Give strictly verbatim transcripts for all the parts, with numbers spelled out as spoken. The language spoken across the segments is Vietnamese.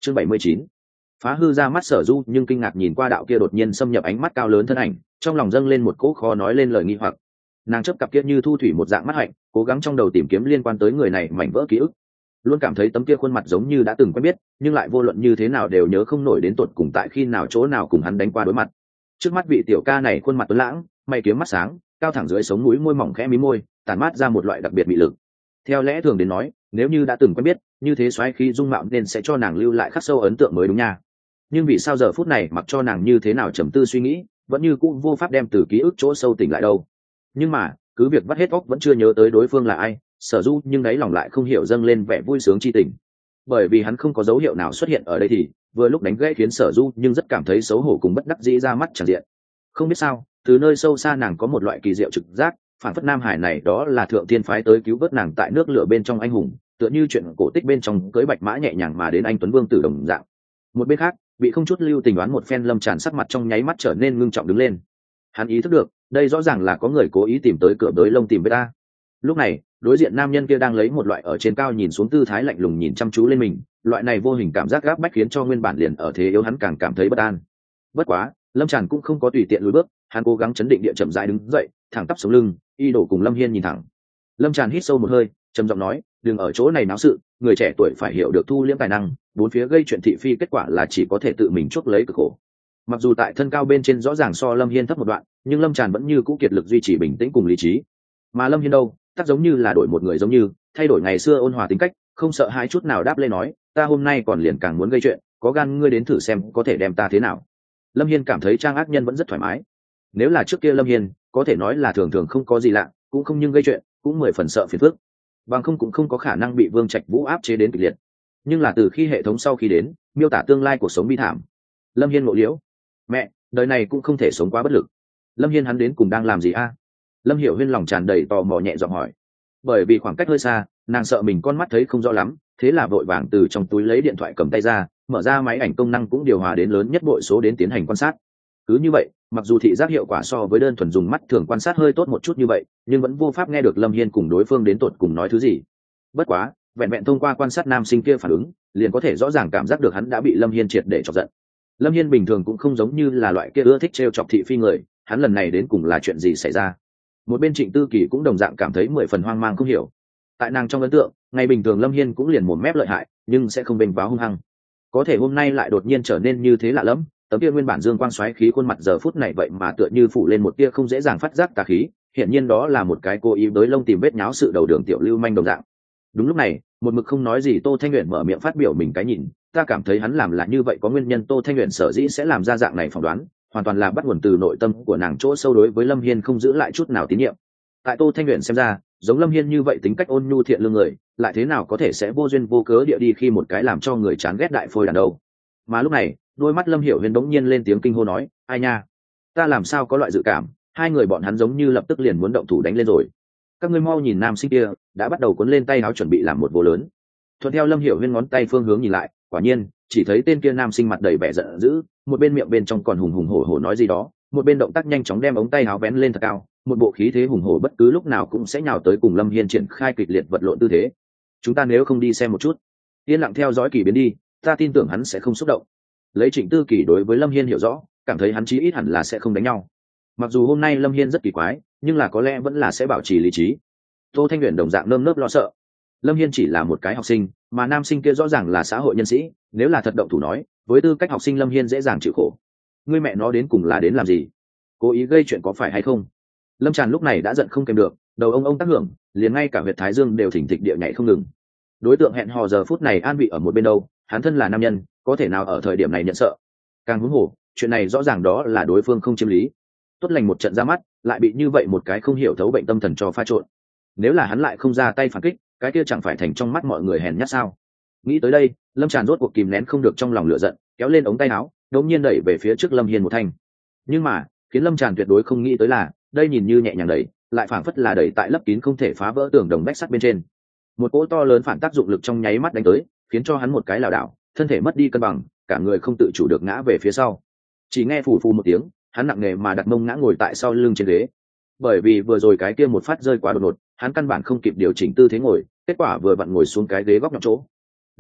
chương bảy mươi chín, phá hư ra mắt Sở Du, nhưng kinh ngạc nhìn qua đạo kia đột nhiên xâm nhập ánh mắt cao lớn thân ảnh, trong lòng dâng lên một cỗ khó nói lên lời nghi hoặc. Nàng chớp cặp kia như thu thủy một dạng mắt hạnh, cố gắng trong đầu tìm kiếm liên quan tới người này mảnh vỡ ký ức, luôn cảm thấy tấm kia khuôn mặt giống như đã từng quen biết, nhưng lại vô luận như thế nào đều nhớ không nổi đến tột cùng tại khi nào chỗ nào cùng hắn đánh qua đối mặt. Trước mắt vị tiểu ca này khuôn mặt tuấn lãng, mày kiếm mắt sáng, cao thẳng dưới sống mũi, môi mỏng khẽ mí môi, tản mát ra một loại đặc biệt mị lực. Theo lẽ thường đến nói, nếu như đã từng quen biết, như thế xoáy khí dung mạo nên sẽ cho nàng lưu lại khắc sâu ấn tượng mới đúng nha. Nhưng vì sao giờ phút này mặc cho nàng như thế nào trầm tư suy nghĩ, vẫn như cũ vô pháp đem từ ký ức chỗ sâu tỉnh lại đâu. Nhưng mà, cứ việc vắt hết óc vẫn chưa nhớ tới đối phương là ai, Sở Du nhưng đáy lòng lại không hiểu dâng lên vẻ vui sướng chi tình. Bởi vì hắn không có dấu hiệu nào xuất hiện ở đây thì, vừa lúc đánh gãy khiến Sở Du nhưng rất cảm thấy xấu hổ cùng bất đắc dĩ ra mắt chẳng diện. Không biết sao, từ nơi sâu xa nàng có một loại kỳ diệu trực giác, phản phất Nam Hải này đó là thượng thiên phái tới cứu vớt nàng tại nước lửa bên trong anh hùng, tựa như chuyện cổ tích bên trong cưỡi bạch mã nhẹ nhàng mà đến anh tuấn vương tử đồng dạng. Một bên khác, bị không chút lưu tình đoán một phen Lâm Tràn sắc mặt trong nháy mắt trở nên ngưng trọng đứng lên. Hắn ý thức được, đây rõ ràng là có người cố ý tìm tới cửa đới lông tìm với ta. Lúc này, đối diện nam nhân kia đang lấy một loại ở trên cao nhìn xuống tư thái lạnh lùng nhìn chăm chú lên mình, loại này vô hình cảm giác gáp bách khiến cho nguyên bản liền ở thế yếu hắn càng cảm thấy bất an. Bất quá, Lâm Tràn cũng không có tùy tiện lùi bước, hắn cố gắng chấn định địa chậm rãi đứng dậy, thẳng tắp sống lưng, y đổ cùng Lâm Hiên nhìn thẳng. Lâm Tràn hít sâu một hơi, trầm giọng nói, đừng ở chỗ này náo sự, người trẻ tuổi phải hiểu được thu liễm tài năng, bốn phía gây chuyện thị phi kết quả là chỉ có thể tự mình chuốc lấy cực khổ. Mặc dù tại thân cao bên trên rõ ràng so Lâm Hiên thấp một đoạn, nhưng Lâm Tràn vẫn như cũ kiệt lực duy trì bình tĩnh cùng lý trí. Mà Lâm Hiên đâu, tác giống như là đổi một người giống như, thay đổi ngày xưa ôn hòa tính cách, không sợ hãi chút nào đáp lên nói, ta hôm nay còn liền càng muốn gây chuyện, có gan ngươi đến thử xem có thể đem ta thế nào. Lâm Hiên cảm thấy trang ác nhân vẫn rất thoải mái. Nếu là trước kia Lâm Hiên, có thể nói là thường thường không có gì lạ, cũng không nhưng gây chuyện, cũng mười phần sợ phiền phức. Bằng không cũng không có khả năng bị Vương Trạch Vũ áp chế đến kịch liệt. Nhưng là từ khi hệ thống sau khi đến, miêu tả tương lai cuộc sống bi thảm. Lâm Hiên ngộ liễu, mẹ, đời này cũng không thể sống quá bất lực. Lâm Hiên hắn đến cùng đang làm gì a? Lâm Hiểu Huyên lòng tràn đầy tò mò nhẹ giọng hỏi. Bởi vì khoảng cách hơi xa, nàng sợ mình con mắt thấy không rõ lắm, thế là vội vàng từ trong túi lấy điện thoại cầm tay ra, mở ra máy ảnh công năng cũng điều hòa đến lớn nhất bội số đến tiến hành quan sát. Cứ như vậy, mặc dù thị giác hiệu quả so với đơn thuần dùng mắt thường quan sát hơi tốt một chút như vậy, nhưng vẫn vô pháp nghe được Lâm Hiên cùng đối phương đến tột cùng nói thứ gì. Bất quá, vẹn vẹn thông qua quan sát nam sinh kia phản ứng, liền có thể rõ ràng cảm giác được hắn đã bị Lâm Hiên triệt để chọc giận. Lâm Hiên bình thường cũng không giống như là loại kia ưa thích trêu chọc thị phi người, hắn lần này đến cùng là chuyện gì xảy ra. Một bên Trịnh Tư Kỳ cũng đồng dạng cảm thấy mười phần hoang mang không hiểu. Tại nàng trong ấn tượng, ngày bình thường Lâm Hiên cũng liền mồm mép lợi hại, nhưng sẽ không bênh váo hung hăng. Có thể hôm nay lại đột nhiên trở nên như thế lạ lẫm, tấm kia nguyên bản dương quang xoáy khí khuôn mặt giờ phút này vậy mà tựa như phủ lên một tia không dễ dàng phát giác tà khí, hiển nhiên đó là một cái cố ý đới lông tìm vết nháo sự đầu đường tiểu lưu manh đồng dạng. Đúng lúc này, một mực không nói gì Tô Thanh Uyển mở miệng phát biểu mình cái nhìn, ta cảm thấy hắn làm là như vậy có nguyên nhân. Tô Thanh Uyển sở dĩ sẽ làm ra dạng này phỏng đoán, hoàn toàn là bắt nguồn từ nội tâm của nàng chỗ sâu đối với Lâm Hiên không giữ lại chút nào tín nhiệm. Tại Tô Thanh Uyển xem ra, giống Lâm Hiên như vậy tính cách ôn nhu thiện lương người, lại thế nào có thể sẽ vô duyên vô cớ địa đi khi một cái làm cho người chán ghét đại phôi đàn đâu. Mà lúc này, đôi mắt Lâm Hiểu Huyên bỗng nhiên lên tiếng kinh hô nói, ai nha, ta làm sao có loại dự cảm, hai người bọn hắn giống như lập tức liền muốn động thủ đánh lên rồi. Các ngươi mau nhìn nam sinh kia, đã bắt đầu cuốn lên tay áo chuẩn bị làm một vô lớn. Thuận theo Lâm Hiểu Huyên ngón tay phương hướng nhìn lại, quả nhiên, chỉ thấy tên kia nam sinh mặt đầy vẻ giận dữ, một bên miệng bên trong còn hùng hùng hổ hổ nói gì đó, một bên động tác nhanh chóng đem ống tay áo vén lên thật cao, một bộ khí thế hùng hổ bất cứ lúc nào cũng sẽ nhào tới cùng Lâm Hiên triển khai kịch liệt vật lộn tư thế. Chúng ta nếu không đi xem một chút, yên lặng theo dõi kỳ biến đi, ta tin tưởng hắn sẽ không xúc động. Lấy Trịnh Tư Kỳ đối với Lâm Hiên hiểu rõ, cảm thấy hắn chí ít hẳn là sẽ không đánh nhau. Mặc dù hôm nay Lâm Hiên rất kỳ quái, nhưng là có lẽ vẫn là sẽ bảo trì lý trí. Tô Thanh Uyển đồng dạng nơm nớp lo sợ. Lâm Hiên chỉ là một cái học sinh, mà nam sinh kia rõ ràng là xã hội nhân sĩ, nếu là thật động thủ nói, với tư cách học sinh Lâm Hiên dễ dàng chịu khổ. Ngươi mẹ nó đến cùng là đến làm gì? Cố ý gây chuyện có phải hay không? Lâm Tràn lúc này đã giận không kèm được, đầu ông ông tác hưởng, liền ngay cả huyệt thái dương đều thỉnh thịch địa nhảy không ngừng. Đối tượng hẹn hò giờ phút này an vị ở một bên đâu, hắn thân là nam nhân, có thể nào ở thời điểm này nhận sợ? Càng huống hồ, chuyện này rõ ràng đó là đối phương không chiếm lý. Tốt lành một trận ra mắt, lại bị như vậy một cái không hiểu thấu bệnh tâm thần cho pha trộn. Nếu là hắn lại không ra tay phản kích, cái kia chẳng phải thành trong mắt mọi người hèn nhát sao? Nghĩ tới đây, Lâm Tràn rốt cuộc kìm nén không được trong lòng lửa giận, kéo lên ống tay áo, đột nhiên đẩy về phía trước Lâm Hiên một thanh. Nhưng mà, khiến Lâm Tràn tuyệt đối không nghĩ tới là, đây nhìn như nhẹ nhàng đẩy, lại phảng phất là đẩy tại lấp kín không thể phá vỡ tường đồng bách sắt bên trên. Một cỗ to lớn phản tác dụng lực trong nháy mắt đánh tới, khiến cho hắn một cái lảo đảo, thân thể mất đi cân bằng, cả người không tự chủ được ngã về phía sau. Chỉ nghe phù phù một tiếng, hắn nặng nề mà đặt mông ngã ngồi tại sau lưng trên ghế. Bởi vì vừa rồi cái kia một phát rơi quá đột ngột, hắn căn bản không kịp điều chỉnh tư thế ngồi, kết quả vừa vặn ngồi xuống cái ghế góc nhọn chỗ.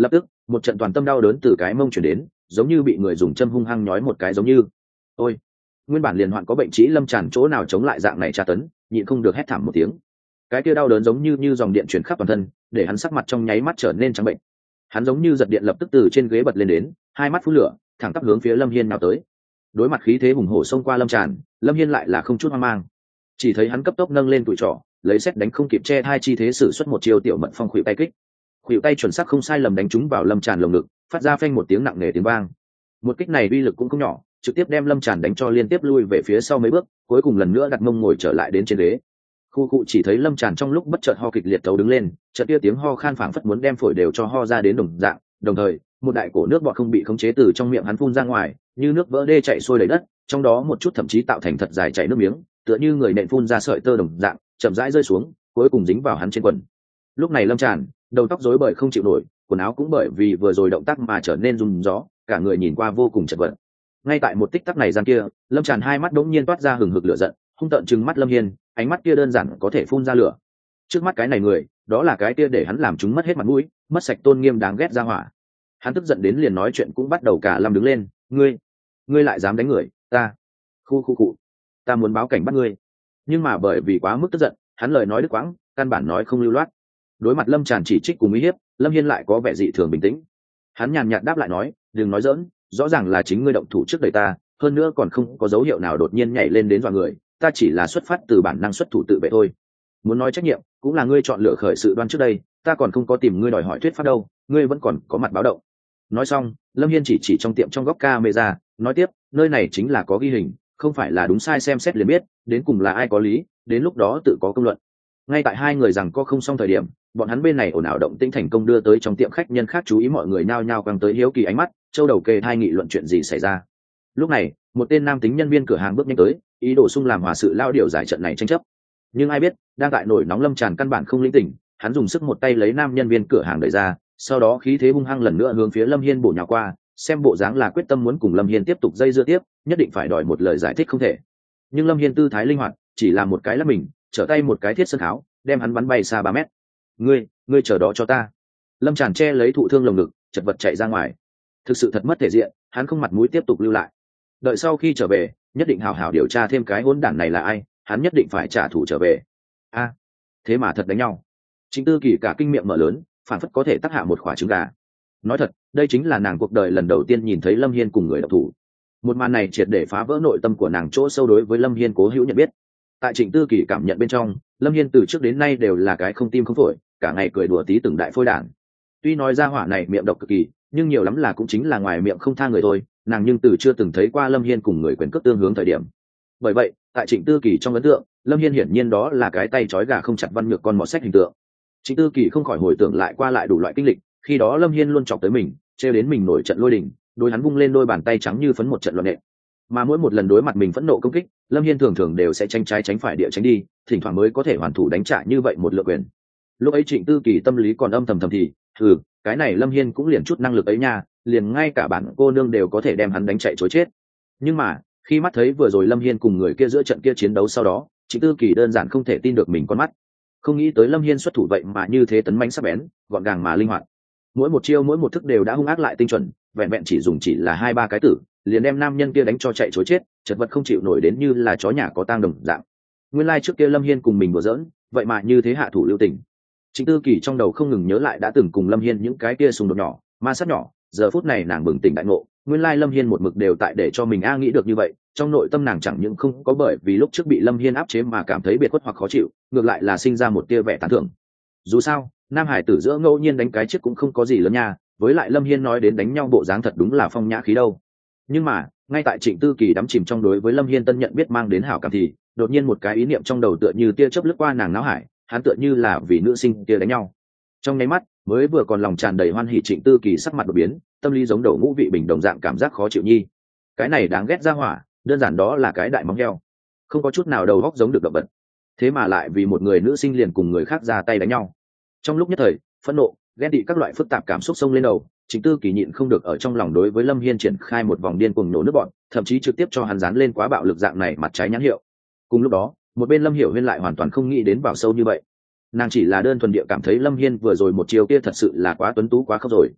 lập tức một trận toàn tâm đau đớn từ cái mông chuyển đến, giống như bị người dùng châm hung hăng nhói một cái giống như. Ôi, nguyên bản liền hoạn có bệnh trĩ Lâm Tràn chỗ nào chống lại dạng này tra tấn, nhịn không được hét thảm một tiếng. Cái kia đau đớn giống như như dòng điện chuyển khắp toàn thân, để hắn sắc mặt trong nháy mắt trở nên trắng bệnh. Hắn giống như giật điện lập tức từ trên ghế bật lên đến, hai mắt phun lửa, thẳng tắp hướng phía Lâm Hiên nào tới. Đối mặt khí thế hùng hổ xông qua Lâm Tràn, Lâm Hiên lại là không chút hoang mang, chỉ thấy hắn cấp tốc nâng lên tụi trỏ, lấy xét đánh không kịp che hai chi thế sử xuất một chiêu tiểu mật phong khuỷu tay kích. Khuỷu tay chuẩn xác không sai lầm đánh trúng vào Lâm Tràn lồng ngực, phát ra phanh một tiếng nặng nề tiếng vang. Một kích này uy lực cũng không nhỏ, trực tiếp đem Lâm Tràn đánh cho liên tiếp lui về phía sau mấy bước, cuối cùng lần nữa đặt mông ngồi trở lại đến trên ghế. Khu cụ chỉ thấy Lâm Tràn trong lúc bất chợt ho kịch liệt thấu đứng lên, chợt kia tiếng ho khan phảng phất muốn đem phổi đều cho ho ra đến đồng dạng, đồng thời, một đại cổ nước bọt không bị khống chế từ trong miệng hắn phun ra ngoài, như nước vỡ đê chảy xuôi đầy đất, trong đó một chút thậm chí tạo thành thật dài chảy nước miếng, tựa như người nện phun ra sợi tơ đồng dạng, chậm rãi rơi xuống, cuối cùng dính vào hắn trên quần. Lúc này Lâm Tràn, đầu tóc rối bời không chịu nổi, quần áo cũng bởi vì vừa rồi động tác mà trở nên rung gió, cả người nhìn qua vô cùng chật vật. Ngay tại một tích tắc này gian kia, Lâm Tràn hai mắt đống nhiên toát ra hừng hực lửa giận, hung tợn trừng mắt Lâm Hiên, ánh mắt kia đơn giản có thể phun ra lửa. Trước mắt cái này người, đó là cái kia để hắn làm chúng mất hết mặt mũi, mất sạch tôn nghiêm đáng ghét ra hỏa. Hắn tức giận đến liền nói chuyện cũng bắt đầu cả lâm đứng lên, ngươi, ngươi lại dám đánh người, ta, khu khu cụ, ta muốn báo cảnh bắt ngươi. Nhưng mà bởi vì quá mức tức giận, hắn lời nói đứt quãng, căn bản nói không lưu loát. Đối mặt Lâm Tràn chỉ trích cùng uy hiếp, Lâm Hiên lại có vẻ dị thường bình tĩnh. Hắn nhàn nhạt đáp lại nói, đừng nói dỡn, rõ ràng là chính ngươi động thủ trước đời ta, hơn nữa còn không có dấu hiệu nào đột nhiên nhảy lên đến dọa người, ta chỉ là xuất phát từ bản năng xuất thủ tự vệ thôi. Muốn nói trách nhiệm, cũng là ngươi chọn lựa khởi sự đoan trước đây, ta còn không có tìm ngươi đòi hỏi thuyết pháp đâu, ngươi vẫn còn có mặt báo động. Nói xong, Lâm Hiên chỉ chỉ trong tiệm trong góc camera, nói tiếp, nơi này chính là có ghi hình, không phải là đúng sai xem xét liền biết, đến cùng là ai có lý, đến lúc đó tự có công luận. Ngay tại hai người rằng có không xong thời điểm, bọn hắn bên này ồn ào động tĩnh thành công đưa tới trong tiệm khách nhân khác chú ý, mọi người nhao nhao quăng tới hiếu kỳ ánh mắt, châu đầu kề thai nghị luận chuyện gì xảy ra. Lúc này, một tên nam tính nhân viên cửa hàng bước nhanh tới, ý đồ xung làm hòa sự lao điều giải trận này tranh chấp. Nhưng ai biết, đang tại nổi nóng Lâm Tràn căn bản không linh tỉnh, hắn dùng sức một tay lấy nam nhân viên cửa hàng đẩy ra, sau đó khí thế hung hăng lần nữa hướng phía Lâm Hiên bổ nhào qua, xem bộ dáng là quyết tâm muốn cùng Lâm Hiên tiếp tục dây dưa tiếp, nhất định phải đòi một lời giải thích không thể. Nhưng Lâm Hiên tư thái linh hoạt, chỉ là một cái lắp mình, trở tay một cái thiết sơn tháo, đem hắn bắn bay xa ba mét. Ngươi, ngươi chờ đó cho ta. Lâm Tràn che lấy thụ thương lồng ngực, chật vật chạy ra ngoài. Thực sự thật mất thể diện, hắn không mặt mũi tiếp tục lưu lại. Đợi sau khi trở về, nhất định hào hào điều tra thêm cái hỗn đản này là ai, hắn nhất định phải trả thù trở về. A, à, thế mà thật đánh nhau. Trịnh Tư Kỳ cả kinh miệng mở lớn, phản phất có thể tác hạ một quả trứng gà. Nói thật, đây chính là nàng cuộc đời lần đầu tiên nhìn thấy Lâm Hiên cùng người độc thủ. Một màn này triệt để phá vỡ nội tâm của nàng chỗ sâu đối với Lâm Hiên cố hữu nhận biết. Tại Trịnh Tư Kỳ cảm nhận bên trong, Lâm Hiên từ trước đến nay đều là cái không tim không phổi, cả ngày cười đùa tí từng đại phôi đản. Tuy nói ra hỏa này miệng độc cực kỳ, nhưng nhiều lắm là cũng chính là ngoài miệng không tha người thôi, nàng nhưng từ chưa từng thấy qua Lâm Hiên cùng người quyền cước tương hướng thời điểm. Bởi vậy, tại Trịnh Tư Kỳ trong ấn tượng, Lâm Hiên hiển nhiên đó là cái tay trói gà không chặt văn nhược con mọt sách hình tượng. Trịnh Tư Kỳ không khỏi hồi tưởng lại qua lại đủ loại kinh lịch, khi đó Lâm Hiên luôn chọc tới mình, trêu đến mình nổi trận lôi đình, đôi hắn vung lên đôi bàn tay trắng như phấn một trận loạn nện. Mà mỗi một lần đối mặt mình phẫn nộ công kích, Lâm Hiên thường thường đều sẽ tranh trái tránh phải địa tránh đi, thỉnh thoảng mới có thể hoàn thủ đánh trả như vậy một lượt quyền. Lúc ấy Trịnh Tư Kỳ tâm lý còn âm thầm thầm thì, ừ, cái này Lâm Hiên cũng liền chút năng lực ấy nha, liền ngay cả bản cô nương đều có thể đem hắn đánh chạy chối chết. Nhưng mà, khi mắt thấy vừa rồi Lâm Hiên cùng người kia giữa trận kia chiến đấu sau đó, Trịnh Tư Kỳ đơn giản không thể tin được mình con mắt. Không nghĩ tới Lâm Hiên xuất thủ vậy mà như thế tấn mãnh sắc bén, gọn gàng mà linh hoạt. Mỗi một chiêu mỗi một thức đều đã hung ác lại tinh chuẩn, vẹn vẹn chỉ dùng chỉ là hai ba cái tử, liền đem nam nhân kia đánh cho chạy chối chết, chật vật không chịu nổi đến như là chó nhà có tang đồng dạng. Nguyên lai like trước kia Lâm Hiên cùng mình đùa giỡn, vậy mà như thế hạ thủ lưu tình. Trịnh Tư Kỳ trong đầu không ngừng nhớ lại đã từng cùng Lâm Hiên những cái kia xung đột nhỏ, ma sát nhỏ, giờ phút này nàng bừng tỉnh đại ngộ, nguyên lai Lâm Hiên một mực đều tại để cho mình a nghĩ được như vậy, trong nội tâm nàng chẳng những không có bởi vì lúc trước bị Lâm Hiên áp chế mà cảm thấy biệt khuất hoặc khó chịu, ngược lại là sinh ra một tia vẻ tán thưởng. Dù sao, nam hải tử giữa ngẫu nhiên đánh cái chết cũng không có gì lớn nha, với lại Lâm Hiên nói đến đánh nhau bộ dáng thật đúng là phong nhã khí đâu. Nhưng mà, ngay tại Trịnh Tư Kỳ đắm chìm trong đối với Lâm Hiên tân nhận biết mang đến hảo cảm thì, đột nhiên một cái ý niệm trong đầu tựa như tia chớp lướt qua nàng não hải, hắn tựa như là vì nữ sinh kia đánh nhau. Trong nháy mắt, mới vừa còn lòng tràn đầy hoan hỉ Trịnh Tư Kỳ sắc mặt đột biến, tâm lý giống đầu ngũ vị bình đồng dạng cảm giác khó chịu nhi. Cái này đáng ghét ra hỏa, đơn giản đó là cái đại móng heo, không có chút nào đầu óc giống được động vật, thế mà lại vì một người nữ sinh liền cùng người khác ra tay đánh nhau. Trong lúc nhất thời, phẫn nộ, ghen tị các loại phức tạp cảm xúc xông lên đầu, Trịnh Tư Kỳ nhịn không được ở trong lòng đối với Lâm Hiên triển khai một vòng điên cuồng nổ nước bọn, thậm chí trực tiếp cho hắn dán lên quá bạo lực dạng này mặt trái nhãn hiệu. Cùng lúc đó, một bên Lâm Hiểu Huyên lại hoàn toàn không nghĩ đến vào sâu như vậy. Nàng chỉ là đơn thuần địa cảm thấy Lâm Hiên vừa rồi một chiều kia thật sự là quá tuấn tú quá khốc rồi,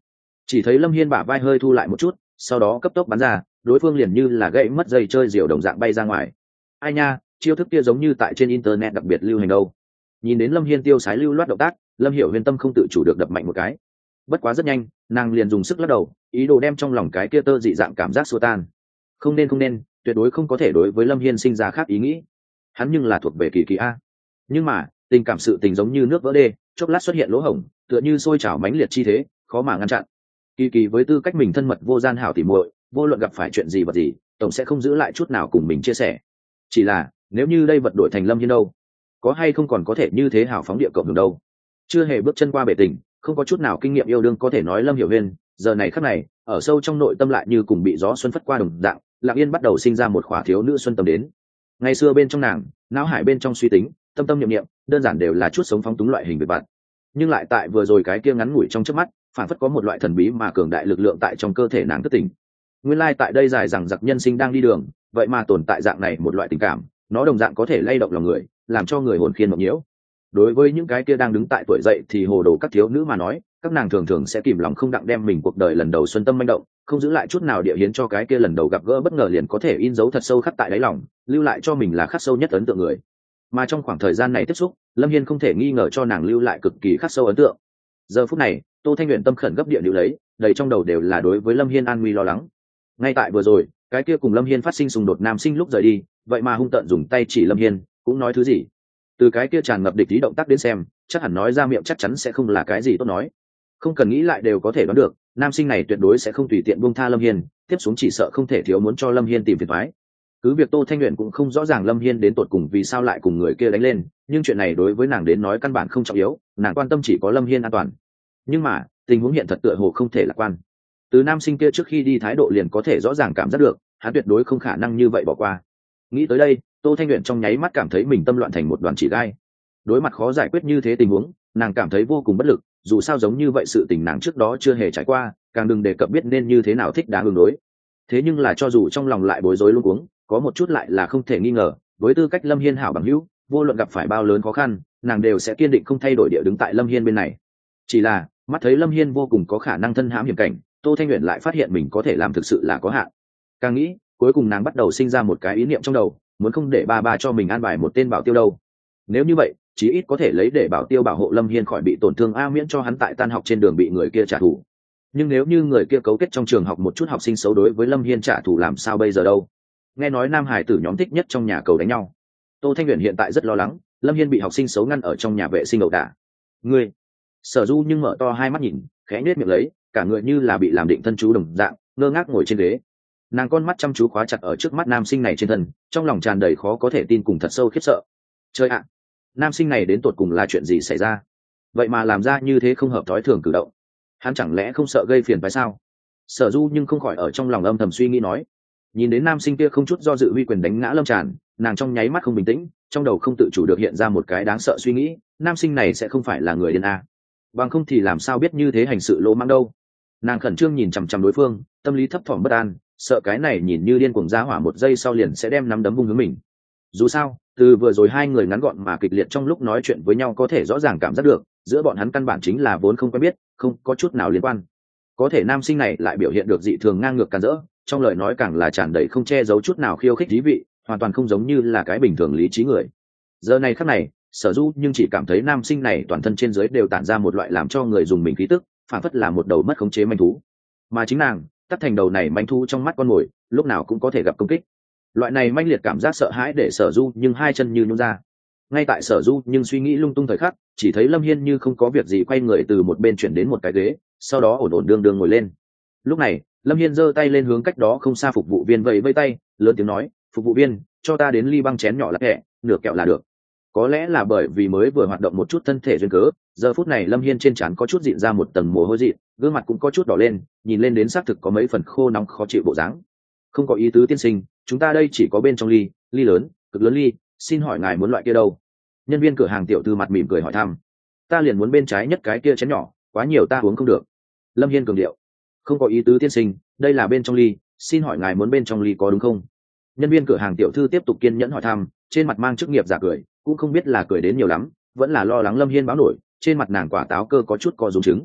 Chỉ thấy lâm hiên bả vai hơi thu lại một chút, sau đó cấp tốc bắn ra, đối phương liền như là gãy mất dây chơi diều đồng dạng bay ra ngoài. Ai nha, chiêu thức kia giống như tại trên internet đặc biệt lưu hành đâu. Nhìn đến lâm hiên tiêu sái lưu loát động tác, lâm hiểu huyền tâm không tự chủ được đập mạnh một cái. Bất quá rất nhanh, nàng liền dùng sức lắc đầu, ý đồ đem trong lòng cái kia tơ dị dạng cảm giác xua tan. Không nên không nên, tuyệt đối không có thể đối với lâm hiên sinh ra khác ý nghĩ. Hắn nhưng là thuộc về kỳ kỳ a. Nhưng mà tình cảm sự tình giống như nước vỡ đê, chốc lát xuất hiện lỗ hổng, tựa như sôi trào mãnh liệt chi thế, khó mà ngăn chặn. Kỳ kỳ với tư cách mình thân mật vô gian hảo tỉ muội, vô luận gặp phải chuyện gì vật gì, tổng sẽ không giữ lại chút nào cùng mình chia sẻ. Chỉ là nếu như đây vật đổi thành lâm hiên đâu, có hay không còn có thể như thế hào phóng địa cộng hưởng đâu. Chưa hề bước chân qua bể tình, không có chút nào kinh nghiệm yêu đương, có thể nói lâm hiểu huyền giờ này khắc này ở sâu trong nội tâm lại như cùng bị gió xuân phất qua đồng dạng, lặng yên bắt đầu sinh ra một khỏa thiếu nữ xuân tâm đến. Ngày xưa bên trong nàng, não hải bên trong suy tính, tâm tâm niệm niệm, đơn giản đều là chút sống phóng túng loại hình việc vặt. Nhưng lại tại vừa rồi cái kia ngắn ngủi trong chớp mắt, phản phất có một loại thần bí mà cường đại lực lượng tại trong cơ thể nàng thức tỉnh. Nguyên lai tại đây dài rằng giặc nhân sinh đang đi đường, vậy mà tồn tại dạng này một loại tình cảm, nó đồng dạng có thể lay động lòng người, làm cho người hồn khiên mộng nhiễu. Đối với những cái kia đang đứng tại tuổi dậy thì hồ đồ các thiếu nữ mà nói, các nàng thường thường sẽ kìm lòng không đặng đem mình cuộc đời lần đầu xuân tâm manh động, không giữ lại chút nào địa hiến cho cái kia lần đầu gặp gỡ bất ngờ liền có thể in dấu thật sâu khắc tại đáy lòng, lưu lại cho mình là khắc sâu nhất ấn tượng người. Mà trong khoảng thời gian này tiếp xúc, lâm hiên không thể nghi ngờ cho nàng lưu lại cực kỳ khắc sâu ấn tượng. Giờ phút này tô thanh luyện tâm khẩn gấp địa lưu lấy, đầy trong đầu đều là đối với lâm hiên an nguy lo lắng. Ngay tại vừa rồi cái kia cùng lâm hiên phát sinh xung đột nam sinh lúc rời đi, vậy mà hung tợn dùng tay chỉ lâm hiên, cũng nói thứ gì. Từ cái kia tràn ngập địch ý động tác đến xem, chắc hẳn nói ra miệng chắc chắn sẽ không là cái gì tốt nói. Không cần nghĩ lại đều có thể đoán được, nam sinh này tuyệt đối sẽ không tùy tiện buông tha lâm hiên, tiếp xuống chỉ sợ không thể thiếu muốn cho lâm hiên tìm phiền toái. Cứ việc tô thanh luyện cũng không rõ ràng lâm hiên đến tột cùng vì sao lại cùng người kia đánh lên, nhưng chuyện này đối với nàng đến nói căn bản không trọng yếu, nàng quan tâm chỉ có lâm hiên an toàn. Nhưng mà tình huống hiện thật tựa hồ không thể lạc quan. Từ nam sinh kia trước khi đi thái độ liền có thể rõ ràng cảm giác được, hắn tuyệt đối không khả năng như vậy bỏ qua. Nghĩ tới đây, tô thanh luyện trong nháy mắt cảm thấy mình tâm loạn thành một đoàn chỉ gai. Đối mặt khó giải quyết như thế tình huống, nàng cảm thấy vô cùng bất lực, dù sao giống như vậy sự tình nàng trước đó chưa hề trải qua, càng đừng đề cập biết nên như thế nào thích đáng ứng đối. Thế nhưng là cho dù trong lòng lại bối rối luống cuống, có một chút lại là không thể nghi ngờ, với tư cách lâm hiên hảo bằng hữu, vô luận gặp phải bao lớn khó khăn, nàng đều sẽ kiên định không thay đổi địa đứng tại lâm hiên bên này. Chỉ là mắt thấy lâm hiên vô cùng có khả năng thân hãm hiểm cảnh, tô thanh luyện lại phát hiện mình có thể làm thực sự là có hạn. Càng nghĩ, cuối cùng nàng bắt đầu sinh ra một cái ý niệm trong đầu, muốn không để ba ba cho mình an bài một tên bảo tiêu đâu. Nếu như vậy, chí ít có thể lấy để bảo tiêu bảo hộ lâm hiên khỏi bị tổn thương, a miễn cho hắn tại tan học trên đường bị người kia trả thù. Nhưng nếu như người kia cấu kết trong trường học một chút học sinh xấu đối với lâm hiên trả thù làm sao bây giờ đâu. Nghe nói nam hải tử nhóm thích nhất trong nhà cầu đánh nhau, tô thanh luyện hiện tại rất lo lắng lâm hiên bị học sinh xấu ngăn ở trong nhà vệ sinh ẩu đả. Ngươi Sở Du nhưng mở to hai mắt nhìn, khẽ nhếch miệng lấy, cả người như là bị làm định thân chú đồng dạng, ngơ ngác ngồi trên ghế. Nàng con mắt chăm chú khóa chặt ở trước mắt nam sinh này trên thân, trong lòng tràn đầy khó có thể tin cùng thật sâu khiếp sợ. Trời ạ, nam sinh này đến tột cùng là chuyện gì xảy ra, vậy mà làm ra như thế không hợp thói thường cử động. Hắn chẳng lẽ không sợ gây phiền phải sao? Sở Du nhưng không khỏi ở trong lòng âm thầm suy nghĩ nói. Nhìn đến nam sinh kia không chút do dự huy quyền đánh ngã lâm tràn, nàng trong nháy mắt không bình tĩnh, trong đầu không tự chủ được hiện ra một cái đáng sợ suy nghĩ, nam sinh này sẽ không phải là người điên a, bằng không thì làm sao biết như thế hành sự lỗ mãng đâu. Nàng khẩn trương nhìn chằm chằm đối phương, tâm lý thấp thỏm bất an, sợ cái này nhìn như điên cuồng ra hỏa một giây sau liền sẽ đem nắm đấm vung hướng mình. Dù sao từ vừa rồi hai người ngắn gọn mà kịch liệt trong lúc nói chuyện với nhau có thể rõ ràng cảm giác được giữa bọn hắn căn bản chính là vốn không quen biết, không có chút nào liên quan. Có thể nam sinh này lại biểu hiện được dị thường ngang ngược càn rỡ, trong lời nói càng là tràn đầy không che giấu chút nào khiêu khích thí vị, hoàn toàn không giống như là cái bình thường lý trí người. Giờ này khắc này Sở Du nhưng chỉ cảm thấy nam sinh này toàn thân trên dưới đều tản ra một loại làm cho người dùng mình khí tức, phản phất là một đầu mất khống chế manh thú, mà chính nàng tắt thành đầu này manh thú trong mắt con mồi, lúc nào cũng có thể gặp công kích. Loại này manh liệt cảm giác sợ hãi để Sở Du nhưng hai chân như nhún ra. Ngay tại Sở Du nhưng suy nghĩ lung tung thời khắc, chỉ thấy Lâm Hiên như không có việc gì quay người từ một bên chuyển đến một cái ghế, sau đó ổn ổn đương đương ngồi lên. Lúc này Lâm Hiên giơ tay lên hướng cách đó không xa phục vụ viên vẫy vẫy tay, lớn tiếng nói, phục vụ viên, cho ta đến ly băng chén nhỏ lắc hẹ, nửa kẹo là được. Có lẽ là bởi vì mới vừa hoạt động một chút thân thể duyên cớ, giờ phút này Lâm Hiên trên trán có chút dịn ra một tầng mồ hôi dịn, gương mặt cũng có chút đỏ lên, nhìn lên đến xác thực có mấy phần khô nóng khó chịu bộ dáng. Không có ý tứ tiên sinh, chúng ta đây chỉ có bên trong ly, ly lớn, cực lớn ly, xin hỏi ngài muốn loại kia đâu? Nhân viên cửa hàng tiểu thư mặt mỉm cười hỏi thăm. Ta liền muốn bên trái nhất cái kia chén nhỏ, quá nhiều ta uống không được. Lâm Hiên cường điệu. Không có ý tứ tiên sinh, đây là bên trong ly, xin hỏi ngài muốn bên trong ly có đúng không? Nhân viên cửa hàng tiểu thư tiếp tục kiên nhẫn hỏi thăm, trên mặt mang chức nghiệp giả cười, cũng không biết là cười đến nhiều lắm vẫn là lo lắng Lâm Hiên báo nổi, trên mặt nàng quả táo cơ có chút co rúm trứng.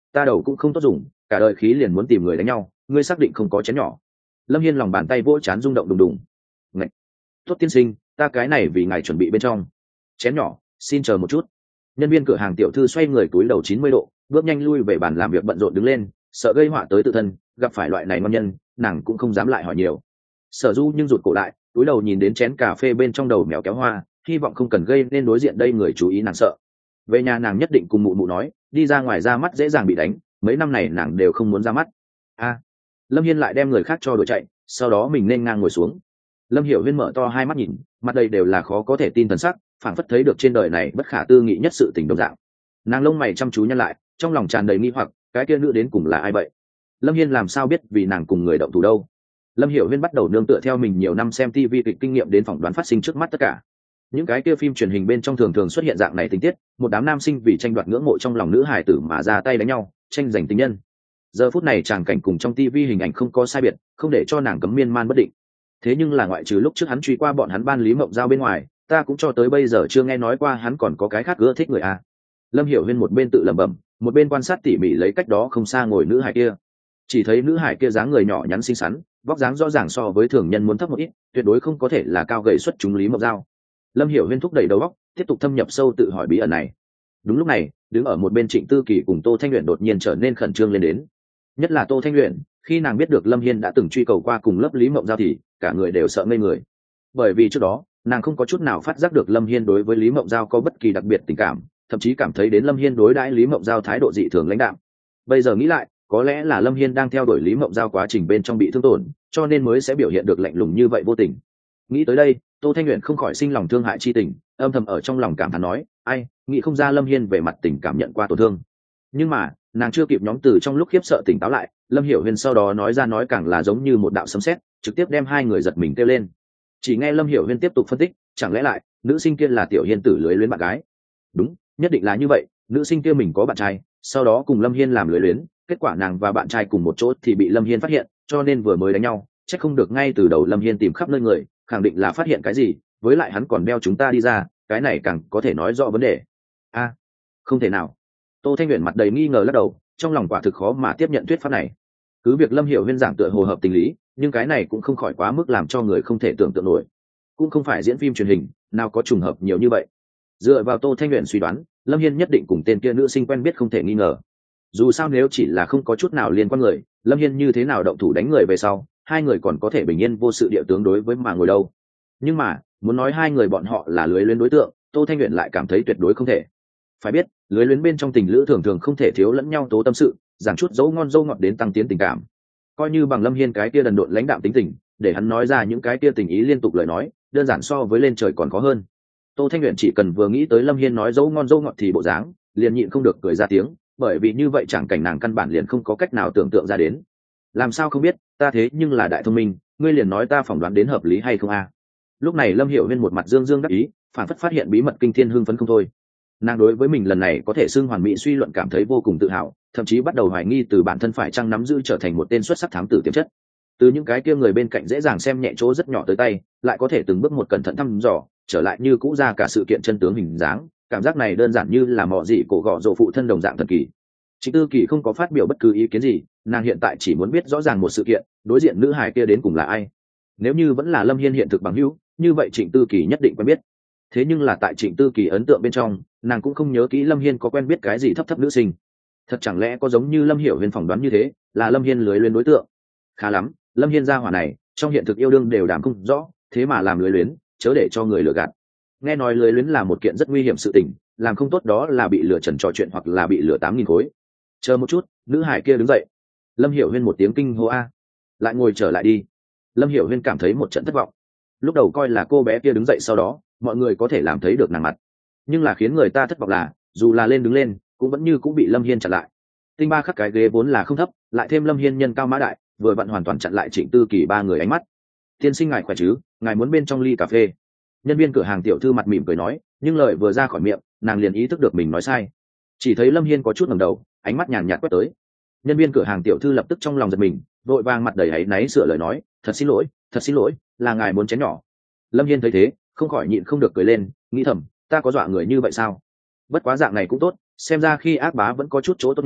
ta đầu cũng không tốt dùng, cả đời khí liền muốn tìm người đánh nhau, ngươi xác định không có chén nhỏ? Lâm Hiên lòng bàn tay vỗ chán rung động đùng đùng. Ngạch, tốt tiên sinh, ta cái này vì ngài chuẩn bị bên trong. Chén nhỏ, xin chờ một chút. Nhân viên cửa hàng tiểu thư xoay người túi đầu chín mươi độ, bước nhanh lui về bàn làm việc bận rộn đứng lên, sợ gây họa tới tự thân, gặp phải loại này ngon nhân, nàng cũng không dám lại hỏi nhiều. Sở Du nhưng rụt cổ lại, túi đầu nhìn đến chén cà phê bên trong đầu mèo kéo hoa, hy vọng không cần gây nên đối diện đây người chú ý nàng sợ. Về nhà nàng nhất định cùng mụ mụ nói, đi ra ngoài ra mắt dễ dàng bị đánh, mấy năm này nàng đều không muốn ra mắt. A, Lâm Hiên lại đem người khác cho đuổi chạy, sau đó mình nên ngang ngồi xuống. Lâm Hiểu Huyên mở to hai mắt nhìn, mặt đầy đều là khó có thể tin thần sắc, phảng phất thấy được trên đời này bất khả tư nghị nhất sự tình đồng dạng. Nàng lông mày chăm chú nhăn lại, trong lòng tràn đầy nghi hoặc, cái kia nữ đến cùng là ai vậy? Lâm Hiên làm sao biết vì nàng cùng người động thủ đâu? Lâm Hiểu Huyên bắt đầu nương tựa theo mình nhiều năm xem ti vi kịch kinh nghiệm đến phỏng đoán phát sinh trước mắt tất cả. Những cái kia phim truyền hình bên trong thường thường xuất hiện dạng này tình tiết, một đám nam sinh vì tranh đoạt ngưỡng mộ trong lòng nữ hài tử mà ra tay đánh nhau, tranh giành tình nhân. Giờ phút này tràng cảnh cùng trong ti vi hình ảnh không có sai biệt, không để cho nàng cấm miên man bất định. Thế nhưng là ngoại trừ lúc trước hắn truy qua bọn hắn ban Lý Mộng Giao bên ngoài, ta cũng cho tới bây giờ chưa nghe nói qua hắn còn có cái khác ưa thích người a. Lâm Hiểu Huyên một bên tự lẩm bẩm, một bên quan sát tỉ mỉ lấy cách đó không xa ngồi nữ hải kia. Chỉ thấy nữ hải kia dáng người nhỏ nhắn xinh xắn, vóc dáng rõ ràng so với thường nhân muốn thấp một ít, tuyệt đối không có thể là cao gầy xuất chúng Lý Mộng Giao. Lâm Hiểu Huyên thúc đẩy đầu óc, tiếp tục thâm nhập sâu tự hỏi bí ẩn này. Đúng lúc này, đứng ở một bên Trịnh Tư Kỳ cùng Tô Thanh Uyển đột nhiên trở nên khẩn trương lên đến. Nhất là Tô Thanh Uyển, khi nàng biết được Lâm Hiên đã từng truy cầu qua cùng lớp Lý Mộng Giao thì cả người đều sợ ngây người. Bởi vì trước đó, nàng không có chút nào phát giác được Lâm Hiên đối với Lý Mộng Giao có bất kỳ đặc biệt tình cảm, thậm chí cảm thấy đến Lâm Hiên đối đãi Lý Mộng Giao thái độ dị thường lãnh đạm. Bây giờ nghĩ lại, có lẽ là Lâm Hiên đang theo đuổi Lý Mộng Giao quá trình bên trong bị thương tổn, cho nên mới sẽ biểu hiện được lạnh lùng như vậy vô tình. Nghĩ tới đây, Tô Thanh Uyển không khỏi sinh lòng thương hại chi tình, âm thầm ở trong lòng cảm thán nói, ai, nghĩ không ra Lâm Hiên về mặt tình cảm nhận qua tổn thương. Nhưng mà, nàng chưa kịp nhóm từ trong lúc khiếp sợ tỉnh táo lại, Lâm Hiểu Huyên sau đó nói ra nói càng là giống như một đạo sấm sét, trực tiếp đem hai người giật mình kêu lên. Chỉ nghe Lâm Hiểu Huyên tiếp tục phân tích, chẳng lẽ lại nữ sinh kia là Tiểu Hiên tử lưới luyến bạn gái? Đúng, nhất định là như vậy, nữ sinh kia mình có bạn trai, sau đó cùng Lâm Hiên làm lưới luyến, kết quả nàng và bạn trai cùng một chỗ thì bị Lâm Hiên phát hiện, cho nên vừa mới đánh nhau, chắc không được ngay từ đầu Lâm Hiên tìm khắp nơi người, khẳng định là phát hiện cái gì, với lại hắn còn đeo chúng ta đi ra, cái này càng có thể nói rõ vấn đề. A, à, không thể nào. Tô Thanh Uyển mặt đầy nghi ngờ lắc đầu, trong lòng quả thực khó mà tiếp nhận thuyết pháp này. Cứ việc Lâm Hiểu Huyên giảng tựa hồ hợp tình lý, nhưng cái này cũng không khỏi quá mức làm cho người không thể tưởng tượng nổi. Cũng không phải diễn phim truyền hình, nào có trùng hợp nhiều như vậy. Dựa vào Tô Thanh Uyển suy đoán, Lâm Hiên nhất định cùng tên kia nữ sinh quen biết không thể nghi ngờ. Dù sao nếu chỉ là không có chút nào liên quan người, Lâm Hiên như thế nào động thủ đánh người về sau, hai người còn có thể bình yên vô sự địa tướng đối với mà ngồi đâu. Nhưng mà, muốn nói hai người bọn họ là lưới luyến đối tượng, Tô Thanh Uyển lại cảm thấy tuyệt đối không thể. Phải biết, lưới luyến bên trong tình lữ thường thường không thể thiếu lẫn nhau tố tâm sự, giảng chút dấu ngon dâu ngọt đến tăng tiến tình cảm. Coi như bằng Lâm Hiên cái kia đần độn lãnh đạm tính tình, để hắn nói ra những cái kia tình ý liên tục lời nói, đơn giản so với lên trời còn khó hơn. Tô Thanh Uyển chỉ cần vừa nghĩ tới Lâm Hiên nói dấu ngon dâu ngọt thì bộ dáng, liền nhịn không được cười ra tiếng, bởi vì như vậy chẳng cảnh nàng căn bản liền không có cách nào tưởng tượng ra đến. Làm sao không biết, ta thế nhưng là đại thông minh, ngươi liền nói ta phỏng đoán đến hợp lý hay không a? Lúc này Lâm Hiểu Huyên một mặt dương dương đắc ý, phản phất phát hiện bí mật kinh thiên hưng phấn không thôi. Nàng đối với mình lần này có thể xưng hoàn mỹ suy luận cảm thấy vô cùng tự hào, thậm chí bắt đầu hoài nghi từ bản thân phải chăng nắm giữ trở thành một tên xuất sắc thám tử tiềm chất. Từ những cái kia người bên cạnh dễ dàng xem nhẹ chỗ rất nhỏ tới tay, lại có thể từng bước một cẩn thận thăm dò, trở lại như cũ ra cả sự kiện chân tướng hình dáng, cảm giác này đơn giản như là mọ dị cổ gọ rổ phụ thân đồng dạng thần kỳ. Trịnh Tư Kỳ không có phát biểu bất cứ ý kiến gì, nàng hiện tại chỉ muốn biết rõ ràng một sự kiện, đối diện nữ hài kia đến cùng là ai. Nếu như vẫn là Lâm Hiên hiện thực bằng hữu, như vậy Trịnh Tư Kỳ nhất định quen biết. Thế nhưng là tại Trịnh Tư Kỳ ấn tượng bên trong, nàng cũng không nhớ kỹ Lâm Hiên có quen biết cái gì thấp thấp nữ sinh. Thật chẳng lẽ có giống như Lâm Hiểu Huyên phỏng đoán như thế, là Lâm Hiên lưới luyến đối tượng? Khá lắm, Lâm Hiên gia hỏa này, trong hiện thực yêu đương đều đảm không rõ, thế mà làm lưới luyến, chớ để cho người lừa gạt. Nghe nói lưới luyến là một kiện rất nguy hiểm sự tình, làm không tốt đó là bị lừa trần trò chuyện hoặc là bị lừa tám nghìn khối. Chờ một chút, nữ hải kia đứng dậy. Lâm Hiểu Huyên một tiếng kinh hô a, lại ngồi trở lại đi. Lâm Hiểu Huyên cảm thấy một trận thất vọng. Lúc đầu coi là cô bé kia đứng dậy sau đó, mọi người có thể làm thấy được nàng mặt, nhưng là khiến người ta thất vọng là, dù là lên đứng lên, cũng vẫn như cũng bị Lâm Hiên chặn lại. Tinh ba khắc cái ghế vốn là không thấp, lại thêm Lâm Hiên nhân cao mã đại, vừa vặn hoàn toàn chặn lại Trịnh Tư Kỳ ba người ánh mắt. Tiên sinh ngài khỏe chứ, ngài muốn bên trong ly cà phê? Nhân viên cửa hàng tiểu thư mặt mỉm cười nói, nhưng lời vừa ra khỏi miệng, nàng liền ý thức được mình nói sai. Chỉ thấy Lâm Hiên có chút ngẩng đầu, ánh mắt nhàn nhạt quét tới. Nhân viên cửa hàng tiểu thư lập tức trong lòng giật mình, vội vàng mặt đầy áy náy sửa lời nói, thật xin lỗi, thật xin lỗi, là ngài muốn chén nhỏ. Lâm Hiên thấy thế, không khỏi nhịn không được cười lên, nghĩ thầm, ta có dọa người như vậy sao? Bất quá dạng này cũng tốt, xem ra khi ác bá vẫn có chút chỗ tốt nha,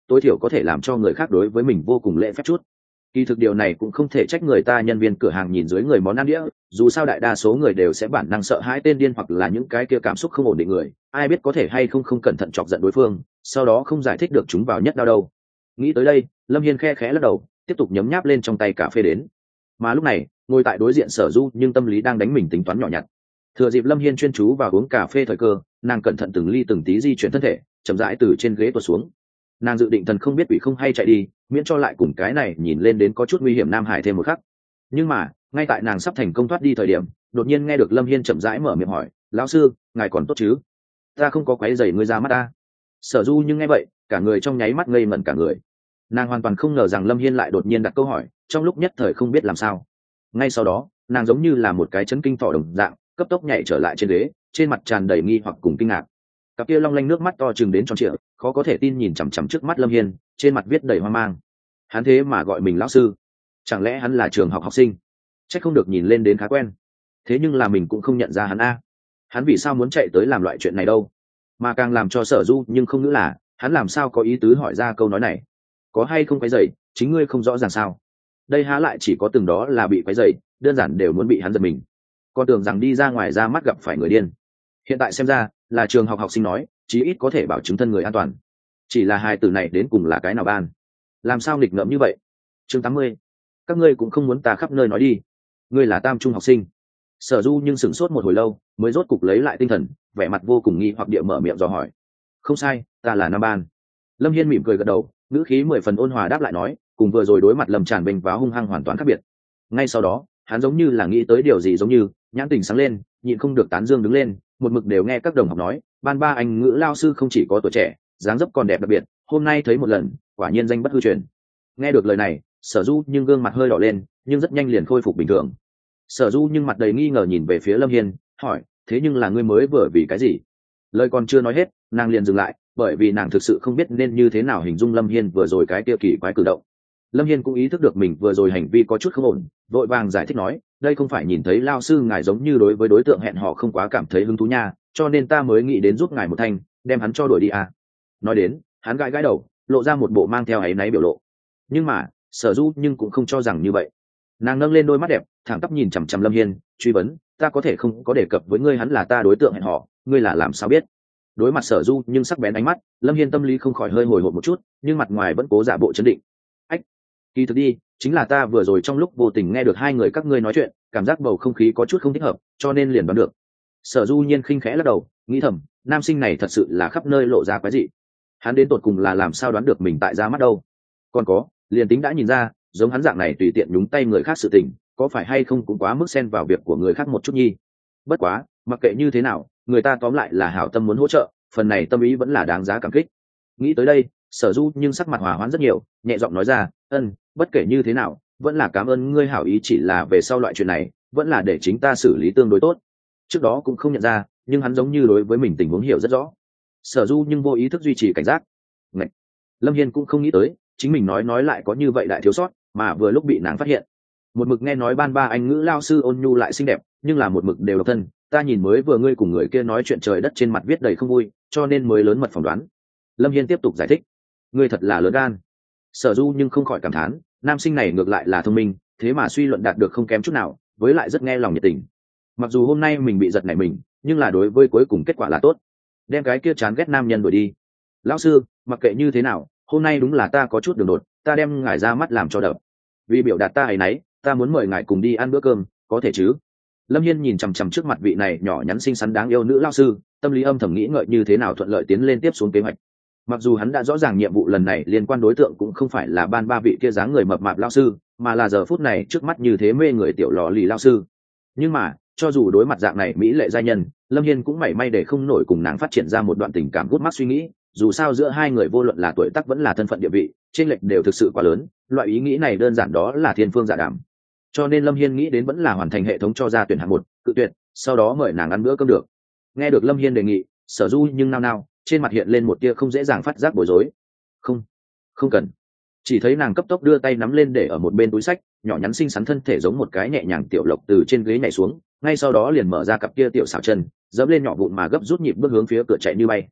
tối thiểu có thể làm cho người khác đối với mình vô cùng lễ phép chút. Kỳ thực điều này cũng không thể trách người ta, nhân viên cửa hàng nhìn dưới người món ăn đĩa, dù sao đại đa số người đều sẽ bản năng sợ hãi tên điên hoặc là những cái kia cảm xúc không ổn định người, ai biết có thể hay không không cẩn thận chọc giận đối phương, sau đó không giải thích được chúng vào nhất đau đâu. Nghĩ tới đây, Lâm Hiên khe khẽ lắc đầu, tiếp tục nhấm nháp lên trong tay cà phê đến. Mà lúc này, ngồi tại đối diện Sở Du nhưng tâm lý đang đánh mình tính toán nhỏ nhặt. Thừa dịp Lâm Hiên chuyên chú vào uống cà phê thời cơ, nàng cẩn thận từng ly từng tí di chuyển thân thể, chậm rãi từ trên ghế tuột xuống. Nàng dự định thần không biết quỷ không hay chạy đi, miễn cho lại cùng cái này nhìn lên đến có chút nguy hiểm Nam Hải thêm một khắc. Nhưng mà ngay tại nàng sắp thành công thoát đi thời điểm, đột nhiên nghe được Lâm Hiên chậm rãi mở miệng hỏi: lão sư, ngài còn tốt chứ? Ta không có quấy rầy ngươi ra mắt ta. Sở Du nhưng nghe vậy, cả người trong nháy mắt ngây ngẩn cả người. Nàng hoàn toàn không ngờ rằng Lâm Hiên lại đột nhiên đặt câu hỏi, trong lúc nhất thời không biết làm sao. Ngay sau đó, nàng giống như là một cái chấn kinh thỏ đồng dạng, cấp tốc nhảy trở lại trên ghế, trên mặt tràn đầy nghi hoặc cùng kinh ngạc. Cặp kia long lanh nước mắt to trừng đến tròn trịa, khó có thể tin nhìn chằm chằm trước mắt Lâm Hiên, trên mặt viết đầy hoang mang. Hắn thế mà gọi mình lão sư, chẳng lẽ hắn là trường học học sinh? Chắc không được nhìn lên đến khá quen, thế nhưng là mình cũng không nhận ra hắn a. Hắn vì sao muốn chạy tới làm loại chuyện này đâu? Mà càng làm cho Sở Du nhưng không nghĩ là hắn làm sao có ý tứ hỏi ra câu nói này. Có hay không quấy rầy, chính ngươi không rõ ràng sao? Đây há lại chỉ có từng đó là bị quấy rầy, đơn giản đều muốn bị hắn giật mình. Con tưởng rằng đi ra ngoài ra mắt gặp phải người điên, hiện tại xem ra là trường học học sinh nói, chí ít có thể bảo chứng thân người an toàn. Chỉ là hai từ này đến cùng là cái nào ban? Làm sao nghịch ngợm như vậy? Chương tám mươi. Các ngươi cũng không muốn ta khắp nơi nói đi. Ngươi là tam trung học sinh. Sở Du nhưng sửng sốt một hồi lâu, mới rốt cục lấy lại tinh thần, vẻ mặt vô cùng nghi hoặc địa mở miệng dò hỏi. Không sai, ta là năm ban. Lâm Hiên mỉm cười gật đầu, ngữ khí mười phần ôn hòa đáp lại nói, cùng vừa rồi đối mặt Lâm Tràn Bình váo hung hăng hoàn toàn khác biệt. Ngay sau đó, hắn giống như là nghĩ tới điều gì giống như, nhãn tình sáng lên, nhịn không được tán dương đứng lên, một mực đều nghe các đồng học nói, ban ba anh ngữ lao sư không chỉ có tuổi trẻ, dáng dấp còn đẹp đặc biệt, hôm nay thấy một lần, quả nhiên danh bất hư truyền. Nghe được lời này, Sở Du nhưng gương mặt hơi đỏ lên, nhưng rất nhanh liền khôi phục bình thường. Sở Du nhưng mặt đầy nghi ngờ nhìn về phía Lâm Hiên, hỏi, thế nhưng là ngươi mới vừa vì cái gì? Lời còn chưa nói hết, nàng liền dừng lại, bởi vì nàng thực sự không biết nên như thế nào hình dung Lâm Hiên vừa rồi cái kia kỳ quái cử động. Lâm Hiên cũng ý thức được mình vừa rồi hành vi có chút không ổn, vội vàng giải thích nói, đây không phải nhìn thấy lao sư ngài giống như đối với đối tượng hẹn hò không quá cảm thấy hứng thú nha, cho nên ta mới nghĩ đến giúp ngài một thanh, đem hắn cho đuổi đi à. Nói đến, hắn gãi gãi đầu, lộ ra một bộ mang theo áy náy biểu lộ. Nhưng mà, Sở Du nhưng cũng không cho rằng như vậy. Nàng nâng lên đôi mắt đẹp, thẳng tắp nhìn chằm chằm Lâm Hiên, truy vấn, ta có thể không có đề cập với ngươi hắn là ta đối tượng hẹn hò, ngươi là làm sao biết? Đối mặt Sở Du nhưng sắc bén ánh mắt, Lâm Hiên tâm lý không khỏi hơi hồi hộp một chút, nhưng mặt ngoài vẫn cố giả bộ trấn định. Ách, kỳ thực đi, chính là ta vừa rồi trong lúc vô tình nghe được hai người các ngươi nói chuyện, cảm giác bầu không khí có chút không thích hợp, cho nên liền đoán được. Sở Du nhiên khinh khẽ lắc đầu, nghĩ thầm, nam sinh này thật sự là khắp nơi lộ ra quái dị. Hắn đến tột cùng là làm sao đoán được mình tại ra mắt đâu? Còn có, liền tính đã nhìn ra, giống hắn dạng này tùy tiện nhúng tay người khác sự tình, có phải hay không cũng quá mức xen vào việc của người khác một chút nhi. Bất quá, mặc kệ như thế nào, người ta tóm lại là hảo tâm muốn hỗ trợ, phần này tâm ý vẫn là đáng giá cảm kích. Nghĩ tới đây, Sở Du nhưng sắc mặt hòa hoãn rất nhiều, nhẹ giọng nói ra, ân, bất kể như thế nào, vẫn là cảm ơn ngươi hảo ý, chỉ là về sau loại chuyện này, vẫn là để chính ta xử lý tương đối tốt. Trước đó cũng không nhận ra, nhưng hắn giống như đối với mình tình huống hiểu rất rõ. Sở Du nhưng vô ý thức duy trì cảnh giác. Ngậy! Lâm Hiên cũng không nghĩ tới, chính mình nói nói lại có như vậy đại thiếu sót, mà vừa lúc bị nàng phát hiện. Một mực nghe nói ban ba anh ngữ lao sư ôn nhu lại xinh đẹp, nhưng là một mực đều độc thân, ta nhìn mới vừa ngươi cùng người kia nói chuyện trời đất trên mặt viết đầy không vui, cho nên mới lớn mật phỏng đoán. Lâm Hiên tiếp tục giải thích, ngươi thật là lớn gan. Sở Du nhưng không khỏi cảm thán, nam sinh này ngược lại là thông minh, thế mà suy luận đạt được không kém chút nào, với lại rất nghe lòng nhiệt tình. Mặc dù hôm nay mình bị giật nảy mình, nhưng là đối với cuối cùng kết quả là tốt, đem cái kia chán ghét nam nhân đuổi đi. Lão sư, mặc kệ như thế nào, hôm nay đúng là ta có chút đường đột, ta đem ngài ra mắt làm cho đập. Vì biểu đạt ta ấy nấy, ta muốn mời ngài cùng đi ăn bữa cơm, có thể chứ? Lâm Hiên nhìn chằm chằm trước mặt vị này nhỏ nhắn xinh xắn đáng yêu nữ lão sư, tâm lý âm thầm nghĩ ngợi như thế nào thuận lợi tiến lên tiếp xuống kế hoạch. Mặc dù hắn đã rõ ràng nhiệm vụ lần này liên quan đối tượng cũng không phải là ban ba vị kia dáng người mập mạp lão sư, mà là giờ phút này trước mắt như thế mê người tiểu lò lì lão sư. Nhưng mà, cho dù đối mặt dạng này mỹ lệ giai nhân, Lâm Hiên cũng mảy may để không nổi cùng nàng phát triển ra một đoạn tình cảm gút mắt suy nghĩ, dù sao giữa hai người vô luận là tuổi tác vẫn là thân phận địa vị, chênh lệch đều thực sự quá lớn, loại ý nghĩ này đơn giản đó là thiên phương dạ đàm. Cho nên Lâm Hiên nghĩ đến vẫn là hoàn thành hệ thống cho ra tuyển hạng một, cự tuyệt, sau đó mời nàng ăn bữa cơm được. Nghe được Lâm Hiên đề nghị, Sở Du nhưng nao nao, trên mặt hiện lên một tia không dễ dàng phát giác bối rối. Không, không cần. Chỉ thấy nàng cấp tốc đưa tay nắm lên để ở một bên túi sách, nhỏ nhắn xinh xắn thân thể giống một cái nhẹ nhàng tiểu lộc từ trên ghế nhảy xuống, ngay sau đó liền mở ra cặp kia tiểu xảo chân, dẫm lên nhỏ vụn mà gấp rút nhịp bước hướng phía cửa chạy như bay.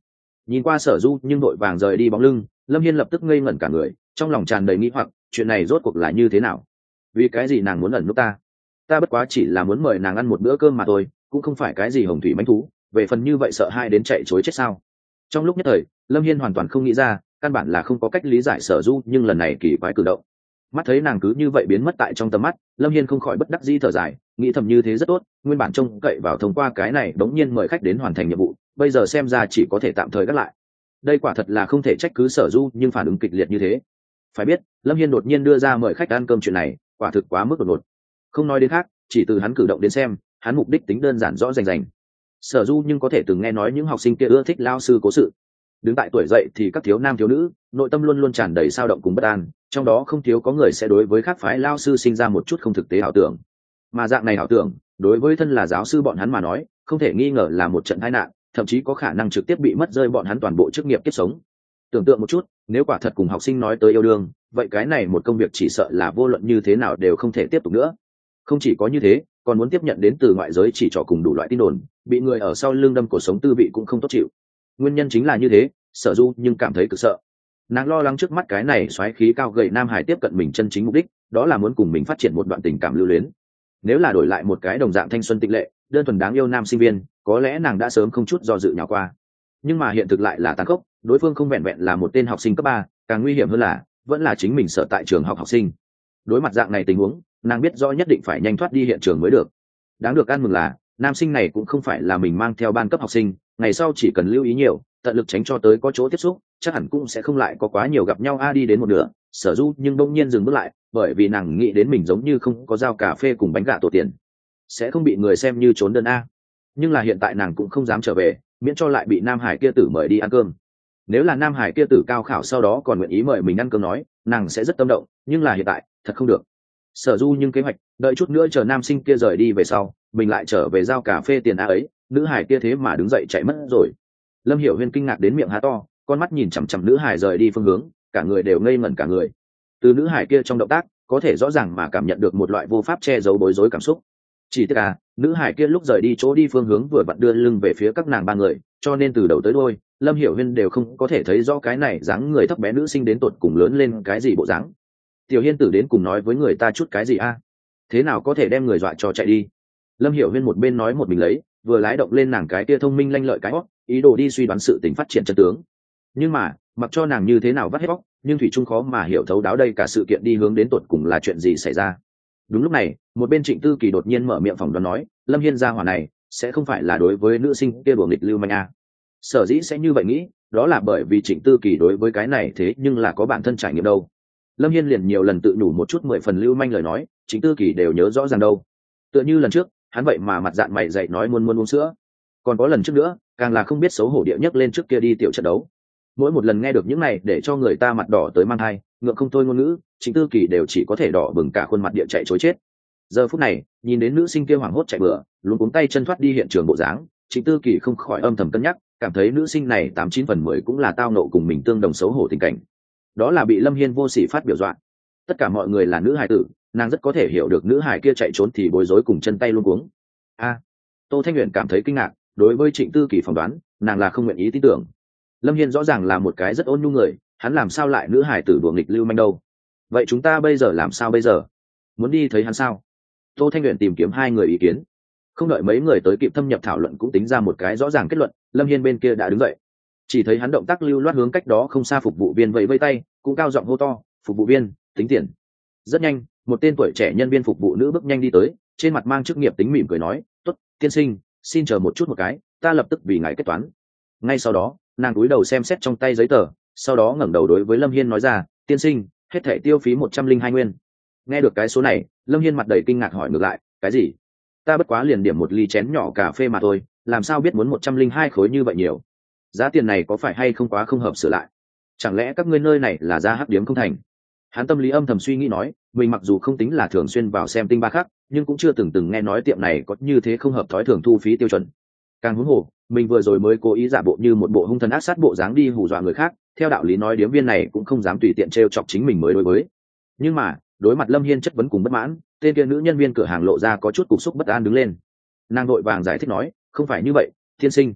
Nhìn qua Sở Du nhưng đội vàng rời đi bóng lưng, Lâm Hiên lập tức ngây ngẩn cả người, trong lòng tràn đầy nghi hoặc, chuyện này rốt cuộc là như thế nào? Vì cái gì nàng muốn ẩn núp ta? Ta bất quá chỉ là muốn mời nàng ăn một bữa cơm mà thôi, cũng không phải cái gì hồng thủy mãnh thú, về phần như vậy sợ hai đến chạy chối chết sao? Trong lúc nhất thời, Lâm Hiên hoàn toàn không nghĩ ra, căn bản là không có cách lý giải Sở Du nhưng lần này kỳ quái cử động. Mắt thấy nàng cứ như vậy biến mất tại trong tầm mắt, Lâm Hiên không khỏi bất đắc dĩ thở dài, nghĩ thầm như thế rất tốt, nguyên bản trông cậy vào thông qua cái này đống nhiên mời khách đến hoàn thành nhiệm vụ, bây giờ xem ra chỉ có thể tạm thời gác lại. Đây quả thật là không thể trách cứ Sở Du nhưng phản ứng kịch liệt như thế. Phải biết, Lâm Hiên đột nhiên đưa ra mời khách ăn cơm chuyện này, quả thực quá mức đột ngột. Không nói đến khác, chỉ từ hắn cử động đến xem, hắn mục đích tính đơn giản rõ rành rành. Sở Du nhưng có thể từng nghe nói những học sinh kia ưa thích lao sư cố sự. Đứng tại tuổi dậy thì các thiếu nam thiếu nữ, nội tâm luôn luôn tràn đầy dao động cùng bất an, trong đó không thiếu có người sẽ đối với khác phái lao sư sinh ra một chút không thực tế ảo tưởng. Mà dạng này ảo tưởng, đối với thân là giáo sư bọn hắn mà nói, không thể nghi ngờ là một trận tai nạn, thậm chí có khả năng trực tiếp bị mất rơi bọn hắn toàn bộ chức nghiệp kiếp sống. Tưởng tượng một chút, nếu quả thật cùng học sinh nói tới yêu đương, vậy cái này một công việc chỉ sợ là vô luận như thế nào đều không thể tiếp tục nữa. Không chỉ có như thế, còn muốn tiếp nhận đến từ ngoại giới chỉ trỏ cùng đủ loại tin đồn, bị người ở sau lưng đâm cổ sống tư vị cũng không tốt chịu. Nguyên nhân chính là như thế, Sở Du nhưng cảm thấy cực sợ. Nàng lo lắng trước mắt cái này xoáy khí cao gầy nam hải tiếp cận mình chân chính mục đích, đó là muốn cùng mình phát triển một đoạn tình cảm lưu luyến. Nếu là đổi lại một cái đồng dạng thanh xuân tịnh lệ, đơn thuần đáng yêu nam sinh viên, có lẽ nàng đã sớm không chút do dự nhào qua. Nhưng mà hiện thực lại là tàn khốc, đối phương không vẹn vẹn là một tên học sinh cấp ba, càng nguy hiểm hơn là vẫn là chính mình sở tại trường học học sinh. Đối mặt dạng này tình huống, nàng biết rõ nhất định phải nhanh thoát đi hiện trường mới được. Đáng được ăn mừng là nam sinh này cũng không phải là mình mang theo ban cấp học sinh, ngày sau chỉ cần lưu ý nhiều, tận lực tránh cho tới có chỗ tiếp xúc, chắc hẳn cũng sẽ không lại có quá nhiều gặp nhau a. đi đến một nửa, Sở Du nhưng bỗng nhiên dừng bước lại, bởi vì nàng nghĩ đến mình giống như không có dao cà phê cùng bánh gà tổ tiền, sẽ không bị người xem như trốn đơn a. Nhưng là hiện tại nàng cũng không dám trở về, miễn cho lại bị nam hải kia tử mời đi ăn cơm. Nếu là nam hải kia tử cao khảo sau đó còn nguyện ý mời mình ăn cơm nói, nàng sẽ rất tâm động, nhưng là hiện tại thật không được. Sở Du nhưng kế hoạch đợi chút nữa chờ nam sinh kia rời đi về sau, mình lại trở về giao cà phê tiền a ấy, nữ hải kia thế mà đứng dậy chạy mất rồi. Lâm Hiểu Huyên kinh ngạc đến miệng há to, con mắt nhìn chằm chằm nữ hải rời đi phương hướng, cả người đều ngây ngẩn cả người. Từ nữ hải kia trong động tác, có thể rõ ràng mà cảm nhận được một loại vô pháp che giấu bối rối cảm xúc. Chỉ tiếc à, nữ hải kia lúc rời đi chỗ đi phương hướng vừa vặn đưa lưng về phía các nàng ba người, cho nên từ đầu tới đuôi, Lâm Hiểu Huyên đều không có thể thấy rõ cái này dáng người thấp bé nữ sinh đến tột cùng lớn lên cái gì bộ dáng. Tiểu Hiên tử đến cùng nói với người ta chút cái gì a? Thế nào có thể đem người dọa cho chạy đi? Lâm Hiểu Huyên một bên nói một mình lấy, vừa lái động lên nàng cái kia thông minh lanh lợi cái hót, ý đồ đi suy đoán sự tình phát triển chân tướng. Nhưng mà, mặc cho nàng như thế nào vắt hết bóc, nhưng thủy chung khó mà hiểu thấu đáo đây cả sự kiện đi hướng đến tột cùng là chuyện gì xảy ra. Đúng lúc này, một bên Trịnh Tư Kỳ đột nhiên mở miệng phỏng đoán nói, Lâm Hiên gia hỏa này sẽ không phải là đối với nữ sinh kia đùa nghịch lưu manh a. Sở dĩ sẽ như vậy nghĩ, đó là bởi vì Trịnh Tư Kỳ đối với cái này thế nhưng là có bản thân trải nghiệm đâu. Lâm Hiên liền nhiều lần tự nhủ một chút mười phần lưu manh lời nói, Trịnh Tư Kỳ đều nhớ rõ ràng đâu. Tựa như lần trước, hắn vậy mà mặt dạn mày dậy nói muốn muốn uống sữa. Còn có lần trước nữa, càng là không biết xấu hổ địa nhất lên trước kia đi tiểu trận đấu. Mỗi một lần nghe được những này để cho người ta mặt đỏ tới mang hai, ngượng không thôi ngôn ngữ, Trịnh Tư Kỳ đều chỉ có thể đỏ bừng cả khuôn mặt địa chạy chối chết. Giờ phút này, nhìn đến nữ sinh kia hoảng hốt chạy bừa, luống cuống tay chân thoát đi hiện trường bộ dáng, Trịnh Tư Kỳ không khỏi âm thầm cân nhắc, cảm thấy nữ sinh này tám chín phần mười cũng là tao nộ cùng mình tương đồng xấu hổ tình cảnh. Đó là bị Lâm Hiên vô sỉ phát biểu dọa. Tất cả mọi người là nữ hài tử, nàng rất có thể hiểu được nữ hài kia chạy trốn thì bối rối cùng chân tay luống cuống. A, Tô Thanh Uyển cảm thấy kinh ngạc, đối với Trịnh Tư Kỳ phỏng đoán, nàng là không nguyện ý tin tưởng. Lâm Hiên rõ ràng là một cái rất ôn nhu người, hắn làm sao lại nữ hài tử đùa nghịch lưu manh đâu? Vậy chúng ta bây giờ làm sao bây giờ? Muốn đi thấy hắn sao? Tô Thanh Uyển tìm kiếm hai người ý kiến. Không đợi mấy người tới kịp thâm nhập thảo luận cũng tính ra một cái rõ ràng kết luận, Lâm Hiên bên kia đã đứng dậy. Chỉ thấy hắn động tác lưu loát hướng cách đó không xa phục vụ viên vẫy vẫy tay, cũng cao giọng hô to, "Phục vụ viên, tính tiền." Rất nhanh, một tên tuổi trẻ nhân viên phục vụ nữ bước nhanh đi tới, trên mặt mang chức nghiệp tính mỉm cười nói, "Tốt, tiên sinh, xin chờ một chút một cái, ta lập tức vì ngài kết toán." Ngay sau đó, nàng cúi đầu xem xét trong tay giấy tờ, sau đó ngẩng đầu đối với Lâm Hiên nói ra, "Tiên sinh, hết thảy tiêu phí một trăm linh hai nguyên." Nghe được cái số này, Lâm Hiên mặt đầy kinh ngạc hỏi ngược lại, "Cái gì? Ta bất quá liền điểm một ly chén nhỏ cà phê mà thôi, làm sao biết muốn một trăm linh hai khối như vậy nhiều? Giá tiền này có phải hay không quá không hợp sửa lại? Chẳng lẽ các ngươi nơi này là ra hắc điếm không thành?" Hắn tâm lý âm thầm suy nghĩ nói, mình mặc dù không tính là thường xuyên vào xem tinh ba khác, nhưng cũng chưa từng từng nghe nói tiệm này có như thế không hợp thói thường thu phí tiêu chuẩn. Càng huống hồ, mình vừa rồi mới cố ý giả bộ như một bộ hung thần ác sát bộ dáng đi hù dọa người khác, theo đạo lý nói điếm viên này cũng không dám tùy tiện trêu chọc chính mình mới đối với. Nhưng mà, đối mặt Lâm Hiên chất vấn cùng bất mãn, tên kia nữ nhân viên cửa hàng lộ ra có chút cục xúc bất an đứng lên. Nàng vội vàng giải thích nói, "Không phải như vậy, tiên sinh,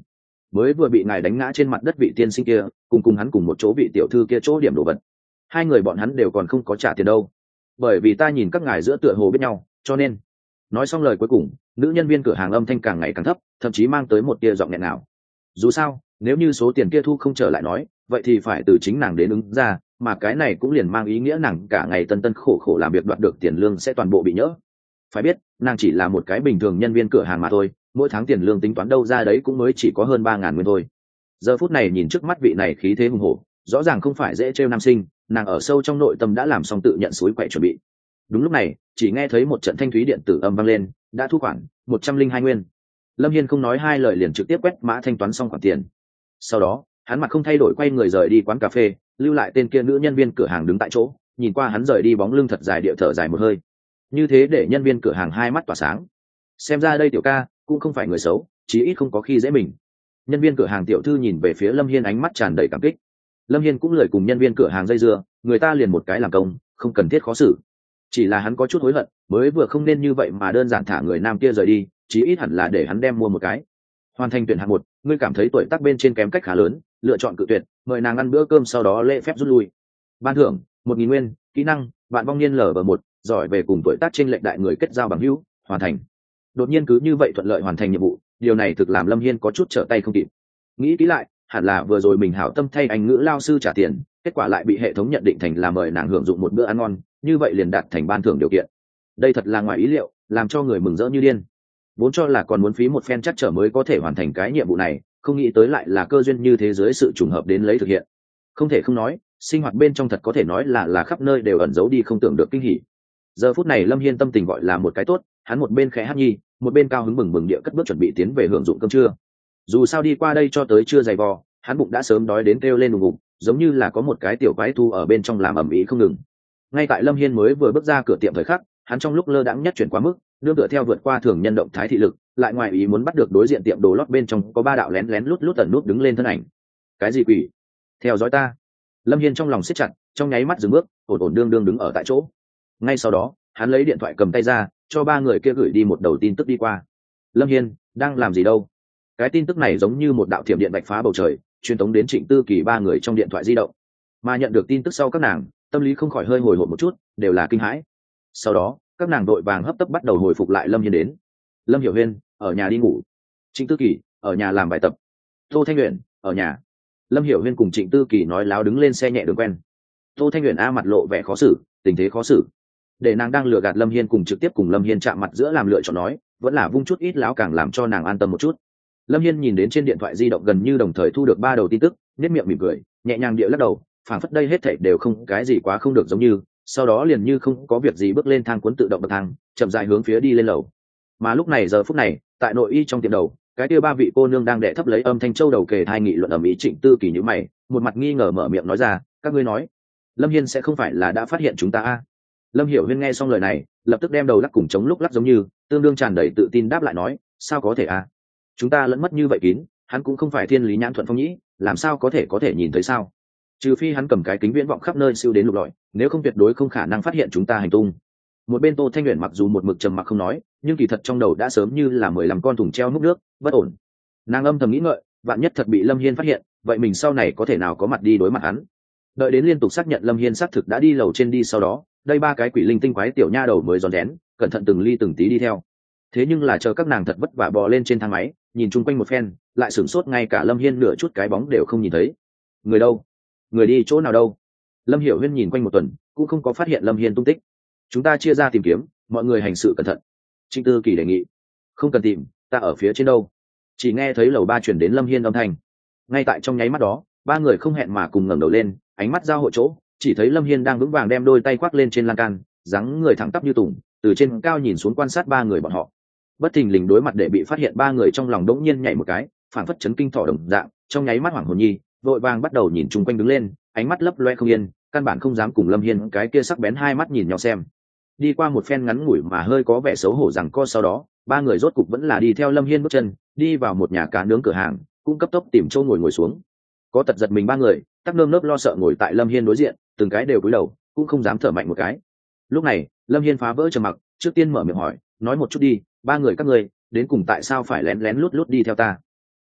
mới vừa bị ngài đánh ngã trên mặt đất vị tiên sinh kia cùng cùng hắn cùng một chỗ vị tiểu thư kia chỗ điểm đồ vật, hai người bọn hắn đều còn không có trả tiền đâu, bởi vì ta nhìn các ngài giữa tựa hồ biết nhau cho nên. Nói xong lời cuối cùng, nữ nhân viên cửa hàng âm thanh càng ngày càng thấp, thậm chí mang tới một tia giọng nghẹn nào. Dù sao nếu như số tiền kia thu không trở lại nói, vậy thì phải từ chính nàng đến ứng ra, mà cái này cũng liền mang ý nghĩa nàng cả ngày tân tân khổ khổ làm việc đoạt được tiền lương sẽ toàn bộ bị nhỡ. Phải biết nàng chỉ là một cái bình thường nhân viên cửa hàng mà thôi, mỗi tháng tiền lương tính toán đâu ra đấy cũng mới chỉ có hơn ba ngàn nguyên thôi. Giờ phút này nhìn trước mắt vị này khí thế hùng hổ, rõ ràng không phải dễ trêu nam sinh, nàng ở sâu trong nội tâm đã làm xong tự nhận suối quậy chuẩn bị. Đúng lúc này chỉ nghe thấy một trận thanh thúy điện tử âm vang lên, đã thu khoản một trăm linh hai nguyên. Lâm Hiên không nói hai lời liền trực tiếp quét mã thanh toán xong khoản tiền. Sau đó hắn mặt không thay đổi quay người rời đi quán cà phê, lưu lại tên kia nữ nhân viên cửa hàng đứng tại chỗ, nhìn qua hắn rời đi bóng lưng thật dài, địa thở dài một hơi. Như thế để nhân viên cửa hàng hai mắt tỏa sáng. Xem ra đây tiểu ca cũng không phải người xấu, chí ít không có khi dễ mình. Nhân viên cửa hàng tiểu thư nhìn về phía Lâm Hiên ánh mắt tràn đầy cảm kích. Lâm Hiên cũng lời cùng nhân viên cửa hàng dây dưa, người ta liền một cái làm công, không cần thiết khó xử. Chỉ là hắn có chút hối hận, mới vừa không nên như vậy mà đơn giản thả người nam kia rời đi, chí ít hẳn là để hắn đem mua một cái. Hoàn thành tuyển hạng một, ngươi cảm thấy tuổi tác bên trên kém cách khá lớn, lựa chọn cự tuyệt, mời nàng ăn bữa cơm sau đó lễ phép rút lui. Ban thưởng một nghìn nguyên, kỹ năng bạn vong niên lở một, giỏi về cùng tuổi tác trên lệnh đại người kết giao bằng hữu, hoàn thành. Đột nhiên cứ như vậy thuận lợi hoàn thành nhiệm vụ, điều này thực làm Lâm Hiên có chút trở tay không kịp. Nghĩ kỹ lại, hẳn là vừa rồi mình hảo tâm thay anh ngữ lao sư trả tiền, kết quả lại bị hệ thống nhận định thành là mời nàng hưởng dụng một bữa ăn ngon, như vậy liền đạt thành ban thưởng điều kiện. Đây thật là ngoài ý liệu, làm cho người mừng rỡ như điên. Vốn cho là còn muốn phí một phen chắc trở mới có thể hoàn thành cái nhiệm vụ này, không nghĩ tới lại là cơ duyên như thế giới sự trùng hợp đến lấy thực hiện. Không thể không nói, sinh hoạt bên trong thật có thể nói là là khắp nơi đều ẩn giấu đi không tưởng được kinh hỉ. Giờ phút này Lâm Hiên tâm tình gọi là một cái tốt, hắn một bên khẽ hát nhi, một bên cao hứng bừng bừng địa cất bước chuẩn bị tiến về hưởng dụng cơm trưa. Dù sao đi qua đây cho tới chưa dày vò, hắn bụng đã sớm đói đến kêu lên ùng ục, giống như là có một cái tiểu quái thu ở bên trong làm ầm ĩ không ngừng. Ngay tại Lâm Hiên mới vừa bước ra cửa tiệm thời khắc, hắn trong lúc lơ đãng nhất chuyển qua mức, nương tựa theo vượt qua thường nhân động thái thị lực, lại ngoài ý muốn bắt được đối diện tiệm đồ lót bên trong có ba đạo lén lén lút lút tẩn nút đứng lên thân ảnh. Cái gì quỷ? Theo dõi ta! Lâm Hiên trong lòng siết chặt, trong nháy mắt dừng bước, ổn ổn đương đương đứng ở tại chỗ. Ngay sau đó, hắn lấy điện thoại cầm tay ra, cho ba người kia gửi đi một đầu tin tức đi qua. Lâm Hiên đang làm gì đâu? Cái tin tức này giống như một đạo thiểm điện bạch phá bầu trời, truyền tống đến Trịnh Tư Kỳ ba người trong điện thoại di động. Mà nhận được tin tức sau các nàng, tâm lý không khỏi hơi hồi hộp một chút, đều là kinh hãi. Sau đó các nàng đội vàng hấp tấp bắt đầu hồi phục lại Lâm Hiên đến. Lâm Hiểu Huyên ở nhà đi ngủ, Trịnh Tư Kỳ ở nhà làm bài tập, Tô Thanh Uyển ở nhà. Lâm Hiểu Huyên cùng Trịnh Tư Kỳ nói láo đứng lên xe nhẹ đường quen. Tô Thanh Uyển a mặt lộ vẻ khó xử, tình thế khó xử. Để nàng đang lừa gạt Lâm Hiên cùng trực tiếp cùng Lâm Hiên chạm mặt giữa làm lựa chọn nói, vẫn là vung chút ít láo càng làm cho nàng an tâm một chút. Lâm Hiên nhìn đến trên điện thoại di động gần như đồng thời thu được ba đầu tin tức, nét miệng mỉm cười, nhẹ nhàng địa lắc đầu, phảng phất đây hết thảy đều không cái gì quá không được giống như, sau đó liền như không có việc gì bước lên thang cuốn tự động bậc thang, chậm rãi hướng phía đi lên lầu. Mà lúc này giờ phút này, tại nội y trong tiệm đầu, cái kia ba vị cô nương đang đệ thấp lấy âm thanh châu đầu kề thai nghị luận ầm ĩ. Trịnh Tư Kỳ nhíu mày, một mặt nghi ngờ mở miệng nói ra, các ngươi nói, Lâm Hiên sẽ không phải là đã phát hiện chúng ta a? Lâm Hiểu Huyên nghe xong lời này, lập tức đem đầu lắc cùng chống lúc lắc giống như, tương đương tràn đầy tự tin đáp lại nói, sao có thể a? Chúng ta lẫn mất như vậy kín, hắn cũng không phải thiên lý nhãn thuận phong nhĩ, làm sao có thể có thể nhìn thấy sao? Trừ phi hắn cầm cái kính viễn vọng khắp nơi siêu đến lục lọi, nếu không tuyệt đối không khả năng phát hiện chúng ta hành tung. Một bên Tô Thanh Uyển mặc dù một mực trầm mặc không nói, nhưng kỳ thật trong đầu đã sớm như là mười lăm con thùng treo múc nước, bất ổn. Nàng âm thầm nghĩ ngợi, vạn nhất thật bị Lâm Hiên phát hiện, vậy mình sau này có thể nào có mặt đi đối mặt hắn? Đợi đến liên tục xác nhận Lâm Hiên xác thực đã đi lầu trên đi sau đó, đây ba cái quỷ linh tinh quái tiểu nha đầu mới rón rén, cẩn thận từng ly từng tí đi theo. Thế nhưng là chờ các nàng thật vất vả bò lên trên thang máy, nhìn chung quanh một phen, lại sửng sốt ngay cả Lâm Hiên nửa chút cái bóng đều không nhìn thấy. Người đâu? Người đi chỗ nào đâu? Lâm Hiểu Huyên nhìn quanh một tuần, cũng không có phát hiện Lâm Hiên tung tích. Chúng ta chia ra tìm kiếm, mọi người hành sự cẩn thận. Trịnh Tư Kỳ đề nghị. Không cần tìm, ta ở phía trên đâu? Chỉ nghe thấy lầu ba chuyển đến Lâm Hiên âm thanh. Ngay tại trong nháy mắt đó, ba người không hẹn mà cùng ngẩng đầu lên, ánh mắt giao hội chỗ, chỉ thấy Lâm Hiên đang vững vàng đem đôi tay khoác lên trên lan can, dáng người thẳng tắp như tùng, từ trên cao nhìn xuống quan sát ba người bọn họ. Bất thình lình đối mặt để bị phát hiện ba người trong lòng đống nhiên nhảy một cái, phản phất chấn kinh thỏ đồng dạng, trong nháy mắt hoảng hồn nhi, vội vàng bắt đầu nhìn chung quanh đứng lên, ánh mắt lấp loe không yên, căn bản không dám cùng Lâm Hiên cái kia sắc bén hai mắt nhìn nhau xem. Đi qua một phen ngắn ngủi mà hơi có vẻ xấu hổ rằng co sau đó, ba người rốt cục vẫn là đi theo Lâm Hiên bước chân, đi vào một nhà cá nướng cửa hàng, cũng cấp tốc tìm chỗ ngồi ngồi xuống. Có tật giật mình ba người, tắc nơm nớp lo sợ ngồi tại Lâm Hiên đối diện, từng cái đều cúi đầu, cũng không dám thở mạnh một cái. Lúc này, Lâm Hiên phá vỡ trầm mặc, trước tiên mở miệng hỏi, nói một chút đi, ba người các ngươi đến cùng tại sao phải lén lén lút lút đi theo ta?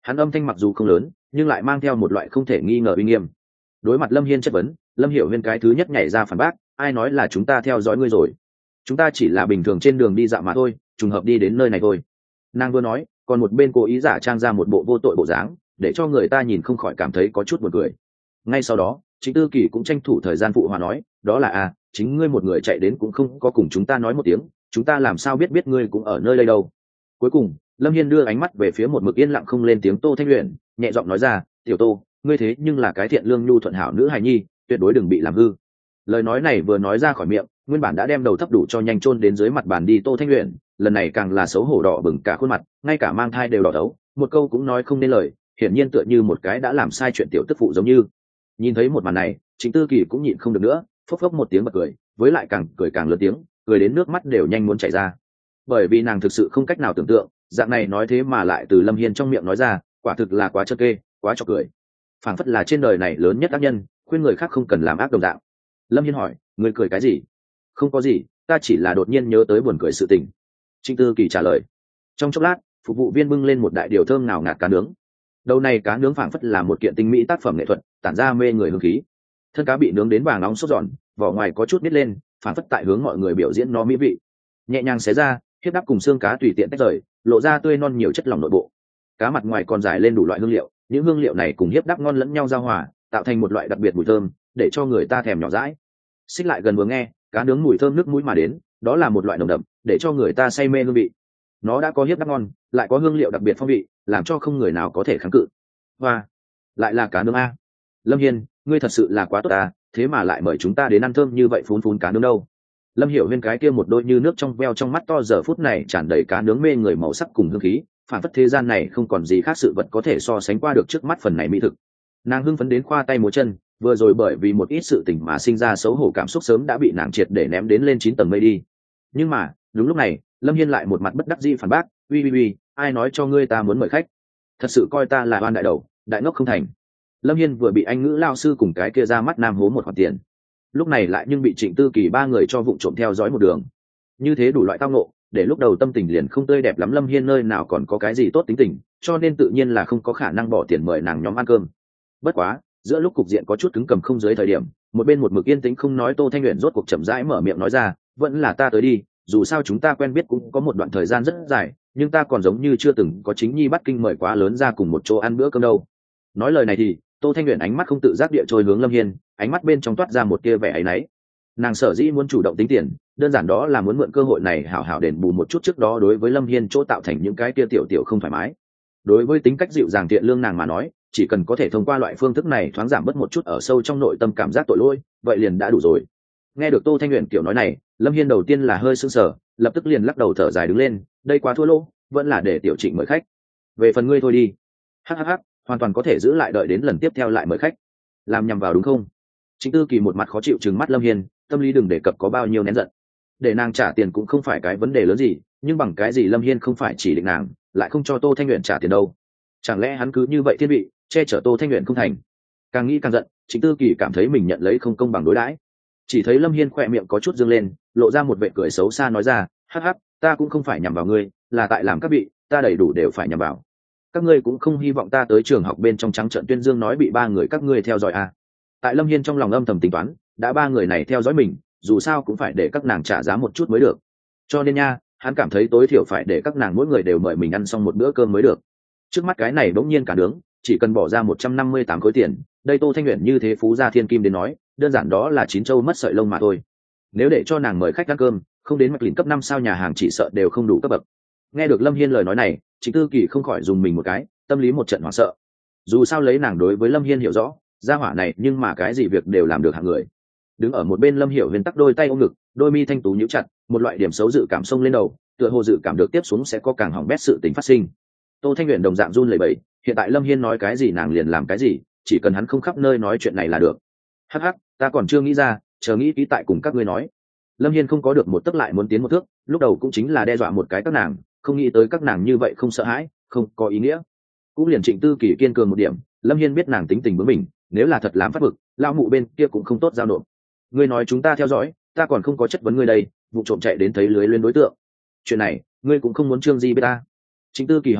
Hắn âm thanh mặc dù không lớn nhưng lại mang theo một loại không thể nghi ngờ uy nghiêm. Đối mặt Lâm Hiên chất vấn, Lâm Hiểu Huyên cái thứ nhất nhảy ra phản bác, ai nói là chúng ta theo dõi ngươi rồi, chúng ta chỉ là bình thường trên đường đi dạo mà thôi, trùng hợp đi đến nơi này thôi. Nàng vừa nói còn một bên cố ý giả trang ra một bộ vô tội bộ dáng, để cho người ta nhìn không khỏi cảm thấy có chút buồn cười. Ngay sau đó Trịnh Tư Kỳ cũng tranh thủ thời gian phụ hòa nói, đó là à, chính ngươi một người chạy đến cũng không có cùng chúng ta nói một tiếng, chúng ta làm sao biết biết ngươi cũng ở nơi đây đâu. Cuối cùng Lâm Hiên đưa ánh mắt về phía một mực yên lặng không lên tiếng Tô Thanh Luyện, nhẹ giọng nói ra, tiểu Tô, ngươi thế nhưng là cái thiện lương nhu thuận hảo nữ hài nhi, tuyệt đối đừng bị làm hư. Lời nói này vừa nói ra khỏi miệng, nguyên bản đã đem đầu thấp đủ cho nhanh chôn đến dưới mặt bàn đi Tô Thanh Luyện, lần này càng là xấu hổ đỏ bừng cả khuôn mặt, ngay cả mang thai đều đỏ đấu, một câu cũng nói không nên lời, hiển nhiên tựa như một cái đã làm sai chuyện tiểu tức phụ giống như. Nhìn thấy một màn này, Trịnh Tư Kỳ cũng nhịn không được nữa, phốc phốc một tiếng bật cười, với lại càng cười càng lớn tiếng, cười đến nước mắt đều nhanh muốn chảy ra. Bởi vì nàng thực sự không cách nào tưởng tượng, dạng này nói thế mà lại từ Lâm Hiên trong miệng nói ra, quả thực là quá trơ kê, quá cho cười. Phảng phất là trên đời này lớn nhất ác nhân, khuyên người khác không cần làm ác đồng dạng. Lâm Hiên hỏi, ngươi cười cái gì? Không có gì, ta chỉ là đột nhiên nhớ tới buồn cười sự tình. Trịnh Tư Kỳ trả lời. Trong chốc lát, phục vụ viên bưng lên một đại điều thơm nào ngạt cá nướng. Đầu này cá nướng phảng phất là một kiện tinh mỹ tác phẩm nghệ thuật, tản ra mê người hương khí. Thân cá bị nướng đến vàng nóng sốt giòn, vỏ ngoài có chút nít lên, phảng phất tại hướng mọi người biểu diễn nó mỹ vị. Nhẹ nhàng xé ra, hiếp đắp cùng xương cá tùy tiện tách rời, lộ ra tươi non nhiều chất lỏng nội bộ. Cá mặt ngoài còn dài lên đủ loại hương liệu, những hương liệu này cùng hiếp đắp ngon lẫn nhau giao hòa, tạo thành một loại đặc biệt mùi thơm, để cho người ta thèm nhỏ dãi. Xích lại gần vừa nghe, cá nướng mùi thơm nước mũi mà đến, đó là một loại nồng đậm, để cho người ta say mê hương vị. Nó đã có hiếp đắp ngon, lại có hương liệu đặc biệt phong vị, làm cho không người nào có thể kháng cự. Và lại là cá nướng a. Lâm Hiên, ngươi thật sự là quá tốt à, thế mà lại mời chúng ta đến ăn thơm như vậy phún phún cá nướng đâu. Lâm Hiểu Huyên cái kia một đôi như nước trong veo trong mắt to giờ phút này tràn đầy cá nướng mê người màu sắc cùng hương khí, phản phất thế gian này không còn gì khác sự vật có thể so sánh qua được trước mắt phần này mỹ thực. Nàng hưng phấn đến khoa tay múa chân, vừa rồi bởi vì một ít sự tình mà sinh ra xấu hổ cảm xúc sớm đã bị nàng triệt để ném đến lên chín tầng mây đi. Nhưng mà đúng lúc này Lâm Hiên lại một mặt bất đắc dĩ phản bác, uy uy uy, ai nói cho ngươi ta muốn mời khách, thật sự coi ta là oan đại đầu đại ngốc không thành. Lâm Hiên vừa bị anh ngữ lao sư cùng cái kia ra mắt nam hố một khoản tiền, lúc này lại nhưng bị Trịnh Tư Kỳ ba người cho vụng trộm theo dõi một đường, như thế đủ loại tao ngộ, để lúc đầu tâm tình liền không tươi đẹp lắm Lâm Hiên nơi nào còn có cái gì tốt tính tình, cho nên tự nhiên là không có khả năng bỏ tiền mời nàng nhóm ăn cơm. Bất quá giữa lúc cục diện có chút cứng cầm không dưới thời điểm, một bên một mực yên tĩnh không nói Tô Thanh Uyển rốt cuộc chậm rãi mở miệng nói ra, vẫn là ta tới đi, dù sao chúng ta quen biết cũng có một đoạn thời gian rất dài, nhưng ta còn giống như chưa từng có chính nhi bắt kinh mời quá lớn ra cùng một chỗ ăn bữa cơm đâu. Nói lời này thì Tô Thanh Uyển ánh mắt không tự giác địa trôi hướng Lâm Hiên, ánh mắt bên trong toát ra một tia vẻ áy náy. Nàng sở dĩ muốn chủ động tính tiền, đơn giản đó là muốn mượn cơ hội này hảo hảo đền bù một chút trước đó đối với Lâm Hiên chỗ tạo thành những cái tia tiểu tiểu không thoải mái. Đối với tính cách dịu dàng thiện lương nàng mà nói, chỉ cần có thể thông qua loại phương thức này thoáng giảm bớt một chút ở sâu trong nội tâm cảm giác tội lỗi, vậy liền đã đủ rồi. Nghe được Tô Thanh Uyển kiểu nói này, Lâm Hiên đầu tiên là hơi sững sờ, lập tức liền lắc đầu thở dài đứng lên, đây quá thua lỗ, vẫn là để tiểu Trịnh mời khách. Về phần ngươi thôi đi. Hắc hắc hắc, hoàn toàn có thể giữ lại đợi đến lần tiếp theo lại mời khách. Làm nhầm vào đúng không? Trịnh Tư Kỳ một mặt khó chịu trừng mắt Lâm Hiên, tâm lý đừng đề cập có bao nhiêu nén giận. Để nàng trả tiền cũng không phải cái vấn đề lớn gì, nhưng bằng cái gì Lâm Hiên không phải chỉ định nàng, lại không cho Tô Thanh Uyển trả tiền đâu? Chẳng lẽ hắn cứ như vậy thiên vị, che chở Tô Thanh Uyển không thành? Càng nghĩ càng giận, Trịnh Tư Kỳ cảm thấy mình nhận lấy không công bằng đối đãi. Chỉ thấy Lâm Hiên khỏe miệng có chút dương lên, lộ ra một vẻ cười xấu xa nói ra, hắc hắc, ta cũng không phải nhằm vào ngươi, là tại làm các vị, ta đầy đủ đều phải nhằm vào. Các ngươi cũng không hy vọng ta tới trường học bên trong trắng trợn tuyên dương nói bị ba người các ngươi theo dõi à? Tại Lâm Hiên trong lòng âm thầm tính toán, đã ba người này theo dõi mình, dù sao cũng phải để các nàng trả giá một chút mới được. Cho nên nha, hắn cảm thấy tối thiểu phải để các nàng mỗi người đều mời mình ăn xong một bữa cơm mới được. Trước mắt cái này bỗng nhiên cả nướng, chỉ cần bỏ ra một trăm năm mươi tám khối tiền, đây Tô Thanh Uyển như thế phú gia thiên kim đến nói, đơn giản đó là chín châu mất sợi lông mà thôi. Nếu để cho nàng mời khách ăn cơm, không đến mạch lìn cấp năm sao nhà hàng chỉ sợ đều không đủ cấp bậc. Nghe được Lâm Hiên lời nói này, Trịnh Tư Kỳ không khỏi dùng mình một cái, tâm lý một trận hoảng sợ. Dù sao lấy nàng đối với Lâm Hiên hiểu rõ, gia hỏa này nhưng mà cái gì việc đều làm được hạng người. Đứng ở một bên Lâm Hiểu Huyền tắc đôi tay ôm ngực, đôi mi thanh tú nhíu chặt, một loại điểm xấu dự cảm xông lên đầu, tựa hồ dự cảm được tiếp xuống sẽ có càng hỏng bét sự tình phát sinh. Tô Thanh Uyển đồng dạng run lẩy bẩy, hiện tại Lâm Hiên nói cái gì nàng liền làm cái gì, chỉ cần hắn không khắp nơi nói chuyện này là được. Hắc hắc, ta còn chưa nghĩ ra, chờ nghĩ kỹ tại cùng các ngươi nói. Lâm Hiên không có được một tấc lại muốn tiến một thước, lúc đầu cũng chính là đe dọa một cái các nàng, không nghĩ tới các nàng như vậy không sợ hãi, không có ý nghĩa. Cũng liền Trịnh Tư Kỳ kiên cường một điểm, Lâm Hiên biết nàng tính tình bướng mình, nếu là thật lắm phát bực, lao mụ bên kia cũng không tốt giao nộp. Ngươi nói chúng ta theo dõi, ta còn không có chất vấn ngươi đây, vụ trộm chạy đến thấy lưới lên đối tượng. Chuyện này, ngươi cũng không muốn Trương Di biết ta. Trịnh Tư Kỳ học theo,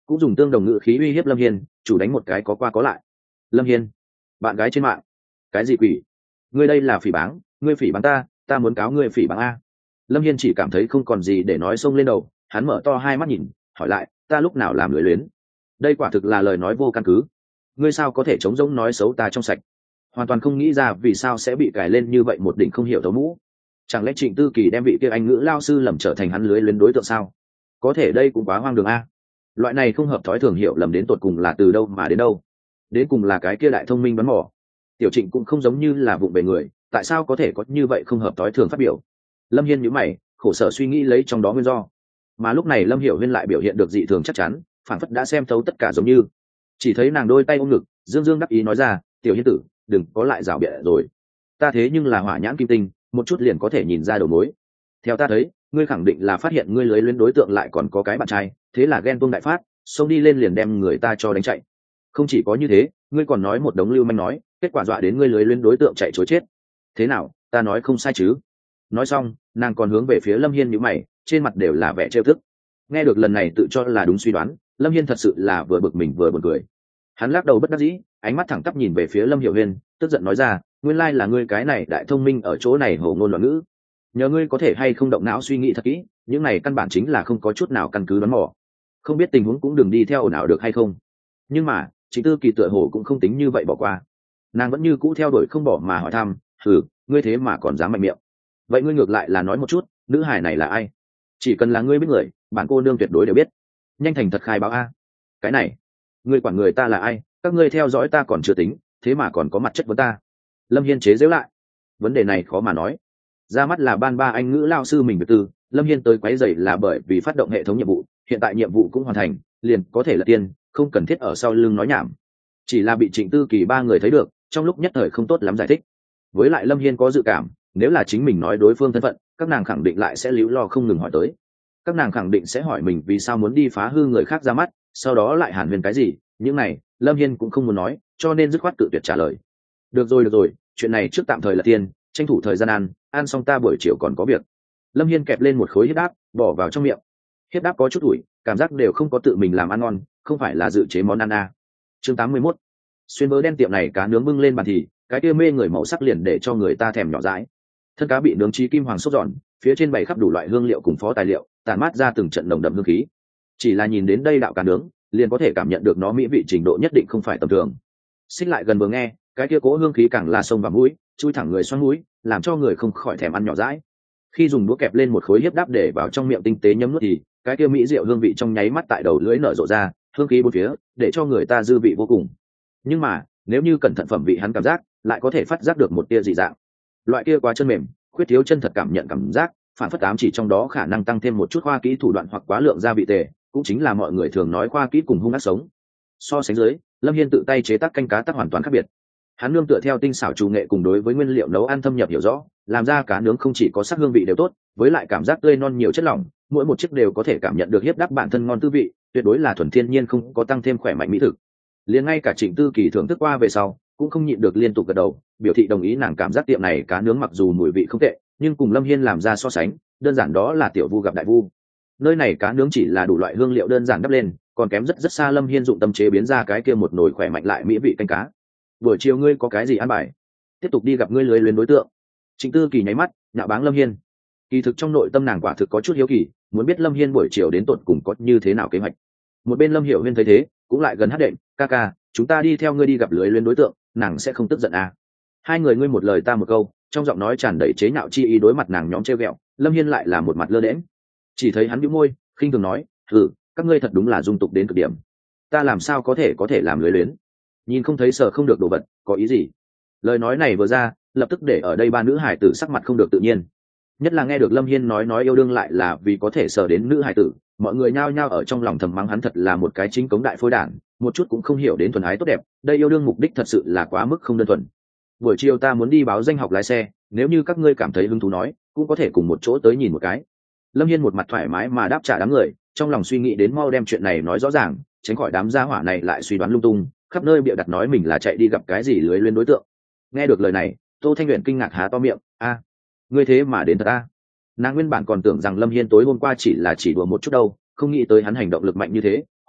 cũng dùng tương đồng ngữ khí uy hiếp Lâm Hiên, chủ đánh một cái có qua có lại. Lâm Hiên, bạn gái trên mạng, cái gì quỷ? Ngươi đây là phỉ báng, ngươi phỉ báng ta, ta muốn cáo ngươi phỉ báng a. Lâm Hiên chỉ cảm thấy không còn gì để nói, xông lên đầu, hắn mở to hai mắt nhìn, hỏi lại, ta lúc nào làm lưỡi luyến? Đây quả thực là lời nói vô căn cứ. Ngươi sao có thể chống giống nói xấu ta trong sạch? Hoàn toàn không nghĩ ra vì sao sẽ bị cài lên như vậy một đỉnh không hiểu thấu mũ. Chẳng lẽ Trịnh Tư Kỳ đem vị kia anh ngữ lao sư lầm trở thành hắn lưới luyến đối tượng sao? Có thể đây cũng quá hoang đường a. Loại này không hợp thói thường hiểu lầm đến tột cùng là từ đâu mà đến đâu? Đến cùng là cái kia đại thông minh đoán mò. Tiểu Trịnh cũng không giống như là vụng về người, tại sao có thể có như vậy không hợp thói thường phát biểu? Lâm Hiên nhíu mày, khổ sở suy nghĩ lấy trong đó nguyên do. Mà lúc này Lâm Hiểu Huyên lại biểu hiện được dị thường chắc chắn, phản phất đã xem thấu tất cả giống như. Chỉ thấy nàng đôi tay ôm ngực, dương dương đắc ý nói ra, tiểu Hiên tử, đừng có lại rảo biện rồi. Ta thế nhưng là hỏa nhãn kim tinh, một chút liền có thể nhìn ra đầu mối. Theo ta thấy, ngươi khẳng định là phát hiện ngươi lưới luyến đối tượng lại còn có cái bạn trai, thế là ghen tuông đại phát, xông đi lên liền đem người ta cho đánh chạy. Không chỉ có như thế, ngươi còn nói một đống lưu manh nói, kết quả dọa đến ngươi lưới luyến đối tượng chạy trối chết. Thế nào, ta nói không sai chứ? Nói xong, nàng còn hướng về phía Lâm Hiên nhíu mày, trên mặt đều là vẻ trêu tức. Nghe được lần này tự cho là đúng suy đoán, Lâm Hiên thật sự là vừa bực mình vừa buồn cười. Hắn lắc đầu bất đắc dĩ, ánh mắt thẳng tắp nhìn về phía Lâm Hiểu Huyên, tức giận nói ra, nguyên lai là ngươi cái này đại thông minh ở chỗ này hồ ngôn loạn ngữ. Nhờ ngươi có thể hay không động não suy nghĩ thật kỹ, những này căn bản chính là không có chút nào căn cứ đoán mò. Không biết tình huống cũng đừng đi theo ồn ào được hay không. Nhưng mà, Trịnh Tư Kỳ tựa hồ cũng không tính như vậy bỏ qua. Nàng vẫn như cũ theo đuổi không bỏ mà hỏi thăm, "Hừ, ngươi thế mà còn dám mạnh miệng? Vậy ngươi ngược lại là nói một chút, nữ hải này là ai? Chỉ cần là ngươi biết người, bản cô nương tuyệt đối đều biết. Nhanh thành thật khai báo a." "Cái này, ngươi quản người ta là ai? Các ngươi theo dõi ta còn chưa tính, thế mà còn có mặt chất vấn ta." Lâm Hiên chế giễu lại. Vấn đề này khó mà nói. Ra mắt là ban ba anh ngữ lao sư mình việc tư, Lâm Hiên tới quấy rầy là bởi vì phát động hệ thống nhiệm vụ, hiện tại nhiệm vụ cũng hoàn thành, liền có thể là tiên, không cần thiết ở sau lưng nói nhảm. Chỉ là bị Trịnh Tư Kỳ ba người thấy được, trong lúc nhất thời không tốt lắm giải thích. Với lại Lâm Hiên có dự cảm, nếu là chính mình nói đối phương thân phận, các nàng khẳng định lại sẽ líu lo không ngừng hỏi tới. Các nàng khẳng định sẽ hỏi mình vì sao muốn đi phá hư người khác ra mắt, sau đó lại hàn huyên cái gì, những này Lâm Hiên cũng không muốn nói, cho nên dứt khoát tự tuyệt trả lời. Được rồi được rồi, chuyện này trước tạm thời là tiên, tranh thủ thời gian ăn, ăn xong ta buổi chiều còn có việc. Lâm Hiên kẹp lên một khối hiếp đáp, bỏ vào trong miệng. Hiếp đáp có chút ủi, cảm giác đều không có tự mình làm ăn ngon, không phải là dự chế món ăn à. Chương tám mươi mốt. Xuyên vớ đen tiệm này cá nướng bưng lên bàn thì, cái kia mê người màu sắc liền để cho người ta thèm nhỏ dãi. Thân cá bị nướng chí kim hoàng sốt giòn, phía trên bày khắp đủ loại hương liệu cùng phó tài liệu, tản mát ra từng trận nồng đậm hương khí. Chỉ là nhìn đến đây đạo cá nướng, liền có thể cảm nhận được nó mỹ vị trình độ nhất định không phải tầm thường. Xích lại gần vừa nghe, cái kia cố hương khí càng là sông vào mũi, chui thẳng người xoắn mũi, làm cho người không khỏi thèm ăn nhỏ dãi. Khi dùng đũa kẹp lên một khối hiếp đáp để vào trong miệng tinh tế nhấm nuốt thì, cái kia mỹ rượu hương vị trong nháy mắt tại đầu lưỡi nở rộ ra, hương khí bốn phía, để cho người ta dư vị vô cùng. Nhưng mà, nếu như cẩn thận phẩm vị hắn cảm giác, lại có thể phát giác được một tia dị dạng. Loại kia quá chân mềm, khuyết thiếu chân thật cảm nhận cảm giác, phản phất ám chỉ trong đó khả năng tăng thêm một chút khoa kỹ thủ đoạn hoặc quá lượng gia vị tệ, cũng chính là mọi người thường nói khoa kỹ cùng hung ác sống. So sánh dưới, Lâm Hiên tự tay chế tác canh cá tác hoàn toàn khác biệt. Hắn nương tựa theo tinh xảo chủ nghệ cùng đối với nguyên liệu nấu ăn thâm nhập hiểu rõ, làm ra cá nướng không chỉ có sắc hương vị đều tốt, với lại cảm giác tươi non nhiều chất lỏng, mỗi một chiếc đều có thể cảm nhận được hiếp đáp bản thân ngon tư vị, tuyệt đối là thuần thiên nhiên không có tăng thêm khỏe mạnh mỹ thực. Liền ngay cả Trịnh Tư Kỳ thưởng thức qua về sau, cũng không nhịn được liên tục gật đầu, biểu thị đồng ý nàng cảm giác tiệm này cá nướng mặc dù mùi vị không tệ, nhưng cùng Lâm Hiên làm ra so sánh, đơn giản đó là tiểu vu gặp đại vu. Nơi này cá nướng chỉ là đủ loại hương liệu đơn giản đắp lên, còn kém rất rất xa Lâm Hiên dụng tâm chế biến ra cái kia một nồi khỏe mạnh lại mỹ vị canh cá. Buổi chiều ngươi có cái gì ăn bài? Tiếp tục đi gặp ngươi lưới luyến đối tượng. Trịnh Tư Kỳ nháy mắt, nhạo báng Lâm Hiên. Kỳ thực trong nội tâm nàng quả thực có chút hiếu kỳ, muốn biết Lâm Hiên buổi chiều đến tận cùng có như thế nào kế hoạch. Một bên Lâm Hiểu Huyên thấy thế, cũng lại gần hát đệm, ca ca, chúng ta đi theo ngươi đi gặp lưới luyến đối tượng, nàng sẽ không tức giận à? Hai người ngươi một lời ta một câu, trong giọng nói tràn đầy chế nhạo chi ý đối mặt nàng nhóm trêu ghẹo. Lâm Hiên lại là một mặt lơ đễnh, chỉ thấy hắn bĩu môi, khinh thường nói, "Ừ, các ngươi thật đúng là dung tục đến cực điểm. Ta làm sao có thể có thể làm lưới luyến? Nhìn không thấy sợ không được đồ vật, có ý gì?" Lời nói này vừa ra, lập tức để ở đây ba nữ hải tử sắc mặt không được tự nhiên. Nhất là nghe được Lâm Hiên nói nói yêu đương lại là vì có thể sờ đến nữ hải tử, mọi người nhao nhao ở trong lòng thầm mắng hắn thật là một cái chính cống đại phôi đản, một chút cũng không hiểu đến thuần ái tốt đẹp, đây yêu đương mục đích thật sự là quá mức không đơn thuần. Buổi chiều ta muốn đi báo danh học lái xe, nếu như các ngươi cảm thấy hứng thú nói, cũng có thể cùng một chỗ tới nhìn một cái. Lâm Hiên một mặt thoải mái mà đáp trả đám người, trong lòng suy nghĩ đến mau đem chuyện này nói rõ ràng, tránh khỏi đám gia hỏa này lại suy đoán lung tung, khắp nơi bịa đặt nói mình là chạy đi gặp cái gì lưới luyến đối tượng. Nghe được lời này, Tô Thanh Uyển kinh ngạc há to miệng, a, ngươi thế mà đến thật a? Nàng nguyên bản còn tưởng rằng Lâm Hiên tối hôm qua chỉ là chỉ đùa một chút đâu, không nghĩ tới hắn hành động lực mạnh như thế,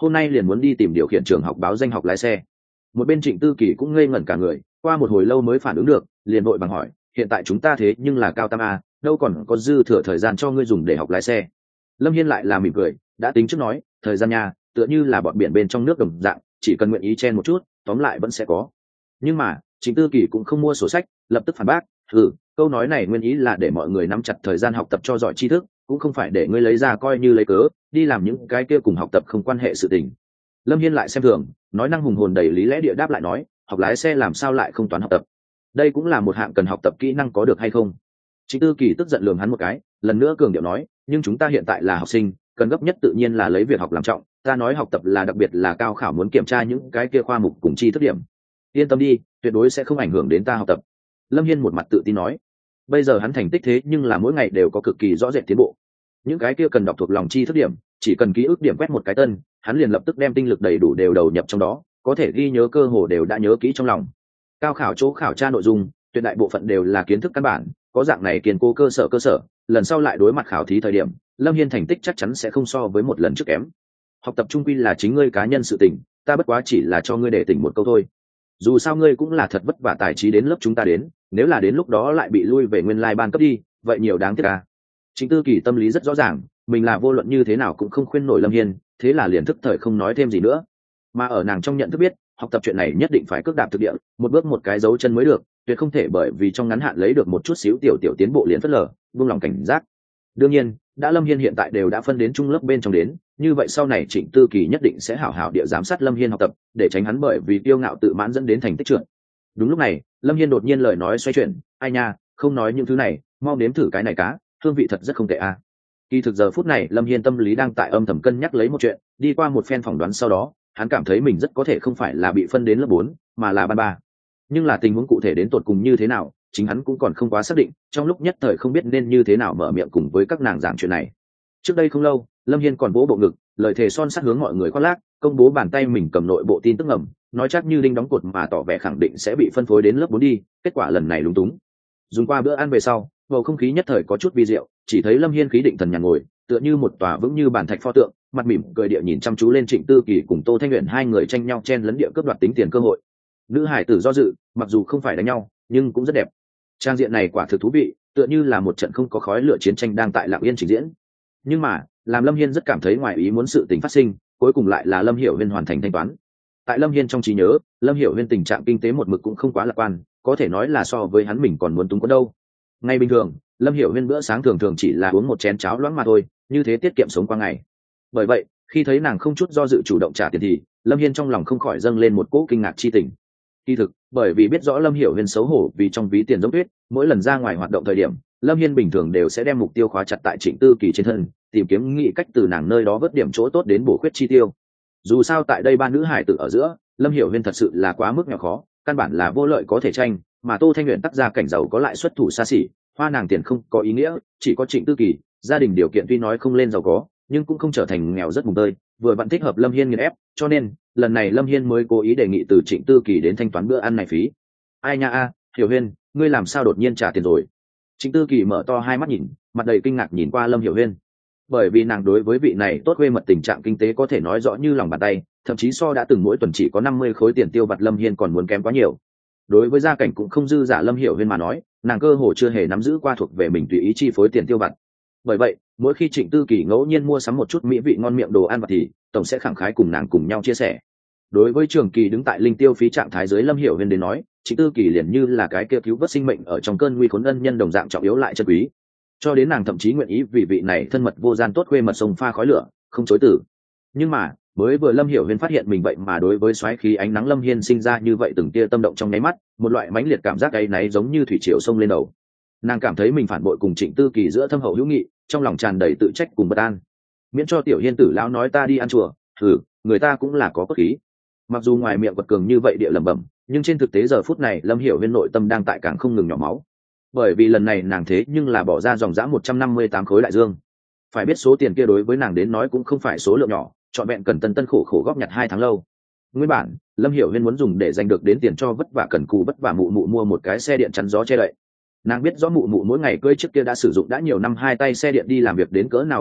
hôm nay liền muốn đi tìm điều khiển trường học báo danh học lái xe. Một bên Trịnh Tư Kỳ cũng ngây ngẩn cả người, qua một hồi lâu mới phản ứng được, liền vội vàng hỏi, hiện tại chúng ta thế nhưng là cao tam a, đâu còn có dư thừa thời gian cho ngươi dùng để học lái xe. Lâm Hiên lại là mỉm cười, đã tính trước nói, thời gian nha, tựa như là bọn biển bên trong nước đồng dạng, chỉ cần nguyện ý chen một chút, tóm lại vẫn sẽ có. Nhưng mà Trịnh Tư Kỳ cũng không mua sổ sách, lập tức phản bác, ừ, câu nói này nguyên ý là để mọi người nắm chặt thời gian học tập cho giỏi tri thức, cũng không phải để ngươi lấy ra coi như lấy cớ đi làm những cái kia cùng học tập không quan hệ sự tình. Lâm Hiên lại xem thường, nói năng hùng hồn đầy lý lẽ địa đáp lại nói, học lái xe làm sao lại không toán học tập, đây cũng là một hạng cần học tập kỹ năng có được hay không. Trịnh Tư Kỳ tức giận lườm hắn một cái, lần nữa cường điệu nói, nhưng chúng ta hiện tại là học sinh, cần gấp nhất tự nhiên là lấy việc học làm trọng, ta nói học tập là đặc biệt là cao khảo muốn kiểm tra những cái kia khoa mục cùng chi thức điểm. Yên tâm đi, tuyệt đối sẽ không ảnh hưởng đến ta học tập. Lâm Hiên một mặt tự tin nói. Bây giờ hắn thành tích thế nhưng là mỗi ngày đều có cực kỳ rõ rệt tiến bộ. Những cái kia cần đọc thuộc lòng chi thức điểm, chỉ cần ký ức điểm quét một cái tân, hắn liền lập tức đem tinh lực đầy đủ đều đầu nhập trong đó, có thể ghi nhớ cơ hồ đều đã nhớ kỹ trong lòng. Cao khảo chỗ khảo tra nội dung, tuyệt đại bộ phận đều là kiến thức căn bản, có dạng này kiên cố cơ sở cơ sở, lần sau lại đối mặt khảo thí thời điểm, Lâm Hiên thành tích chắc chắn sẽ không so với một lần trước kém. Học tập trung quy là chính ngươi cá nhân sự tình, ta bất quá chỉ là cho ngươi để tỉnh một câu thôi. Dù sao ngươi cũng là thật vất vả tài trí đến lớp chúng ta đến, nếu là đến lúc đó lại bị lui về nguyên lai ban cấp đi, vậy nhiều đáng tiếc à. Trịnh Tư Kỳ tâm lý rất rõ ràng, mình là vô luận như thế nào cũng không khuyên nổi Lâm Hiên, thế là liền thức thời không nói thêm gì nữa. Mà ở nàng trong nhận thức biết, học tập chuyện này nhất định phải cước đạp thực địa, một bước một cái dấu chân mới được, tuyệt không thể bởi vì trong ngắn hạn lấy được một chút xíu tiểu tiểu tiến bộ liền phớt lờ, buông lòng cảnh giác. Đương nhiên, đã Lâm Hiên hiện tại đều đã phân đến trung lớp bên trong đến, như vậy sau này Trịnh Tư Kỳ nhất định sẽ hảo hảo địa giám sát Lâm Hiên học tập, để tránh hắn bởi vì kiêu ngạo tự mãn dẫn đến thành tích trượt. Đúng lúc này, Lâm Hiên đột nhiên lời nói xoay chuyển, ai nha, không nói những thứ này, mau nếm thử cái này cá, hương vị thật rất không tệ a. À. Kỳ thực giờ phút này Lâm Hiên tâm lý đang tại âm thầm cân nhắc lấy một chuyện, đi qua một phen phỏng đoán sau đó, hắn cảm thấy mình rất có thể không phải là bị phân đến lớp bốn, mà là ban ba. Nhưng là tình huống cụ thể đến tột cùng như thế nào, chính hắn cũng còn không quá xác định, trong lúc nhất thời không biết nên như thế nào mở miệng cùng với các nàng giảng chuyện này. Trước đây không lâu, Lâm Hiên còn vỗ bộ ngực, lời thề son sắt hướng mọi người khoác lác, công bố bàn tay mình cầm nội bộ tin tức ngầm, nói chắc như đinh đóng cột mà tỏ vẻ khẳng định sẽ bị phân phối đến lớp bốn đi, kết quả lần này lúng túng. Dùng qua bữa ăn về sau, bầu không khí nhất thời có chút vi diệu, chỉ thấy Lâm Hiên khí định thần nhàn ngồi, tựa như một tòa vững như bàn thạch pho tượng, mặt mỉm cười địa nhìn chăm chú lên Trịnh Tư Kỳ cùng Tô Thanh Uyển hai người tranh nhau chen lấn địa cướp đoạt tính tiền cơ hội. Nữ hải tử do dự, mặc dù không phải đánh nhau, nhưng cũng rất đẹp. Trang diện này quả thực thú vị, tựa như là một trận không có khói lửa chiến tranh đang tại lặng yên trình diễn. Nhưng mà, làm Lâm Hiên rất cảm thấy ngoài ý muốn sự tình phát sinh, cuối cùng lại là Lâm Hiểu Huyên hoàn thành thanh toán. Tại Lâm Hiên trong trí nhớ, Lâm Hiểu Huyên tình trạng kinh tế một mực cũng không quá lạc quan, có thể nói là so với hắn mình còn muốn túng có đâu. Ngay bình thường, Lâm Hiểu Huyên bữa sáng thường thường chỉ là uống một chén cháo loãng mà thôi, như thế tiết kiệm sống qua ngày. Bởi vậy, khi thấy nàng không chút do dự chủ động trả tiền thì, Lâm Hiên trong lòng không khỏi dâng lên một cỗ kinh ngạc chi tình. Kỳ thực, bởi vì biết rõ Lâm Hiểu Huyên xấu hổ vì trong ví tiền giống tuyết, mỗi lần ra ngoài hoạt động thời điểm, Lâm Hiên bình thường đều sẽ đem mục tiêu khóa chặt tại Trịnh Tư Kỳ trên thân, tìm kiếm nghị cách từ nàng nơi đó vớt điểm chỗ tốt đến bổ khuyết chi tiêu. Dù sao tại đây ba nữ hải tử ở giữa, Lâm Hiểu Huyên thật sự là quá mức nhỏ khó, căn bản là vô lợi có thể tranh, mà Tô Thanh Uyển tác ra cảnh giàu có lại xuất thủ xa xỉ, hoa nàng tiền không có ý nghĩa, chỉ có Trịnh Tư Kỳ, gia đình điều kiện tuy nói không lên giàu có, nhưng cũng không trở thành nghèo rất mùng tơi, vừa vặn thích hợp Lâm Hiên nghiền ép, cho nên lần này Lâm Hiên mới cố ý đề nghị từ Trịnh Tư Kỳ đến thanh toán bữa ăn này phí. Ai nha a, Hiểu Huyên, ngươi làm sao đột nhiên trả tiền rồi? Trịnh Tư Kỳ mở to hai mắt nhìn, mặt đầy kinh ngạc nhìn qua Lâm Hiểu Huyên. Bởi vì nàng đối với vị này tốt quê mật tình trạng kinh tế có thể nói rõ như lòng bàn tay, thậm chí so đã từng mỗi tuần chỉ có năm mươi khối tiền tiêu vặt Lâm Hiên còn muốn kém quá nhiều. Đối với gia cảnh cũng không dư giả Lâm Hiểu Huyên mà nói, nàng cơ hồ chưa hề nắm giữ qua thuộc về mình tùy ý chi phối tiền tiêu vặt. Bởi vậy, mỗi khi Trịnh Tư Kỳ ngẫu nhiên mua sắm một chút mỹ vị ngon miệng đồ ăn vặt thì tổng sẽ khẳng khái cùng nàng cùng nhau chia sẻ. Đối với Trường Kỳ đứng tại linh tiêu phí trạng thái dưới Lâm Hiểu Huyên đến nói, Trịnh Tư Kỳ liền như là cái kia cứu vớt sinh mệnh ở trong cơn nguy khốn ân nhân đồng dạng trọng yếu lại chân quý. Cho đến nàng thậm chí nguyện ý vì vị này thân mật vô gian tốt quê mật sông pha khói lửa, không chối từ. Nhưng mà, mới vừa Lâm Hiểu Huyên phát hiện mình vậy mà đối với xoáy khí ánh nắng Lâm Hiên sinh ra như vậy từng tia tâm động trong nháy mắt, một loại mãnh liệt cảm giác ấy náy giống như thủy triều sông lên đầu. Nàng cảm thấy mình phản bội cùng Trịnh Tư Kỳ giữa thâm hậu hữu nghị, trong lòng tràn đầy tự trách cùng bất an. Miễn cho tiểu Hiên tử lão nói ta đi ăn chùa, thử, người ta cũng là có cốt khí. Mặc dù ngoài miệng quật cường như vậy địa lẩm bẩm, nhưng trên thực tế giờ phút này Lâm Hiểu Huyên nội tâm đang tại càng không ngừng nhỏ máu. Bởi vì lần này nàng thế nhưng là bỏ ra dòng dã một trăm năm mươi tám khối đại dương. Phải biết số tiền kia đối với nàng đến nói cũng không phải số lượng nhỏ, trọn vẹn cần tân tân khổ khổ góp nhặt hai tháng lâu. Nguyên bản, Lâm Hiểu Huyên muốn dùng để giành được đến tiền cho vất vả cần cù vất vả mụ mụ mua một cái xe điện chắn gió che đậy. Nàng biết rõ mụ mụ mỗi ngày cưỡi trước kia đã sử dụng đã nhiều năm hai tay xe điện đi làm việc đến cỡ nào vất vả,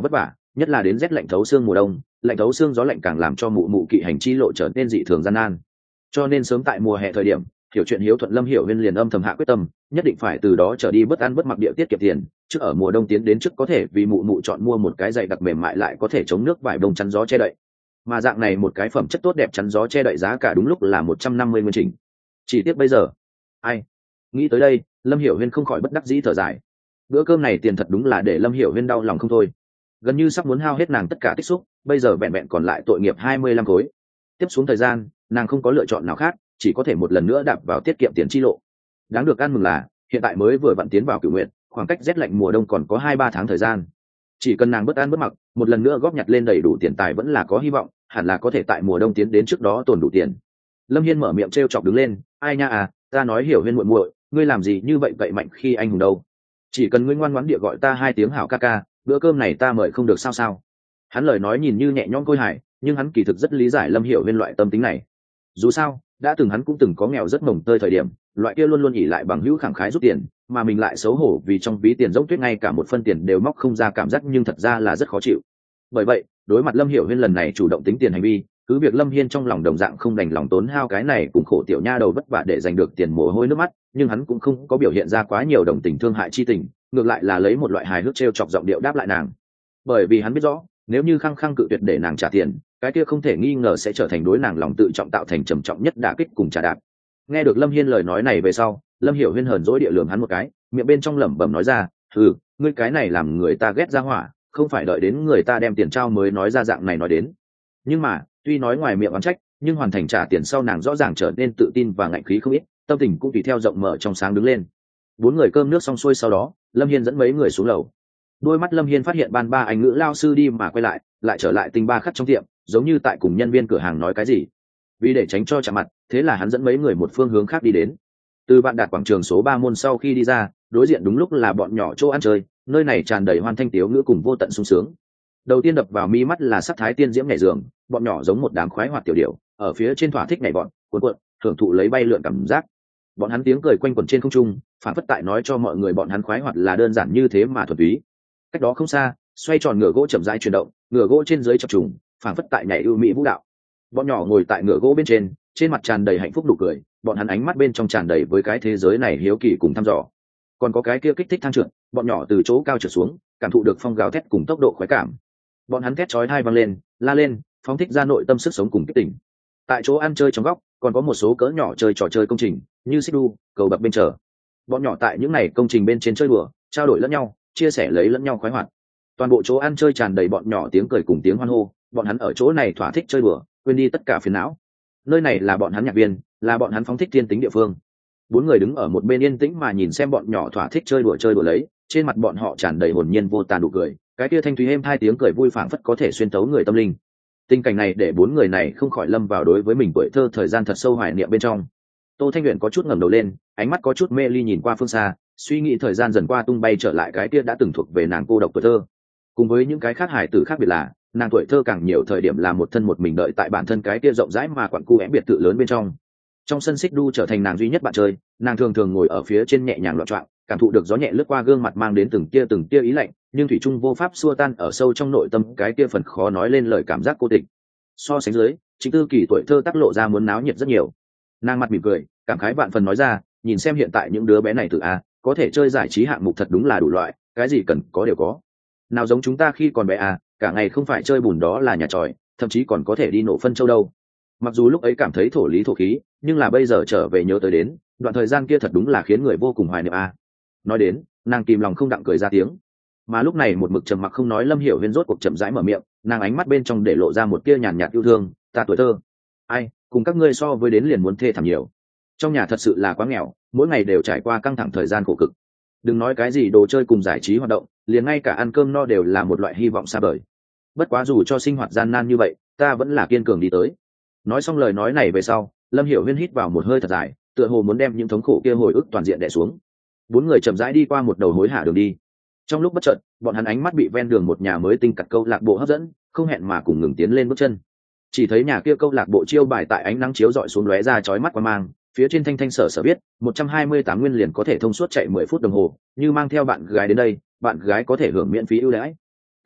nhất là đến rét lạnh thấu xương mùa đông, lạnh thấu xương gió lạnh càng làm cho mụ mụ kỵ hành chi lộ trở nên dị thường gian nan. Cho nên sớm tại mùa hè thời điểm, hiểu chuyện hiếu thuận Lâm Hiểu Huyên liền âm thầm hạ quyết tâm, nhất định phải từ đó trở đi bất ăn bất mặc địa tiết kiệm tiền, trước ở mùa đông tiến đến trước có thể vì mụ mụ chọn mua một cái giày đặc mềm mại lại có thể chống nước vải bông chắn gió che đậy. Mà dạng này một cái phẩm chất tốt đẹp chắn gió che đậy giá cả đúng lúc là một trăm năm mươi nguyên chỉnh. Chỉ tiếc bây giờ, ai nghĩ tới đây, Lâm Hiểu Huyên không khỏi bất đắc dĩ thở dài. Bữa cơm này tiền thật đúng là để Lâm Hiểu Huyên đau lòng không thôi, gần như sắp muốn hao hết nàng tất cả tích xúc, bây giờ vẹn vẹn còn lại tội nghiệp hai mươi lăm khối. Tiếp xuống thời gian, nàng không có lựa chọn nào khác, chỉ có thể một lần nữa đạp vào tiết kiệm tiền chi lộ. Đáng được ăn mừng là hiện tại mới vừa vặn tiến vào cửu nguyện, khoảng cách rét lạnh mùa đông còn có hai ba tháng thời gian. Chỉ cần nàng bớt ăn bớt mặc, một lần nữa góp nhặt lên đầy đủ tiền tài vẫn là có hy vọng, hẳn là có thể tại mùa đông tiến đến trước đó tồn đủ tiền. Lâm Hiên mở miệng trêu chọc đứng lên, ai nha à, ta nói Hiểu Huyên muội muội, ngươi làm gì như vậy vậy mạnh khi anh hùng đâu? Chỉ cần ngươi ngoan ngoãn địa gọi ta hai tiếng hảo ca ca, bữa cơm này ta mời không được sao sao? Hắn lời nói nhìn như nhẹ nhõm khôi hài, nhưng hắn kỳ thực rất lý giải Lâm Hiểu Huyên loại tâm tính này. Dù sao, đã từng hắn cũng từng có nghèo rất mồng tơi thời điểm, loại kia luôn luôn ỉ lại bằng hữu khẳng khái rút tiền, mà mình lại xấu hổ vì trong ví tiền rỗng tuyết ngay cả một phân tiền đều móc không ra, cảm giác nhưng thật ra là rất khó chịu. Bởi vậy, đối mặt Lâm Hiểu Huyên lần này chủ động tính tiền hành vi, cứ việc Lâm Hiên trong lòng đồng dạng không đành lòng tốn hao cái này cùng khổ tiểu nha đầu vất vả để giành được tiền mồ hôi nước mắt, nhưng hắn cũng không có biểu hiện ra quá nhiều đồng tình thương hại chi tình, ngược lại là lấy một loại hài hước trêu chọc giọng điệu đáp lại nàng. Bởi vì hắn biết rõ, nếu như khăng khăng cự tuyệt để nàng trả tiền, cái kia không thể nghi ngờ sẽ trở thành đối nàng lòng tự trọng tạo thành trầm trọng nhất đả kích cùng trả đạp. Nghe được Lâm Hiên lời nói này về sau, Lâm Hiểu Huyên hờn dỗi địa lườm hắn một cái, miệng bên trong lẩm bẩm nói ra, "Ừ, ngươi cái này làm người ta ghét ra hỏa, không phải đợi đến người ta đem tiền trao mới nói ra dạng này nói đến." Nhưng mà, tuy nói ngoài miệng oán trách, nhưng hoàn thành trả tiền sau nàng rõ ràng trở nên tự tin và ngạnh khí không ít, tâm tình cũng tùy theo rộng mở trong sáng đứng lên. Bốn người cơm nước xong xuôi sau đó, Lâm Hiên dẫn mấy người xuống lầu. Đôi mắt Lâm Hiên phát hiện ban ba anh ngữ lao sư đi mà quay lại, lại trở lại tinh ba khắc trong tiệm, giống như tại cùng nhân viên cửa hàng nói cái gì. Vì để tránh cho chạm mặt, thế là hắn dẫn mấy người một phương hướng khác đi đến. Từ bạn đạt quảng trường số ba môn sau khi đi ra, đối diện đúng lúc là bọn nhỏ chỗ ăn chơi, nơi này tràn đầy hoan thanh tiếu ngữ cùng vô tận sung sướng. Đầu tiên đập vào mi mắt là sắc thái tiên diễm nhảy giường, bọn nhỏ giống một đám khoái hoạt tiểu điểu, ở phía trên thỏa thích nhảy bọn, cuộn cuộn, hưởng thụ lấy bay lượn cảm giác. Bọn hắn tiếng cười quanh quẩn trên không trung, phản phất tại nói cho mọi người bọn hắn khoái hoạt là đơn giản như thế mà thuần túy. Cách đó không xa, xoay tròn ngựa gỗ chậm rãi chuyển động, ngựa gỗ trên dưới chập trùng, phản phất tại nhảy ưu mỹ vũ đạo. Bọn nhỏ ngồi tại ngựa gỗ bên trên, trên mặt tràn đầy hạnh phúc nụ cười, bọn hắn ánh mắt bên trong tràn đầy với cái thế giới này hiếu kỳ cùng thăm dò. Còn có cái kia kích thích thăng trượt, bọn nhỏ từ chỗ cao trượt xuống, cảm thụ được phong gào thét cùng tốc độ khoái cảm. Bọn hắn thét chói tai vang lên, la lên, phóng thích ra nội tâm sức sống cùng kích tỉnh. Tại chỗ ăn chơi trong góc, còn có một số cỡ nhỏ chơi trò chơi công trình, như xích đu, cầu bập bên chờ. Bọn nhỏ tại những này công trình bên trên chơi đùa, trao đổi lẫn nhau, chia sẻ lấy lẫn nhau khoái hoạt. Toàn bộ chỗ ăn chơi tràn đầy bọn nhỏ tiếng cười cùng tiếng hoan hô, bọn hắn ở chỗ này thỏa thích chơi đùa, quên đi tất cả phiền não. Nơi này là bọn hắn nhạc viên, là bọn hắn phóng thích thiên tính địa phương. Bốn người đứng ở một bên yên tĩnh mà nhìn xem bọn nhỏ thỏa thích chơi đùa chơi đùa lấy, trên mặt bọn họ tràn đầy hồn nhiên vô tàn nụ cười, cái kia thanh thúy êm hai tiếng cười vui phảng phất có thể xuyên tấu người tâm linh. Tình cảnh này để bốn người này không khỏi lâm vào đối với mình tuổi thơ thời gian thật sâu hoài niệm bên trong. Tô Thanh Uyển có chút ngẩng đầu lên, ánh mắt có chút mê ly nhìn qua phương xa, suy nghĩ thời gian dần qua tung bay trở lại cái kia đã từng thuộc về nàng cô độc tuổi thơ. Cùng với những cái khác hài tử khác biệt là, nàng tuổi thơ càng nhiều thời điểm là một thân một mình đợi tại bản thân cái kia rộng rãi mà quặn cu é biệt thự lớn bên trong. Trong sân xích đu trở thành nàng duy nhất bạn chơi, nàng thường thường ngồi ở phía trên nhẹ nhàng loạn trọn, cảm thụ được gió nhẹ lướt qua gương mặt mang đến từng tia từng tia ý lạnh, nhưng thủy trung vô pháp xua tan ở sâu trong nội tâm cái kia phần khó nói lên lời cảm giác cô tịch. So sánh dưới, Trịnh Tư Kỳ tuổi thơ tác lộ ra muốn náo nhiệt rất nhiều. Nàng mặt mỉm cười, cảm khái vạn phần nói ra, nhìn xem hiện tại những đứa bé này từ a, có thể chơi giải trí hạng mục thật đúng là đủ loại, cái gì cần có đều có. Nào giống chúng ta khi còn bé à, cả ngày không phải chơi bùn đó là nhà tròi, thậm chí còn có thể đi nổ phân châu đâu. Mặc dù lúc ấy cảm thấy thổ lý thổ khí, nhưng là bây giờ trở về nhớ tới đến, đoạn thời gian kia thật đúng là khiến người vô cùng hoài niệm à. Nói đến, nàng kìm lòng không đặng cười ra tiếng. Mà lúc này một mực trầm mặc không nói Lâm Hiểu Huyên rốt cuộc chậm rãi mở miệng, nàng ánh mắt bên trong để lộ ra một tia nhàn nhạt yêu thương, ta tuổi thơ, ai, cùng các ngươi so với đến liền muốn thê thảm nhiều. Trong nhà thật sự là quá nghèo, mỗi ngày đều trải qua căng thẳng thời gian khổ cực. Đừng nói cái gì đồ chơi cùng giải trí hoạt động, liền ngay cả ăn cơm no đều là một loại hy vọng xa vời. Bất quá dù cho sinh hoạt gian nan như vậy, ta vẫn là kiên cường đi tới. Nói xong lời nói này về sau, Lâm Hiểu Huyên hít vào một hơi thật dài, tựa hồ muốn đem những thống khổ kia hồi ức toàn diện đè xuống. Bốn người chậm rãi đi qua một đầu hối hả đường đi. Trong lúc bất chợt, bọn hắn ánh mắt bị ven đường một nhà mới tinh cặt câu lạc bộ hấp dẫn, không hẹn mà cùng ngừng tiến lên bước chân. Chỉ thấy nhà kia câu lạc bộ chiêu bài tại ánh nắng chiếu rọi xuống lóe ra chói mắt qua mang, phía trên thanh thanh sở sở viết một trăm hai mươi tám nguyên liền có thể thông suốt chạy mười phút đồng hồ, như mang theo bạn gái đến đây, bạn gái có thể hưởng miễn phí ưu đãi.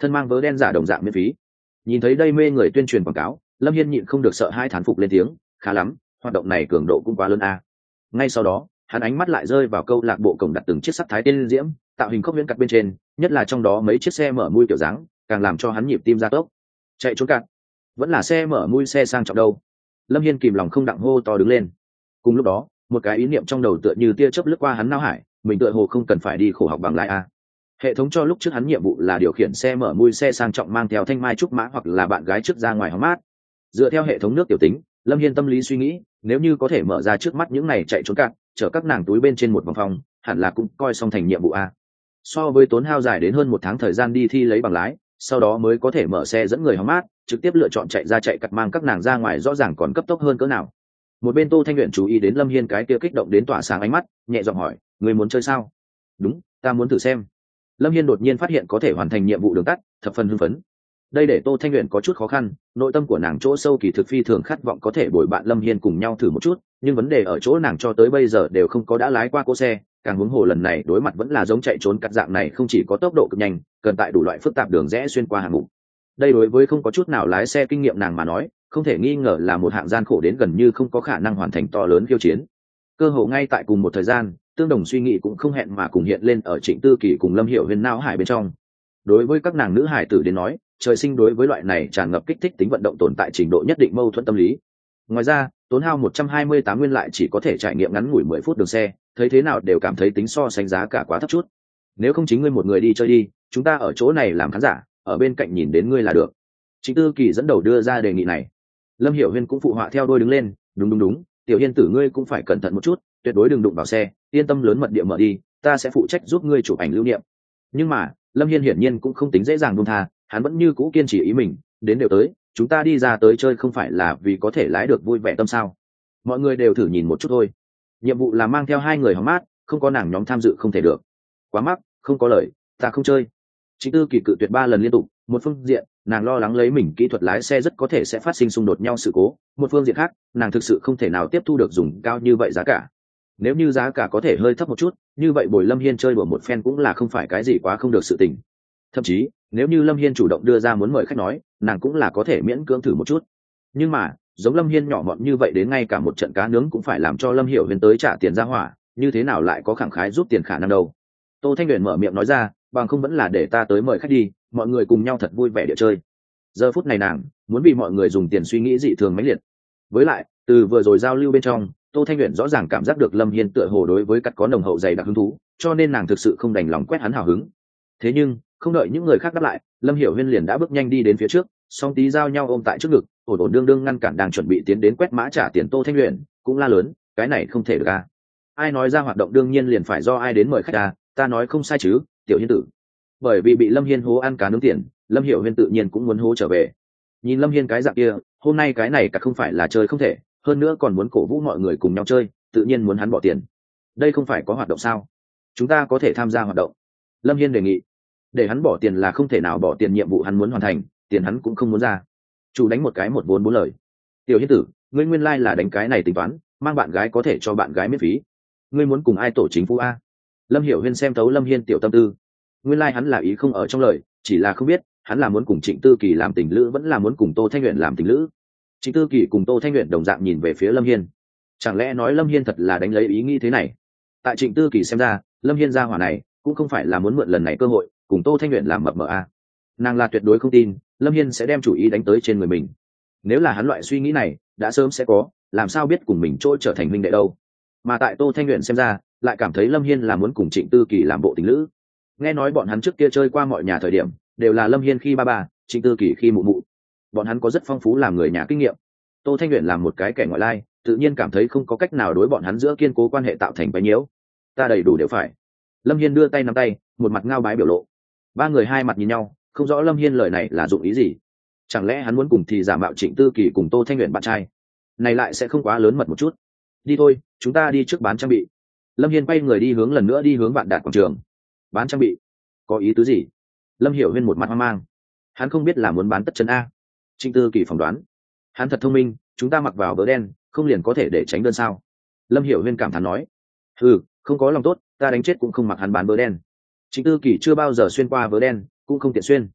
thân mang vớ đen giả đồng dạng miễn phí. Nhìn thấy đây mê người tuyên truyền quảng cáo, Lâm Hiên nhịn không được sợ hai thán phục lên tiếng, khá lắm, hoạt động này cường độ cũng quá lớn a. Ngay sau đó, hắn ánh mắt lại rơi vào câu lạc bộ cổng đặt từng chiếc sắc thái tiên diễm, tạo hình khốc viễn cắt bên trên, nhất là trong đó mấy chiếc xe mở mui kiểu dáng, càng làm cho hắn nhịp tim gia tốc. Chạy trốn cạn, vẫn là xe mở mui xe sang trọng đâu. Lâm Hiên kìm lòng không đặng hô to đứng lên. Cùng lúc đó, một cái ý niệm trong đầu tựa như tia chớp lướt qua hắn não hải, mình tựa hồ không cần phải đi khổ học bằng lái a. Hệ thống cho lúc trước hắn nhiệm vụ là điều khiển xe mở mui xe sang trọng mang theo thanh mai trúc mã hoặc là bạn gái trước ra ngoài hóng mát. Dựa theo hệ thống nước tiểu tính, Lâm Hiên tâm lý suy nghĩ, nếu như có thể mở ra trước mắt những này chạy trốn cạn, chở các nàng túi bên trên một vòng phòng, hẳn là cũng coi xong thành nhiệm vụ a. So với tốn hao dài đến hơn một tháng thời gian đi thi lấy bằng lái, sau đó mới có thể mở xe dẫn người hóng mát, trực tiếp lựa chọn chạy ra chạy cặt mang các nàng ra ngoài rõ ràng còn cấp tốc hơn cỡ nào. Một bên Tô Thanh Uyển chú ý đến Lâm Hiên cái kia kích động đến tỏa sáng ánh mắt, nhẹ giọng hỏi, người muốn chơi sao? Đúng, ta muốn thử xem. Lâm Hiên đột nhiên phát hiện có thể hoàn thành nhiệm vụ đường tắt, thập phần hưng phấn. Đây để Tô Thanh Uyển có chút khó khăn, nội tâm của nàng chỗ sâu kỳ thực phi thường khát vọng có thể bồi bạn Lâm Hiên cùng nhau thử một chút, nhưng vấn đề ở chỗ nàng cho tới bây giờ đều không có đã lái qua cỗ xe, càng huống hồ lần này đối mặt vẫn là giống chạy trốn cắt dạng này không chỉ có tốc độ cực nhanh, cần tại đủ loại phức tạp đường rẽ xuyên qua hàng mục. Đây đối với không có chút nào lái xe kinh nghiệm nàng mà nói, không thể nghi ngờ là một hạng gian khổ đến gần như không có khả năng hoàn thành to lớn khiêu chiến. Cơ hồ ngay tại cùng một thời gian, tương đồng suy nghĩ cũng không hẹn mà cùng hiện lên ở Trịnh Tư Kỳ cùng Lâm Hiểu Huyền não hải bên trong. Đối với các nàng nữ hải tử đến nói, trời sinh đối với loại này tràn ngập kích thích tính vận động tồn tại trình độ nhất định mâu thuẫn tâm lý. Ngoài ra, tốn hao một trăm hai mươi tám nguyên lại chỉ có thể trải nghiệm ngắn ngủi mười phút đường xe, thấy thế nào đều cảm thấy tính so sánh giá cả quá thấp chút. Nếu không chính ngươi một người đi chơi đi, chúng ta ở chỗ này làm khán giả, ở bên cạnh nhìn đến ngươi là được. Trịnh Tư Kỳ dẫn đầu đưa ra đề nghị này. Lâm Hiểu Huyên cũng phụ họa theo đôi đứng lên, đúng đúng đúng, tiểu Hiên tử ngươi cũng phải cẩn thận một chút, tuyệt đối đừng đụng vào xe, yên tâm lớn mật địa mở đi, ta sẽ phụ trách giúp ngươi chụp ảnh lưu niệm. Nhưng mà, Lâm Hiên hiển nhiên cũng không tính dễ dàng buông tha, hắn vẫn như cũ kiên trì ý mình, đến đều tới, chúng ta đi ra tới chơi không phải là vì có thể lái được vui vẻ tâm sao? Mọi người đều thử nhìn một chút thôi. Nhiệm vụ là mang theo hai người hóng mát, không có nàng nhóm tham dự không thể được. Quá mắc, không có lời, ta không chơi. Trịnh Tư Kỳ cự tuyệt ba lần liên tục, một phương diện, nàng lo lắng lấy mình kỹ thuật lái xe rất có thể sẽ phát sinh xung đột nhau sự cố, một phương diện khác, nàng thực sự không thể nào tiếp thu được dùng cao như vậy giá cả. Nếu như giá cả có thể hơi thấp một chút, như vậy bồi Lâm Hiên chơi đùa một phen cũng là không phải cái gì quá không được sự tình. Thậm chí, nếu như Lâm Hiên chủ động đưa ra muốn mời khách nói, nàng cũng là có thể miễn cưỡng thử một chút. Nhưng mà, giống Lâm Hiên nhỏ mọn như vậy đến ngay cả một trận cá nướng cũng phải làm cho Lâm Hiểu Huyền tới trả tiền ra hỏa, như thế nào lại có khẳng khái giúp tiền khả năng đâu. Tô Thanh Uyển mở miệng nói ra, bằng không vẫn là để ta tới mời khách đi, mọi người cùng nhau thật vui vẻ địa chơi. Giờ phút này nàng muốn vì mọi người dùng tiền suy nghĩ dị thường mãnh liệt. Với lại, từ vừa rồi giao lưu bên trong, Tô Thanh Uyển rõ ràng cảm giác được Lâm Hiên tựa hồ đối với cắt có nồng hậu dày đặc hứng thú, cho nên nàng thực sự không đành lòng quét hắn hào hứng. Thế nhưng, không đợi những người khác đáp lại, Lâm Hiểu Huyên liền đã bước nhanh đi đến phía trước, song tí giao nhau ôm tại trước ngực, ổn ổn đương đương ngăn cản đang chuẩn bị tiến đến quét mã trả tiền Tô Thanh Uyển, cũng la lớn, cái này không thể được à? Ai nói ra hoạt động đương nhiên liền phải do ai đến mời khách à, ta nói không sai chứ, tiểu Hiên tử. Bởi vì bị Lâm Hiên hố ăn cá nướng tiền, Lâm Hiểu Huyên tự nhiên cũng muốn hố trở về. Nhìn Lâm Hiên cái dạng kia, hôm nay cái này cả không phải là chơi không thể, hơn nữa còn muốn cổ vũ mọi người cùng nhau chơi, tự nhiên muốn hắn bỏ tiền. Đây không phải có hoạt động sao? Chúng ta có thể tham gia hoạt động. Lâm Hiên đề nghị. Để hắn bỏ tiền là không thể nào bỏ tiền nhiệm vụ hắn muốn hoàn thành, tiền hắn cũng không muốn ra. Chủ đánh một cái một vốn bốn lời. Tiểu Hiên tử, ngươi nguyên lai like là đánh cái này tính toán, mang bạn gái có thể cho bạn gái miễn phí. Ngươi muốn cùng ai tổ chính phủ a? Lâm Hiểu Huyên xem thấu Lâm Hiên tiểu tâm tư. Nguyên lai like hắn là ý không ở trong lời, chỉ là không biết hắn là muốn cùng Trịnh Tư Kỳ làm tình lữ vẫn là muốn cùng Tô Thanh Uyển làm tình lữ. Trịnh Tư Kỳ cùng Tô Thanh Uyển đồng dạng nhìn về phía Lâm Hiên. Chẳng lẽ nói Lâm Hiên thật là đánh lấy ý nghĩ thế này? Tại Trịnh Tư Kỳ xem ra, Lâm Hiên gia hỏa này cũng không phải là muốn mượn lần này cơ hội cùng Tô Thanh Uyển làm mập mờ a. Nàng là tuyệt đối không tin Lâm Hiên sẽ đem chủ ý đánh tới trên người mình. Nếu là hắn loại suy nghĩ này đã sớm sẽ có, làm sao biết cùng mình trôi trở thành huynh đệ đâu. Mà tại Tô Thanh Uyển xem ra, lại cảm thấy Lâm Hiên là muốn cùng Trịnh Tư Kỳ làm bộ tình lữ. Nghe nói bọn hắn trước kia chơi qua mọi nhà thời điểm đều là Lâm Hiên khi ba ba, Trịnh Tư Kỳ khi mụ mụ, bọn hắn có rất phong phú làm người nhà kinh nghiệm. Tô Thanh Uyển làm một cái kẻ ngoại lai, tự nhiên cảm thấy không có cách nào đối bọn hắn giữa kiên cố quan hệ tạo thành bấy nhiêu. Ta đầy đủ đều phải. Lâm Hiên đưa tay nắm tay, một mặt ngao bái biểu lộ. Ba người hai mặt nhìn nhau, không rõ Lâm Hiên lời này là dụng ý gì. Chẳng lẽ hắn muốn cùng thì giả mạo Trịnh Tư Kỳ cùng Tô Thanh Uyển bạn trai? Này lại sẽ không quá lớn mật một chút. Đi thôi, chúng ta đi trước bán trang bị. Lâm Hiên quay người đi hướng lần nữa đi hướng Vạn Đạt quảng trường. Bán trang bị? Có ý tứ gì? Lâm Hiểu Huyên một mặt hoang mang. Hắn không biết là muốn bán tất chân a. Trịnh Tư Kỳ phỏng đoán. Hắn thật thông minh, chúng ta mặc vào vớ đen, không liền có thể để tránh đơn sao? Lâm Hiểu Huyên cảm thán nói. Ừ, không có lòng tốt, ta đánh chết cũng không mặc hắn bán vớ đen. Trịnh Tư Kỳ chưa bao giờ xuyên qua vớ đen, cũng không tiện xuyên.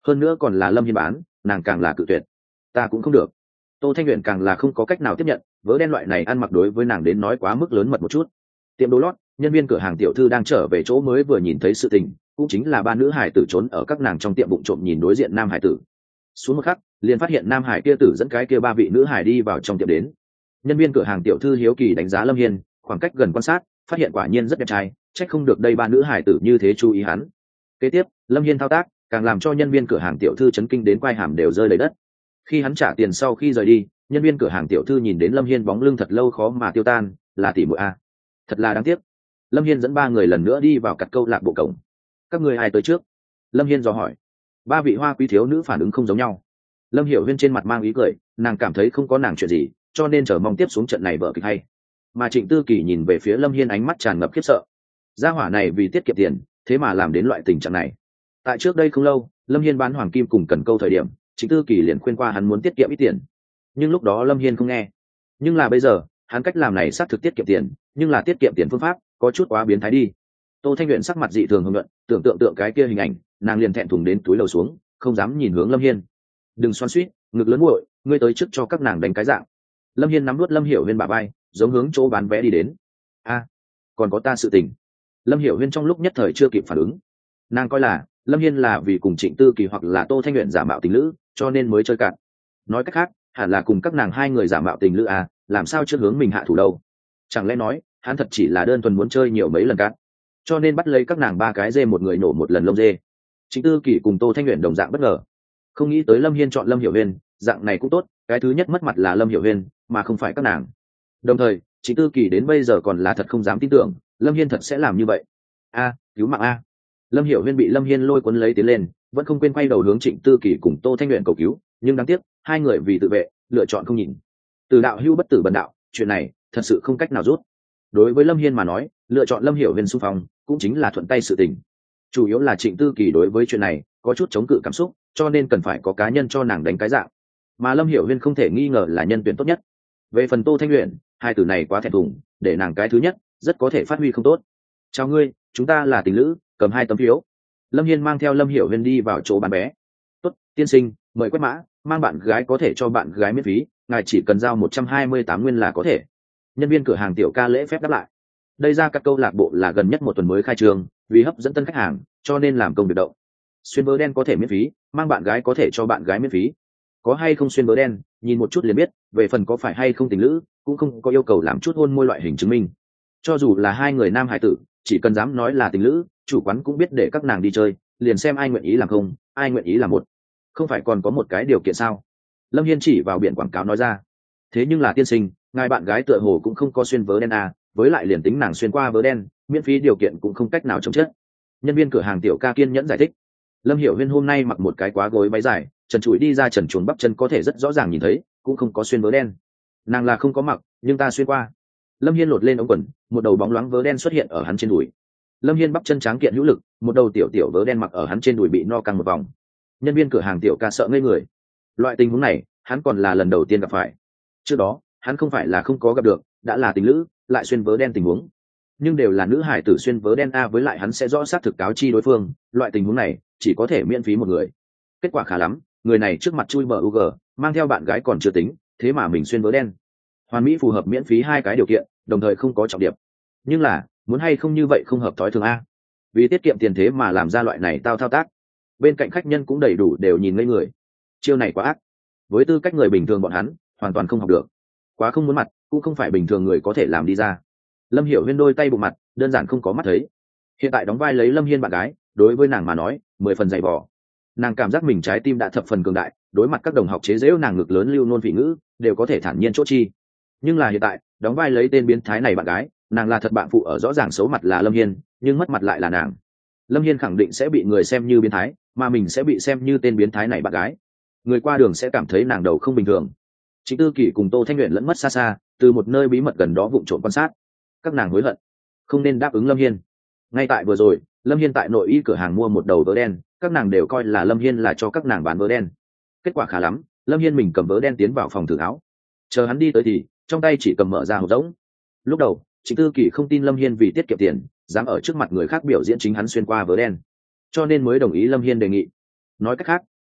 hơn nữa còn là lâm hiên bán, nàng càng là cự tuyệt. Ta cũng không được. Tô Thanh Uyển càng là không có cách nào tiếp nhận, vớ đen loại này ăn mặc đối với nàng đến nói quá mức lớn mật một chút. Tiệm đồ lót, nhân viên cửa hàng tiểu thư đang trở về chỗ mới vừa nhìn thấy sự tình, cũng chính là ba nữ hải tử trốn ở các nàng trong tiệm bụng trộm nhìn đối diện nam hải tử. Xuống một khắc, liền phát hiện nam hải kia tử dẫn cái kia ba vị nữ hải đi vào trong tiệm đến. Nhân viên cửa hàng tiểu thư hiếu kỳ đánh giá Lâm Hiên, khoảng cách gần quan sát, phát hiện quả nhiên rất đẹp trai, trách không được đây ba nữ hải tử như thế chú ý hắn. Kế tiếp, Lâm Hiên thao tác, càng làm cho nhân viên cửa hàng tiểu thư chấn kinh đến quai hàm đều rơi đầy đất. Khi hắn trả tiền sau khi rời đi, nhân viên cửa hàng tiểu thư nhìn đến Lâm Hiên bóng lưng thật lâu khó mà tiêu tan, là tỷ muội a. Thật là đáng tiếc. Lâm Hiên dẫn ba người lần nữa đi vào cặt câu lạc bộ cổng. Các người ai tới trước? Lâm Hiên dò hỏi. Ba vị hoa quý thiếu nữ phản ứng không giống nhau. Lâm Hiểu Huyên trên mặt mang ý cười, nàng cảm thấy không có nàng chuyện gì, cho nên chờ mong tiếp xuống trận này vở kịch hay. Mà Trịnh Tư Kỳ nhìn về phía Lâm Hiên ánh mắt tràn ngập khiếp sợ. Gia hỏa này vì tiết kiệm tiền, thế mà làm đến loại tình trạng này. Tại trước đây không lâu, Lâm Hiên bán hoàng kim cùng cần câu thời điểm, Trịnh Tư Kỳ liền khuyên qua hắn muốn tiết kiệm ít tiền, nhưng lúc đó Lâm Hiên không nghe. Nhưng là bây giờ, hắn cách làm này xác thực tiết kiệm tiền, nhưng là tiết kiệm tiền phương pháp có chút quá biến thái đi. Tô Thanh Uyển sắc mặt dị thường hưng luận, tưởng tượng tượng cái kia hình ảnh, nàng liền thẹn thùng đến túi lầu xuống, không dám nhìn hướng Lâm Hiên. Đừng xoắn xuýt, ngực lớn nguội, ngươi tới trước cho các nàng đánh cái dạng. Lâm Hiên nắm nuốt Lâm Hiểu Huyên bả vai, giống hướng chỗ bán vé đi đến. A, còn có ta sự tình. Lâm Hiểu Huyên trong lúc nhất thời chưa kịp phản ứng. Nàng coi là Lâm Hiên là vì cùng Trịnh Tư Kỳ hoặc là Tô Thanh Uyển giả mạo tình lữ, cho nên mới chơi cạn. Nói cách khác, hẳn là cùng các nàng hai người giả mạo tình lữ à, làm sao chưa hướng mình hạ thủ đâu? Chẳng lẽ nói, hắn thật chỉ là đơn thuần muốn chơi nhiều mấy lần cạn, cho nên bắt lấy các nàng ba cái dê một người nổ một lần lông dê. Trịnh Tư Kỳ cùng Tô Thanh Uyển đồng dạng bất ngờ, không nghĩ tới Lâm Hiên chọn Lâm Hiểu Huyên, dạng này cũng tốt, cái thứ nhất mất mặt là Lâm Hiểu Huyên, mà không phải các nàng. Đồng thời, Trịnh Tư Kỳ đến bây giờ còn là thật không dám tin tưởng, Lâm Hiên thật sẽ làm như vậy. A, cứu mạng a! Lâm Hiểu Huyên bị Lâm Hiên lôi cuốn lấy tiến lên, vẫn không quên quay đầu hướng Trịnh Tư Kỳ cùng Tô Thanh Uyển cầu cứu, nhưng đáng tiếc, hai người vì tự vệ, lựa chọn không nhìn. Từ đạo hưu bất tử bần đạo, chuyện này thật sự không cách nào rút. Đối với Lâm Hiên mà nói, lựa chọn Lâm Hiểu Huyên xung phong, cũng chính là thuận tay sự tình. Chủ yếu là Trịnh Tư Kỳ đối với chuyện này có chút chống cự cảm xúc, cho nên cần phải có cá nhân cho nàng đánh cái dạng. Mà Lâm Hiểu Huyên không thể nghi ngờ là nhân tuyển tốt nhất. Về phần Tô Thanh Uyển, hai từ này quá thẹn thùng, để nàng cái thứ nhất, rất có thể phát huy không tốt. Chào ngươi, chúng ta là tình lữ, cầm hai tấm phiếu. Lâm Hiên mang theo Lâm Hiểu Huyên đi vào chỗ bán vé. Tốt, tiên sinh, mời quét mã, mang bạn gái có thể cho bạn gái miễn phí, ngài chỉ cần giao một trăm hai mươi tám nguyên là có thể. Nhân viên cửa hàng tiểu ca lễ phép đáp lại. Đây ra các câu lạc bộ là gần nhất một tuần mới khai trương, vì hấp dẫn tân khách hàng, cho nên làm công việc động. Xuyên vớ đen có thể miễn phí, mang bạn gái có thể cho bạn gái miễn phí. Có hay không xuyên vớ đen, nhìn một chút liền biết, về phần có phải hay không tình lữ, cũng không có yêu cầu làm chút hôn môi loại hình chứng minh. Cho dù là hai người nam hải tử, chỉ cần dám nói là tình lữ, chủ quán cũng biết để các nàng đi chơi, liền xem ai nguyện ý làm không, ai nguyện ý làm một. Không phải còn có một cái điều kiện sao? Lâm Hiên chỉ vào biển quảng cáo nói ra. Thế nhưng là tiên sinh, ngài bạn gái tựa hồ cũng không có xuyên vớ đen à, với lại liền tính nàng xuyên qua vớ đen, miễn phí điều kiện cũng không cách nào chống chết. Nhân viên cửa hàng tiểu ca kiên nhẫn giải thích. Lâm Hiểu Huyên hôm nay mặc một cái quá gối váy dài, trần trụi đi ra trần chuồn bắp chân có thể rất rõ ràng nhìn thấy, cũng không có xuyên vớ đen. Nàng là không có mặc, nhưng ta xuyên qua. Lâm Hiên lột lên ống quần, một đầu bóng loáng vớ đen xuất hiện ở hắn trên đùi. Lâm Hiên bắp chân tráng kiện hữu lực, một đầu tiểu tiểu vớ đen mặc ở hắn trên đùi bị no căng một vòng. Nhân viên cửa hàng tiểu ca sợ ngây người. Loại tình huống này, hắn còn là lần đầu tiên gặp phải. Trước đó, hắn không phải là không có gặp được, đã là tình lữ, lại xuyên vớ đen tình huống. Nhưng đều là nữ hải tử xuyên vớ đen a, với lại hắn sẽ rõ xác thực cáo chi đối phương, loại tình huống này chỉ có thể miễn phí một người. Kết quả khá lắm, người này trước mặt chui bờ u g, mang theo bạn gái còn chưa tính, thế mà mình xuyên vớ đen. Hoàn mỹ phù hợp miễn phí hai cái điều kiện, đồng thời không có trọng điểm. Nhưng là, muốn hay không như vậy không hợp thói thường a. Vì tiết kiệm tiền thế mà làm ra loại này tao thao tác. Bên cạnh khách nhân cũng đầy đủ đều nhìn ngây người. Chiêu này quá ác. Với tư cách người bình thường bọn hắn, hoàn toàn không học được. Quá không muốn mặt, cũng không phải bình thường người có thể làm đi ra. Lâm Hiểu Huyên đôi tay bụng mặt, đơn giản không có mắt thấy. Hiện tại đóng vai lấy Lâm Hiên bạn gái, đối với nàng mà nói, mười phần dày vò. Nàng cảm giác mình trái tim đã thập phần cường đại, đối mặt các đồng học chế giễu nàng ngực lớn lưu nôn vị ngữ, đều có thể thản nhiên chốt chi. Nhưng là hiện tại, đóng vai lấy tên biến thái này bạn gái, nàng là thật bạn phụ ở rõ ràng xấu mặt là Lâm Hiên, nhưng mất mặt lại là nàng. Lâm Hiên khẳng định sẽ bị người xem như biến thái, mà mình sẽ bị xem như tên biến thái này bạn gái. Người qua đường sẽ cảm thấy nàng đầu không bình thường. Trịnh Tư Kỳ cùng Tô Thanh Uyển lẫn mất xa xa, từ một nơi bí mật gần đó vụng trộm quan sát. Các nàng hối hận, không nên đáp ứng Lâm Hiên. Ngay tại vừa rồi, Lâm Hiên tại nội y cửa hàng mua một đầu vớ đen, các nàng đều coi là Lâm Hiên là cho các nàng bán vớ đen. Kết quả khá lắm, Lâm Hiên mình cầm vớ đen tiến vào phòng thử áo. Chờ hắn đi tới thì trong tay chỉ cầm mở ra hộp rỗng. Lúc đầu, Trịnh Tư Kỳ không tin Lâm Hiên vì tiết kiệm tiền, dám ở trước mặt người khác biểu diễn chính hắn xuyên qua vớ đen, cho nên mới đồng ý Lâm Hiên đề nghị. Nói cách khác,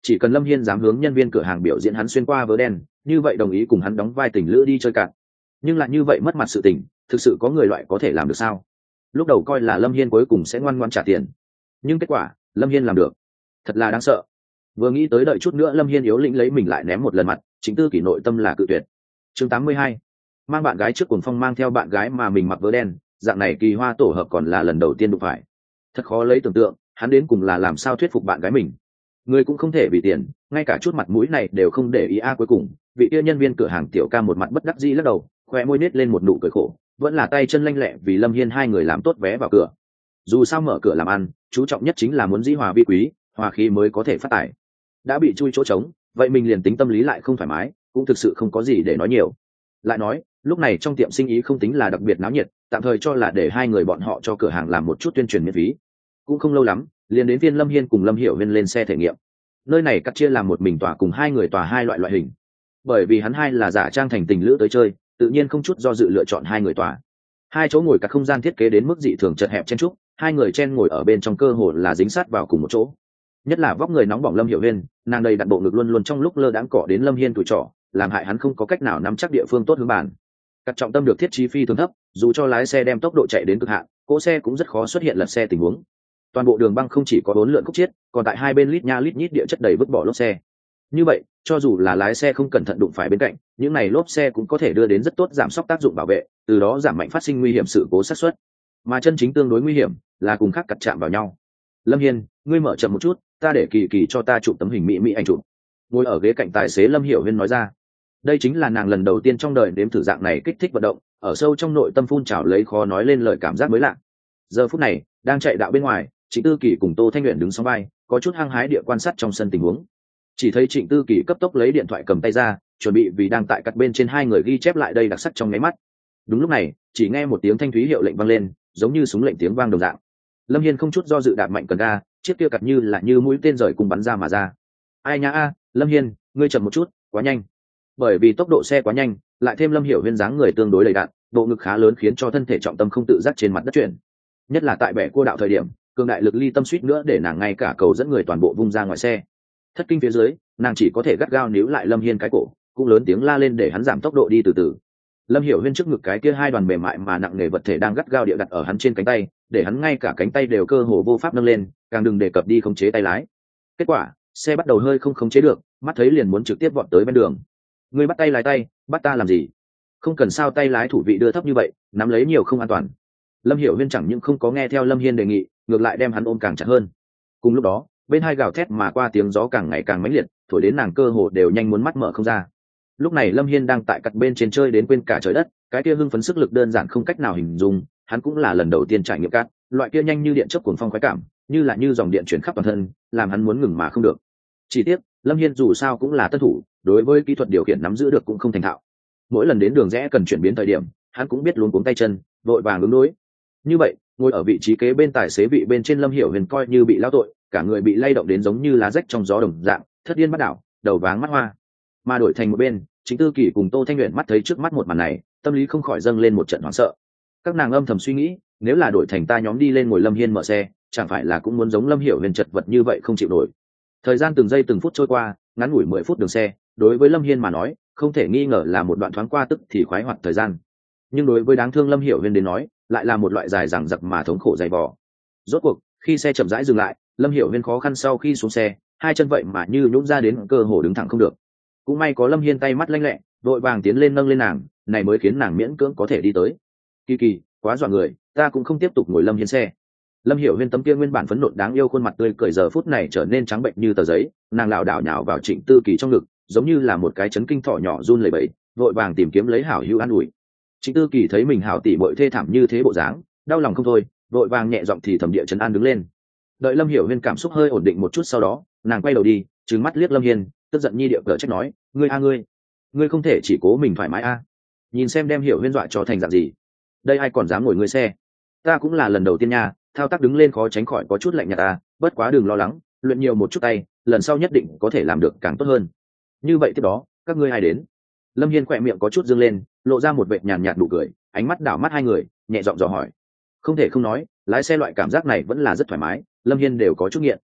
chỉ cần Lâm Hiên dám hướng nhân viên cửa hàng biểu diễn hắn xuyên qua vớ đen, như vậy đồng ý cùng hắn đóng vai tình lữ đi chơi cạn. Nhưng lại như vậy mất mặt sự tình, thực sự có người loại có thể làm được sao? Lúc đầu coi là Lâm Hiên cuối cùng sẽ ngoan ngoãn trả tiền, nhưng kết quả Lâm Hiên làm được, thật là đáng sợ. Vừa nghĩ tới đợi chút nữa Lâm Hiên yếu lĩnh lấy mình lại ném một lần mặt, Trịnh Tư Kỷ nội tâm là cự tuyệt. Chương tám mươi hai, mang bạn gái trước cuồng phong mang theo bạn gái mà mình mặc vớ đen, dạng này kỳ hoa tổ hợp còn là lần đầu tiên đụng phải, thật khó lấy tưởng tượng hắn đến cùng là làm sao thuyết phục bạn gái mình. Người cũng không thể vì tiền, ngay cả chút mặt mũi này đều không để ý. A cuối cùng vị kia nhân viên cửa hàng tiểu ca một mặt bất đắc dĩ lắc đầu, khoe môi nết lên một nụ cười khổ, vẫn là tay chân lanh lẹ vì Lâm Hiên hai người làm tốt vé vào cửa. Dù sao mở cửa làm ăn, chú trọng nhất chính là muốn dĩ hòa vi quý, hòa khí mới có thể phát tài. Đã bị chui chỗ trống, vậy mình liền tính tâm lý lại không thoải mái, cũng thực sự không có gì để nói nhiều. Lại nói lúc này trong tiệm sinh ý không tính là đặc biệt náo nhiệt, tạm thời cho là để hai người bọn họ cho cửa hàng làm một chút tuyên truyền miễn phí. Cũng không lâu lắm liền đến viên Lâm Hiên cùng Lâm Hiểu Huyên lên xe thể nghiệm. Nơi này cắt chia làm một mình tòa cùng hai người tòa hai loại loại hình, bởi vì hắn hai là giả trang thành tình lữ tới chơi, tự nhiên không chút do dự lựa chọn hai người tòa. Hai chỗ ngồi cả không gian thiết kế đến mức dị thường chật hẹp chen trúc, hai người chen ngồi ở bên trong cơ hồ là dính sát vào cùng một chỗ. Nhất là vóc người nóng bỏng Lâm Hiểu Huyên, nàng đầy đặn bộ ngực luôn luôn trong lúc lơ đãng cọ đến Lâm Hiên tuổi trọ, làm hại hắn không có cách nào nắm chắc địa phương tốt hướng bàn. Các trọng tâm được thiết trí phi thường thấp, dù cho lái xe đem tốc độ chạy đến cực hạn, cỗ xe cũng rất khó xuất hiện lật xe tình huống. Toàn bộ đường băng không chỉ có bốn lượn khúc chiết, còn tại hai bên lít nha lít nhít địa chất đầy vứt bỏ lốp xe. Như vậy cho dù là lái xe không cẩn thận đụng phải bên cạnh, những này lốp xe cũng có thể đưa đến rất tốt giảm sóc tác dụng bảo vệ, từ đó giảm mạnh phát sinh nguy hiểm sự cố xác suất. Mà chân chính tương đối nguy hiểm là cùng khác cặt chạm vào nhau. Lâm Hiên, ngươi mở chậm một chút, ta để Kỳ Kỳ cho ta chụp tấm hình mỹ mỹ ảnh chụp. Ngồi ở ghế cạnh tài xế Lâm Hiểu Huyên nói ra. Đây chính là nàng lần đầu tiên trong đời đếm thử dạng này kích thích vận động, ở sâu trong nội tâm phun trào lấy khó nói lên lời cảm giác mới lạ. Giờ phút này đang chạy đạo bên ngoài, Trịnh Tư Kỳ cùng Tô Thanh Uyển đứng song vai, có chút hăng hái địa quan sát trong sân tình huống. Chỉ thấy Trịnh Tư Kỳ cấp tốc lấy điện thoại cầm tay ra, chuẩn bị vì đang tại cắt bên trên hai người ghi chép lại đây đặc sắc trong nháy mắt. Đúng lúc này chỉ nghe một tiếng thanh thúy hiệu lệnh vang lên, giống như súng lệnh tiếng vang đồng dạng. Lâm Hiên không chút do dự đạp mạnh cần ga, chiếc kia cắt như là như mũi tên rời cùng bắn ra mà ra. Ai nhá a, Lâm Hiên, ngươi chậm một chút, quá nhanh. Bởi vì tốc độ xe quá nhanh, lại thêm Lâm Hiểu Huyên dáng người tương đối đầy đặn, bộ ngực khá lớn khiến cho thân thể trọng tâm không tự giác trên mặt đất chuyển. Nhất là tại bẻ cua đạo thời điểm, cường đại lực ly tâm suýt nữa để nàng ngay cả cầu dẫn người toàn bộ vung ra ngoài xe. Thất kinh phía dưới, nàng chỉ có thể gắt gao níu lại Lâm Hiên cái cổ, cũng lớn tiếng la lên để hắn giảm tốc độ đi từ từ. Lâm Hiểu Huyên trước ngực cái kia hai đoàn mềm mại mà nặng nề vật thể đang gắt gao địa đặt ở hắn trên cánh tay, để hắn ngay cả cánh tay đều cơ hồ vô pháp nâng lên, càng đừng đề cập đi khống chế tay lái. Kết quả, xe bắt đầu hơi không khống chế được, mắt thấy liền muốn trực tiếp vọt tới bên đường. Ngươi bắt tay lái tay, bắt ta làm gì? Không cần sao tay lái thủ vị đưa thấp như vậy, nắm lấy nhiều không an toàn. Lâm Hiểu Huyên chẳng những không có nghe theo Lâm Hiên đề nghị, ngược lại đem hắn ôm càng chặt hơn. Cùng lúc đó bên hai gào thét mà qua tiếng gió càng ngày càng mãnh liệt, thổi đến nàng cơ hồ đều nhanh muốn mắt mở không ra. Lúc này Lâm Hiên đang tại cặt bên trên chơi đến quên cả trời đất, cái kia hưng phấn sức lực đơn giản không cách nào hình dung. Hắn cũng là lần đầu tiên trải nghiệm cắt, loại kia nhanh như điện chớp cuồng phong khoái cảm, như là như dòng điện chuyển khắp toàn thân, làm hắn muốn ngừng mà không được. Chỉ tiếc Lâm Hiên dù sao cũng là tân thủ, đối với kỹ thuật điều khiển nắm giữ được cũng không thành thạo. Mỗi lần đến đường rẽ cần chuyển biến thời điểm, hắn cũng biết luống cuống tay chân, vội vàng ứng đối. Như vậy ngồi ở vị trí kế bên tài xế vị bên trên Lâm Hiểu Huyền coi như bị lao tội, cả người bị lay động đến giống như lá rách trong gió đồng dạng, thất điên bắt đảo, đầu váng mắt hoa. Mà đổi thành một bên, Trịnh Tư Kỳ cùng Tô Thanh Uyển mắt thấy trước mắt một màn này, tâm lý không khỏi dâng lên một trận hoảng sợ. Các nàng âm thầm suy nghĩ, nếu là đổi thành ta nhóm đi lên ngồi Lâm Hiên mở xe, chẳng phải là cũng muốn giống Lâm Hiểu Huyền chật vật như vậy không chịu nổi. Thời gian từng giây từng phút trôi qua, ngắn ngủi mười phút đường xe, đối với Lâm Hiên mà nói, không thể nghi ngờ là một đoạn thoáng qua tức thì khoái hoạt thời gian. Nhưng đối với đáng thương Lâm Hiểu Huyền đến nói, lại là một loại dài dằng dặc mà thống khổ dày vò. Rốt cuộc, khi xe chậm rãi dừng lại, Lâm Hiểu Huyền khó khăn sau khi xuống xe, hai chân vậy mà như nhũn ra đến cơ hồ đứng thẳng không được. Cũng may có Lâm Hiên tay mắt lanh lẹ, vội vàng tiến lên nâng lên nàng, này mới khiến nàng miễn cưỡng có thể đi tới. Kỳ Kỳ, quá dọa người, ta cũng không tiếp tục ngồi Lâm Hiên xe. Lâm Hiểu Huyền tấm kia nguyên bản phấn nộ đáng yêu khuôn mặt tươi cười giờ phút này trở nên trắng bệnh như tờ giấy, nàng lảo đảo nhào vào Trịnh Tư Kỳ trong ngực, giống như là một cái chấn kinh thỏ nhỏ run lẩy bẩy, vội vàng tìm kiếm lấy hảo hữu an ủi. Trịnh Tư Kỳ thấy mình hảo tỷ muội thê thảm như thế bộ dáng, đau lòng không thôi, vội vàng nhẹ giọng thì thầm địa trấn an đứng lên. Đợi Lâm Hiểu Huyền cảm xúc hơi ổn định một chút sau đó, nàng quay đầu đi, trừng mắt liếc Lâm Hiên, tức giận nhi địa cờ trách nói, ngươi a ngươi, ngươi không thể chỉ cố mình thoải mái a, nhìn xem đem Hiểu Huyền dọa cho thành dạng gì. Đây ai còn dám ngồi ngươi xe? Ta cũng là lần đầu tiên nha, thao tác đứng lên khó tránh khỏi có chút lạnh nhạt ta, bất quá đừng lo lắng, luyện nhiều một chút tay, lần sau nhất định có thể làm được càng tốt hơn. Như vậy tiếp đó, các ngươi ai đến? Lâm Hiên khỏe miệng có chút dương lên, lộ ra một vệt nhàn nhạt nụ cười, ánh mắt đảo mắt hai người, nhẹ giọng dò hỏi. Không thể không nói, lái xe loại cảm giác này vẫn là rất thoải mái, Lâm Hiên đều có chút nghiện.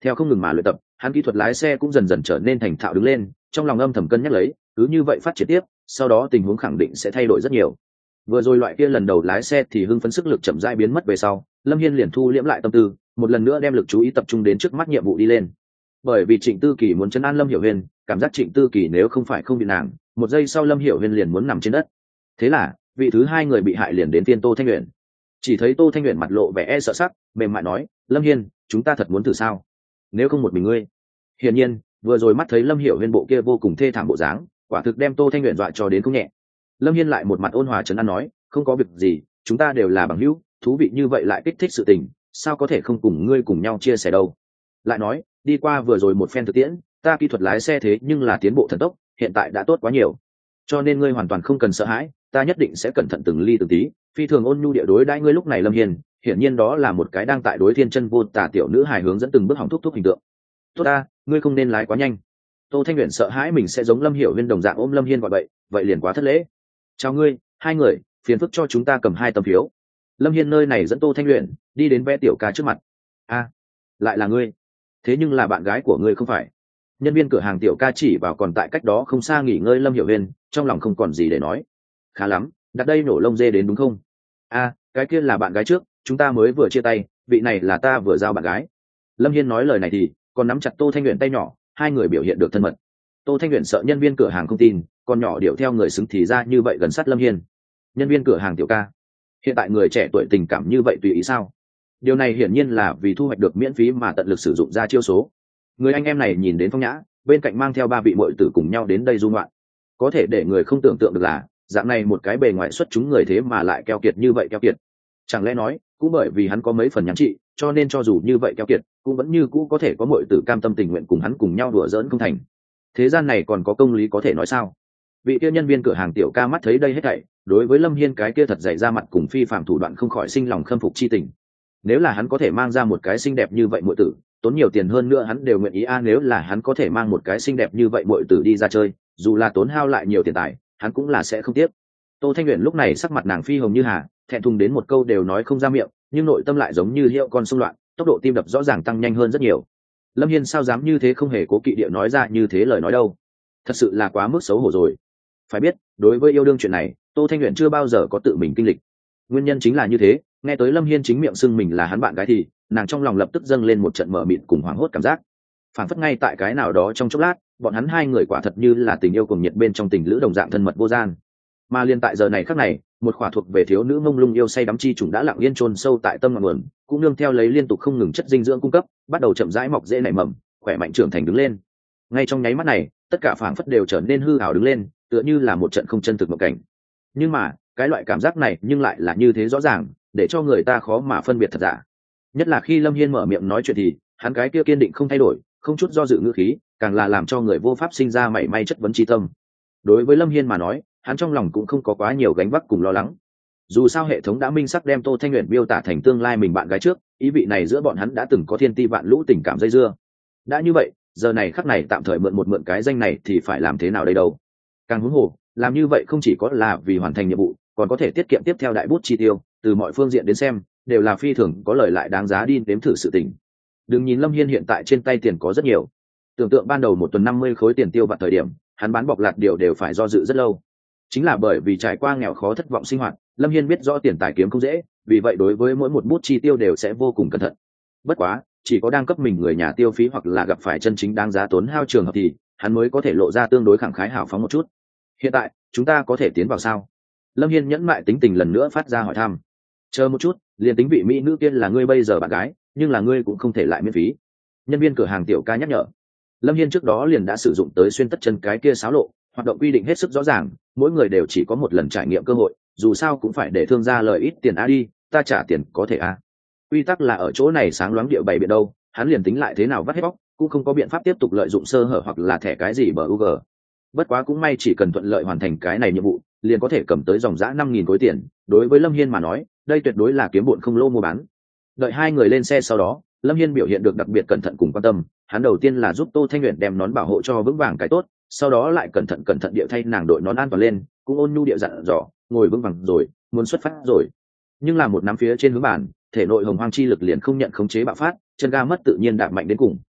Theo không ngừng mà luyện tập, hắn kỹ thuật lái xe cũng dần dần trở nên thành thạo đứng lên, trong lòng âm thầm cân nhắc lấy, cứ như vậy phát triển tiếp, sau đó tình huống khẳng định sẽ thay đổi rất nhiều. Vừa rồi loại kia lần đầu lái xe thì hưng phấn sức lực chậm rãi biến mất về sau, Lâm Hiên liền thu liễm lại tâm tư, một lần nữa đem lực chú ý tập trung đến trước mắt nhiệm vụ đi lên. Bởi vì Trịnh Tư Kỳ muốn trấn an Lâm Hiểu Huyên, cảm giác Trịnh Tư Kỳ nếu không phải không bị nàng, một giây sau Lâm Hiểu Huyên liền muốn nằm trên đất. Thế là, vị thứ hai người bị hại liền đến phiên Tô Thanh Uyển. Chỉ thấy Tô Thanh Uyển mặt lộ vẻ e sợ sắc, mềm mại nói, "Lâm Hiên, chúng ta thật muốn thử sao? Nếu không một mình ngươi." Hiển nhiên, vừa rồi mắt thấy Lâm Hiểu Huyên bộ kia vô cùng thê thảm bộ dáng, quả thực đem Tô Thanh Uyển dọa cho đến không nhẹ. Lâm Hiên lại một mặt ôn hòa trấn an nói, "Không có việc gì, chúng ta đều là bằng hữu, thú vị như vậy lại kích thích sự tình, sao có thể không cùng ngươi cùng nhau chia sẻ đâu." Lại nói, đi qua vừa rồi một phen thực tiễn, ta kỹ thuật lái xe thế nhưng là tiến bộ thần tốc, hiện tại đã tốt quá nhiều, cho nên ngươi hoàn toàn không cần sợ hãi, ta nhất định sẽ cẩn thận từng ly từng tí, phi thường ôn nhu địa đối đãi ngươi. Lúc này Lâm Hiên hiển nhiên đó là một cái đang tại đối thiên chân vô tả tiểu nữ hài hướng dẫn từng bước hỏng thúc thúc hình tượng. "Tốt ta, ngươi không nên lái quá nhanh." Tô Thanh Uyển sợ hãi mình sẽ giống Lâm Hiểu Huyên đồng dạng ôm Lâm Hiên gọi vậy, vậy liền quá thất lễ. "Chào ngươi, hai người, phiền phức cho chúng ta cầm hai tấm phiếu." Lâm Hiên nơi này dẫn Tô Thanh Uyển đi đến vé tiểu ca trước mặt. "A, lại là ngươi? Thế nhưng là bạn gái của ngươi không phải?" Nhân viên cửa hàng tiểu ca chỉ vào còn tại cách đó không xa nghỉ ngơi Lâm Hiểu Huyên, trong lòng không còn gì để nói. "Khá lắm, đặt đây nổ lông dê đến đúng không?" "A, cái kia là bạn gái trước, chúng ta mới vừa chia tay, vị này là ta vừa giao bạn gái." Lâm Hiên nói lời này thì còn nắm chặt Tô Thanh Uyển tay nhỏ, hai người biểu hiện được thân mật. Tô Thanh Uyển sợ nhân viên cửa hàng không tin, còn nhỏ điệu theo người xứng thì ra như vậy gần sát Lâm Hiên. Nhân viên cửa hàng tiểu ca, hiện tại người trẻ tuổi tình cảm như vậy tùy ý sao? Điều này hiển nhiên là vì thu hoạch được miễn phí mà tận lực sử dụng ra chiêu số. Người anh em này nhìn đến phong nhã, bên cạnh mang theo ba vị muội tử cùng nhau đến đây du ngoạn. Có thể để người không tưởng tượng được là, dạng này một cái bề ngoài xuất chúng người thế mà lại keo kiệt như vậy keo kiệt. Chẳng lẽ nói, cũng bởi vì hắn có mấy phần nhắn trị, cho nên cho dù như vậy keo kiệt, cũng vẫn như cũ có thể có muội tử cam tâm tình nguyện cùng hắn cùng nhau đùa giỡn không thành. Thế gian này còn có công lý có thể nói sao? Vị kia nhân viên cửa hàng tiểu ca mắt thấy đây hết thảy, đối với Lâm Hiên cái kia thật dày ra mặt cùng phi phàm thủ đoạn không khỏi sinh lòng khâm phục chi tình. Nếu là hắn có thể mang ra một cái xinh đẹp như vậy muội tử, tốn nhiều tiền hơn nữa hắn đều nguyện ý a. Nếu là hắn có thể mang một cái xinh đẹp như vậy muội tử đi ra chơi, dù là tốn hao lại nhiều tiền tài, hắn cũng là sẽ không tiếc. Tô Thanh Uyển lúc này sắc mặt nàng phi hồng như hà, thẹn thùng đến một câu đều nói không ra miệng, nhưng nội tâm lại giống như hiệu con xung loạn, tốc độ tim đập rõ ràng tăng nhanh hơn rất nhiều. Lâm Hiên sao dám như thế không hề cố kỵ địa nói ra như thế lời nói đâu, thật sự là quá mức xấu hổ rồi. Phải biết, đối với yêu đương chuyện này, Tô Thanh Uyển chưa bao giờ có tự mình kinh lịch. Nguyên nhân chính là như thế, nghe tới Lâm Hiên chính miệng xưng mình là hắn bạn gái thì nàng trong lòng lập tức dâng lên một trận mờ mịt cùng hoảng hốt cảm giác. Phản phất ngay tại cái nào đó trong chốc lát, bọn hắn hai người quả thật như là tình yêu cùng nhiệt bên trong tình lữ đồng dạng thân mật vô gian. Mà liên tại giờ này khắc này, một khỏa thuộc về thiếu nữ mông lung yêu say đắm chi trùng đã lặng yên chôn sâu tại tâm ngọn nguồn, cũng nương theo lấy liên tục không ngừng chất dinh dưỡng cung cấp, bắt đầu chậm rãi mọc rễ nảy mầm, khỏe mạnh trưởng thành đứng lên. Ngay trong nháy mắt này, tất cả phảng phất đều trở nên hư ảo đứng lên, tựa như là một trận không chân thực mộng cảnh. Nhưng mà, cái loại cảm giác này nhưng lại là như thế rõ ràng, để cho người ta khó mà phân biệt thật giả. Nhất là khi Lâm Hiên mở miệng nói chuyện thì, hắn cái kia kiên định không thay đổi, không chút do dự ngữ khí, càng là làm cho người vô pháp sinh ra mảy may chất vấn chi tâm. Đối với Lâm Hiên mà nói, hắn trong lòng cũng không có quá nhiều gánh vác cùng lo lắng. Dù sao hệ thống đã minh sắc đem Tô Thanh Uyển miêu tả thành tương lai mình bạn gái trước, ý vị này giữa bọn hắn đã từng có thiên ti vạn lũ tình cảm dây dưa. Đã như vậy, giờ này khắc này tạm thời mượn một mượn cái danh này thì phải làm thế nào đây đâu? Càng huống hồ, làm như vậy không chỉ có là vì hoàn thành nhiệm vụ, còn có thể tiết kiệm tiếp theo đại bút chi tiêu, từ mọi phương diện đến xem, đều là phi thường có lợi lại đáng giá đi đếm thử sự tình. Đừng nhìn Lâm Hiên hiện tại trên tay tiền có rất nhiều, tưởng tượng ban đầu một tuần năm mươi khối tiền tiêu vặt thời điểm, hắn bán bọc lạt điều đều phải do dự rất lâu. Chính là bởi vì trải qua nghèo khó thất vọng sinh hoạt, Lâm Hiên biết rõ tiền tài kiếm không dễ, vì vậy đối với mỗi một bút chi tiêu đều sẽ vô cùng cẩn thận. Bất quá, chỉ có đang cấp mình người nhà tiêu phí hoặc là gặp phải chân chính đáng giá tốn hao trường hợp thì hắn mới có thể lộ ra tương đối khẳng khái hào phóng một chút. Hiện tại, chúng ta có thể tiến vào sao? Lâm Hiên nhẫn mại tính tình lần nữa phát ra hỏi thăm. Chờ một chút, liền tính vị mỹ nữ kia là ngươi bây giờ bạn gái, nhưng là ngươi cũng không thể lại miễn phí. Nhân viên cửa hàng tiểu ca nhắc nhở. Lâm Hiên trước đó liền đã sử dụng tới xuyên tất chân cái kia xáo lộ, hoạt động quy định hết sức rõ ràng, mỗi người đều chỉ có một lần trải nghiệm cơ hội, dù sao cũng phải để thương gia lời ít tiền a đi, ta trả tiền có thể a. Quy tắc là ở chỗ này sáng loáng địa bày biện đâu, hắn liền tính lại thế nào vắt hết bóc, cũng không có biện pháp tiếp tục lợi dụng sơ hở hoặc là thẻ cái gì bờ u giê. Bất quá cũng may chỉ cần thuận lợi hoàn thành cái này nhiệm vụ, liền có thể cầm tới dòng dã năm nghìn khối tiền, đối với Lâm Hiên mà nói, đây tuyệt đối là kiếm bộn không lỗ mua bán. Đợi hai người lên xe sau đó, Lâm Hiên biểu hiện được đặc biệt cẩn thận cùng quan tâm, hắn đầu tiên là giúp Tô Thanh Uyển đem nón bảo hộ cho vững vàng cái tốt, sau đó lại cẩn thận cẩn thận địa thay nàng đội nón an toàn lên, cũng ôn nhu địa dặn dò, ngồi vững vàng rồi, muốn xuất phát rồi. Nhưng là một nắm phía trên hướng bàn, thể nội hồng hoang chi lực liền không nhận khống chế bạo phát, chân ga mất tự nhiên đạp mạnh đến cùng.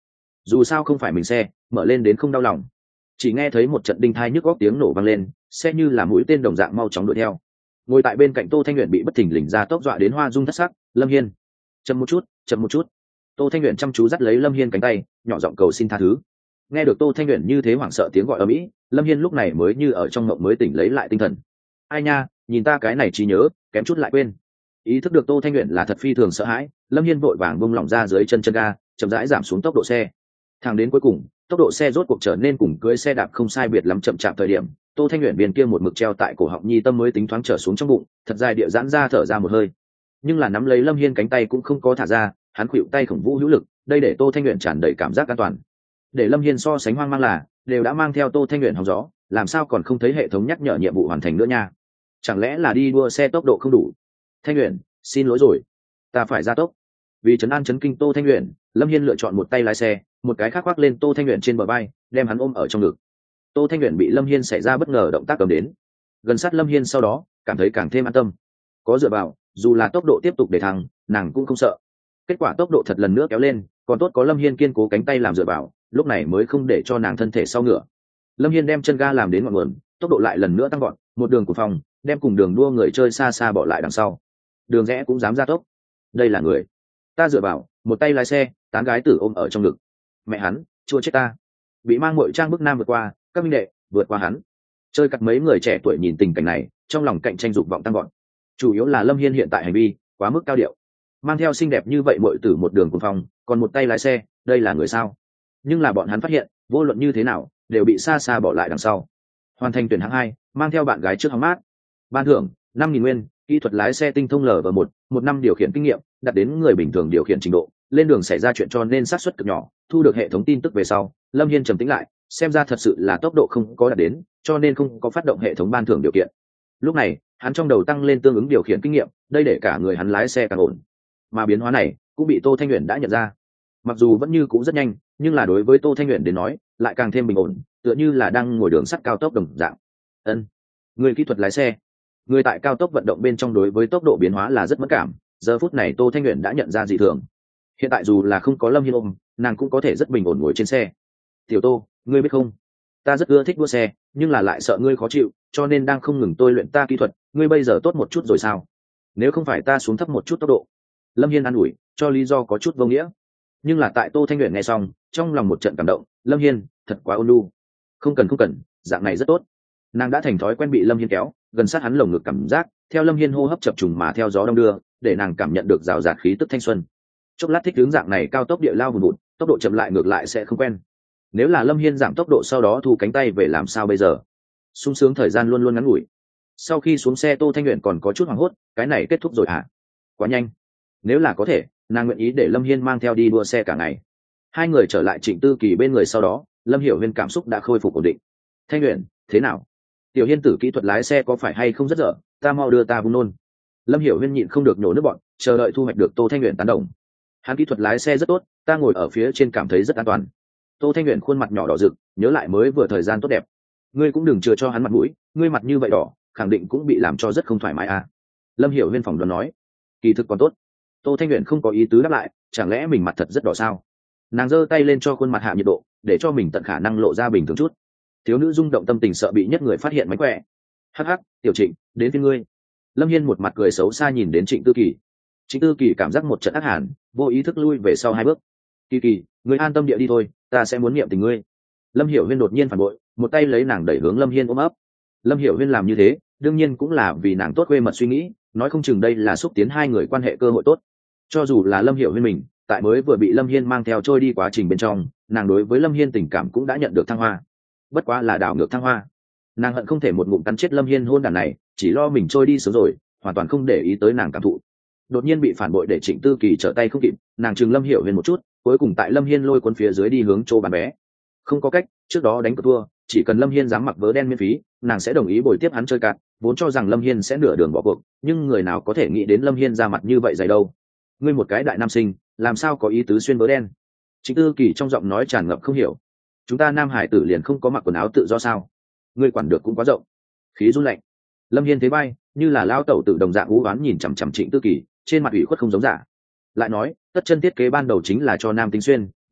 dù sao không phải mình xe, mở lên đến không đau lòng. Chỉ nghe thấy một trận đinh thai nhức góc tiếng nổ vang lên, xe như là mũi tên đồng dạng mau chóng đuổi theo. Ngồi tại bên cạnh Tô Thanh Uyển bị bất thình lình ra tốc dọa đến hoa dung thất sắc. Lâm Hiên, chậm một chút, chậm một chút. Tô Thanh Uyển chăm chú dắt lấy Lâm Hiên cánh tay, nhỏ giọng cầu xin tha thứ. Nghe được Tô Thanh Uyển như thế hoảng sợ tiếng gọi ầm ĩ, Lâm Hiên lúc này mới như ở trong mộng mới tỉnh lấy lại tinh thần. Ai nha, nhìn ta cái này trí nhớ, kém chút lại quên. Ý thức được Tô Thanh Uyển là thật phi thường sợ hãi, Lâm Hiên vội vàng buông lỏng ra dưới chân chân ga, chậm rãi giảm xuống tốc độ xe. Thẳng đến cuối cùng, tốc độ xe rốt cuộc trở nên cùng cưỡi xe đạp không sai biệt lắm chậm chạp thời điểm, Tô Thanh Uyển viên kia một mực treo tại cổ họng nhi tâm mới tính thoáng trở xuống trong bụng, thật dài địa giãn ra thở ra một hơi. Nhưng là nắm lấy Lâm Hiên cánh tay cũng không có thả ra, hắn khuỵu tay khổng vũ hữu lực, đây để Tô Thanh Uyển tràn đầy cảm giác an toàn. Để Lâm Hiên so sánh hoang mang là, đều đã mang theo Tô Thanh Uyển hóng gió, làm sao còn không thấy hệ thống nhắc nhở nhiệm vụ hoàn thành nữa nha? Chẳng lẽ là đi đua xe tốc độ không đủ? Thanh Uyển, xin lỗi rồi, ta phải gia tốc. Vì trấn an chấn kinh Tô Thanh Uyển, Lâm Hiên lựa chọn một tay lái xe, một cái khác khoác lên Tô Thanh Uyển trên bờ vai, đem hắn ôm ở trong ngực. Tô Thanh Uyển bị Lâm Hiên xảy ra bất ngờ động tác cầm đến, gần sát Lâm Hiên sau đó, cảm thấy càng thêm an tâm. Có dựa vào, dù là tốc độ tiếp tục để thăng, nàng cũng không sợ. Kết quả tốc độ thật lần nữa kéo lên, còn tốt có Lâm Hiên kiên cố cánh tay làm dựa vào, lúc này mới không để cho nàng thân thể sau ngựa. Lâm Hiên đem chân ga làm đến ngọn nguồn, tốc độ lại lần nữa tăng gọn, một đường của phòng, đem cùng đường đua người chơi xa xa bỏ lại đằng sau. Đường rẽ cũng dám ra tốc. Đây là người. Ta dựa vào, một tay lái xe, tán gái tử ôm ở trong ngực. Mẹ hắn, chua chết ta. Bị mang muội trang bức nam vượt qua, các minh đệ, vượt qua hắn. Chơi cặp mấy người trẻ tuổi nhìn tình cảnh này, trong lòng cạnh tranh dục vọng tăng gọn. Chủ yếu là Lâm Hiên hiện tại hành vi quá mức cao điệu, mang theo xinh đẹp như vậy muội tử một đường cùng phòng, còn một tay lái xe, đây là người sao? Nhưng là bọn hắn phát hiện, vô luận như thế nào, đều bị xa xa bỏ lại đằng sau. Hoàn thành tuyển hạng hai, mang theo bạn gái trước hóng mát. Ban thưởng năm nghìn nguyên, kỹ thuật lái xe tinh thông L V một, một năm điều khiển kinh nghiệm, đạt đến người bình thường điều khiển trình độ. Lên đường xảy ra chuyện cho nên xác suất cực nhỏ. Thu được hệ thống tin tức về sau, Lâm Hiên trầm tĩnh lại, xem ra thật sự là tốc độ không có đạt đến, cho nên không có phát động hệ thống ban thưởng điều kiện. Lúc này, hắn trong đầu tăng lên tương ứng điều khiển kinh nghiệm, đây để cả người hắn lái xe càng ổn. Mà biến hóa này cũng bị Tô Thanh Uyển đã nhận ra. Mặc dù vẫn như cũ rất nhanh, nhưng là đối với Tô Thanh Uyển đến nói, lại càng thêm bình ổn, tựa như là đang ngồi đường sắt cao tốc đồng dạng. Ân, người kỹ thuật lái xe, người tại cao tốc vận động bên trong đối với tốc độ biến hóa là rất mất cảm. Giờ phút này Tô Thanh Uyển đã nhận ra dị thường. Hiện tại dù là không có Lâm Hiên ôm, nàng cũng có thể rất bình ổn ngồi trên xe. Tiểu Tô, ngươi biết không, ta rất ưa thích đua xe, nhưng là lại sợ ngươi khó chịu, cho nên đang không ngừng tôi luyện ta kỹ thuật. Ngươi bây giờ tốt một chút rồi sao? Nếu không phải ta xuống thấp một chút tốc độ. Lâm Hiên an ủi, cho lý do có chút vô nghĩa. Nhưng là tại Tô Thanh Uyển nghe xong, trong lòng một trận cảm động. Lâm Hiên thật quá ôn nhu. Không cần không cần, dạng này rất tốt. Nàng đã thành thói quen bị Lâm Hiên kéo gần sát hắn lồng ngực, cảm giác theo Lâm Hiên hô hấp chập trùng mà theo gió đông đưa, để nàng cảm nhận được rào rạt khí tức thanh xuân. Chốc lát thích hướng dạng này cao tốc địa lao vùn vụt, tốc độ chậm lại ngược lại sẽ không quen. Nếu là Lâm Hiên giảm tốc độ sau đó thu cánh tay về làm sao bây giờ? Sung sướng thời gian luôn luôn ngắn ngủi. Sau khi xuống xe Tô Thanh Uyển còn có chút hoảng hốt, cái này kết thúc rồi hả? Quá nhanh. Nếu là có thể, nàng nguyện ý để Lâm Hiên mang theo đi đua xe cả ngày. Hai người trở lại Trịnh Tư Kỳ bên người sau đó, Lâm Hiểu Huyên cảm xúc đã khôi phục ổn định. Thanh Uyển, thế nào? Tiểu Hiên tử kỹ thuật lái xe có phải hay không rất dở, ta mau đưa ta vung nôn. Lâm Hiểu Huyên nhịn không được nhổ nước bọn, chờ đợi thu hoạch được Tô Thanh Uyển tán đồng. Hắn kỹ thuật lái xe rất tốt, ta ngồi ở phía trên cảm thấy rất an toàn. Tô Thanh Uyển khuôn mặt nhỏ đỏ rực, nhớ lại mới vừa thời gian tốt đẹp. Ngươi cũng đừng chừa cho hắn mặt mũi, ngươi mặt như vậy đỏ, khẳng định cũng bị làm cho rất không thoải mái à. Lâm Hiểu Huyên phỏng đoán nói. Kỳ thực còn tốt. Tô Thanh Uyển không có ý tứ đáp lại, chẳng lẽ mình mặt thật rất đỏ sao? Nàng giơ tay lên cho khuôn mặt hạ nhiệt độ, để cho mình tận khả năng lộ ra bình thường chút. Thiếu nữ rung động tâm tình sợ bị nhất người phát hiện mánh khỏe. Hắc hắc, Tiểu Trịnh, đến phía ngươi. Lâm Hiên một mặt cười xấu xa nhìn đến Trịnh Tư Kỳ. Trịnh Tư Kỳ cảm giác một trận ác hàn, vô ý thức lui về sau hai bước. Kỳ Kỳ, ngươi an tâm địa đi thôi, ta sẽ muốn niệm tình ngươi. Lâm Hiểu Huyên đột nhiên phản bội, một tay lấy nàng đẩy hướng Lâm Hiên ôm ấp. Lâm Hiểu Huyên làm như thế, đương nhiên cũng là vì nàng tốt quê mật suy nghĩ, nói không chừng đây là xúc tiến hai người quan hệ cơ hội tốt. Cho dù là Lâm Hiểu Huyên mình, tại mới vừa bị Lâm Hiên mang theo trôi đi quá trình bên trong, nàng đối với Lâm Hiên tình cảm cũng đã nhận được thăng hoa. Bất quá là đảo ngược thăng hoa. Nàng hận không thể một ngụm cắn chết Lâm Hiên hôn đản này, chỉ lo mình trôi đi sớm rồi, hoàn toàn không để ý tới nàng cảm thụ. Đột nhiên bị phản bội để Trịnh Tư Kỳ trở tay không kịp, nàng chừng Lâm Hiểu Huyên một chút, cuối cùng tại Lâm Hiên lôi cuốn phía dưới đi hướng chỗ bán vé. Không có cách, trước đó đánh cược thua, chỉ cần Lâm Hiên dám mặc vớ đen miễn phí, nàng sẽ đồng ý bồi tiếp hắn chơi cạn, vốn cho rằng Lâm Hiên sẽ nửa đường bỏ cuộc, nhưng người nào có thể nghĩ đến Lâm Hiên ra mặt như vậy dày đâu. Ngươi một cái đại nam sinh, làm sao có ý tứ xuyên vớ đen? Trịnh Tư Kỳ trong giọng nói tràn ngập không hiểu. Chúng ta nam hải tử liền không có mặc quần áo tự do sao? Ngươi quản được cũng quá rộng. Khí run lạnh. Lâm Hiên thế bay, như là lao tẩu tự đồng dạng u oán nhìn chằm chằm Trịnh Tư Kỳ, trên mặt ủy khuất không giống giả. Lại nói, tất chân thiết kế ban đầu chính là cho nam tính xuyên,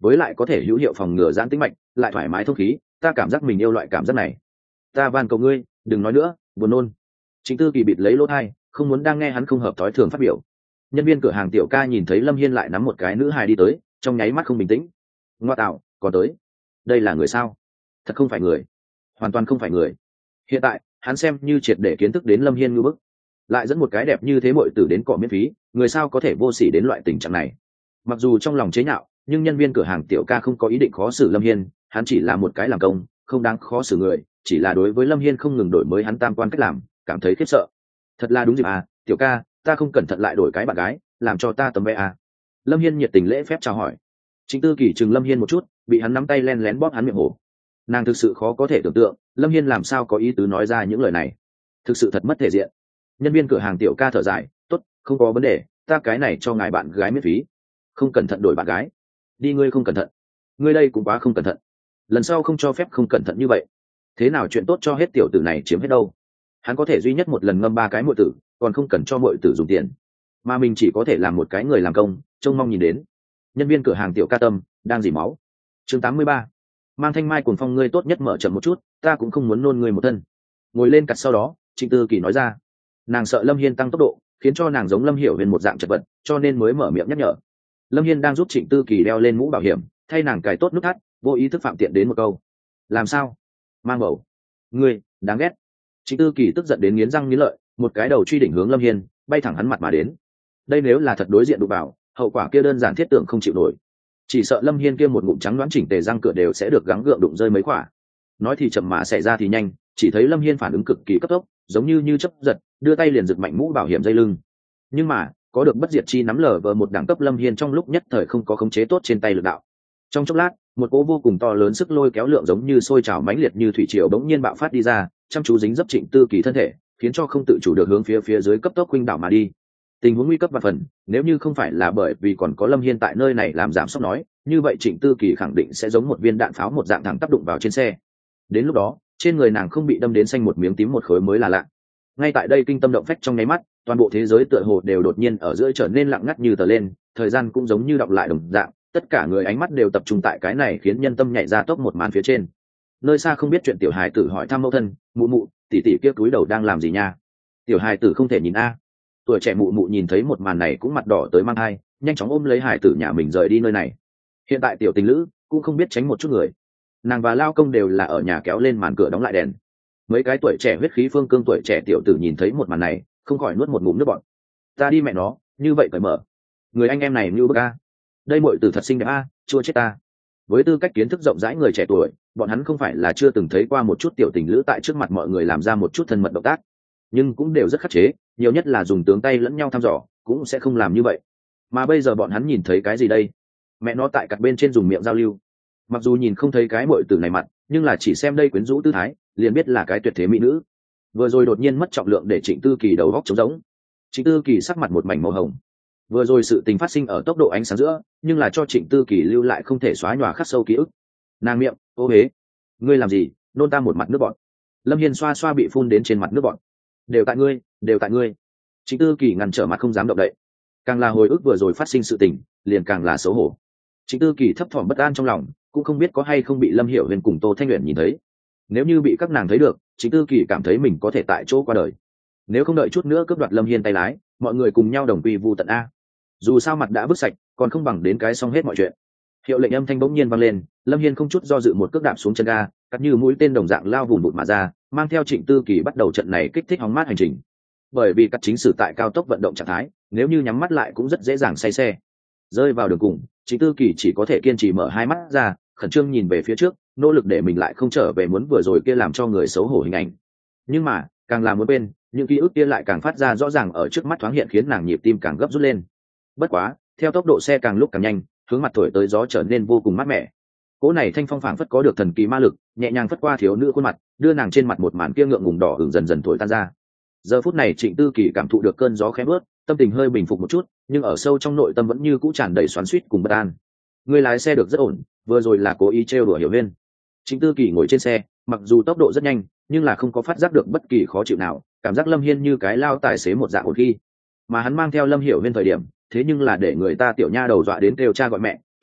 với lại có thể hữu hiệu phòng ngừa giãn tĩnh mạch, lại thoải mái thông khí, ta cảm giác mình yêu loại cảm giác này. Ta van cầu ngươi đừng nói nữa, buồn nôn. Trịnh Tư Kỳ bịt lấy lỗ tai, không muốn đang nghe hắn không hợp thói thường phát biểu. Nhân viên cửa hàng tiểu ca nhìn thấy Lâm Hiên lại nắm một cái nữ hài đi tới, trong nháy mắt không bình tĩnh. Ngoa tạo, còn tới, đây là người sao? Thật không phải người, hoàn toàn không phải người. Hiện tại hắn xem như triệt để kiến thức đến Lâm Hiên ngưu bức, lại dẫn một cái đẹp như thế muội tử đến cọ miễn phí, người sao có thể vô sỉ đến loại tình trạng này. Mặc dù trong lòng chế nhạo, nhưng nhân viên cửa hàng tiểu ca không có ý định khó xử Lâm Hiên, hắn chỉ là một cái làm công, không đáng khó xử người, chỉ là đối với Lâm Hiên không ngừng đổi mới hắn tam quan cách làm, cảm thấy khiếp sợ. Thật là đúng dịp à, tiểu ca, ta không cẩn thận lại đổi cái bạn gái, làm cho ta tấm vé à. Lâm Hiên nhiệt tình lễ phép chào hỏi. Trịnh Tư Kỳ chừng Lâm Hiên một chút, bị hắn nắm tay len lén bóp hắn miệng hổ. Nàng thực sự khó có thể tưởng tượng Lâm Hiên làm sao có ý tứ nói ra những lời này, thực sự thật mất thể diện. Nhân viên cửa hàng tiểu ca thở dài, tốt, không có vấn đề, ta cái này cho ngài bạn gái miễn phí. Không cẩn thận đổi bạn gái, đi ngươi không cẩn thận, ngươi đây cũng quá không cẩn thận, lần sau không cho phép không cẩn thận như vậy. Thế nào chuyện tốt cho hết tiểu tử này chiếm hết đâu. Hắn có thể duy nhất một lần ngâm ba cái muội tử, còn không cần cho muội tử dùng tiền, mà mình chỉ có thể làm một cái người làm công, trông mong nhìn đến. Nhân viên cửa hàng tiểu ca tâm đang dỉ máu. Chương tám mươi ba, mang thanh mai cuồng phong, ngươi tốt nhất mở chậm một chút, ta cũng không muốn nôn ngươi một thân. Ngồi lên cặt sau đó, Trịnh Tư Kỳ nói ra. Nàng sợ Lâm Hiên tăng tốc độ, khiến cho nàng giống Lâm Hiểu Huyền một dạng chật vật, cho nên mới mở miệng nhắc nhở. Lâm Hiên đang giúp Trịnh Tư Kỳ đeo lên mũ bảo hiểm, thay nàng cài tốt nút thắt, vô ý thức phạm tiện đến một câu. Làm sao? Mang bầu? Ngươi, đáng ghét. Trịnh Tư Kỳ tức giận đến nghiến răng nghiến lợi, một cái đầu truy đỉnh hướng Lâm Hiên, bay thẳng hắn mặt mà đến. Đây nếu là thật đối diện đụng vào, hậu quả kia đơn giản thiết tưởng không chịu nổi. Chỉ sợ Lâm Hiên kia một ngụm trắng đoán chỉnh tề răng cửa đều sẽ được gắng gượng đụng rơi mấy quả. Nói thì chậm mà xảy ra thì nhanh, chỉ thấy Lâm Hiên phản ứng cực kỳ cấp tốc, giống như như chớp giật, đưa tay liền giật mạnh mũ bảo hiểm dây lưng. Nhưng mà, có được bất diệt chi nắm lờ vờ một đẳng cấp Lâm Hiên trong lúc nhất thời không có khống chế tốt trên tay lực đạo. Trong chốc lát, một cỗ vô cùng to lớn sức lôi kéo lượng giống như sôi trào mãnh liệt như thủy triều bỗng nhiên bạo phát đi ra, chăm chú dính dấp Trịnh Tư Kỳ thân thể, khiến cho không tự chủ được hướng phía phía dưới cấp tốc khuynh đảo mà đi. Tình huống nguy cấp và phần, nếu như không phải là bởi vì còn có Lâm Hiên tại nơi này làm giảm sốc nói, như vậy Trịnh Tư Kỳ khẳng định sẽ giống một viên đạn pháo một dạng thẳng tác đụng vào trên xe. Đến lúc đó, trên người nàng không bị đâm đến xanh một miếng tím một khối mới là lạ. Ngay tại đây kinh tâm động phách trong nháy mắt, toàn bộ thế giới tựa hồ đều đột nhiên ở giữa trở nên lặng ngắt như tờ lên, thời gian cũng giống như đọng lại đồng dạng, tất cả người ánh mắt đều tập trung tại cái này khiến nhân tâm nhảy ra tốc một màn phía trên. Nơi xa không biết chuyện tiểu hài tử hỏi thăm mẫu thân, mụ mụ, tỷ tỷ kia túi đầu đang làm gì nha? Tiểu hài tử không thể nhìn a. Tuổi trẻ mụ mụ nhìn thấy một màn này cũng mặt đỏ tới mang hai, nhanh chóng ôm lấy hài tử nhà mình rời đi nơi này. Hiện tại tiểu tình lữ cũng không biết tránh một chút người, nàng và lao công đều là ở nhà kéo lên màn cửa đóng lại đèn. Mấy cái tuổi trẻ huyết khí phương cương tuổi trẻ tiểu tử nhìn thấy một màn này, không khỏi nuốt một ngụm nước bọt. Ta đi mẹ nó, như vậy cởi mở, người anh em này như bức a. Đây muội tử thật xinh đẹp a, chua chết ta. Với tư cách kiến thức rộng rãi người trẻ tuổi, bọn hắn không phải là chưa từng thấy qua một chút tiểu tình lữ tại trước mặt mọi người làm ra một chút thân mật động tác, nhưng cũng đều rất khắc chế, nhiều nhất là dùng tướng tay lẫn nhau thăm dò, cũng sẽ không làm như vậy. Mà bây giờ bọn hắn nhìn thấy cái gì đây? Mẹ nó tại cặt bên trên dùng miệng giao lưu. Mặc dù nhìn không thấy cái muội tử này mặt, nhưng là chỉ xem đây quyến rũ tư thái, liền biết là cái tuyệt thế mỹ nữ. Vừa rồi đột nhiên mất trọng lượng để Trịnh Tư Kỳ đầu góc trống rỗng. Trịnh Tư Kỳ sắc mặt một mảnh màu hồng. Vừa rồi sự tình phát sinh ở tốc độ ánh sáng giữa, nhưng là cho Trịnh Tư Kỳ lưu lại không thể xóa nhòa khắc sâu ký ức. Nàng miệng, ô hế, ngươi làm gì? Nôn ta một mặt nước bọt. Lâm Hiên xoa xoa bị phun đến trên mặt nước bọt. Đều tại ngươi, đều tại ngươi. Trịnh Tư Kỳ ngăn trở mặt không dám động đậy. Càng là hồi ức vừa rồi phát sinh sự tình, liền càng là xấu hổ. Trịnh Tư Kỳ thấp thỏm bất an trong lòng, cũng không biết có hay không bị Lâm Hiểu Huyền cùng Tô Thanh Uyển nhìn thấy. Nếu như bị các nàng thấy được, Trịnh Tư Kỳ cảm thấy mình có thể tại chỗ qua đời. Nếu không đợi chút nữa cướp đoạt Lâm Hiên tay lái, mọi người cùng nhau đồng quy vu tận a. Dù sao mặt đã bứt sạch, còn không bằng đến cái xong hết mọi chuyện. Hiệu lệnh âm thanh bỗng nhiên vang lên, Lâm Hiên không chút do dự một cước đạp xuống chân ga, cắt như mũi tên đồng dạng lao vùn vụt mà ra, mang theo Trịnh Tư Kỳ bắt đầu trận này kích thích hóng mát hành trình. Bởi vì cắt chính sử tại cao tốc vận động trạng thái, nếu như nhắm mắt lại cũng rất dễ dàng say xe. Rơi vào đường cùng, Trịnh Tư Kỳ chỉ có thể kiên trì mở hai mắt ra, khẩn trương nhìn về phía trước, nỗ lực để mình lại không trở về muốn vừa rồi kia làm cho người xấu hổ hình ảnh. Nhưng mà, càng làm muốn bên, những ký ức kia lại càng phát ra rõ ràng ở trước mắt, thoáng hiện khiến nàng nhịp tim càng gấp rút lên. Bất quá, theo tốc độ xe càng lúc càng nhanh, hướng mặt thổi tới gió trở nên vô cùng mát mẻ. Cỗ này thanh phong phảng phất có được thần kỳ ma lực, nhẹ nhàng phất qua thiếu nữ khuôn mặt, đưa nàng trên mặt một màn kia ngượng ngùng đỏ ửng dần dần thổi tan ra. Giờ phút này Trịnh Tư Kỳ cảm thụ được cơn gió khẽ bớt, tâm tình hơi bình phục một chút, nhưng ở sâu trong nội tâm vẫn như cũ tràn đầy xoắn xuýt cùng bất an. Người lái xe được rất ổn, vừa rồi là cố ý trêu đùa Hiểu Huyên. Trịnh Tư Kỳ ngồi trên xe, mặc dù tốc độ rất nhanh, nhưng là không có phát giác được bất kỳ khó chịu nào, cảm giác Lâm Hiên như cái lao tài xế một dạng một khi, mà hắn mang theo Lâm Hiểu Huyên thời điểm, thế nhưng là để người ta tiểu nha đầu dọa đến kêu cha gọi mẹ,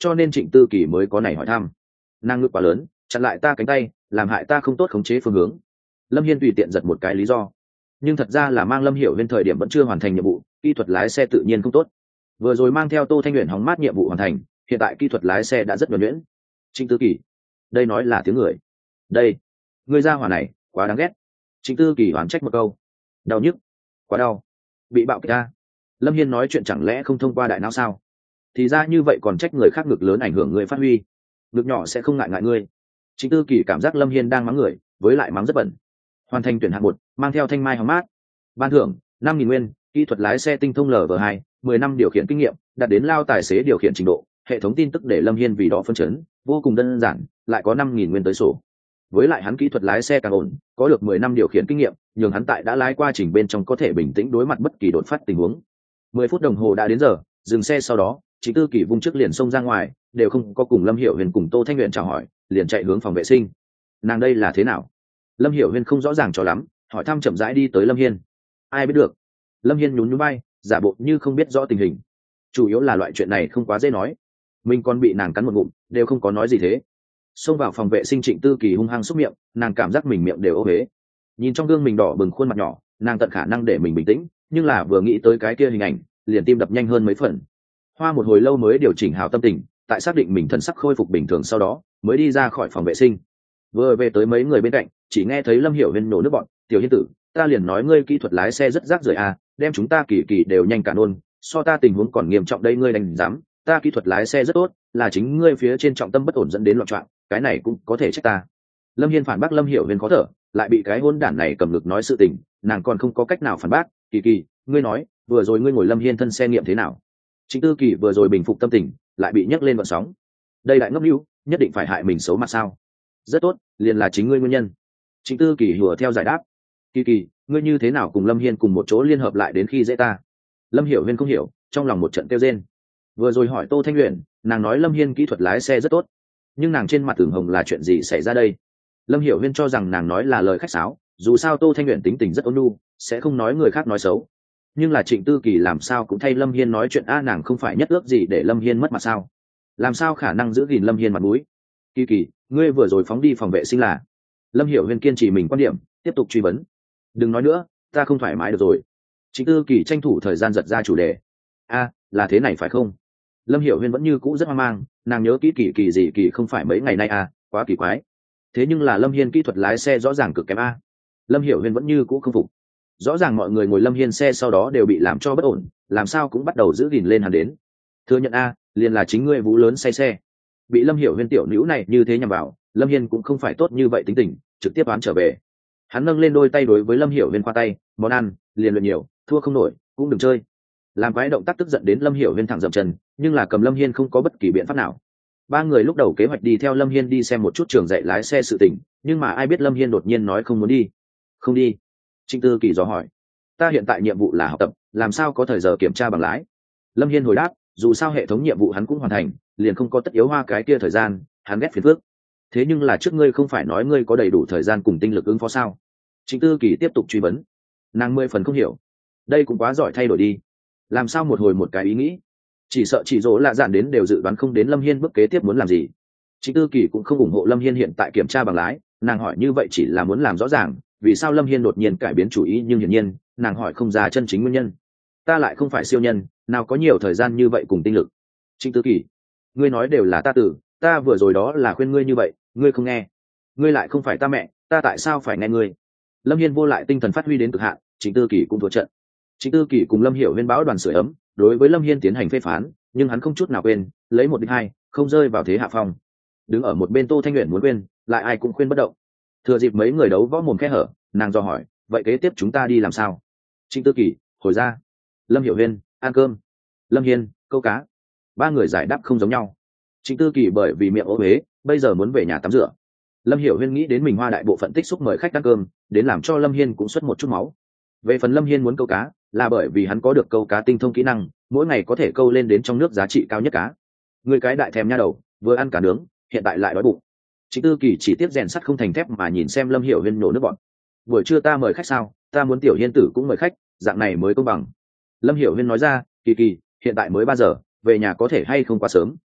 cho nên Trịnh Tư Kỳ mới có này hỏi thăm. Nàng ngực quá lớn, chặn lại ta cánh tay, làm hại ta không tốt khống chế phương hướng. Lâm Hiên tùy tiện giật một cái lý do, nhưng thật ra là mang Lâm Hiểu Huyên thời điểm vẫn chưa hoàn thành nhiệm vụ, kỹ thuật lái xe tự nhiên không tốt. Vừa rồi mang theo Tô Thanh Uyển hóng mát nhiệm vụ hoàn thành, hiện tại kỹ thuật lái xe đã rất nhuần nhuyễn. Trịnh Tư Kỳ, đây nói là tiếng người. Đây, người ra hỏa này quá đáng ghét. Trịnh Tư Kỳ oán trách một câu. Đau nhức, quá đau, bị bạo kích ta. Lâm Hiên nói chuyện chẳng lẽ không thông qua đại não sao? Thì ra như vậy còn trách người khác ngực lớn ảnh hưởng người phát huy, ngực nhỏ sẽ không ngại ngại ngươi. Trịnh Tư Kỳ cảm giác Lâm Hiên đang mắng người, với lại mắng rất bẩn. Hoàn thành tuyển hạng một, mang theo thanh mai hóng mát. Ban thưởng năm nghìn nguyên, kỹ thuật lái xe tinh thông L V hai, mười năm điều khiển kinh nghiệm, đạt đến lao tài xế điều khiển trình độ. Hệ thống tin tức để Lâm Hiên vì đó phân chấn, vô cùng đơn giản, lại có năm nghìn nguyên tới sổ. Với lại hắn kỹ thuật lái xe càng ổn, có được mười năm điều khiển kinh nghiệm, nhường hắn tại đã lái qua trình bên trong có thể bình tĩnh đối mặt bất kỳ đột phát tình huống. Mười phút đồng hồ đã đến giờ, dừng xe sau đó, Trịnh Tư Kỳ vung trước liền xông ra ngoài, đều không có cùng Lâm Hiểu Huyền cùng Tô Thanh Uyển chào hỏi, liền chạy hướng phòng vệ sinh. Nàng đây là thế nào? Lâm Hiểu Huyền không rõ ràng cho lắm, hỏi thăm chậm rãi đi tới Lâm Hiên. Ai biết được? Lâm Hiên nhún nhún vai, giả bộ như không biết rõ tình hình. Chủ yếu là loại chuyện này không quá dễ nói, mình còn bị nàng cắn một ngụm, đều không có nói gì thế. Xông vào phòng vệ sinh, Trịnh Tư Kỳ hung hăng xúc miệng, nàng cảm giác mình miệng đều ô huế. Nhìn trong gương mình đỏ bừng khuôn mặt nhỏ, nàng tận khả năng để mình bình tĩnh, nhưng là vừa nghĩ tới cái kia hình ảnh, liền tim đập nhanh hơn mấy phần. Hoa một hồi lâu mới điều chỉnh hào tâm tình, tại xác định mình thần sắc khôi phục bình thường sau đó, mới đi ra khỏi phòng vệ sinh. Vừa về tới mấy người bên cạnh, chỉ nghe thấy Lâm Hiểu Huyên nổ nước bọn, "Tiểu Hiên tử, ta liền nói ngươi kỹ thuật lái xe rất rác rưởi à, đem chúng ta kỳ kỳ đều nhanh cả nôn, so ta tình huống còn nghiêm trọng đây ngươi đành dám, ta kỹ thuật lái xe rất tốt, là chính ngươi phía trên trọng tâm bất ổn dẫn đến loạn trạng, cái này cũng có thể trách ta." Lâm Hiên phản bác Lâm Hiểu Huyên khó thở, lại bị cái hôn đản này cầm ngực nói sự tình, nàng còn không có cách nào phản bác. "Kỳ kỳ, ngươi nói, vừa rồi ngươi ngồi Lâm Hiên thân xe nghiệm thế nào?" Trịnh Tư Kỳ vừa rồi bình phục tâm tình, lại bị nhấc lên vận sóng. Đây lại ngốc níu, nhất định phải hại mình xấu mặt sao? Rất tốt, liền là chính ngươi nguyên nhân. Trịnh Tư Kỳ hùa theo giải đáp. "Kỳ kỳ, ngươi như thế nào cùng Lâm Hiên cùng một chỗ liên hợp lại đến khi dễ ta?" Lâm Hiểu Huyên không hiểu, trong lòng một trận kêu rên. Vừa rồi hỏi Tô Thanh Uyển, nàng nói Lâm Hiên kỹ thuật lái xe rất tốt, nhưng nàng trên mặt tưởng hồng là chuyện gì xảy ra đây? Lâm Hiểu Huyên cho rằng nàng nói là lời khách sáo, dù sao Tô Thanh Uyển tính tình rất ôn nhu, sẽ không nói người khác nói xấu. Nhưng là Trịnh Tư Kỳ làm sao cũng thay Lâm Hiên nói chuyện a, nàng không phải nhất ước gì để Lâm Hiên mất mặt sao? Làm sao khả năng giữ gìn Lâm Hiên mặt mũi? "Kỳ kỳ, ngươi vừa rồi phóng đi phòng vệ sinh là?" Lâm Hiểu Huyên kiên trì mình quan điểm, tiếp tục truy vấn. "Đừng nói nữa, ta không thoải mái được rồi." Trịnh Tư Kỳ tranh thủ thời gian giật ra chủ đề. "A, là thế này phải không?" Lâm Hiểu Huyên vẫn như cũ rất hoang mang, nàng nhớ kỹ kỳ kỳ gì kỳ không phải mấy ngày nay à, quá kỳ quái. Thế nhưng là Lâm Hiên kỹ thuật lái xe rõ ràng cực kém a. Lâm Hiểu Huyên vẫn như cũ không phục. Rõ ràng mọi người ngồi Lâm Hiên xe sau đó đều bị làm cho bất ổn, làm sao cũng bắt đầu giữ gìn lên hắn đến. "Thừa nhận a, liền là chính ngươi vũ lớn say xe." Bị Lâm Hiểu Huyên tiểu nữ này như thế nhằm vào, Lâm Hiên cũng không phải tốt như vậy tính tình, trực tiếp đoán trở về. Hắn nâng lên đôi tay đối với Lâm Hiểu Huyên khoa tay, "Món ăn, liền luyện nhiều, thua không nổi, cũng đừng chơi." Làm quái động tác tức giận đến Lâm Hiểu Huyên thẳng dậm chân, nhưng là cầm Lâm Hiên không có bất kỳ biện pháp nào. Ba người lúc đầu kế hoạch đi theo Lâm Hiên đi xem một chút trường dạy lái xe sự tình, nhưng mà ai biết Lâm Hiên đột nhiên nói không muốn đi. "Không đi?" Trịnh Tư Kỳ dò hỏi. "Ta hiện tại nhiệm vụ là học tập, làm sao có thời giờ kiểm tra bằng lái?" Lâm Hiên hồi đáp, dù sao hệ thống nhiệm vụ hắn cũng hoàn thành, liền không có tất yếu hoa cái kia thời gian, hắn ghét phiền phức. "Thế nhưng là trước ngươi không phải nói ngươi có đầy đủ thời gian cùng tinh lực ứng phó sao?" Trịnh Tư Kỳ tiếp tục truy vấn. Nàng mười phần không hiểu. Đây cũng quá giỏi thay đổi đi. Làm sao một hồi một cái ý nghĩ? Chỉ sợ chỉ dỗ lạ dạn đến đều dự đoán không đến Lâm Hiên bước kế tiếp muốn làm gì. Trịnh Tư Kỳ cũng không ủng hộ Lâm Hiên hiện tại kiểm tra bằng lái, nàng hỏi như vậy chỉ là muốn làm rõ ràng vì sao Lâm Hiên đột nhiên cải biến chủ ý, nhưng hiển nhiên nàng hỏi không ra chân chính nguyên nhân. "Ta lại không phải siêu nhân, nào có nhiều thời gian như vậy cùng tinh lực." Trịnh Tư Kỳ, ngươi nói đều là ta tử, ta vừa rồi đó là khuyên ngươi như vậy, ngươi không nghe. Ngươi lại không phải ta mẹ, ta tại sao phải nghe ngươi? Lâm Hiên vô lại tinh thần phát huy đến cực hạn, Trịnh Tư Kỳ cũng thua trận. Trịnh Tư Kỳ cùng Lâm Hiểu Huyên báo đoàn sưởi ấm, đối với Lâm Hiên tiến hành phê phán, nhưng hắn không chút nào quên, lấy một địch hai, không rơi vào thế hạ phong. Đứng ở một bên Tô Thanh Uyển muốn quên, lại ai cũng khuyên bất động. Thừa dịp mấy người đấu võ mồm khe hở, nàng dò hỏi, "Vậy kế tiếp chúng ta đi làm sao?" Trịnh Tư Kỳ, "Hồi ra." Lâm Hiểu Huyên, "Ăn cơm." Lâm Hiên, "Câu cá." Ba người giải đáp không giống nhau. Trịnh Tư Kỳ bởi vì miệng ố huế, bây giờ muốn về nhà tắm rửa. Lâm Hiểu Huyên nghĩ đến mình hoa đại bộ phận tích xúc mời khách ăn cơm, đến làm cho Lâm Hiên cũng xuất một chút máu. Về phần Lâm Hiên muốn câu cá, là bởi vì hắn có được câu cá tinh thông kỹ năng, mỗi ngày có thể câu lên đến trong nước giá trị cao nhất cá. Người cái đại thèm nha đầu, vừa ăn cá nướng, hiện tại lại đói bụng. Trịnh Tư Kỳ chỉ tiếp rèn sắt không thành thép mà nhìn xem Lâm Hiểu Huyên nổ nước bọn. "Buổi trưa ta mời khách sao? Ta muốn Tiểu Hiên tử cũng mời khách, dạng này mới công bằng." Lâm Hiểu Huyên nói ra, "Kỳ Kỳ, hiện tại mới ba giờ, về nhà có thể hay không quá sớm?"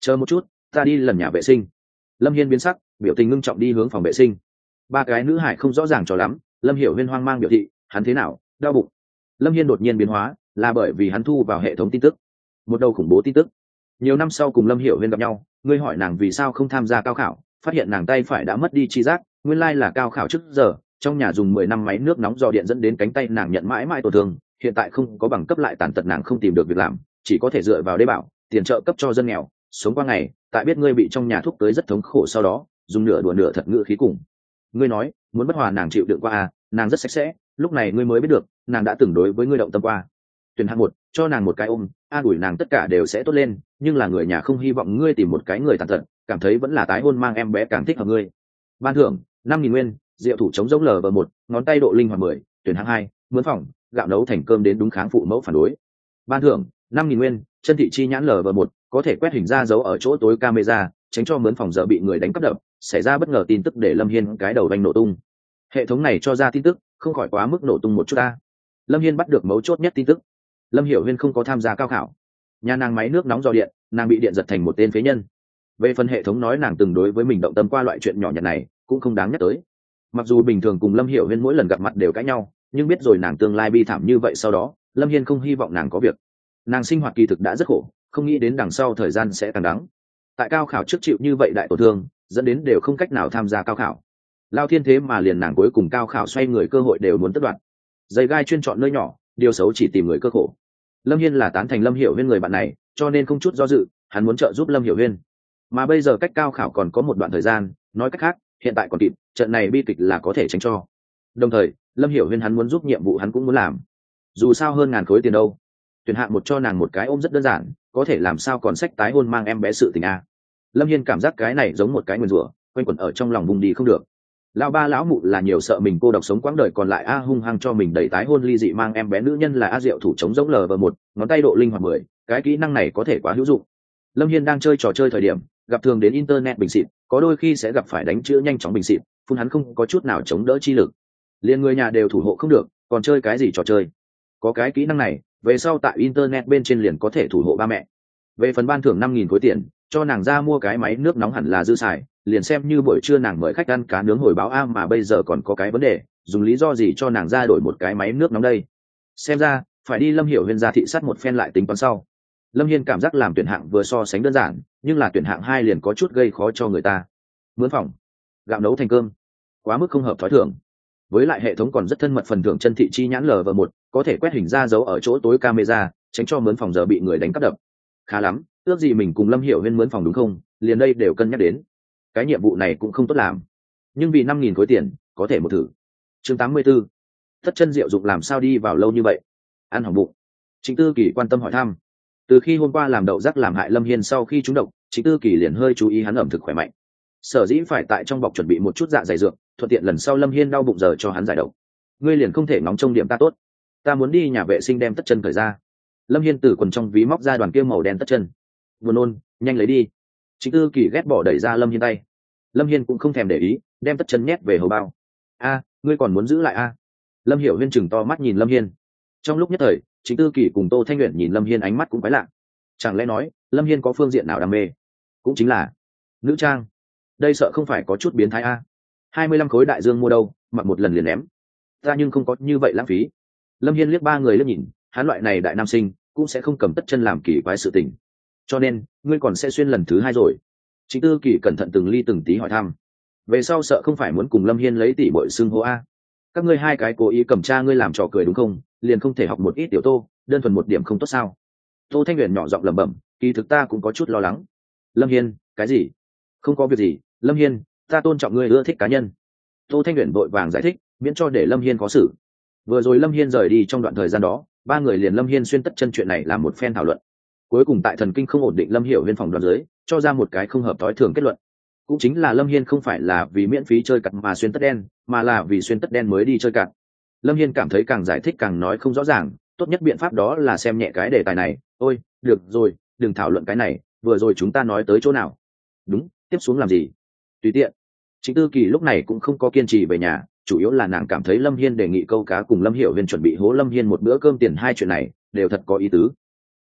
chờ một chút, ta đi lần nhà vệ sinh. Lâm Hiên biến sắc, biểu tình ngưng trọng đi hướng phòng vệ sinh. Ba cái nữ hải không rõ ràng cho lắm. Lâm Hiểu Huyên hoang mang biểu thị, hắn thế nào, đau bụng. Lâm Hiên đột nhiên biến hóa, là bởi vì hắn thu vào hệ thống tin tức, một đầu khủng bố tin tức. Nhiều năm sau cùng Lâm Hiểu Huyên gặp nhau, ngươi hỏi nàng vì sao không tham gia cao khảo, phát hiện nàng tay phải đã mất đi chi giác, nguyên lai là cao khảo trước giờ trong nhà dùng mười năm máy nước nóng dò điện dẫn đến cánh tay nàng nhận mãi mãi tổn thương, hiện tại không có bằng cấp lại tàn tật, nàng không tìm được việc làm, chỉ có thể dựa vào đê bảo tiền trợ cấp cho dân nghèo sống qua ngày. Tại biết ngươi bị trong nhà thuốc tới rất thống khổ sau đó, dùng nửa đùa nửa thật ngữ khí cùng ngươi nói muốn bất hòa nàng chịu đựng qua à, nàng rất sạch sẽ, lúc này ngươi mới biết được nàng đã từng đối với ngươi động tâm qua. Tuyển hạng một, cho nàng một cái ôm, an ủi nàng tất cả đều sẽ tốt lên, nhưng là người nhà không hy vọng ngươi tìm một cái người tàn tật, cảm thấy vẫn là tái hôn mang em bé càng thích hợp ngươi. Ban thưởng năm nghìn nguyên, rượu thủ chống giống lờ vờ một, ngón tay độ linh hoạt mười. Tuyển hạng hai, mướn phòng, gạo nấu thành cơm đến đúng kháng phụ mẫu phản đối. Ban thưởng năm nghìn nguyên, chân thị chi nhãn lờ vờ một, có thể quét hình ra dấu ở chỗ tối camera, tránh cho mướn phòng giờ bị người đánh cắp đập, xảy ra bất ngờ tin tức để Lâm Hiên cái đầu đánh nổ tung. Hệ thống này cho ra tin tức không khỏi quá mức nổ tung một chút ta. Lâm Hiên bắt được mấu chốt nhất tin tức. Lâm Hiểu Huyên không có tham gia cao khảo, nhà nàng máy nước nóng do điện, nàng bị điện giật thành một tên phế nhân. Về phần hệ thống nói nàng từng đối với mình động tâm qua loại chuyện nhỏ nhặt này, cũng không đáng nhắc tới. Mặc dù bình thường cùng Lâm Hiểu Huyên mỗi lần gặp mặt đều cãi nhau, nhưng biết rồi nàng tương lai bi thảm như vậy sau đó, Lâm Hiên không hy vọng nàng có việc. Nàng sinh hoạt kỳ thực đã rất khổ, không nghĩ đến đằng sau thời gian sẽ càng đắng. Tại cao khảo trước chịu như vậy đại tổn thương, dẫn đến đều không cách nào tham gia cao khảo. Lao thiên thế mà liền nàng cuối cùng cao khảo xoay người cơ hội đều muốn tất đoạt. Dây gai chuyên chọn nơi nhỏ, điều xấu chỉ tìm người cơ khổ. Lâm Hiên là tán thành Lâm Hiểu Huyên người bạn này, cho nên không chút do dự, hắn muốn trợ giúp Lâm Hiểu Huyên. Mà bây giờ cách cao khảo còn có một đoạn thời gian, nói cách khác, hiện tại còn kịp, trận này bi kịch là có thể tránh cho. Đồng thời, Lâm Hiểu Huyên hắn muốn giúp nhiệm vụ hắn cũng muốn làm. Dù sao hơn ngàn khối tiền đâu. Tuyển hạng một cho nàng một cái ôm rất đơn giản, có thể làm sao còn sách tái hôn mang em bé sự tình a. Lâm Hiên cảm giác cái này giống một cái nguyền rủa, quanh quẩn ở trong lòng vùng đi không được. Lão ba lão mụ là nhiều sợ mình cô độc sống quãng đời còn lại a, hung hăng cho mình đẩy tái hôn ly dị mang em bé nữ nhân là a, rượu thủ chống giống lờ vờ một, ngón tay độ linh hoạt mười, cái kỹ năng này có thể quá hữu dụng. Lâm Hiên đang chơi trò chơi thời điểm, gặp thường đến internet bình xịt, có đôi khi sẽ gặp phải đánh chữ nhanh chóng bình xịt, phun hắn không có chút nào chống đỡ chi lực. Liên người nhà đều thủ hộ không được, còn chơi cái gì trò chơi. Có cái kỹ năng này, về sau tại internet bên trên liền có thể thủ hộ ba mẹ. Về phần ban thưởng năm nghìn khối tiền, cho nàng ra mua cái máy nước nóng hẳn là dư xài, liền xem như buổi trưa nàng mời khách ăn cá nướng hồi báo a, mà bây giờ còn có cái vấn đề, dùng lý do gì cho nàng ra đổi một cái máy nước nóng đây. Xem ra phải đi Lâm Hiểu Huyên ra thị sát một phen lại tính toán sau. Lâm Hiên cảm giác làm tuyển hạng vừa so sánh đơn giản, nhưng là tuyển hạng hai liền có chút gây khó cho người ta. Mướn phòng, gạo nấu thành cơm, quá mức không hợp thói thường. Với lại hệ thống còn rất thân mật phần thưởng chân thị chi nhãn lờ vờ một, có thể quét hình ra dấu ở chỗ tối camera, tránh cho mướn phòng giờ bị người đánh cắp đập. Khá lắm, ước gì mình cùng Lâm Hiểu Huyên mướn phòng đúng không, liền đây đều cân nhắc đến. Cái nhiệm vụ này cũng không tốt làm, nhưng vì năm nghìn khối tiền có thể một thử. Chương tám mươi 84. Thất chân diệu dụng làm sao đi vào lâu như vậy, ăn hỏng bụng. Trịnh Tư Kỳ quan tâm hỏi thăm. Từ khi hôm qua làm đậu rác làm hại Lâm Hiên, sau khi trúng độc, Trịnh Tư Kỳ liền hơi chú ý hắn ẩm thực khỏe mạnh, sở dĩ phải tại trong bọc chuẩn bị một chút dạ dày dược, thuận tiện lần sau Lâm Hiên đau bụng giờ cho hắn giải độc. Ngươi liền không thể ngóng trông điểm ta tốt, ta muốn đi nhà vệ sinh đem tất chân cởi ra. Lâm Hiên từ quần trong ví móc ra đoàn kia màu đen tất chân. Buồn nôn, nhanh lấy đi. Trịnh Tư Kỳ ghét bỏ đẩy ra Lâm Hiên tay. Lâm Hiên cũng không thèm để ý, đem tất chân nhét về hầu bao. A, ngươi còn muốn giữ lại a? Lâm Hiểu Huyên chừng to mắt nhìn Lâm Hiên. Trong lúc nhất thời, Trịnh Tư Kỳ cùng Tô Thanh Uyển nhìn Lâm Hiên ánh mắt cũng quái lạ. Chẳng lẽ nói Lâm Hiên có phương diện nào đam mê? Cũng chính là nữ trang. Đây sợ không phải có chút biến thái a? Hai mươi lăm khối đại dương mua đâu, mặc một lần liền ném. Ta nhưng không có như vậy lãng phí. Lâm Hiên liếc ba người liếc nhìn, hắn loại này đại nam sinh cũng sẽ không cầm tất chân làm kỳ quái sự tình. Cho nên ngươi còn sẽ xuyên lần thứ hai rồi? Trịnh Tư Kỳ cẩn thận từng ly từng tí hỏi thăm. Về sau sợ không phải muốn cùng Lâm Hiên lấy tỷ bội xưng hô a? Các ngươi hai cái cố ý cầm cha ngươi làm trò cười đúng không? Liền không thể học một ít tiểu Tô, đơn thuần một điểm không tốt sao? Tô Thanh Uyển nhỏ giọng lẩm bẩm, kỳ thực ta cũng có chút lo lắng. Lâm Hiên, cái gì? Không có việc gì, Lâm Hiên, ta tôn trọng ngươi ưa thích cá nhân. Tô Thanh Uyển vội vàng giải thích, miễn cho để Lâm Hiên có xử. Vừa rồi Lâm Hiên rời đi trong đoạn thời gian đó, ba người liền Lâm Hiên xuyên tất chân chuyện này làm một phen thảo luận. Cuối cùng tại thần kinh không ổn định Lâm Hiểu Huyên phòng đoàn dưới, cho ra một cái không hợp tối thường kết luận. Cũng chính là Lâm Hiên không phải là vì miễn phí chơi cặt mà xuyên tất đen, mà là vì xuyên tất đen mới đi chơi cặt. Lâm Hiên cảm thấy càng giải thích càng nói không rõ ràng, tốt nhất biện pháp đó là xem nhẹ cái đề tài này. Ôi, được rồi, đừng thảo luận cái này, vừa rồi chúng ta nói tới chỗ nào? Đúng, tiếp xuống làm gì? Tùy tiện. Trịnh Tư Kỳ lúc này cũng không có kiên trì về nhà, chủ yếu là nàng cảm thấy Lâm Hiên đề nghị câu cá cùng Lâm Hiểu Huyên chuẩn bị hố Lâm Hiên một bữa cơm tiền hai chuyện này đều thật có ý tứ.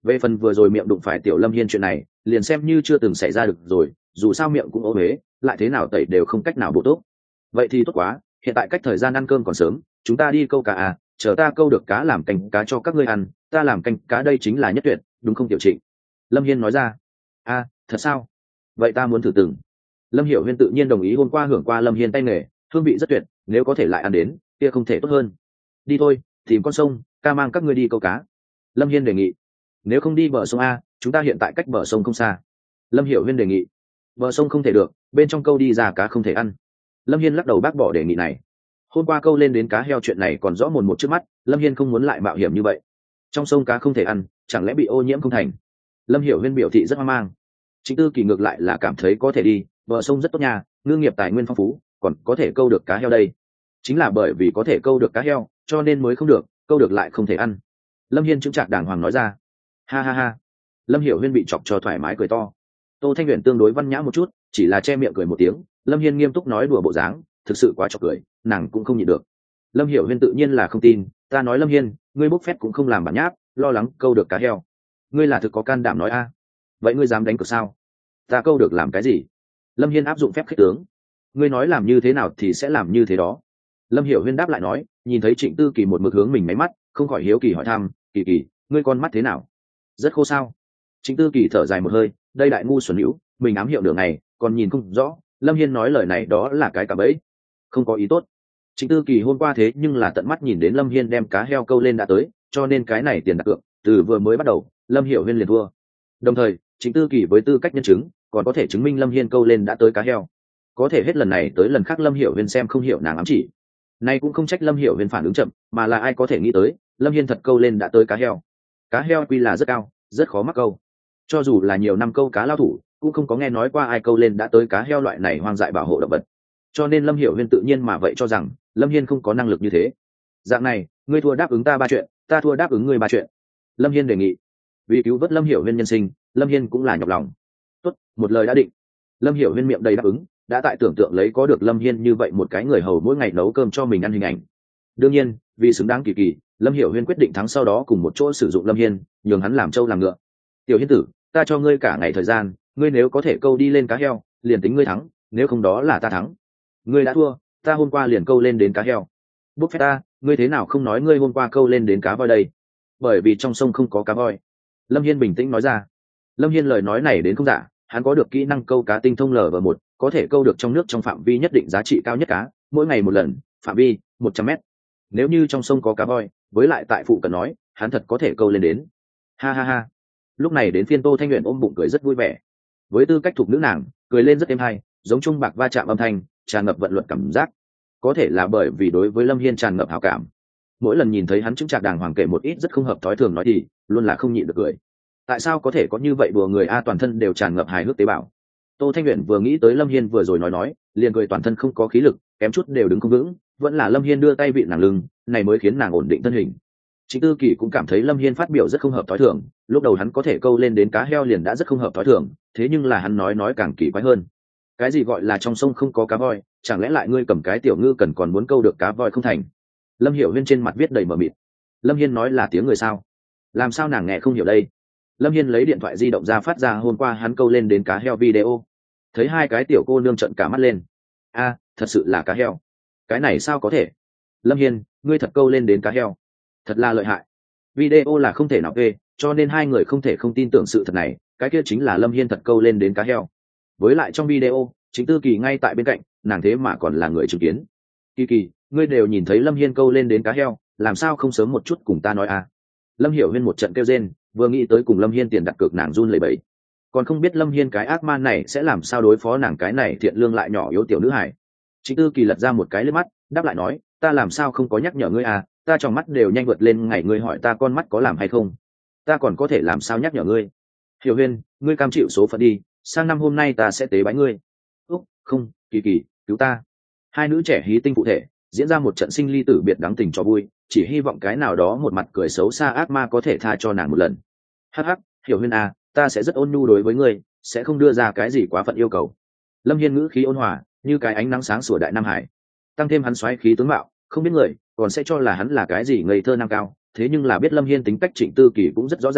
về phần vừa rồi miệng đụng phải tiểu lâm hiên chuyện này liền xem như chưa từng xảy ra được rồi, dù sao miệng cũng ô huế, lại thế nào tẩy đều không cách nào bổ tốt. Vậy thì tốt quá, hiện tại cách thời gian ăn cơm còn sớm, chúng ta đi câu cá à, chờ ta câu được cá làm canh cá cho các ngươi ăn, ta làm canh cá đây chính là nhất tuyệt, đúng không Tiểu Trịnh? Lâm Hiên nói ra. A, thật sao? Vậy ta muốn thử từng. Lâm Hiểu Huyên tự nhiên đồng ý, hôm qua hưởng qua Lâm Hiên tay nghề, hương vị rất tuyệt, nếu có thể lại ăn đến kia không thể tốt hơn. Đi thôi, tìm con sông, ca mang các ngươi đi câu cá. Lâm Hiên đề nghị. Nếu không đi bờ sông a, chúng ta hiện tại cách bờ sông không xa. Lâm Hiểu Huyên đề nghị. Bờ sông không thể được, bên trong câu đi ra cá không thể ăn. Lâm Hiên lắc đầu bác bỏ đề nghị này. Hôm qua câu lên đến cá heo chuyện này còn rõ mồn một trước mắt, Lâm Hiên không muốn lại mạo hiểm như vậy. Trong sông cá không thể ăn, chẳng lẽ bị ô nhiễm không thành? Lâm Hiểu Huyên biểu thị rất hoang mang. Trịnh Tư Kỳ ngược lại là cảm thấy có thể đi, bờ sông rất tốt nha, ngư nghiệp tài nguyên phong phú, còn có thể câu được cá heo đây. Chính là bởi vì có thể câu được cá heo, cho nên mới không được, câu được lại không thể ăn. Lâm Hiên chững chạc đàng hoàng nói ra. Ha ha ha. Lâm Hiểu Huyên bị chọc cho thoải mái cười to. Tô Thanh Uyển tương đối văn nhã một chút, chỉ là che miệng cười một tiếng. Lâm Hiên nghiêm túc nói đùa bộ dáng, thực sự quá chọc cười, nàng cũng không nhịn được. Lâm Hiểu Huyên tự nhiên là không tin, ta nói Lâm Hiên, ngươi bốc phét cũng không làm bản nháp, lo lắng câu được cá heo. Ngươi là thực có can đảm nói a? Vậy ngươi dám đánh cược sao? Ta câu được làm cái gì? Lâm Hiên áp dụng phép khích tướng. Ngươi nói làm như thế nào thì sẽ làm như thế đó. Lâm Hiểu Huyên đáp lại nói, nhìn thấy Trịnh Tư Kỳ một mực hướng mình máy mắt, không khỏi hiếu kỳ hỏi thăm, Kỳ Kỳ, ngươi con mắt thế nào? Rất khô sao? Trịnh Tư Kỳ thở dài một hơi, đây đại ngu xuẩn hữu, mình ám hiệu nửa ngày, còn nhìn không rõ. Lâm Hiên nói lời này đó là cái cả bẫy, không có ý tốt. Trịnh Tư Kỳ hôm qua thế nhưng là tận mắt nhìn đến Lâm Hiên đem cá heo câu lên đã tới, cho nên cái này tiền đặt cược, từ vừa mới bắt đầu, Lâm Hiểu Huyên liền thua. Đồng thời, Trịnh Tư Kỳ với tư cách nhân chứng, còn có thể chứng minh Lâm Hiên câu lên đã tới cá heo. Có thể hết lần này tới lần khác Lâm Hiểu Huyên xem không hiểu nàng ám chỉ. Nay cũng không trách Lâm Hiểu Huyên phản ứng chậm, mà là ai có thể nghĩ tới, Lâm Hiên thật câu lên đã tới cá heo. Cá heo quy là rất cao, rất khó mắc câu. Cho dù là nhiều năm câu cá lao thủ, cũng không có nghe nói qua ai câu lên đã tới cá heo loại này hoang dại bảo hộ động vật. Cho nên Lâm Hiểu Huyên tự nhiên mà vậy cho rằng Lâm Hiên không có năng lực như thế. Dạng này, ngươi thua đáp ứng ta ba chuyện, ta thua đáp ứng ngươi ba chuyện. Lâm Hiên đề nghị. Vì cứu vớt Lâm Hiểu Huyên nhân sinh, Lâm Hiên cũng là nhọc lòng. Tốt, một lời đã định. Lâm Hiểu Huyên miệng đầy đáp ứng, đã tại tưởng tượng lấy có được Lâm Hiên như vậy một cái người hầu mỗi ngày nấu cơm cho mình ăn hình ảnh. Đương nhiên, vì xứng đáng Kỳ Kỳ, Lâm Hiểu Huyên quyết định thắng sau đó cùng một chỗ sử dụng Lâm Hiên, nhường hắn làm trâu làm ngựa. Tiểu Hiên tử, ta cho ngươi cả ngày thời gian, ngươi nếu có thể câu đi lên cá heo, liền tính ngươi thắng, nếu không đó là ta thắng. Ngươi đã thua, ta hôm qua liền câu lên đến cá heo. Bốc phép ta, ngươi thế nào không nói ngươi hôm qua câu lên đến cá voi đây? Bởi vì trong sông không có cá voi. Lâm Hiên bình tĩnh nói ra. Lâm Hiên lời nói này đến không giả, hắn có được kỹ năng câu cá tinh thông lv một, có thể câu được trong nước trong phạm vi nhất định giá trị cao nhất cá, mỗi ngày một lần, phạm vi một trăm mét. Nếu như trong sông có cá voi, với lại tại phụ cận nói, hắn thật có thể câu lên đến. Ha ha ha. Lúc này đến phiên Tô Thanh Uyển ôm bụng cười rất vui vẻ. Với tư cách thuộc nữ nàng, cười lên rất êm hay, giống trung bạc va chạm âm thanh, tràn ngập vận luật cảm giác. Có thể là bởi vì đối với Lâm Hiên tràn ngập hảo cảm. Mỗi lần nhìn thấy hắn chứng trạc đàng hoàng kể một ít rất không hợp thói thường nói thì luôn là không nhịn được cười. Tại sao có thể có như vậy đùa người a, toàn thân đều tràn ngập hài hước tế bào. Tô Thanh Uyển vừa nghĩ tới Lâm Hiên vừa rồi nói nói, liền cười toàn thân không có khí lực, kém chút đều đứng không vững, vẫn là Lâm Hiên đưa tay vịn nàng lưng, này mới khiến nàng ổn định thân hình. Trịnh Tư Kỳ cũng cảm thấy Lâm Hiên phát biểu rất không hợp thói thường, lúc đầu hắn có thể câu lên đến cá heo liền đã rất không hợp thói thường, thế nhưng là hắn nói nói càng kỳ quái hơn. Cái gì gọi là trong sông không có cá voi, chẳng lẽ lại ngươi cầm cái tiểu ngư cần còn muốn câu được cá voi không thành? Lâm Hiểu Huyên trên mặt viết đầy mờ mịt. Lâm Hiên nói là tiếng người sao? Làm sao nàng nghe không hiểu đây? Lâm Hiên lấy điện thoại di động ra phát ra hôm qua hắn câu lên đến cá heo video. Thấy hai cái tiểu cô nương trợn cả mắt lên. A, thật sự là cá heo. Cái này sao có thể? Lâm Hiên, ngươi thật câu lên đến cá heo. Thật là lợi hại. Video là không thể nào phê, cho nên hai người không thể không tin tưởng sự thật này, cái kia chính là Lâm Hiên thật câu lên đến cá heo. Với lại trong video, Trịnh Tư Kỳ ngay tại bên cạnh, nàng thế mà còn là người chứng kiến. Kỳ Kỳ, ngươi đều nhìn thấy Lâm Hiên câu lên đến cá heo, làm sao không sớm một chút cùng ta nói à? Lâm Hiểu Huyên một trận kêu rên, vừa nghĩ tới cùng Lâm Hiên tiền đặt cược nàng run lẩy bẩy. Còn không biết Lâm Hiên cái ác man này sẽ làm sao đối phó nàng cái này thiện lương lại nhỏ yếu tiểu nữ hải. Trịnh Tư Kỳ lật ra một cái liếc mắt, đáp lại nói, ta làm sao không có nhắc nhở ngươi à, ta trong mắt đều nhanh vượt lên ngày ngươi hỏi ta con mắt có làm hay không, ta còn có thể làm sao nhắc nhở ngươi. Hiểu Huyên, ngươi cam chịu số phận đi, sang năm hôm nay ta sẽ tế bái ngươi. Úc, không, Kỳ Kỳ, cứu ta. Hai nữ trẻ hí tinh cụ thể, diễn ra một trận sinh ly tử biệt đáng tình cho vui, chỉ hy vọng cái nào đó một mặt cười xấu xa ác ma có thể tha cho nàng một lần. Hắc hắc, Hiểu Huyên à, ta sẽ rất ôn nhu đối với ngươi, sẽ không đưa ra cái gì quá phận yêu cầu. Lâm Hiên ngữ khí ôn hòa, như cái ánh nắng sáng sủa đại nam hải. Tăng thêm hắn xoáy khí tướng mạo, không biết người còn sẽ cho là hắn là cái gì ngây thơ nam cao, thế nhưng là biết Lâm Hiên tính cách Trịnh Tư Kỳ cũng rất rõ ràng,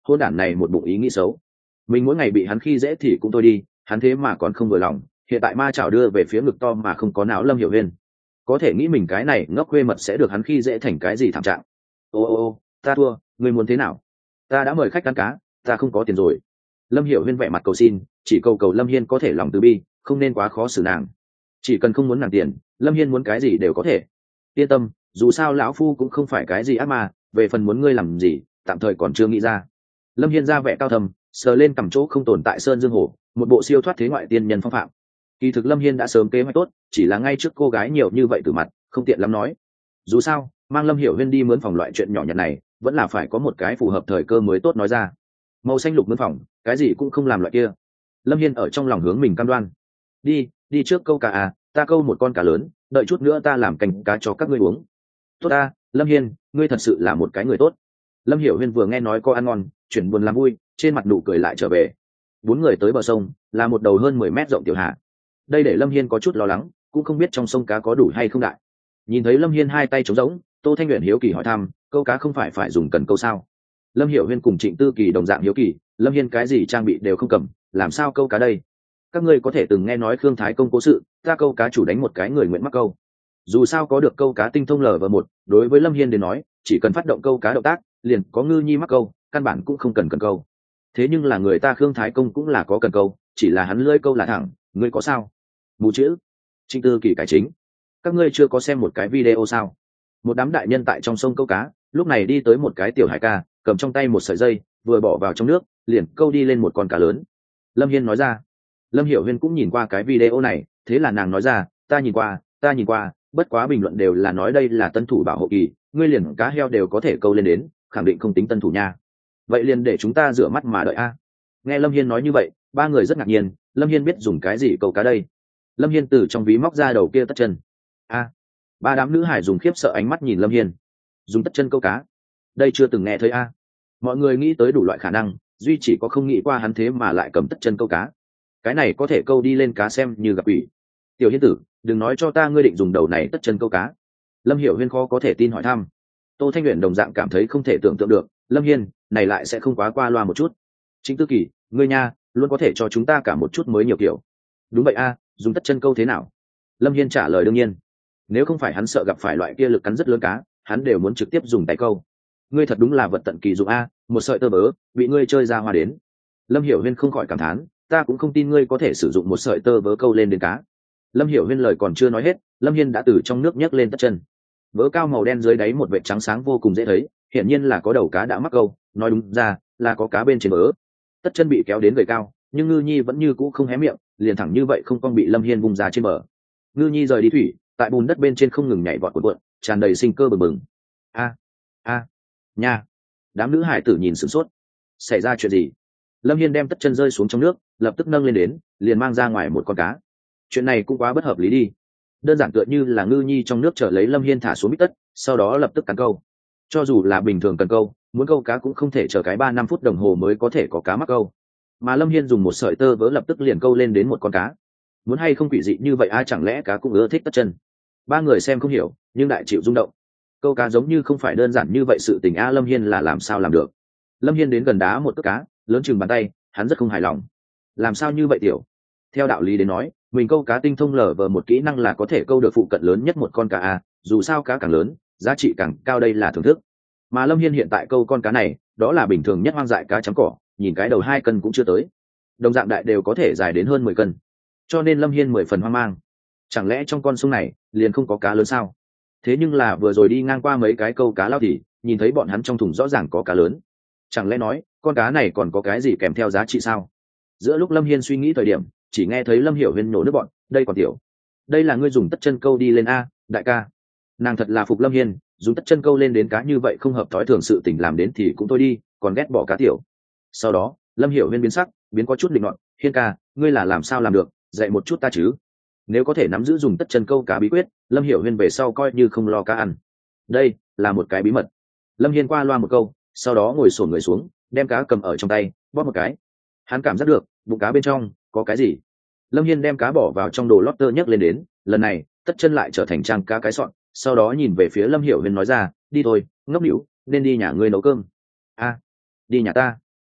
hôn đản này một bụng ý nghĩ xấu. Mình mỗi ngày bị hắn khi dễ thì cũng thôi đi, hắn thế mà còn không vừa lòng, hiện tại ma chảo đưa về phía ngực to mà không có não. Lâm Hiểu Huyên có thể nghĩ mình cái này ngốc khuê mật sẽ được hắn khi dễ thành cái gì thảm trạng. Ô ô ô, ta thua, ngươi muốn thế nào? Ta đã mời khách ăn cá, ta không có tiền rồi. Lâm Hiểu Huyên vẻ mặt cầu xin, chỉ cầu cầu Lâm Hiên có thể lòng từ bi, không nên quá khó xử nàng. Chỉ cần không muốn nàng tiền, Lâm Hiên muốn cái gì đều có thể. Yên tâm, dù sao lão phu cũng không phải cái gì ác ma, về phần muốn ngươi làm gì, tạm thời còn chưa nghĩ ra. Lâm Hiên ra vẻ cao thầm, sờ lên cằm chỗ không tồn tại sơn dương hổ, một bộ siêu thoát thế ngoại tiên nhân phong phạm. Kỳ thực Lâm Hiên đã sớm kế hoạch tốt, chỉ là ngay trước cô gái nhiều như vậy từ mặt, không tiện lắm nói. Dù sao, mang Lâm Hiểu Huyên đi mướn phòng loại chuyện nhỏ nhặt này, vẫn là phải có một cái phù hợp thời cơ mới tốt nói ra. Màu xanh lục mướn phòng, cái gì cũng không làm loại kia. Lâm Hiên ở trong lòng hướng mình cam đoan. Đi, đi trước câu cá à, ta câu một con cá lớn, đợi chút nữa ta làm canh cá cho các ngươi uống. Tốt ta, Lâm Hiên, ngươi thật sự là một cái người tốt. Lâm Hiểu Huyên vừa nghe nói có ăn ngon, chuyển buồn làm vui, trên mặt nụ cười lại trở về. Bốn người tới bờ sông, là một đầu hơn mười mét rộng tiểu hạ. Đây để Lâm Hiên có chút lo lắng, cũng không biết trong sông cá có đủ hay không đại. Nhìn thấy Lâm Hiên hai tay trống rỗng, Tô Thanh Uyển hiếu kỳ hỏi thăm, câu cá không phải phải dùng cần câu sao? Lâm Hiểu Huyên cùng Trịnh Tư Kỳ đồng dạng hiếu kỳ, Lâm Hiên cái gì trang bị đều không cầm, làm sao câu cá đây? Các ngươi có thể từng nghe nói Khương Thái Công cố sự, ta câu cá chủ đánh một cái người nguyện mắc câu. Dù sao có được câu cá tinh thông lờ vờ một, đối với Lâm Hiên đến nói, chỉ cần phát động câu cá động tác, liền có ngư nhi mắc câu, căn bản cũng không cần cần câu. Thế nhưng là người ta Khương Thái Công cũng là có cần câu, chỉ là hắn lưỡi câu là thẳng, ngươi có sao? Mù chữ. Trịnh Tư Kỳ cái chính. Các ngươi chưa có xem một cái video sao? Một đám đại nhân tại trong sông câu cá, lúc này đi tới một cái tiểu hải ca, cầm trong tay một sợi dây, vừa bỏ vào trong nước, liền câu đi lên một con cá lớn. Lâm Hiên nói ra. Lâm Hiểu Huyên cũng nhìn qua cái video này, thế là nàng nói ra, ta nhìn qua, ta nhìn qua, bất quá bình luận đều là nói đây là tân thủ bảo hộ kỳ, ngươi liền cá heo đều có thể câu lên đến, khẳng định không tính tân thủ nha. Vậy liền để chúng ta rửa mắt mà đợi a. Nghe Lâm Hiên nói như vậy, ba người rất ngạc nhiên, Lâm Hiên biết dùng cái gì câu cá đây? Lâm Hiên từ trong ví móc ra đầu kia tất chân. A. Ba đám nữ hải dùng khiếp sợ ánh mắt nhìn Lâm Hiên. Dùng tất chân câu cá? Đây chưa từng nghe thấy a. Mọi người nghĩ tới đủ loại khả năng, duy chỉ có không nghĩ qua hắn thế mà lại cầm tất chân câu cá. Cái này có thể câu đi lên cá xem như gặp ủy. Tiểu Hiên tử, đừng nói cho ta ngươi định dùng đầu này tất chân câu cá. Lâm Hiểu Huyên khó có thể tin hỏi thăm. Tô Thanh Uyển đồng dạng cảm thấy không thể tưởng tượng được, Lâm Hiên này lại sẽ không quá qua loa một chút. Trịnh Tư Kỳ, ngươi nha, luôn có thể cho chúng ta cả một chút mới nhiều kiểu. Đúng vậy a, dùng tất chân câu thế nào? Lâm Hiên trả lời đương nhiên. Nếu không phải hắn sợ gặp phải loại kia lực cắn rất lớn cá, hắn đều muốn trực tiếp dùng tay câu. Ngươi thật đúng là vật tận kỳ dụng a, một sợi tơ bớ, bị ngươi chơi ra hoa đến. Lâm Hiểu Huyên không khỏi cảm thán, ta cũng không tin ngươi có thể sử dụng một sợi tơ vớ câu lên đến cá. Lâm Hiểu Huyên lời còn chưa nói hết, Lâm Hiên đã từ trong nước nhấc lên tất chân. Vớ cao màu đen dưới đáy một vệt trắng sáng vô cùng dễ thấy, hiển nhiên là có đầu cá đã mắc câu, nói đúng ra là có cá bên trên vớ. Tất chân bị kéo đến gầy cao, nhưng ngư nhi vẫn như cũ không hé miệng, liền thẳng như vậy không con bị Lâm Hiên vung ra trên bờ. Ngư nhi rời đi thủy, tại bùn đất bên trên không ngừng nhảy vọt cuộn cuộn, tràn đầy sinh cơ bừng bừng. A a nha. Đám nữ hải tử nhìn sửng sốt. Xảy ra chuyện gì? Lâm Hiên đem tất chân rơi xuống trong nước, lập tức nâng lên đến, liền mang ra ngoài một con cá. Chuyện này cũng quá bất hợp lý đi. Đơn giản tựa như là ngư nhi trong nước trở lấy Lâm Hiên thả xuống bít tất, sau đó lập tức cắn câu. Cho dù là bình thường cần câu, muốn câu cá cũng không thể chờ cái ba năm phút đồng hồ mới có thể có cá mắc câu. Mà Lâm Hiên dùng một sợi tơ vớ lập tức liền câu lên đến một con cá. Muốn hay không quỷ dị như vậy ai chẳng lẽ cá cũng ưa thích tất chân? Ba người xem không hiểu, nhưng đại chịu rung động. Câu cá giống như không phải đơn giản như vậy, sự tình a Lâm Hiên là làm sao làm được? Lâm Hiên đến gần đá một cước cá, lớn chừng bàn tay, hắn rất không hài lòng. Làm sao như vậy tiểu? Theo đạo lý đến nói, mình câu cá tinh thông lở vờ một kỹ năng là có thể câu được phụ cận lớn nhất một con cá a, dù sao cá càng lớn, giá trị càng cao, đây là thưởng thức. Mà Lâm Hiên hiện tại câu con cá này, đó là bình thường nhất hoang dại cá trắng cỏ, nhìn cái đầu hai cân cũng chưa tới. Đồng dạng đại đều có thể dài đến hơn mười cân. Cho nên Lâm Hiên mười phần hoang mang. Chẳng lẽ trong con sông này liền không có cá lớn sao? Thế nhưng là vừa rồi đi ngang qua mấy cái câu cá lao thì nhìn thấy bọn hắn trong thùng rõ ràng có cá lớn. Chẳng lẽ nói con cá này còn có cái gì kèm theo giá trị sao? Giữa lúc Lâm Hiên suy nghĩ thời điểm, chỉ nghe thấy Lâm Hiểu Huyên nổ nước bọn, đây còn tiểu. Đây là ngươi dùng tất chân câu đi lên a, đại ca. Nàng thật là phục Lâm Hiên, dùng tất chân câu lên đến cá như vậy không hợp thói thường, sự tình làm đến thì cũng thôi đi, còn ghét bỏ cá tiểu. Sau đó Lâm Hiểu Huyên biến sắc, biến có chút định nọt, Hiên ca, ngươi là làm sao làm được, dạy một chút ta chứ. Nếu có thể nắm giữ dùng tất chân câu cá bí quyết, Lâm Hiểu Huyên về sau coi như không lo cá ăn. Đây là một cái bí mật. Lâm Hiên qua loa một câu, sau đó ngồi xổm người xuống, đem cá cầm ở trong tay, bóp một cái. Hắn cảm giác được bụng cá bên trong có cái gì. Lâm Hiên đem cá bỏ vào trong đồ lót tơ nhấc lên đến, lần này tất chân lại trở thành trang cá cái sọn, sau đó nhìn về phía Lâm Hiểu Huyên nói ra, đi thôi, ngốc nỉu, nên đi nhà ngươi nấu cơm. A, đi nhà ta?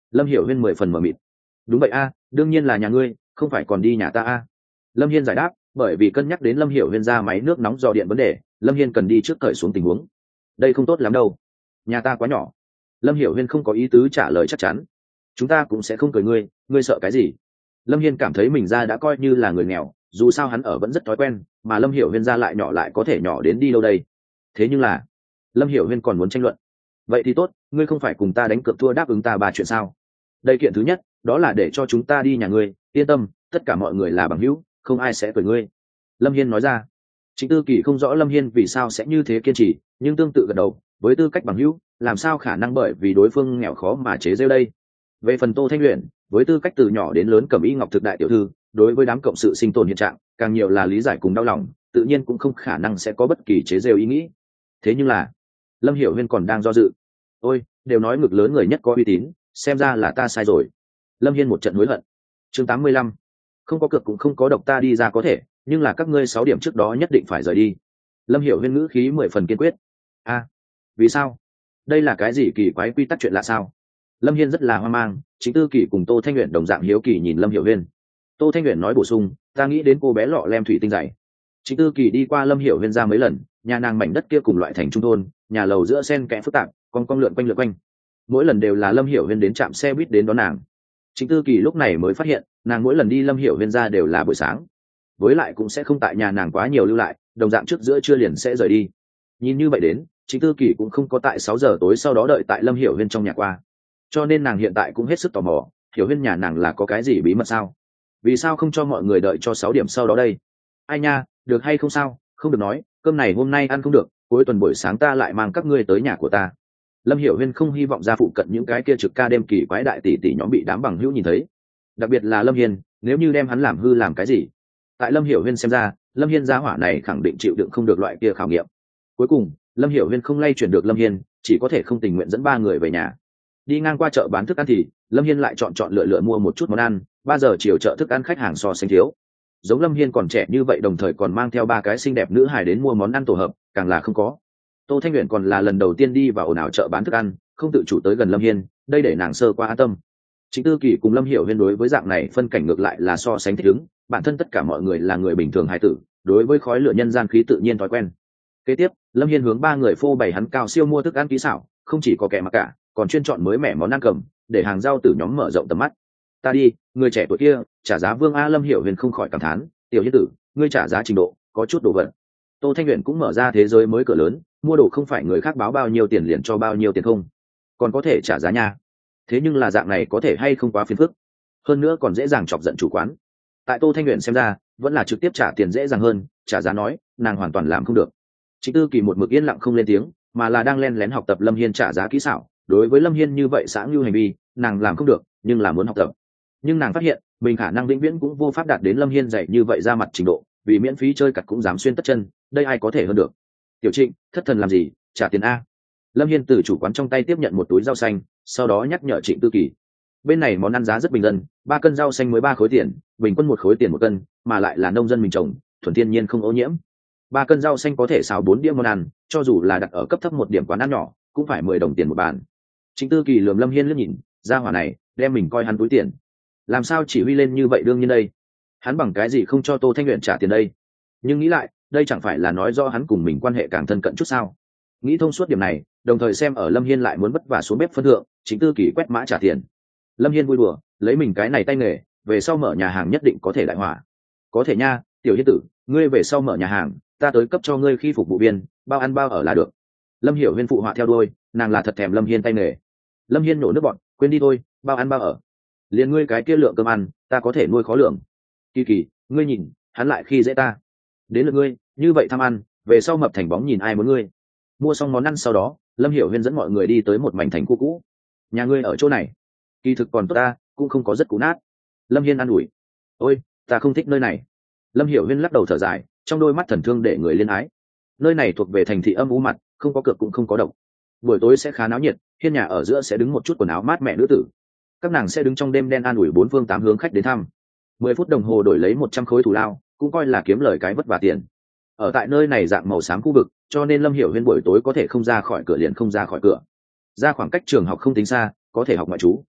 Lâm Hiểu Huyên mười phần mờ mịt. Đúng vậy a, đương nhiên là nhà ngươi, không phải còn đi nhà ta a. Lâm Hiên giải đáp, bởi vì cân nhắc đến Lâm Hiểu Huyên ra máy nước nóng dò điện vấn đề, Lâm Hiên cần đi trước cởi xuống tình huống. Đây không tốt lắm đâu, nhà ta quá nhỏ. Lâm Hiểu Huyên không có ý tứ trả lời chắc chắn. Chúng ta cũng sẽ không cười ngươi, ngươi sợ cái gì? Lâm Hiên cảm thấy mình ra đã coi như là người nghèo, dù sao hắn ở vẫn rất thói quen, mà Lâm Hiểu Huyên ra lại nhỏ lại có thể nhỏ đến đi đâu đây. Thế nhưng là Lâm Hiểu Huyên còn muốn tranh luận. Vậy thì tốt, ngươi không phải cùng ta đánh cược thua đáp ứng ta ba chuyện sao? Đây kiện thứ nhất, đó là để cho chúng ta đi nhà ngươi, yên tâm, tất cả mọi người là bằng hữu, không ai sẽ cười ngươi. Lâm Hiên nói ra. Trịnh Tư Kỳ không rõ Lâm Hiên vì sao sẽ như thế kiên trì, nhưng tương tự gật đầu, với tư cách bằng hữu, làm sao khả năng bởi vì đối phương nghèo khó mà chế giễu đây. Về phần Tô Thanh Luyện, với tư cách từ nhỏ đến lớn Cẩm Y Ngọc thực đại tiểu thư, đối với đám cộng sự sinh tồn hiện trạng, càng nhiều là lý giải cùng đau lòng, tự nhiên cũng không khả năng sẽ có bất kỳ chế giễu ý nghĩ. Thế nhưng là, Lâm Hiểu Huyên còn đang do dự. Ôi, đều nói ngực lớn người nhất có uy tín, xem ra là ta sai rồi. Lâm Hiên một trận hối hận. Chương tám mươi lăm, không có cược cũng không có độc, ta đi ra có thể, nhưng là các ngươi sáu điểm trước đó nhất định phải rời đi. Lâm Hiểu Huyên ngữ khí mười phần kiên quyết. A, vì sao? Đây là cái gì kỳ quái quy tắc chuyện lạ sao? Lâm Hiên rất là hoang mang. Chính Tư Kỳ cùng Tô Thanh Uyển đồng dạng hiếu kỳ nhìn Lâm Hiểu Huyên. Tô Thanh Uyển nói bổ sung, ta nghĩ đến cô bé lọ lem thủy tinh dày. Chính Tư Kỳ đi qua Lâm Hiểu Huyên ra mấy lần, nhà nàng mảnh đất kia cùng loại thành trung thôn, nhà lầu giữa sen kẽ phức tạp, con con lượn quanh lượn quanh. Mỗi lần đều là Lâm Hiểu Huyên đến trạm xe buýt đến đón nàng. Chính Tư Kỳ lúc này mới phát hiện, nàng mỗi lần đi Lâm Hiểu Huyên ra đều là buổi sáng, với lại cũng sẽ không tại nhà nàng quá nhiều lưu lại, đồng dạng trước giữa trưa liền sẽ rời đi. Nhìn như vậy đến, Chính Tư Kỳ cũng không có tại sáu giờ tối sau đó đợi tại Lâm Hiểu Huyên trong nhà qua, cho nên nàng hiện tại cũng hết sức tò mò, Hiểu Huyên nhà nàng là có cái gì bí mật sao? Vì sao không cho mọi người đợi cho sáu điểm sau đó đây? Ai nha, được hay không sao, không được nói, cơm này hôm nay ăn không được, cuối tuần buổi sáng ta lại mang các ngươi tới nhà của ta. Lâm Hiểu Huyên không hy vọng ra phụ cận những cái kia trực ca đêm kỳ quái đại tỷ tỷ nhóm bị đám bằng hữu nhìn thấy, đặc biệt là Lâm Hiên, nếu như đem hắn làm hư làm cái gì. Tại Lâm Hiểu Huyên xem ra, Lâm Hiên gia hỏa này khẳng định chịu đựng không được loại kia khảo nghiệm. Cuối cùng, Lâm Hiểu Huyên không lay chuyển được Lâm Hiên, chỉ có thể không tình nguyện dẫn ba người về nhà. Đi ngang qua chợ bán thức ăn thì Lâm Hiên lại chọn chọn lựa lựa mua một chút món ăn. Ba giờ chiều chợ thức ăn khách hàng so sánh thiếu, giống Lâm Hiên còn trẻ như vậy đồng thời còn mang theo ba cái xinh đẹp nữ hài đến mua món ăn tổ hợp, càng là không có. Tô Thanh Uyển còn là lần đầu tiên đi vào ồn ào chợ bán thức ăn, không tự chủ tới gần Lâm Hiên, đây để nàng sơ qua an tâm. Chính Tư Kỳ cùng Lâm Hiểu Huyên đối với dạng này phân cảnh ngược lại là so sánh thích ứng, bản thân tất cả mọi người là người bình thường hài tử, đối với khói lửa nhân gian khí tự nhiên thói quen. Kế tiếp, Lâm Hiên hướng ba người phô bày hắn cao siêu mua thức ăn kỹ xảo, không chỉ có kẻ mà cả, còn chuyên chọn mới mẻ món ăn cầm, để hàng rau tử nhóm mở rộng tầm mắt. Ta đi, người trẻ tuổi kia, trả giá Vương A. Lâm Hiểu Huyên không khỏi cảm thán, tiểu hiên tử, ngươi trả giá trình độ, có chút đồ vật. Tô Thanh Uyển cũng mở ra thế giới mới cửa lớn, mua đồ không phải người khác báo bao nhiêu tiền liền cho bao nhiêu tiền không, còn có thể trả giá nha. Thế nhưng là dạng này có thể hay không quá phiền phức, hơn nữa còn dễ dàng chọc giận chủ quán. Tại Tô Thanh Uyển xem ra, vẫn là trực tiếp trả tiền dễ dàng hơn, trả giá nói, nàng hoàn toàn làm không được. Trịnh Tư Kỳ một mực yên lặng không lên tiếng, mà là đang len lén học tập Lâm Hiên trả giá kỹ xảo. Đối với Lâm Hiên như vậy xã ngưu hành vi, nàng làm không được, nhưng là muốn học tập. Nhưng nàng phát hiện, mình khả năng vĩnh viễn cũng vô pháp đạt đến Lâm Hiên dạy như vậy ra mặt trình độ, vì miễn phí chơi cặt cũng dám xuyên tất chân, đây ai có thể hơn được. Tiểu Trịnh, thất thần làm gì, trả tiền a. Lâm Hiên từ chủ quán trong tay tiếp nhận một túi rau xanh, sau đó nhắc nhở Trịnh Tư Kỳ. Bên này món ăn giá rất bình dân, ba cân rau xanh mới ba khối tiền, bình quân một khối tiền một cân, mà lại là nông dân mình trồng, thuần thiên nhiên không ô nhiễm. Ba cân rau xanh có thể xào bốn đĩa món ăn, cho dù là đặt ở cấp thấp một điểm quán ăn nhỏ, cũng phải mười đồng tiền một bàn. Trịnh Tư Kỳ lườm Lâm Hiên liếc nhìn, gia hỏa này, đem mình coi hắn túi tiền. Làm sao chỉ huy lên như vậy đương nhiên đây? Hắn bằng cái gì không cho Tô Thanh Uyển trả tiền đây? Nhưng nghĩ lại, đây chẳng phải là nói do hắn cùng mình quan hệ càng thân cận chút sao? Nghĩ thông suốt điểm này, đồng thời xem ở Lâm Hiên lại muốn vất vả xuống bếp phân thượng, Trịnh Tư Kỳ quét mã trả tiền. Lâm Hiên vui đùa, lấy mình cái này tay nghề, về sau mở nhà hàng nhất định có thể đại hỏa. Có thể nha, tiểu hiên tử, ngươi về sau mở nhà hàng, ta tới cấp cho ngươi khi phục vụ viên, bao ăn bao ở là được. Lâm Hiểu Huyên phụ họa theo đuôi, nàng là thật thèm Lâm Hiên tay nghề. Lâm Hiên nổ nước bọn, quên đi thôi, bao ăn bao ở. Liền ngươi cái kia lượng cơm ăn, ta có thể nuôi khó lượng. Kỳ Kỳ, ngươi nhìn, hắn lại khi dễ ta. Đến lượt ngươi, như vậy tham ăn, về sau mập thành bóng nhìn ai muốn ngươi. Mua xong món ăn sau đó, Lâm Hiểu Huyên dẫn mọi người đi tới một mảnh thành khu cũ. Nhà ngươi ở chỗ này, kỳ thực còn tốt ta, cũng không có rất cũ nát. Lâm Hiên an ủi. Ôi, ta không thích nơi này. Lâm Hiểu Huyên lắc đầu thở dài, trong đôi mắt thần thương để người liên ái. Nơi này thuộc về thành thị âm u mặt, không có cược cũng không có độc. Buổi tối sẽ khá náo nhiệt, Hiên nhà ở giữa sẽ đứng một chút quần áo mát mẻ nữ tử. Các nàng sẽ đứng trong đêm đen an ủi bốn phương tám hướng khách đến thăm. Mười phút đồng hồ đổi lấy một trăm khối thù lao, cũng coi là kiếm lời cái vất vả tiền. Ở tại nơi này dạng màu xám khu vực, cho nên Lâm Hiểu Huyên buổi tối có thể không ra khỏi cửa liền không ra khỏi cửa. Ra khoảng cách trường học không tính xa, có thể học ngoại trú.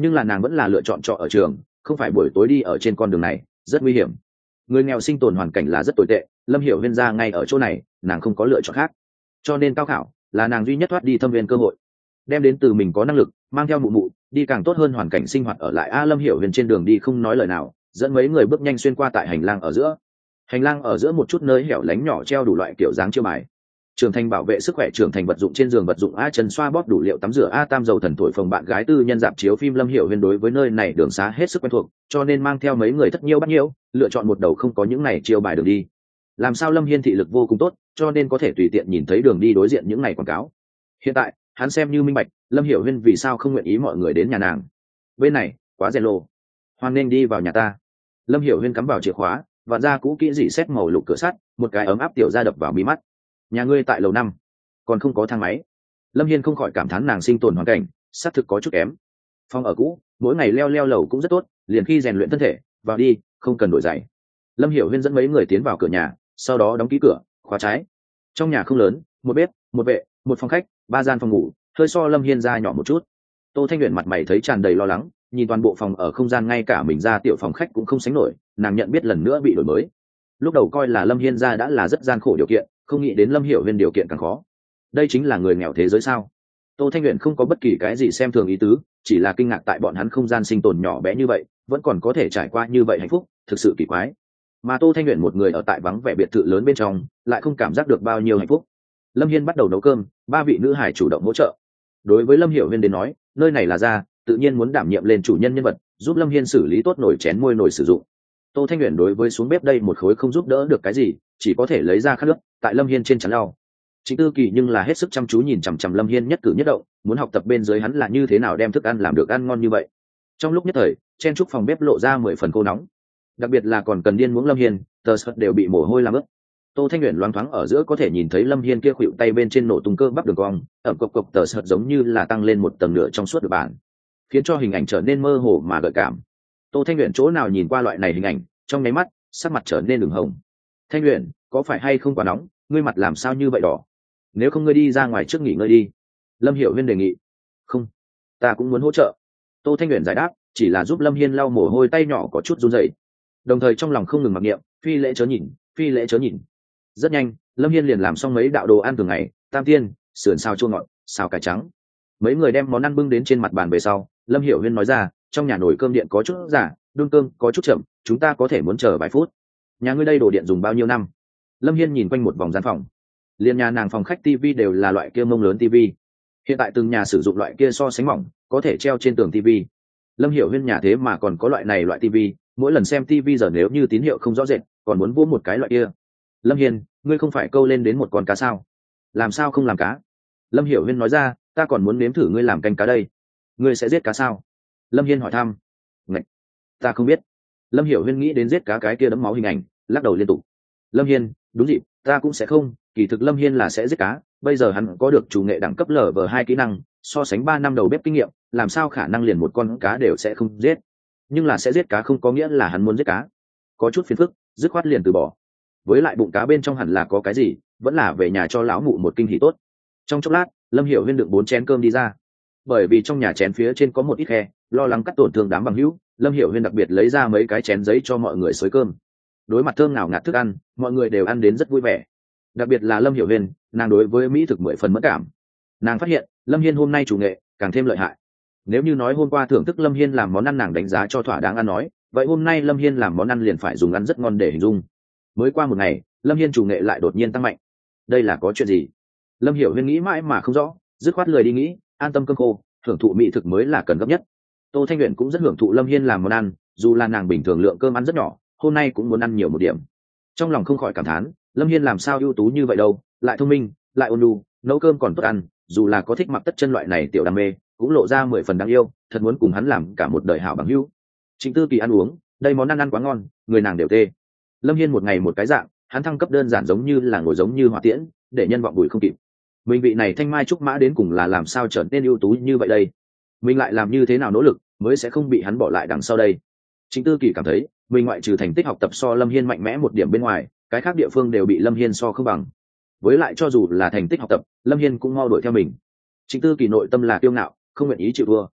nhưng là nàng vẫn là lựa chọn trọ ở trường, không phải buổi tối đi ở trên con đường này, rất nguy hiểm. Người nghèo sinh tồn hoàn cảnh là rất tồi tệ, Lâm Hiểu Huyên ra ngay ở chỗ này, nàng không có lựa chọn khác, cho nên cao khảo là nàng duy nhất thoát đi thâm viên cơ hội, đem đến từ mình có năng lực mang theo mụ mụ đi càng tốt hơn hoàn cảnh sinh hoạt ở lại. A Lâm Hiểu Huyên trên đường đi không nói lời nào, dẫn mấy người bước nhanh xuyên qua tại hành lang ở giữa. Hành lang ở giữa một chút nơi hẻo lánh nhỏ treo đủ loại kiểu dáng chiêu bài. Trưởng thành bảo vệ sức khỏe, trưởng thành vật dụng trên giường vật dụng, a chân xoa bóp đủ liệu tắm rửa, a tam dầu thần thổi phồng bạn gái tư nhân dạp chiếu phim. Lâm Hiểu Huyên đối với nơi này đường xá hết sức quen thuộc, cho nên mang theo mấy người thất nhiêu bắt nhiêu, lựa chọn một đầu không có những này chiêu bài đường đi. Làm sao Lâm Hiên thị lực vô cùng tốt, cho nên có thể tùy tiện nhìn thấy đường đi đối diện những này quảng cáo. Hiện tại hắn xem như minh bạch Lâm Hiểu Huyên vì sao không nguyện ý mọi người đến nhà nàng. Bên này quá rèn lô, hoan nên đi vào nhà ta. Lâm Hiểu Huyên cắm vào chìa khóa, vặn ra cũ kỹ dị xét màu lục cửa sắt, một cái ấm áp tiểu ra đập vào mí mắt. Nhà ngươi tại lầu năm, còn không có thang máy. Lâm Hiên không khỏi cảm thán nàng sinh tồn hoàn cảnh xác thực có chút kém. Phòng ở cũ, mỗi ngày leo leo lầu cũng rất tốt, liền khi rèn luyện thân thể, vào đi, không cần đổi giày. Lâm Hiểu Huyên dẫn mấy người tiến vào cửa nhà, sau đó đóng ký cửa, khóa trái. Trong nhà không lớn, một bếp, một vệ, một phòng khách, ba gian phòng ngủ, hơi so Lâm Hiên ra nhỏ một chút. Tô Thanh Uyển mặt mày thấy tràn đầy lo lắng, nhìn toàn bộ phòng ở không gian ngay cả mình ra tiểu phòng khách cũng không sánh nổi, nàng nhận biết lần nữa bị đổi mới. Lúc đầu coi là Lâm Hiên ra đã là rất gian khổ điều kiện, không nghĩ đến Lâm Hiểu Huyên điều kiện càng khó. Đây chính là người nghèo thế giới sao? Tô Thanh Uyển không có bất kỳ cái gì xem thường ý tứ, chỉ là kinh ngạc tại bọn hắn không gian sinh tồn nhỏ bé như vậy, vẫn còn có thể trải qua như vậy hạnh phúc, thực sự kỳ quái. Mà Tô Thanh Uyển một người ở tại vắng vẻ biệt thự lớn bên trong, lại không cảm giác được bao nhiêu hạnh phúc. Lâm Hiên bắt đầu nấu cơm, ba vị nữ hải chủ động hỗ trợ. Đối với Lâm Hiểu Huyên đến nói, nơi này là gia, tự nhiên muốn đảm nhiệm lên chủ nhân nhân vật, giúp Lâm Hiên xử lý tốt nồi chén môi nồi sử dụng. Tô Thanh Uyển đối với xuống bếp đây một khối không giúp đỡ được cái gì, chỉ có thể lấy ra khát nước tại Lâm Hiên trên chắn lau. Trịnh Tư Kỳ nhưng là hết sức chăm chú nhìn chằm chằm Lâm Hiên nhất cử nhất động, muốn học tập bên dưới hắn là như thế nào đem thức ăn làm được ăn ngon như vậy. Trong lúc nhất thời, chen chúc phòng bếp lộ ra mười phần khô nóng, đặc biệt là còn cần điên muống Lâm Hiên, tờ sợt đều bị mồ hôi làm ướt. Tô Thanh Uyển loáng thoáng ở giữa có thể nhìn thấy Lâm Hiên kia khuỵu tay bên trên nổ tung cơ bắp đường cong, ẩm cộc cộc tờ sợt giống như là tăng lên một tầng nửa trong suốt được bản, khiến cho hình ảnh trở nên mơ hồ mà gợi cảm. Tô Thanh Uyển chỗ nào nhìn qua loại này hình ảnh, trong nháy mắt sắc mặt trở nên đường hồng. Thanh Uyển, có phải hay không quá nóng, ngươi mặt làm sao như vậy đỏ? Nếu không ngươi đi ra ngoài trước nghỉ ngơi đi. Lâm Hiểu Huyên đề nghị. Không, ta cũng muốn hỗ trợ. Tô Thanh Uyển giải đáp, chỉ là giúp Lâm Hiên lau mồ hôi tay nhỏ có chút run rẩy, đồng thời trong lòng không ngừng mặc niệm, phi lễ chớ nhìn, phi lễ chớ nhìn. Rất nhanh, Lâm Hiên liền làm xong mấy đạo đồ ăn thường ngày, tam tiên, sườn xào chua ngọt, xào cải trắng. Mấy người đem món ăn bưng đến trên mặt bàn về sau, Lâm Hiểu Huyên nói ra, trong nhà nồi cơm điện có chút giả, đun cơm có chút chậm, chúng ta có thể muốn chờ vài phút. Nhà ngươi đây đồ điện dùng bao nhiêu năm? Lâm Hiên nhìn quanh một vòng gian phòng, liền nhà nàng phòng khách tivi đều là loại kia mông lớn tivi. Hiện tại từng nhà sử dụng loại kia so sánh mỏng, có thể treo trên tường tivi. Lâm Hiểu Huyên nhà thế mà còn có loại này loại tivi, mỗi lần xem tivi giờ nếu như tín hiệu không rõ rệt, còn muốn vỗ một cái loại kia. Lâm Hiên, ngươi không phải câu lên đến một con cá sao? Làm sao không làm cá? Lâm Hiểu Huyên nói ra, ta còn muốn nếm thử ngươi làm canh cá đây. Ngươi sẽ giết cá sao? Lâm Hiên hỏi thăm. Ngạch, ta không biết. Lâm Hiểu Huyên nghĩ đến giết cá cái kia đấm máu hình ảnh, lắc đầu liên tục. Lâm Hiên, đúng dịp, ta cũng sẽ không. Kỳ thực Lâm Hiên là sẽ giết cá, bây giờ hắn có được chủ nghệ đẳng cấp lở vờ hai kỹ năng, so sánh ba năm đầu bếp kinh nghiệm, làm sao khả năng liền một con cá đều sẽ không giết. Nhưng là sẽ giết cá không có nghĩa là hắn muốn giết cá, có chút phiền phức, dứt khoát liền từ bỏ. Với lại bụng cá bên trong hẳn là có cái gì, vẫn là về nhà cho lão mụ một kinh hỉ tốt. Trong chốc lát, Lâm Hiểu Huyên đựng bốn chén cơm đi ra. Bởi vì trong nhà chén phía trên có một ít khe, lo lắng cắt tổn thương đám bằng hữu, Lâm Hiểu Huyên đặc biệt lấy ra mấy cái chén giấy cho mọi người xới cơm. Đối mặt thơm nào ngạt thức ăn, mọi người đều ăn đến rất vui vẻ. Đặc biệt là Lâm Hiểu Huyên, nàng đối với mỹ thực mười phần mẫn cảm. Nàng phát hiện Lâm Hiên hôm nay chủ nghệ càng thêm lợi hại. Nếu như nói hôm qua thưởng thức Lâm Hiên làm món ăn nàng đánh giá cho thỏa đáng ăn nói, vậy hôm nay Lâm Hiên làm món ăn liền phải dùng ăn rất ngon để hình dung. Mới qua một ngày, Lâm Hiên chủ nghệ lại đột nhiên tăng mạnh. Đây là có chuyện gì? Lâm Hiểu Huyên nghĩ mãi mà không rõ, dứt khoát lười đi nghĩ, an tâm cơm khô, hưởng thụ mỹ thực mới là cần gấp nhất. Tô Thanh Uyển cũng rất hưởng thụ Lâm Hiên làm món ăn, dù là nàng bình thường lượng cơm ăn rất nhỏ, hôm nay cũng muốn ăn nhiều một điểm. Trong lòng không khỏi cảm thán, Lâm Hiên làm sao ưu tú như vậy đâu, lại thông minh, lại ôn nhu, nấu cơm còn tốt ăn, dù là có thích mặc tất chân loại này tiểu đam mê, cũng lộ ra mười phần đáng yêu, thật muốn cùng hắn làm cả một đời hảo bằng hữu. Trịnh Tư Kỳ ăn uống, đây món ăn ăn quá ngon, người nàng đều tê. Lâm Hiên một ngày một cái dạng, hắn thăng cấp đơn giản giống như là ngồi giống như hỏa tiễn, để nhân vọng bùi không kịp. Mình vị này thanh mai trúc mã đến cùng là làm sao trở nên ưu tú như vậy đây? Mình lại làm như thế nào nỗ lực mới sẽ không bị hắn bỏ lại đằng sau đây? Trịnh Tư Kỳ cảm thấy, mình ngoại trừ thành tích học tập so Lâm Hiên mạnh mẽ một điểm bên ngoài, cái khác địa phương đều bị Lâm Hiên so không bằng. Với lại cho dù là thành tích học tập, Lâm Hiên cũng mau đuổi theo mình. Trịnh Tư Kỳ nội tâm là kiêu ngạo, không nguyện ý chịu thua.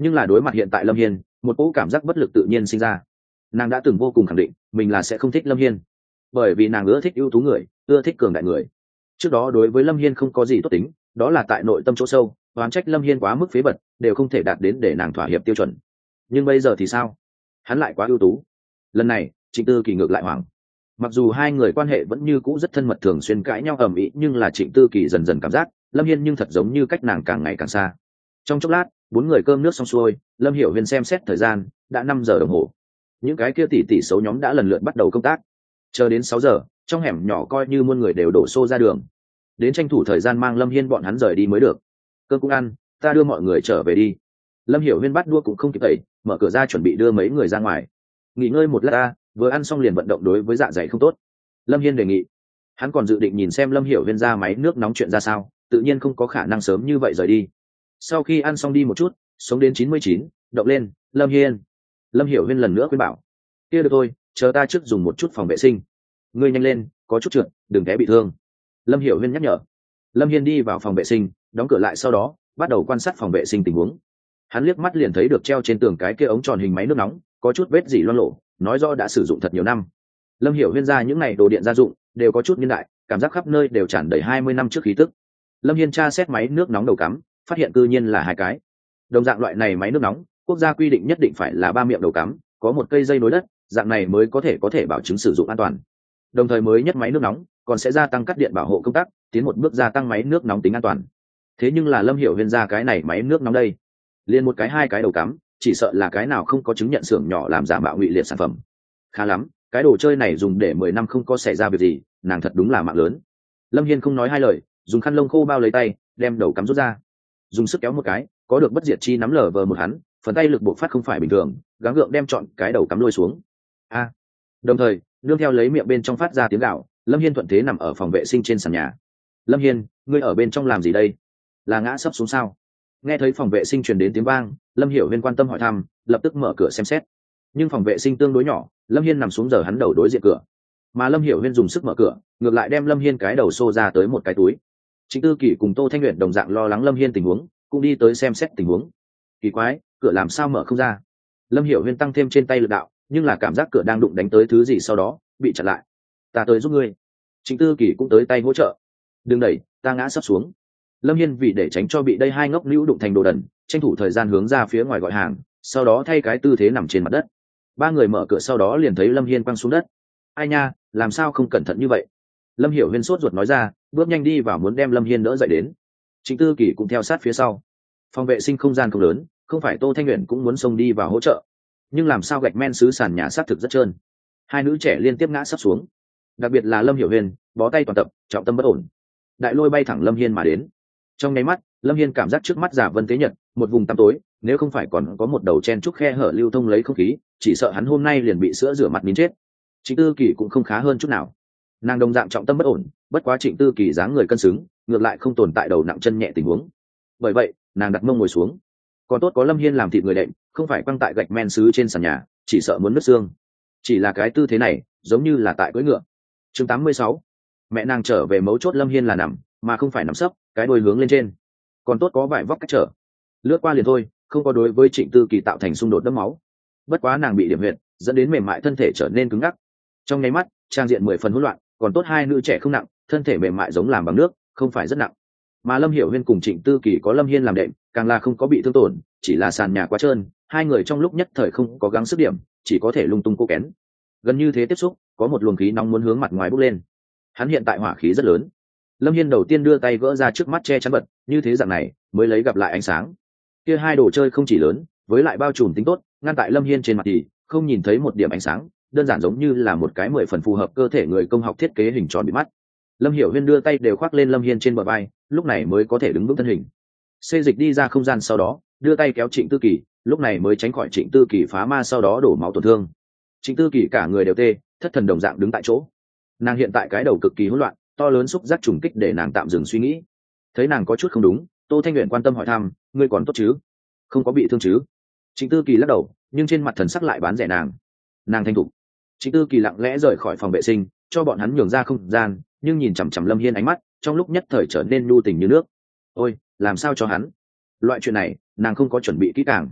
nhưng là đối mặt hiện tại lâm hiên, một cỗ cảm giác bất lực tự nhiên sinh ra. Nàng đã từng vô cùng khẳng định mình là sẽ không thích lâm hiên, bởi vì nàng ưa thích ưu tú người, ưa thích cường đại người. Trước đó đối với lâm hiên không có gì tốt tính, đó là tại nội tâm chỗ sâu oán trách lâm hiên quá mức phế bật, đều không thể đạt đến để nàng thỏa hiệp tiêu chuẩn. Nhưng bây giờ thì sao? Hắn lại quá ưu tú. Lần này Trịnh Tư Kỳ ngược lại hoảng. Mặc dù hai người quan hệ vẫn như cũ rất thân mật, thường xuyên cãi nhau ầm ĩ, nhưng là Trịnh Tư Kỳ dần dần cảm giác lâm hiên nhưng thật giống như cách nàng càng ngày càng xa. Trong chốc lát, bốn người cơm nước xong xuôi, Lâm Hiểu Huyên xem xét thời gian, đã năm giờ đồng hồ. Những cái kia tỷ tỷ xấu nhóm đã lần lượt bắt đầu công tác. Chờ đến sáu giờ, trong hẻm nhỏ coi như muôn người đều đổ xô ra đường, đến tranh thủ thời gian mang Lâm Hiên bọn hắn rời đi mới được. Cơm cũng ăn, ta đưa mọi người trở về đi. Lâm Hiểu Huyên bắt đua cũng không kịp tẩy, mở cửa ra chuẩn bị đưa mấy người ra ngoài. Nghỉ ngơi một lát ta, vừa ăn xong liền vận động đối với dạ dày không tốt. Lâm Hiên đề nghị. Hắn còn dự định nhìn xem Lâm Hiểu Huyên ra máy nước nóng chuyện ra sao, tự nhiên không có khả năng sớm như vậy rời đi. Sau khi ăn xong đi một chút, sống đến chín mươi chín, động lên, Lâm Hiên. Lâm Hiểu Huyên lần nữa khuyên bảo. Kia được thôi, chờ ta trước dùng một chút phòng vệ sinh. Ngươi nhanh lên, có chút trượt, đừng té bị thương. Lâm Hiểu Huyên nhắc nhở. Lâm Hiên đi vào phòng vệ sinh, đóng cửa lại, sau đó bắt đầu quan sát phòng vệ sinh tình huống. Hắn liếc mắt liền thấy được treo trên tường cái kia ống tròn hình máy nước nóng, có chút vết dỉ loang lổ, nói rõ đã sử dụng thật nhiều năm. Lâm Hiểu Huyên ra những này đồ điện gia dụng đều có chút niên đại, cảm giác khắp nơi đều tràn đầy hai mươi năm trước khí tức. Lâm Hiên tra xét máy nước nóng đầu cắm, phát hiện cư nhiên là hai cái. Đồng dạng loại này máy nước nóng, quốc gia quy định nhất định phải là ba miệng đầu cắm, có một cây dây nối đất, dạng này mới có thể có thể bảo chứng sử dụng an toàn. Đồng thời mới nhất máy nước nóng còn sẽ gia tăng cắt điện bảo hộ công tác, tiến một bước gia tăng máy nước nóng tính an toàn. Thế nhưng là Lâm Hiểu Huyên ra cái này máy nước nóng đây, liền một cái hai cái đầu cắm, chỉ sợ là cái nào không có chứng nhận xưởng nhỏ làm giả mạo ngụy liệt sản phẩm. Khá lắm, cái đồ chơi này dùng để mười năm không có xảy ra việc gì, nàng thật đúng là mạng lớn. Lâm Hiên không nói hai lời, dùng khăn lông khô bao lấy tay, đem đầu cắm rút ra, dùng sức kéo một cái, có được bất diệt chi nắm lờ vờ một hắn, phần tay lực bộc phát không phải bình thường, gắng gượng đem chọn cái đầu cắm lôi xuống. A. Đồng thời, nương theo lấy miệng bên trong phát ra tiếng gạo, Lâm Hiên thuận thế nằm ở phòng vệ sinh trên sàn nhà. Lâm Hiên, ngươi ở bên trong làm gì đây? Là ngã sấp xuống sao? Nghe thấy phòng vệ sinh truyền đến tiếng vang, Lâm Hiểu Huyên quan tâm hỏi thăm, lập tức mở cửa xem xét. Nhưng phòng vệ sinh tương đối nhỏ, Lâm Hiên nằm xuống giờ hắn đầu đối diện cửa, mà Lâm Hiểu Huyên dùng sức mở cửa, ngược lại đem Lâm Hiên cái đầu xô ra tới một cái túi. Trịnh Tư Kỳ cùng Tô Thanh Uyển đồng dạng lo lắng Lâm Hiên tình huống, cũng đi tới xem xét tình huống. Kỳ quái, cửa làm sao mở không ra? Lâm Hiểu Huyên tăng thêm trên tay lực đạo, nhưng là cảm giác cửa đang đụng đánh tới thứ gì, sau đó bị chặn lại. Ta tới giúp ngươi. Trịnh Tư Kỳ cũng tới tay hỗ trợ. Đừng đẩy, ta ngã sắp xuống. Lâm Hiên vì để tránh cho bị đây hai ngốc nữ đụng thành đồ đần, tranh thủ thời gian hướng ra phía ngoài gọi hàng, sau đó thay cái tư thế nằm trên mặt đất. Ba người mở cửa sau đó liền thấy Lâm Hiên quăng xuống đất. Ai nha, làm sao không cẩn thận như vậy? Lâm Hiểu Huyên sốt ruột nói ra, bước nhanh đi vào muốn đem Lâm Hiên đỡ dậy đến. Trịnh Tư Kỳ cũng theo sát phía sau. Phòng vệ sinh không gian không lớn, không phải Tô Thanh Uyển cũng muốn xông đi vào hỗ trợ, nhưng làm sao gạch men xứ sàn nhà sát thực rất trơn, hai nữ trẻ liên tiếp ngã sắp xuống. Đặc biệt là Lâm Hiểu Huyên, bó tay toàn tập, trọng tâm bất ổn, đại lôi bay thẳng Lâm Hiên mà đến. Trong nháy mắt, Lâm Hiên cảm giác trước mắt giả vân tế nhật, một vùng tăm tối, nếu không phải còn có một đầu chen trúc khe hở lưu thông lấy không khí, chỉ sợ hắn hôm nay liền bị sữa rửa mặt nín chết. Trịnh Tư Kỳ cũng không khá hơn chút nào, nàng đồng dạng trọng tâm bất ổn, bất quá Trịnh Tư Kỳ dáng người cân xứng, ngược lại không tồn tại đầu nặng chân nhẹ tình huống. Bởi vậy, nàng đặt mông ngồi xuống. Còn tốt có Lâm Hiên làm thịt người đệm, không phải quăng tại gạch men xứ trên sàn nhà, chỉ sợ muốn nứt xương. Chỉ là cái tư thế này, giống như là tại cưỡi ngựa. Chương tám mươi sáu, mẹ nàng trở về, mấu chốt Lâm Hiên là nằm, mà không phải nằm sấp, cái đuôi hướng lên trên. Còn tốt có vải vóc cách trở, lướt qua liền thôi, không có đối với Trịnh Tư Kỳ tạo thành xung đột đẫm máu. Bất quá nàng bị điểm huyệt, dẫn đến mềm mại thân thể trở nên cứng ngắc. Trong nháy mắt, trang diện mười phần hỗn loạn, còn tốt hai nữ trẻ không nặng, thân thể mềm mại giống làm bằng nước, không phải rất nặng. Mà Lâm Hiểu Huyên cùng Trịnh Tư Kỳ có Lâm Hiên làm đệm, càng là không có bị thương tổn, chỉ là sàn nhà quá trơn, hai người trong lúc nhất thời không có gắng sức điểm, chỉ có thể lung tung cố kén. Gần như thế tiếp xúc, có một luồng khí nóng muốn hướng mặt ngoài bốc lên. Hắn hiện tại hỏa khí rất lớn. Lâm Hiên đầu tiên đưa tay gỡ ra trước mắt che chắn bật, như thế dạng này mới lấy gặp lại ánh sáng. Kia hai đồ chơi không chỉ lớn, với lại bao trùm tính tốt, ngăn tại Lâm Hiên trên mặt thì không nhìn thấy một điểm ánh sáng, đơn giản giống như là một cái mười phần phù hợp cơ thể người công học thiết kế hình tròn bị mắt. Lâm Hiểu Huyên đưa tay đều khoác lên Lâm Hiên trên bờ vai, lúc này mới có thể đứng vững thân hình. Xê dịch đi ra không gian, sau đó đưa tay kéo Trịnh Tư Kỳ, lúc này mới tránh khỏi Trịnh Tư Kỳ phá ma sau đó đổ máu tổn thương. Trịnh Tư Kỳ cả người đều tê, thất thần đồng dạng đứng tại chỗ. Nàng hiện tại cái đầu cực kỳ hỗn loạn, to lớn xúc giác trùng kích để nàng tạm dừng suy nghĩ. Thấy nàng có chút không đúng, Tô Thanh Uyển quan tâm hỏi thăm, ngươi còn tốt chứ? Không có bị thương chứ? Trịnh Tư Kỳ lắc đầu, nhưng trên mặt thần sắc lại bán rẻ nàng. Nàng thanh thục. Trịnh Tư Kỳ lặng lẽ rời khỏi phòng vệ sinh, cho bọn hắn nhường ra không gian, nhưng nhìn chằm chằm Lâm Hiên ánh mắt, trong lúc nhất thời trở nên nhu tình như nước. Ôi, làm sao cho hắn? Loại chuyện này, nàng không có chuẩn bị kỹ càng.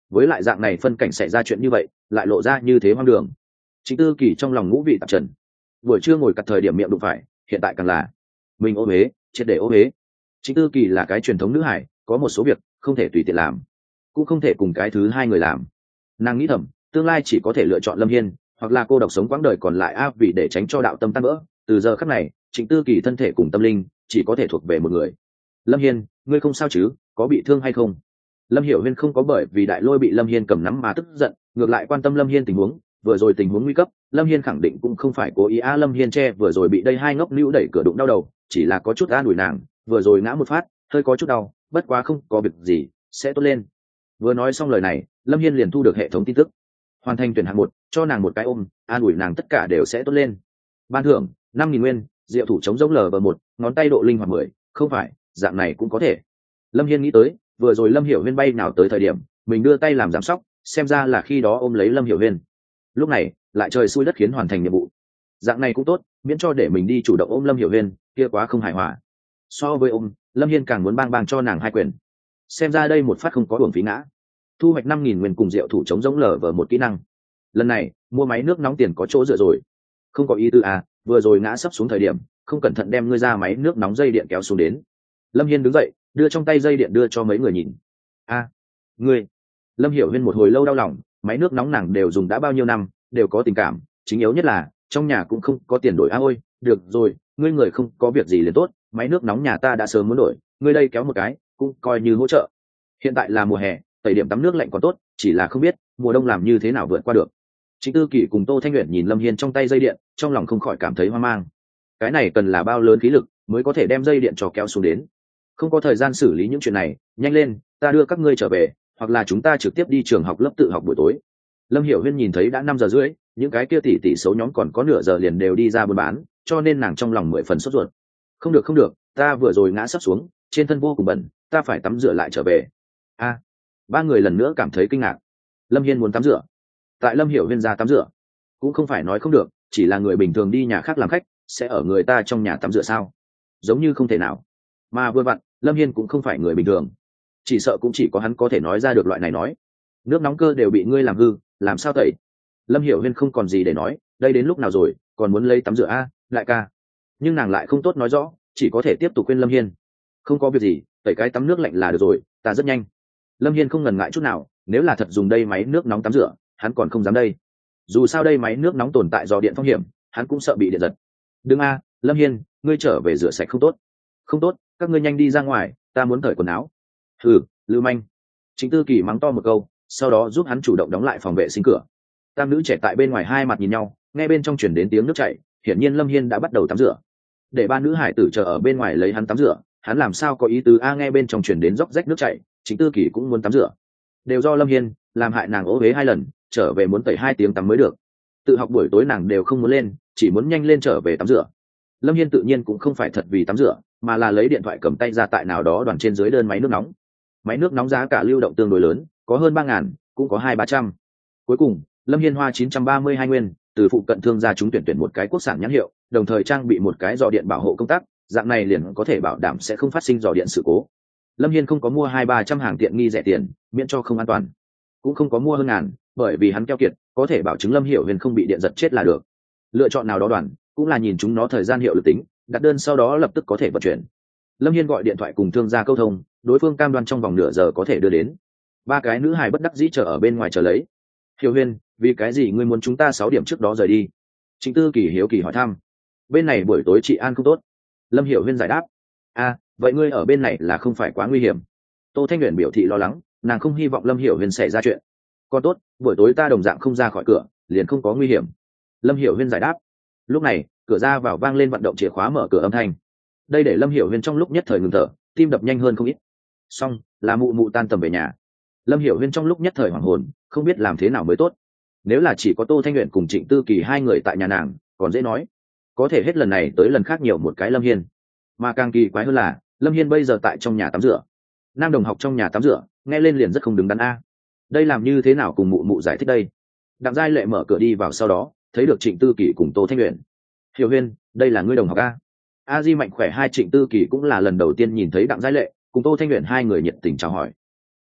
với lại dạng này phân cảnh xảy ra chuyện như vậy lại lộ ra như thế hoang đường. Trịnh Tư Kỳ trong lòng ngũ vị tạp trần, buổi trưa ngồi cặt thời điểm miệng đụng phải, hiện tại càng là mình ô huế, triệt để ô huế. Trịnh Tư Kỳ là cái truyền thống nữ hải, có một số việc không thể tùy tiện làm, cũng không thể cùng cái thứ hai người làm. Nàng nghĩ thầm, tương lai chỉ có thể lựa chọn Lâm Hiên, hoặc là cô độc sống quãng đời còn lại a, vì để tránh cho đạo tâm tan vỡ. Từ giờ khắc này, Trịnh Tư Kỳ thân thể cùng tâm linh chỉ có thể thuộc về một người. Lâm Hiên, ngươi không sao chứ, có bị thương hay không? Lâm Hiểu Huyên không có bởi vì Đại Lôi bị Lâm Hiên cầm nắm mà tức giận, ngược lại quan tâm Lâm Hiên tình huống. Vừa rồi tình huống nguy cấp, Lâm Hiên khẳng định cũng không phải cố ý a. Lâm Hiên che vừa rồi bị đây hai ngốc nữ đẩy cửa đụng đau đầu, chỉ là có chút an ủi nàng, vừa rồi ngã một phát, hơi có chút đau, bất quá không có việc gì, sẽ tốt lên. Vừa nói xong lời này, Lâm Hiên liền thu được hệ thống tin tức, hoàn thành tuyển hạng một, cho nàng một cái ôm, an ủi nàng tất cả đều sẽ tốt lên. Ban thưởng năm nghìn nguyên, diệu thủ chống giống lờ và một, ngón tay độ linh hoạt mười. Không phải dạng này cũng có thể. Lâm Hiên nghĩ tới, vừa rồi Lâm Hiểu Huyên bay nào tới thời điểm mình đưa tay làm giám sóc, xem ra là khi đó ôm lấy Lâm Hiểu Huyên. Lúc này lại trời xui đất khiến hoàn thành nhiệm vụ, dạng này cũng tốt, miễn cho để mình đi chủ động ôm Lâm Hiểu Huyên kia quá không hài hòa. So với ôm, Lâm Hiên càng muốn bang bang cho nàng hai quyền. Xem ra đây một phát không có uổng phí ngã. Thu hoạch năm nghìn nguyên cùng diệu thủ chống giống lờ vờ một kỹ năng. Lần này mua máy nước nóng tiền có chỗ dựa rồi. Không có ý tư à, vừa rồi ngã sấp xuống thời điểm không cẩn thận đem ngươi ra máy nước nóng dây điện kéo xuống đến. Lâm Hiên đứng dậy đưa trong tay dây điện đưa cho mấy người nhìn. A, à, ngươi. Lâm Hiểu Huyên một hồi lâu đau lòng, máy nước nóng nàng đều dùng đã bao nhiêu năm, đều có tình cảm, chính yếu nhất là trong nhà cũng không có tiền đổi. A ôi, được rồi, ngươi người không có việc gì liền tốt, máy nước nóng nhà ta đã sớm muốn đổi, ngươi đây kéo một cái cũng coi như hỗ trợ. Hiện tại là mùa hè, tẩy điểm tắm nước lạnh còn tốt, chỉ là không biết mùa đông làm như thế nào vượt qua được. Trịnh Tư Kỳ cùng Tô Thanh Uyển nhìn Lâm Hiên trong tay dây điện, trong lòng không khỏi cảm thấy hoang mang. Cái này cần là bao lớn khí lực mới có thể đem dây điện cho kéo xuống đến. Không có thời gian xử lý những chuyện này, nhanh lên, ta đưa các ngươi trở về, hoặc là chúng ta trực tiếp đi trường học lớp tự học buổi tối. Lâm Hiểu Huyên nhìn thấy đã năm giờ rưỡi, những cái kia tỷ tỷ xấu nhóm còn có nửa giờ liền đều đi ra buôn bán, cho nên nàng trong lòng mười phần sốt ruột. Không được không được, ta vừa rồi ngã sắp xuống, trên thân vô cùng bẩn, ta phải tắm rửa lại trở về. A, à, ba người lần nữa cảm thấy kinh ngạc. Lâm Hiên muốn tắm rửa, tại Lâm Hiểu Huyên ra tắm rửa, cũng không phải nói không được, chỉ là người bình thường đi nhà khác làm khách, sẽ ở người ta trong nhà tắm rửa sao? Giống như không thể nào. Mà vừa vặn, Lâm Hiên cũng không phải người bình thường, chỉ sợ cũng chỉ có hắn có thể nói ra được loại này nói. Nước nóng cơ đều bị ngươi làm hư, làm sao tẩy? Lâm Hiểu Huyên không còn gì để nói, đây đến lúc nào rồi, còn muốn lấy tắm rửa a, đại ca. Nhưng nàng lại không tốt nói rõ, chỉ có thể tiếp tục khuyên Lâm Hiên. Không có việc gì, tẩy cái tắm nước lạnh là được rồi, ta rất nhanh. Lâm Hiên không ngần ngại chút nào, nếu là thật dùng đây máy nước nóng tắm rửa, hắn còn không dám đây. Dù sao đây máy nước nóng tồn tại do điện phong hiểm, hắn cũng sợ bị điện giật. Đừng a, Lâm Hiên, ngươi trở về rửa sạch không tốt. Không tốt, các ngươi nhanh đi ra ngoài, ta muốn cởi quần áo. Hừ, lưu manh. Trịnh Tư Kỳ mắng to một câu, sau đó giúp hắn chủ động đóng lại phòng vệ sinh cửa. Tam nữ trẻ tại bên ngoài hai mặt nhìn nhau, nghe bên trong chuyển đến tiếng nước chảy, hiển nhiên Lâm Hiên đã bắt đầu tắm rửa. Để ba nữ hải tử chờ ở bên ngoài lấy hắn tắm rửa, hắn làm sao có ý tứ a? Nghe bên trong chuyển đến róc rách nước chảy, Trịnh Tư Kỳ cũng muốn tắm rửa. Đều do Lâm Hiên làm hại nàng ố huế hai lần, trở về muốn tẩy hai tiếng tắm mới được. Tự học buổi tối nàng đều không muốn lên, chỉ muốn nhanh lên trở về tắm rửa. Lâm Hiên tự nhiên cũng không phải thật vì tắm rửa, mà là lấy điện thoại cầm tay ra tại nào đó đoàn trên dưới đơn máy nước nóng. Máy nước nóng giá cả lưu động tương đối lớn, có hơn ba ngàn, cũng có hai ba trăm. Cuối cùng Lâm Hiên hoa chín trăm ba mươi hai nguyên từ phụ cận thương gia chúng tuyển tuyển một cái quốc sản nhãn hiệu, đồng thời trang bị một cái dò điện bảo hộ công tác, dạng này liền có thể bảo đảm sẽ không phát sinh dò điện sự cố. Lâm Hiên không có mua hai ba trăm hàng tiện nghi rẻ tiền, miễn cho không an toàn, cũng không có mua hơn ngàn, bởi vì hắn keo kiệt, có thể bảo chứng Lâm Hiểu Huyền không bị điện giật chết là được. Lựa chọn nào đó đoàn cũng là nhìn chúng nó thời gian hiệu lực tính, đặt đơn sau đó lập tức có thể vận chuyển. Lâm Hiên gọi điện thoại cùng thương gia câu thông, đối phương cam đoan trong vòng nửa giờ có thể đưa đến. Ba cái nữ hài bất đắc dĩ chờ ở bên ngoài chờ lấy. Hiểu Huyền, vì cái gì ngươi muốn chúng ta sáu điểm trước đó rời đi? Trịnh Tư Kỳ hiếu kỳ hỏi thăm. Bên này buổi tối chị an không tốt. Lâm Hiểu Huyền giải đáp. À, vậy ngươi ở bên này là không phải quá nguy hiểm? Tô Thanh Uyển biểu thị lo lắng, nàng không hy vọng Lâm Hiểu Huyền xảy ra chuyện. Còn tốt, buổi tối ta đồng dạng không ra khỏi cửa, liền không có nguy hiểm. Lâm Hiểu Huyền giải đáp. Lúc này, cửa ra vào vang lên vận động chìa khóa mở cửa âm thanh. Đây để Lâm Hiểu Huyền trong lúc nhất thời ngừng thở, tim đập nhanh hơn không ít. Xong, là mụ mụ tan tầm về nhà. Lâm Hiểu Huyền trong lúc nhất thời hoảng hồn, không biết làm thế nào mới tốt. Nếu là chỉ có Tô Thanh Uyển cùng Trịnh Tư Kỳ hai người tại nhà nàng, còn dễ nói. Có thể hết lần này tới lần khác nhiều một cái Lâm Hiên. Mà càng kỳ quái hơn là, Lâm Hiên bây giờ tại trong nhà tắm rửa. Nam đồng học trong nhà tắm rửa, nghe lên liền rất không đứng đắn a. Đây làm như thế nào cùng mụ mụ giải thích đây? Đặng Giai Lệ mở cửa đi vào sau đó, thấy được Trịnh Tư Kỳ cùng Tô Thanh Uyển. Hiểu Huyền, đây là ngươi đồng học a? A Di Mạnh khỏe. Hai Trịnh Tư Kỳ cũng là lần đầu tiên nhìn thấy Đặng Giai Lệ cùng Tô Thanh Uyển hai người nhiệt tình chào hỏi.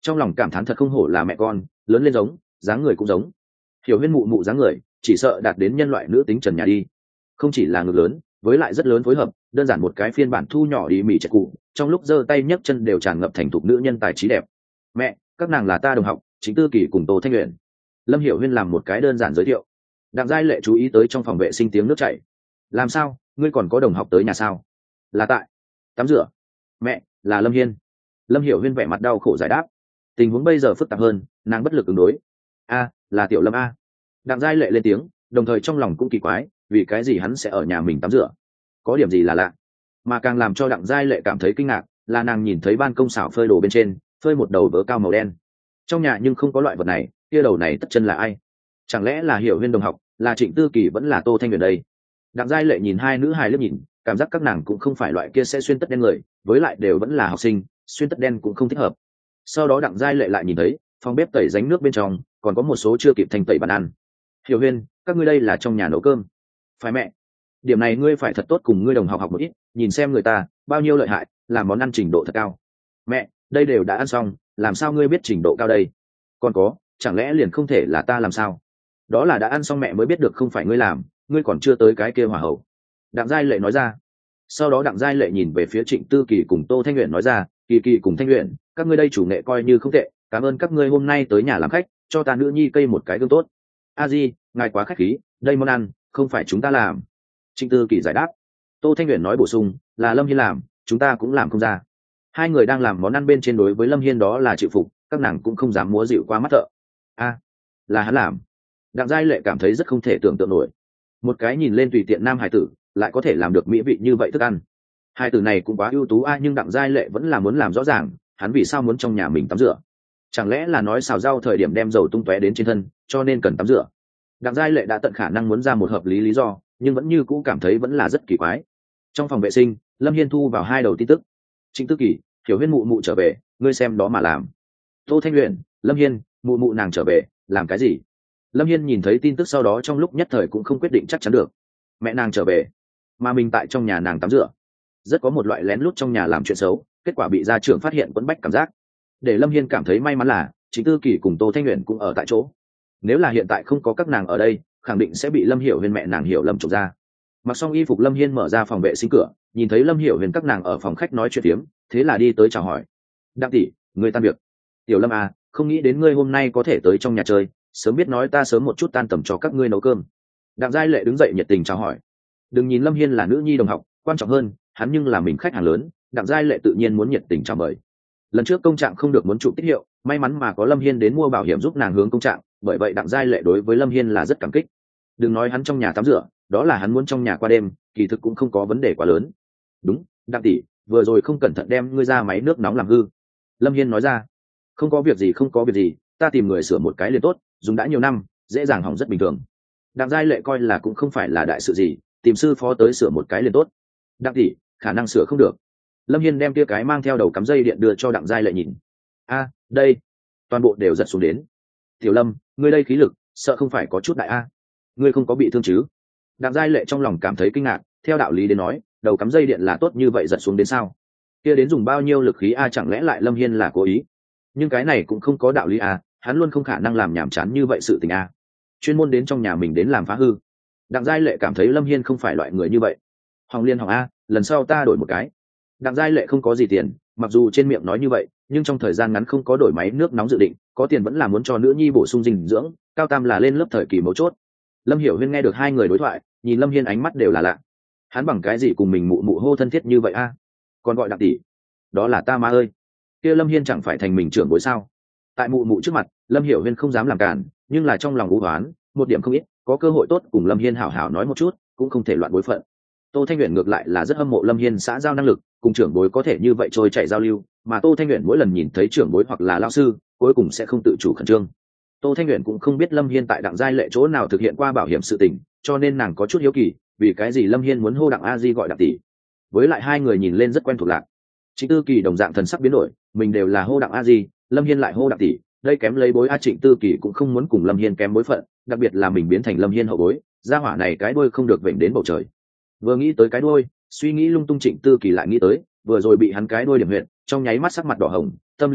trong lòng cảm thán thật không hổ là mẹ con, lớn lên giống, dáng người cũng giống. Hiểu Huyên mụ mụ dáng người chỉ sợ đạt đến nhân loại nữ tính trần nhà đi. Không chỉ là ngực lớn, với lại rất lớn phối hợp, đơn giản một cái phiên bản thu nhỏ đi mỉ chẹt cụ, trong lúc giơ tay nhấc chân đều tràn ngập thành thục nữ nhân tài trí đẹp. Mẹ, các nàng là ta đồng học, Chính Tư Kỳ cùng Tô Thanh Uyển. Lâm Hiểu Huyên làm một cái đơn giản giới thiệu. Đặng Giai Lệ chú ý tới trong phòng vệ sinh tiếng nước chảy. Làm sao, ngươi còn có đồng học tới nhà sao? Là tại tắm rửa. Mẹ, là Lâm Hiên. Lâm Hiểu Huyên vẻ mặt đau khổ giải đáp. Tình huống bây giờ phức tạp hơn, nàng bất lực ứng đối. A, là Tiểu Lâm a. Đặng Giai Lệ lên tiếng, đồng thời trong lòng cũng kỳ quái, vì cái gì hắn sẽ ở nhà mình tắm rửa? Có điểm gì là lạ? Mà càng làm cho Đặng Giai Lệ cảm thấy kinh ngạc, là nàng nhìn thấy ban công xảo phơi đồ bên trên, phơi một đầu vớ cao màu đen. Trong nhà nhưng không có loại vật này, kia đầu này tất chân là ai? Chẳng lẽ là Hiểu Huyên đồng học, là Trịnh Tư Kỳ vẫn là Tô Thanh Uyển đây? Đặng Giai Lệ nhìn hai nữ hài liếc nhìn, cảm giác các nàng cũng không phải loại kia sẽ xuyên tất đen người, với lại đều vẫn là học sinh, xuyên tất đen cũng không thích hợp. Sau đó Đặng Giai Lệ lại nhìn thấy phòng bếp tẩy ránh nước bên trong còn có một số chưa kịp thành tẩy bàn ăn. Hiểu Huyên, các ngươi đây là trong nhà nấu cơm? Phải mẹ. Điểm này ngươi phải thật tốt cùng ngươi đồng học học một ít, nhìn xem người ta bao nhiêu lợi hại, làm món ăn trình độ thật cao. Mẹ, đây đều đã ăn xong, làm sao ngươi biết trình độ cao đây? Còn có, chẳng lẽ liền không thể là ta làm sao? Đó là đã ăn xong mẹ mới biết được không phải ngươi làm, ngươi còn chưa tới cái kia hỏa hậu. Đặng Giai Lệ nói ra. Sau đó Đặng Giai Lệ nhìn về phía Trịnh Tư Kỳ cùng Tô Thanh Uyển nói ra, Kỳ Kỳ cùng Thanh Uyển, các ngươi đây chủ nghệ coi như không tệ, cảm ơn các ngươi hôm nay tới nhà làm khách, cho ta nữ nhi cây một cái gương tốt. A Di, ngài quá khách khí, đây món ăn không phải chúng ta làm. Trịnh Tư Kỳ giải đáp. Tô Thanh Uyển nói bổ sung, là Lâm Hiên làm, chúng ta cũng làm không ra. Hai người đang làm món ăn bên trên, đối với Lâm Hiên đó là chịu phục, các nàng cũng không dám múa dịu qua mắt thợ. A, là hắn làm. Đặng Giai Lệ cảm thấy rất không thể tưởng tượng nổi, một cái nhìn lên tùy tiện nam hải tử lại có thể làm được mỹ vị như vậy thức ăn. Hải tử này cũng quá ưu tú a, nhưng Đặng Giai Lệ vẫn là muốn làm rõ ràng, hắn vì sao muốn trong nhà mình tắm rửa? Chẳng lẽ là nói xào rau thời điểm đem dầu tung tóe đến trên thân, cho nên cần tắm rửa? Đặng Giai Lệ đã tận khả năng muốn ra một hợp lý lý do, nhưng vẫn như cũ cảm thấy vẫn là rất kỳ quái. Trong phòng vệ sinh, Lâm Hiên thu vào hai đầu tin tức. Trịnh Tư Kỳ, Hiểu Huyên mụ mụ trở về, ngươi xem đó mà làm. Tô Thanh Uyển, Lâm Hiên, mụ mụ nàng trở về, làm cái gì? Lâm Hiên nhìn thấy tin tức sau đó trong lúc nhất thời cũng không quyết định chắc chắn được. Mẹ nàng trở về, mà mình tại trong nhà nàng tắm rửa, rất có một loại lén lút trong nhà làm chuyện xấu, kết quả bị gia trưởng phát hiện quẫn bách cảm giác. Để Lâm Hiên cảm thấy may mắn là Trịnh Tư Kỳ cùng Tô Thanh Uyển cũng ở tại chỗ. Nếu là hiện tại không có các nàng ở đây, khẳng định sẽ bị Lâm Hiểu Huyên mẹ nàng hiểu lầm trục ra. Mặc xong y phục, Lâm Hiên mở ra phòng vệ sinh cửa, nhìn thấy Lâm Hiểu Huyên các nàng ở phòng khách nói chuyện tiếm, thế là đi tới chào hỏi. Đặng tỷ, ngươi tan việc. Tiểu Lâm à, không nghĩ đến ngươi hôm nay có thể tới trong nhà chơi, sớm biết nói ta sớm một chút tan tầm cho các ngươi nấu cơm. Đặng Giai Lệ đứng dậy nhiệt tình chào hỏi. Đừng nhìn Lâm Hiên là nữ nhi đồng học, quan trọng hơn, hắn nhưng là mình khách hàng lớn, Đặng Giai Lệ tự nhiên muốn nhiệt tình chào mời. Lần trước công trạng không được muốn chụp tiết hiệu, may mắn mà có Lâm Hiên đến mua bảo hiểm giúp nàng hướng công trạng, bởi vậy Đặng Giai Lệ đối với Lâm Hiên là rất cảm kích. Đừng nói hắn trong nhà tắm rửa, đó là hắn muốn trong nhà qua đêm, kỳ thực cũng không có vấn đề quá lớn. Đúng, Đặng tỷ, vừa rồi không cẩn thận đem ngươi ra máy nước nóng làm hư. Lâm Hiên nói ra. Không có việc gì, không có việc gì, ta tìm người sửa một cái liền tốt, dùng đã nhiều năm, dễ dàng hỏng rất bình thường. Đặng Giai Lệ coi là cũng không phải là đại sự gì, tìm sư phó tới sửa một cái liền tốt. Đặng tỷ, khả năng sửa không được. Lâm Hiên đem kia cái mang theo đầu cắm dây điện đưa cho Đặng Giai Lệ nhìn. A, đây, toàn bộ đều giật xuống đến. Tiểu Lâm, ngươi đây khí lực, sợ không phải có chút đại a? Ngươi không có bị thương chứ? Đặng Giai Lệ trong lòng cảm thấy kinh ngạc, theo đạo lý đến nói, đầu cắm dây điện là tốt như vậy giật xuống đến sao? Kia đến dùng bao nhiêu lực khí a? Chẳng lẽ lại Lâm Hiên là cố ý? Nhưng cái này cũng không có đạo lý a, hắn luôn không khả năng làm nhảm chán như vậy sự tình a. Chuyên môn đến trong nhà mình đến làm phá hư. Đặng Giai Lệ cảm thấy Lâm Hiên không phải loại người như vậy. Hỏng liên hỏng a, lần sau ta đổi một cái. Đặng Giai Lệ không có gì tiền, mặc dù trên miệng nói như vậy, nhưng trong thời gian ngắn không có đổi máy nước nóng dự định, có tiền vẫn là muốn cho nữ nhi bổ sung dinh dưỡng, cao tam là lên lớp thời kỳ mấu chốt. Lâm Hiểu Huyên nghe được hai người đối thoại, nhìn Lâm Hiên ánh mắt đều là lạ. Hắn bằng cái gì cùng mình mụ mụ hô thân thiết như vậy a? Còn gọi Đặng tỷ, đó là ta ma ơi. Kia Lâm Hiên chẳng phải thành mình trưởng bối sao? Tại mụ mụ trước mặt, Lâm Hiểu Huyên không dám làm cản, nhưng là trong lòng u hoán, một điểm không ít, có cơ hội tốt cùng Lâm Hiên hảo hảo nói một chút, cũng không thể loạn bối phận. Tô Thanh Uyển ngược lại là rất hâm mộ Lâm Hiên xã giao năng lực, cùng trưởng bối có thể như vậy trôi chảy giao lưu, mà Tô Thanh Uyển mỗi lần nhìn thấy trưởng bối hoặc là lão sư, cuối cùng sẽ không tự chủ khẩn trương. Tô Thanh Uyển cũng không biết Lâm Hiên tại Đặng Giai Lệ chỗ nào thực hiện qua bảo hiểm sự tình, cho nên nàng có chút hiếu kỳ, vì cái gì Lâm Hiên muốn hô Đặng A Di gọi Đặng tỷ. Với lại hai người nhìn lên rất quen thuộc lạc. Trịnh Tư Kỳ đồng dạng thần sắc biến đổi, mình đều là hô Đặng A Di, Lâm Hiên lại hô Đặng tỷ, đây kém lấy bối a. Trịnh Tư Kỳ cũng không muốn cùng Lâm Hiên kém bối phận, đặc biệt là mình biến thành Lâm Hiên hậu bối, gia hỏa này cái đuôi không được vểnh đến bầu trời. Vừa nghĩ tới cái đuôi, suy nghĩ lung tung, Trịnh Tư Kỳ lại nghĩ tới vừa rồi bị hắn cái đuôi điểm huyệt, trong nháy mắt sắc mặt đỏ hồng, tâm lý ngứa,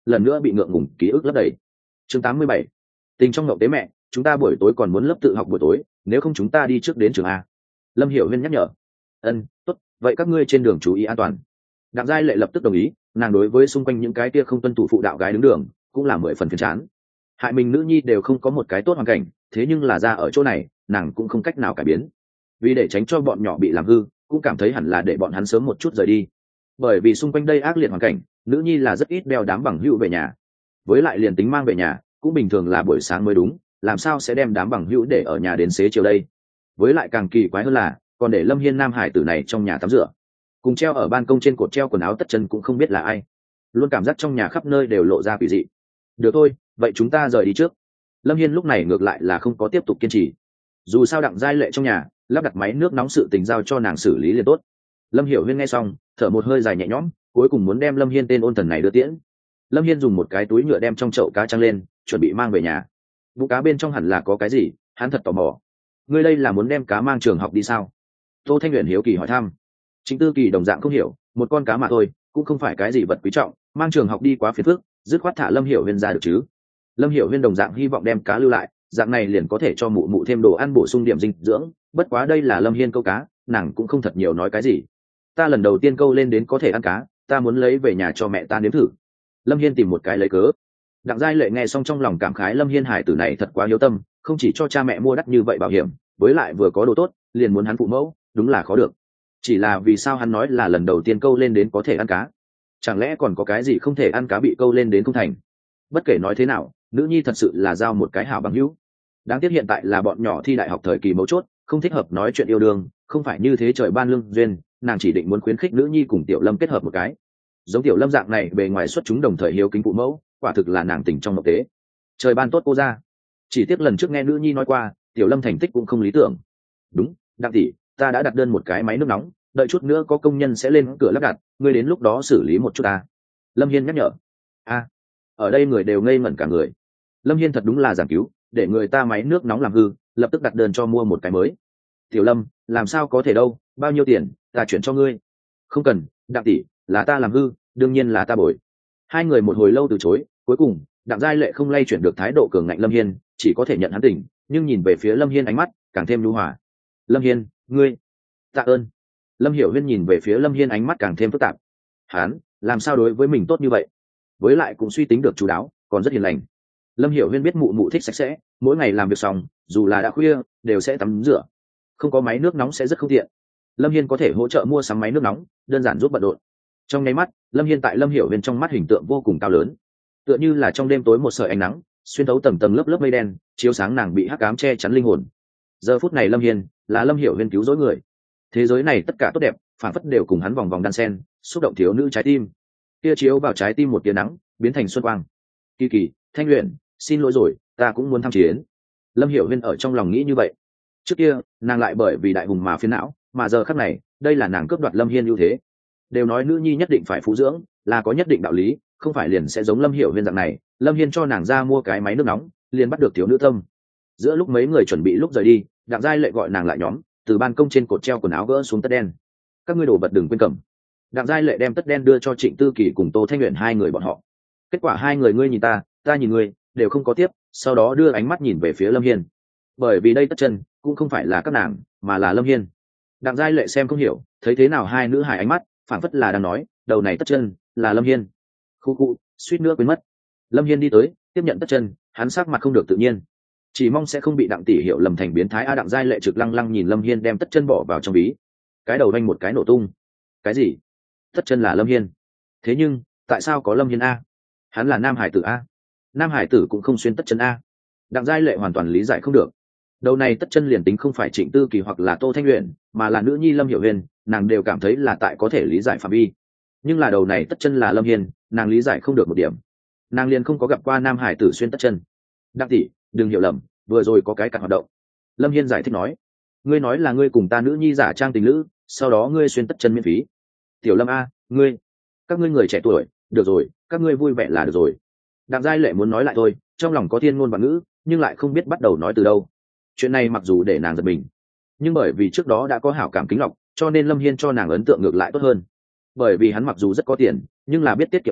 lần nữa bị ngượng ngùng ký ức lấp đầy. Chương tám mươi bảy, tình trong ngậu tế mẹ, chúng ta buổi tối còn muốn lớp tự học buổi tối, nếu không chúng ta đi trước đến trường a. Lâm Hiểu Huyên nhắc nhở. Ân, tốt, vậy các ngươi trên đường chú ý an toàn. Đặng Giai Lệ lập tức đồng ý, nàng đối với xung quanh những cái kia không tuân thủ phụ đạo gái đứng đường cũng là mười phần phiền chán. Hại mình nữ nhi đều không có một cái tốt hoàn cảnh, thế nhưng là ra ở chỗ này nàng cũng không cách nào cải biến. Vì để tránh cho bọn nhỏ bị làm hư, cũng cảm thấy hẳn là để bọn hắn sớm một chút rời đi. Bởi vì xung quanh đây ác liệt hoàn cảnh, nữ nhi là rất ít đeo đám bằng hữu về nhà. Với lại liền tính mang về nhà cũng bình thường là buổi sáng mới đúng, làm sao sẽ đem đám bằng hữu để ở nhà đến xế chiều đây. Với lại càng kỳ quái hơn là còn để Lâm Hiên nam hải tử này trong nhà tắm rửa, cùng treo ở ban công trên cột treo quần áo tất chân cũng không biết là ai, luôn cảm giác trong nhà khắp nơi đều lộ ra quỷ dị. Được thôi, vậy chúng ta rời đi trước. Lâm Hiên lúc này ngược lại là không có tiếp tục kiên trì, dù sao Đặng Giai Lệ trong nhà lắp đặt máy nước nóng sự tình giao cho nàng xử lý liền tốt. Lâm Hiểu Huyên nghe xong thở một hơi dài nhẹ nhõm, cuối cùng muốn đem Lâm Hiên tên ôn thần này đưa tiễn. Lâm Hiên dùng một cái túi nhựa đem trong chậu cá trăng lên, chuẩn bị mang về nhà. Vụ cá bên trong hẳn là có cái gì, hắn thật tò mò. Ngươi đây là muốn đem cá mang trường học đi sao? Tô Thanh Uyển hiếu kỳ hỏi thăm. Trịnh Tư Kỳ đồng dạng không hiểu, một con cá mà thôi, cũng không phải cái gì vật quý trọng, mang trường học đi quá phiền phức, dứt khoát thả Lâm Hiểu Huyên ra được chứ. Lâm Hiểu Huyên đồng dạng hy vọng đem cá lưu lại, dạng này liền có thể cho mụ mụ thêm đồ ăn bổ sung điểm dinh dưỡng, bất quá đây là Lâm Hiên câu cá, nàng cũng không thật nhiều nói cái gì. Ta lần đầu tiên câu lên đến có thể ăn cá, ta muốn lấy về nhà cho mẹ ta nếm thử. Lâm Hiên tìm một cái lấy cớ. Đặng Giai Lệ nghe xong trong lòng cảm khái Lâm Hiên hải tử này thật quá hiếu tâm, không chỉ cho cha mẹ mua đắt như vậy bảo hiểm, với lại vừa có đồ tốt liền muốn hắn phụ mẫu, đúng là khó được. Chỉ là vì sao hắn nói là lần đầu tiên câu lên đến có thể ăn cá, chẳng lẽ còn có cái gì không thể ăn cá bị câu lên đến không thành? Bất kể nói thế nào, nữ nhi thật sự là giao một cái hảo bằng hữu. Đáng tiếc hiện tại là bọn nhỏ thi đại học thời kỳ mấu chốt, không thích hợp nói chuyện yêu đương, không phải như thế trời ban lương duyên, nàng chỉ định muốn khuyến khích nữ nhi cùng Tiểu Lâm kết hợp một cái. Giống Tiểu Lâm dạng này bề ngoài xuất chúng đồng thời hiếu kính phụ mẫu, quả thực là nàng tình trong mộng tế. Trời ban tốt cô ra. Chỉ tiếc lần trước nghe nữ nhi nói qua, Tiểu Lâm thành tích cũng không lý tưởng. Đúng, Đặng tỷ, ta đã đặt đơn một cái máy nước nóng, đợi chút nữa có công nhân sẽ lên cửa lắp đặt, ngươi đến lúc đó xử lý một chút ta. Lâm Hiên nhắc nhở. A, ở đây người đều ngây ngẩn cả người. Lâm Hiên thật đúng là giảng cứu, để người ta máy nước nóng làm hư, lập tức đặt đơn cho mua một cái mới. Tiểu Lâm, làm sao có thể đâu, bao nhiêu tiền, ta chuyển cho ngươi. Không cần, Đặng tỷ, là ta làm hư, đương nhiên là ta bồi. Hai người một hồi lâu từ chối, cuối cùng Đặng Giai Lệ không lay chuyển được thái độ cường ngạnh Lâm Hiên, chỉ có thể nhận hắn tình, nhưng nhìn về phía Lâm Hiên ánh mắt càng thêm nhu hòa. Lâm Hiên, ngươi, tạ ơn. Lâm Hiểu Huyên nhìn về phía Lâm Hiên ánh mắt càng thêm phức tạp. Hắn làm sao đối với mình tốt như vậy, với lại cũng suy tính được chú đáo, còn rất hiền lành. Lâm Hiểu Huyên biết mụ mụ thích sạch sẽ, mỗi ngày làm việc xong dù là đã khuya đều sẽ tắm rửa, không có máy nước nóng sẽ rất không tiện. Lâm Hiên có thể hỗ trợ mua sắm máy nước nóng, đơn giản giúp bận rộn. Trong nháy mắt, Lâm Hiên tại Lâm Hiểu Huyên trong mắt hình tượng vô cùng cao lớn, tựa như là trong đêm tối một sợi ánh nắng xuyên thấu tầng tầng lớp lớp mây đen, chiếu sáng nàng bị hắc ám che chắn linh hồn. Giờ phút này Lâm Hiên là Lâm Hiểu Huyên cứu rỗi người, thế giới này tất cả tốt đẹp phản phất đều cùng hắn vòng vòng đan sen, xúc động thiếu nữ trái tim. Kia chiếu vào trái tim một tia nắng biến thành xuân quang. Kỳ Kỳ, Thanh Luyện, xin lỗi rồi, ta cũng muốn tham chiến. Lâm Hiểu Huyên ở trong lòng nghĩ như vậy. Trước kia nàng lại bởi vì đại hùng mà phiền não, mà giờ khắc này đây là nàng cướp đoạt Lâm Hiên ưu thế. Đều nói nữ nhi nhất định phải phú dưỡng, là có nhất định đạo lý, không phải liền sẽ giống Lâm Hiểu Huyên dạng này. Lâm Hiên cho nàng ra mua cái máy nước nóng, liền bắt được thiếu nữ tâm. Giữa lúc mấy người chuẩn bị lúc rời đi, Đặng Giai Lệ gọi nàng lại nhóm, từ ban công trên cột treo quần áo gỡ xuống tất đen. Các ngươi đồ vật đừng quên cầm. Đặng Giai Lệ đem tất đen đưa cho Trịnh Tư Kỳ cùng Tô Thanh Uyển hai người bọn họ. Kết quả hai người ngươi nhìn ta, ta nhìn ngươi, đều không có tiếp, sau đó đưa ánh mắt nhìn về phía Lâm Hiên. Bởi vì đây tất chân cũng không phải là các nàng, mà là Lâm Hiên. Đặng Giai Lệ xem không hiểu, thấy thế nào hai nữ hài ánh mắt phảng phất là đang nói, đầu này tất chân là Lâm Hiên. Khu khu, suýt nữa quên mất. Lâm Hiên đi tới, tiếp nhận tất chân, hắn sắc mặt không được tự nhiên, chỉ mong sẽ không bị Đặng tỷ hiểu lầm thành biến thái. A Đặng Giai Lệ trực lăng lăng nhìn Lâm Hiên đem tất chân bỏ vào trong ví, cái đầu vanh một cái nổ tung. Cái gì? Tất chân là Lâm Hiên? Thế nhưng tại sao có Lâm Hiên a? Hắn là nam hải tử a? Nam hải tử cũng không xuyên tất chân a? Đặng Giai Lệ hoàn toàn lý giải không được. Đầu này tất chân liền tính không phải Trịnh Tư Kỳ hoặc là Tô Thanh Uyển, mà là nữ nhi Lâm Hiểu Huyên, nàng đều cảm thấy là tại có thể lý giải phạm vi. Nhưng là đầu này tất chân là Lâm Hiên, nàng lý giải không được một điểm. Nàng liền không có gặp qua nam hải tử xuyên tất chân. Đặng tỷ, đừng hiểu lầm, vừa rồi có cái cặn hoạt động. Lâm Hiên giải thích nói, ngươi nói là ngươi cùng ta nữ nhi giả trang tình lữ, sau đó ngươi xuyên tất chân miễn phí. Tiểu Lâm a, ngươi, các ngươi người trẻ tuổi, được rồi, các ngươi vui vẻ là được rồi. Đặng Giai Lệ muốn nói lại thôi, trong lòng có thiên ngôn vạn ngữ, nhưng lại không biết bắt đầu nói từ đâu. Chuyện này mặc dù để nàng giật mình, nhưng bởi vì trước đó đã có hảo cảm kính lọc, cho nên Lâm Hiên cho nàng ấn tượng ngược lại tốt hơn. Bởi vì hắn mặc dù rất có tiền, nhưng là biết tiết kiệm tiền,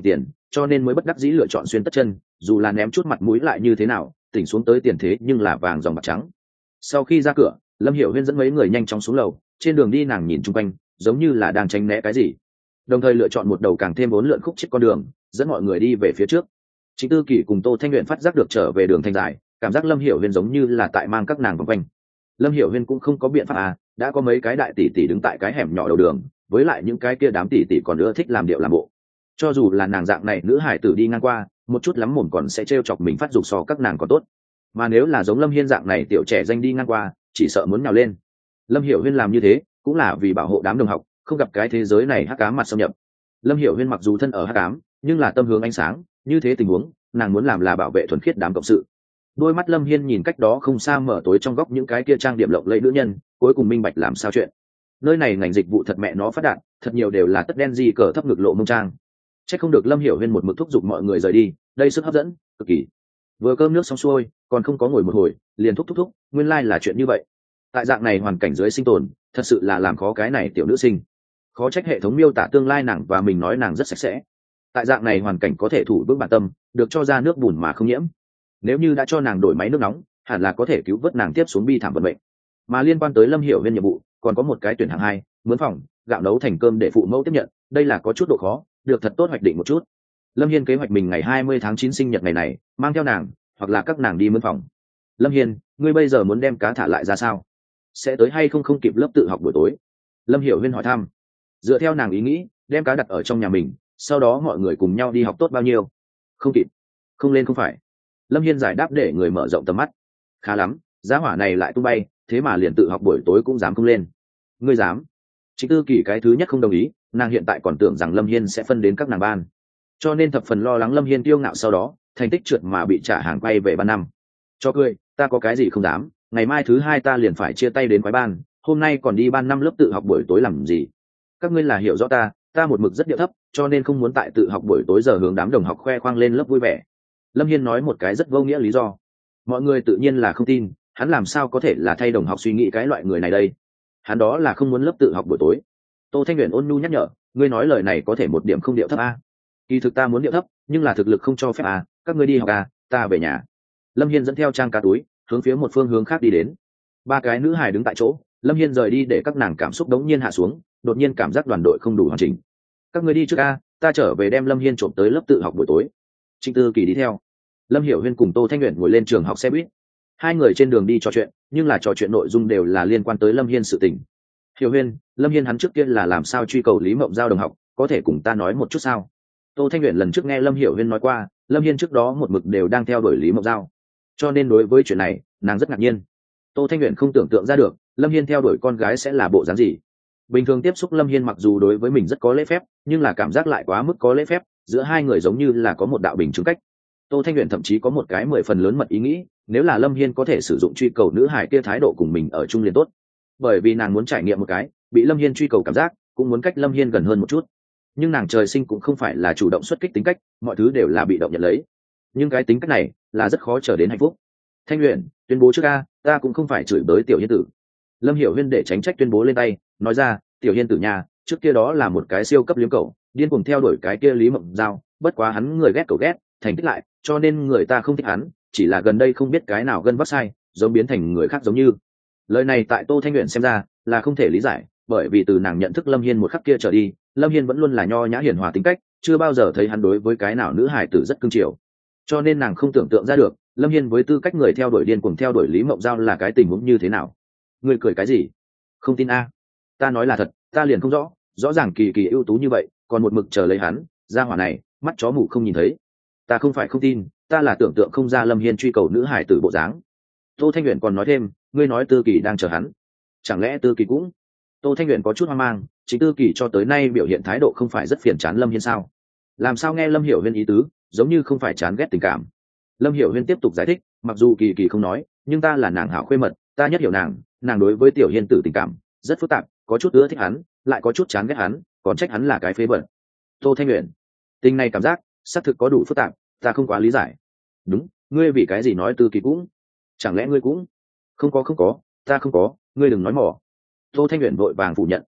cho nên mới bất đắc dĩ lựa chọn xuyên tất chân, dù là ném chút mặt mũi lại như thế nào, tỉnh xuống tới tiền thế nhưng là vàng dòng bạc trắng. Sau khi ra cửa, Lâm Hiểu Huyên dẫn mấy người nhanh chóng xuống lầu, trên đường đi nàng nhìn chung quanh, giống như là đang tránh né cái gì, đồng thời lựa chọn một đầu càng thêm bốn lượn khúc chết con đường, dẫn mọi người đi về phía trước. Trịnh Tư Kỳ cùng Tô Thanh Luyện phát giác được trở về đường thành dài, cảm giác Lâm Hiểu Huyên giống như là tại mang các nàng vòng quanh. Lâm Hiểu Huyên cũng không có biện pháp à, đã có mấy cái đại tỷ tỷ đứng tại cái hẻm nhỏ đầu đường, với lại những cái kia đám tỷ tỷ còn ưa thích làm điệu làm bộ. Cho dù là nàng dạng này nữ hải tử đi ngang qua, một chút lắm mồm còn sẽ trêu chọc mình phát dục so các nàng còn tốt. Mà nếu là giống Lâm Hiên dạng này tiểu trẻ danh đi ngang qua, chỉ sợ muốn nhào lên. Lâm Hiểu Huyên làm như thế, cũng là vì bảo hộ đám đồng học, không gặp cái thế giới này hắc ám mặt xâm nhập. Lâm Hiểu Huyên mặc dù thân ở hắc ám, nhưng là tâm hướng ánh sáng, như thế tình huống, nàng muốn làm là bảo vệ thuần khiết đám cộng sự. Đôi mắt Lâm Hiên nhìn cách đó không xa mở tối trong góc những cái kia trang điểm lộng lẫy nữ nhân, cuối cùng minh bạch làm sao chuyện. Nơi này ngành dịch vụ thật mẹ nó phát đạt, thật nhiều đều là tất đen gì cờ thấp ngực lộ mông trang. Chắc không được Lâm Hiểu Huyên một mực thúc giục mọi người rời đi, đây sức hấp dẫn cực kỳ. Vừa cơm nước xong xuôi, còn không có ngồi một hồi, liền thúc thúc thúc, nguyên lai là chuyện như vậy. Tại dạng này hoàn cảnh dưới sinh tồn, thật sự là làm khó cái này tiểu nữ sinh. Khó trách hệ thống miêu tả tương lai nàng và mình nói nàng rất sạch sẽ. Tại dạng này hoàn cảnh có thể thủ vững bản tâm, được cho ra nước bùn mà không nhiễm. Nếu như đã cho nàng đổi máy nước nóng, hẳn là có thể cứu vớt nàng tiếp xuống bi thảm vận mệnh. Mà liên quan tới Lâm Hiểu Huyên nhiệm vụ, còn có một cái tuyển hạng hai, mướn phòng, gạo nấu thành cơm để phụ mẫu tiếp nhận, đây là có chút độ khó, được thật tốt hoạch định một chút. Lâm Hiên kế hoạch mình ngày hai mươi tháng chín sinh nhật ngày này, mang theo nàng, hoặc là các nàng đi mướn phòng. Lâm Hiên, ngươi bây giờ muốn đem cá thả lại ra sao? Sẽ tới hay không không kịp lớp tự học buổi tối? Lâm Hiểu Huyên hỏi thăm. Dựa theo nàng ý nghĩ, đem cá đặt ở trong nhà mình, sau đó mọi người cùng nhau đi học tốt bao nhiêu? Không kịp. Không lên không phải. Lâm Hiên giải đáp để người mở rộng tầm mắt. Khá lắm, giá hỏa này lại tung bay, thế mà liền tự học buổi tối cũng dám không lên. Ngươi dám? Trịnh Tư Kỳ cái thứ nhất không đồng ý, nàng hiện tại còn tưởng rằng Lâm Hiên sẽ phân đến các nàng ban, cho nên thập phần lo lắng Lâm Hiên tiêu ngạo sau đó thành tích trượt mà bị trả hàng quay về ban năm. Cho cười, ta có cái gì không dám, ngày mai thứ hai ta liền phải chia tay đến quái ban, hôm nay còn đi ban năm lớp tự học buổi tối làm gì? Các ngươi là hiểu rõ ta, ta một mực rất điệu thấp, cho nên không muốn tại tự học buổi tối giờ hướng đám đồng học khoe khoang lên lớp vui vẻ. Lâm Hiên nói một cái rất vô nghĩa lý do. Mọi người tự nhiên là không tin, hắn làm sao có thể là thay đồng học suy nghĩ cái loại người này đây? Hắn đó là không muốn lớp tự học buổi tối. Tô Thanh Uyển ôn nhu nhắc nhở, ngươi nói lời này có thể một điểm không điệu thấp a? Kỳ thực ta muốn điệu thấp, nhưng là thực lực không cho phép à, các ngươi đi học à, ta về nhà. Lâm Hiên dẫn theo trang cá túi, hướng phía một phương hướng khác đi đến. Ba cái nữ hài đứng tại chỗ, Lâm Hiên rời đi để các nàng cảm xúc đống nhiên hạ xuống, đột nhiên cảm giác đoàn đội không đủ hoàn chỉnh. Các ngươi đi trước a, ta trở về đem Lâm Hiên trộm tới lớp tự học buổi tối. Trịnh Tư Kỳ đi theo. Lâm Hiểu Huyên cùng Tô Thanh Uyển ngồi lên trường học xe buýt. Hai người trên đường đi trò chuyện, nhưng là trò chuyện nội dung đều là liên quan tới Lâm Hiên sự tình. Hiểu Huyên, Lâm Hiên hắn trước kia là làm sao truy cầu Lý Mộng Giao đồng học, có thể cùng ta nói một chút sao? Tô Thanh Uyển lần trước nghe Lâm Hiểu Huyên nói qua, Lâm Hiên trước đó một mực đều đang theo đuổi Lý Mộng Giao, cho nên đối với chuyện này, nàng rất ngạc nhiên. Tô Thanh Uyển không tưởng tượng ra được, Lâm Hiên theo đuổi con gái sẽ là bộ dáng gì. Bình thường tiếp xúc Lâm Hiên mặc dù đối với mình rất có lễ phép, nhưng là cảm giác lại quá mức có lễ phép, giữa hai người giống như là có một đạo bình chứng cách. Tô Thanh Uyển thậm chí có một cái mười phần lớn mật ý nghĩ, nếu là Lâm Hiên có thể sử dụng truy cầu nữ hài kia thái độ cùng mình ở chung liền tốt, bởi vì nàng muốn trải nghiệm một cái bị Lâm Hiên truy cầu cảm giác, cũng muốn cách Lâm Hiên gần hơn một chút. Nhưng nàng trời sinh cũng không phải là chủ động xuất kích tính cách, mọi thứ đều là bị động nhận lấy, nhưng cái tính cách này là rất khó trở đến hạnh phúc. Thanh Uyển, tuyên bố trước a, ta cũng không phải chửi bới Tiểu Hiên tử. Lâm Hiểu Huyên để tránh trách tuyên bố lên tay, nói ra, Tiểu Hiên tử nhà trước kia đó là một cái siêu cấp liếm cầu, điên cuồng theo đuổi cái kia Lý Mộng Giao, bất quá hắn người ghét cầu ghét, thành tích lại, cho nên người ta không thích hắn, chỉ là gần đây không biết cái nào gân vắt sai, giống biến thành người khác giống như. Lời này tại Tô Thanh Uyển xem ra là không thể lý giải, bởi vì từ nàng nhận thức Lâm Hiên một khắc kia trở đi, Lâm Hiên vẫn luôn là nho nhã hiền hòa tính cách, chưa bao giờ thấy hắn đối với cái nào nữ hài tử rất cưng chiều, cho nên nàng không tưởng tượng ra được Lâm Hiên với tư cách người theo đuổi điên cuồng theo đuổi Lý Mộng Giao là cái tình huống như thế nào. Ngươi cười cái gì? Không tin a? Ta nói là thật, ta liền không rõ, rõ ràng kỳ kỳ ưu tú như vậy, còn một mực chờ lấy hắn, ra hỏa này, mắt chó mù không nhìn thấy. Ta không phải không tin, ta là tưởng tượng không ra Lâm Hiên truy cầu nữ hài tử bộ dáng. Tô Thanh Uyển còn nói thêm, ngươi nói Tư Kỳ đang chờ hắn, chẳng lẽ Tư Kỳ cũng? Tô Thanh Uyển có chút hoang mang, chính Tư Kỳ cho tới nay biểu hiện thái độ không phải rất phiền chán Lâm Hiên sao? Làm sao nghe Lâm Hiểu Huyên ý tứ, giống như không phải chán ghét tình cảm. Lâm Hiểu Huyên tiếp tục giải thích, mặc dù Kỳ Kỳ không nói, nhưng ta là nàng hảo khuê mật, ta nhất hiểu nàng, nàng đối với Tiểu Hiên tử tình cảm rất phức tạp, có chút ưa thích hắn, lại có chút chán ghét hắn, còn trách hắn là cái phế vật. Tô Thanh Uyển, tình này cảm giác xác thực có đủ phức tạp, ta không quá lý giải. Đúng, ngươi vì cái gì nói Tư Kỳ cũng? Chẳng lẽ ngươi cũng? Không có không có, ta không có, ngươi đừng nói mỏ. Tô Thanh Uyển vội vàng phủ nhận.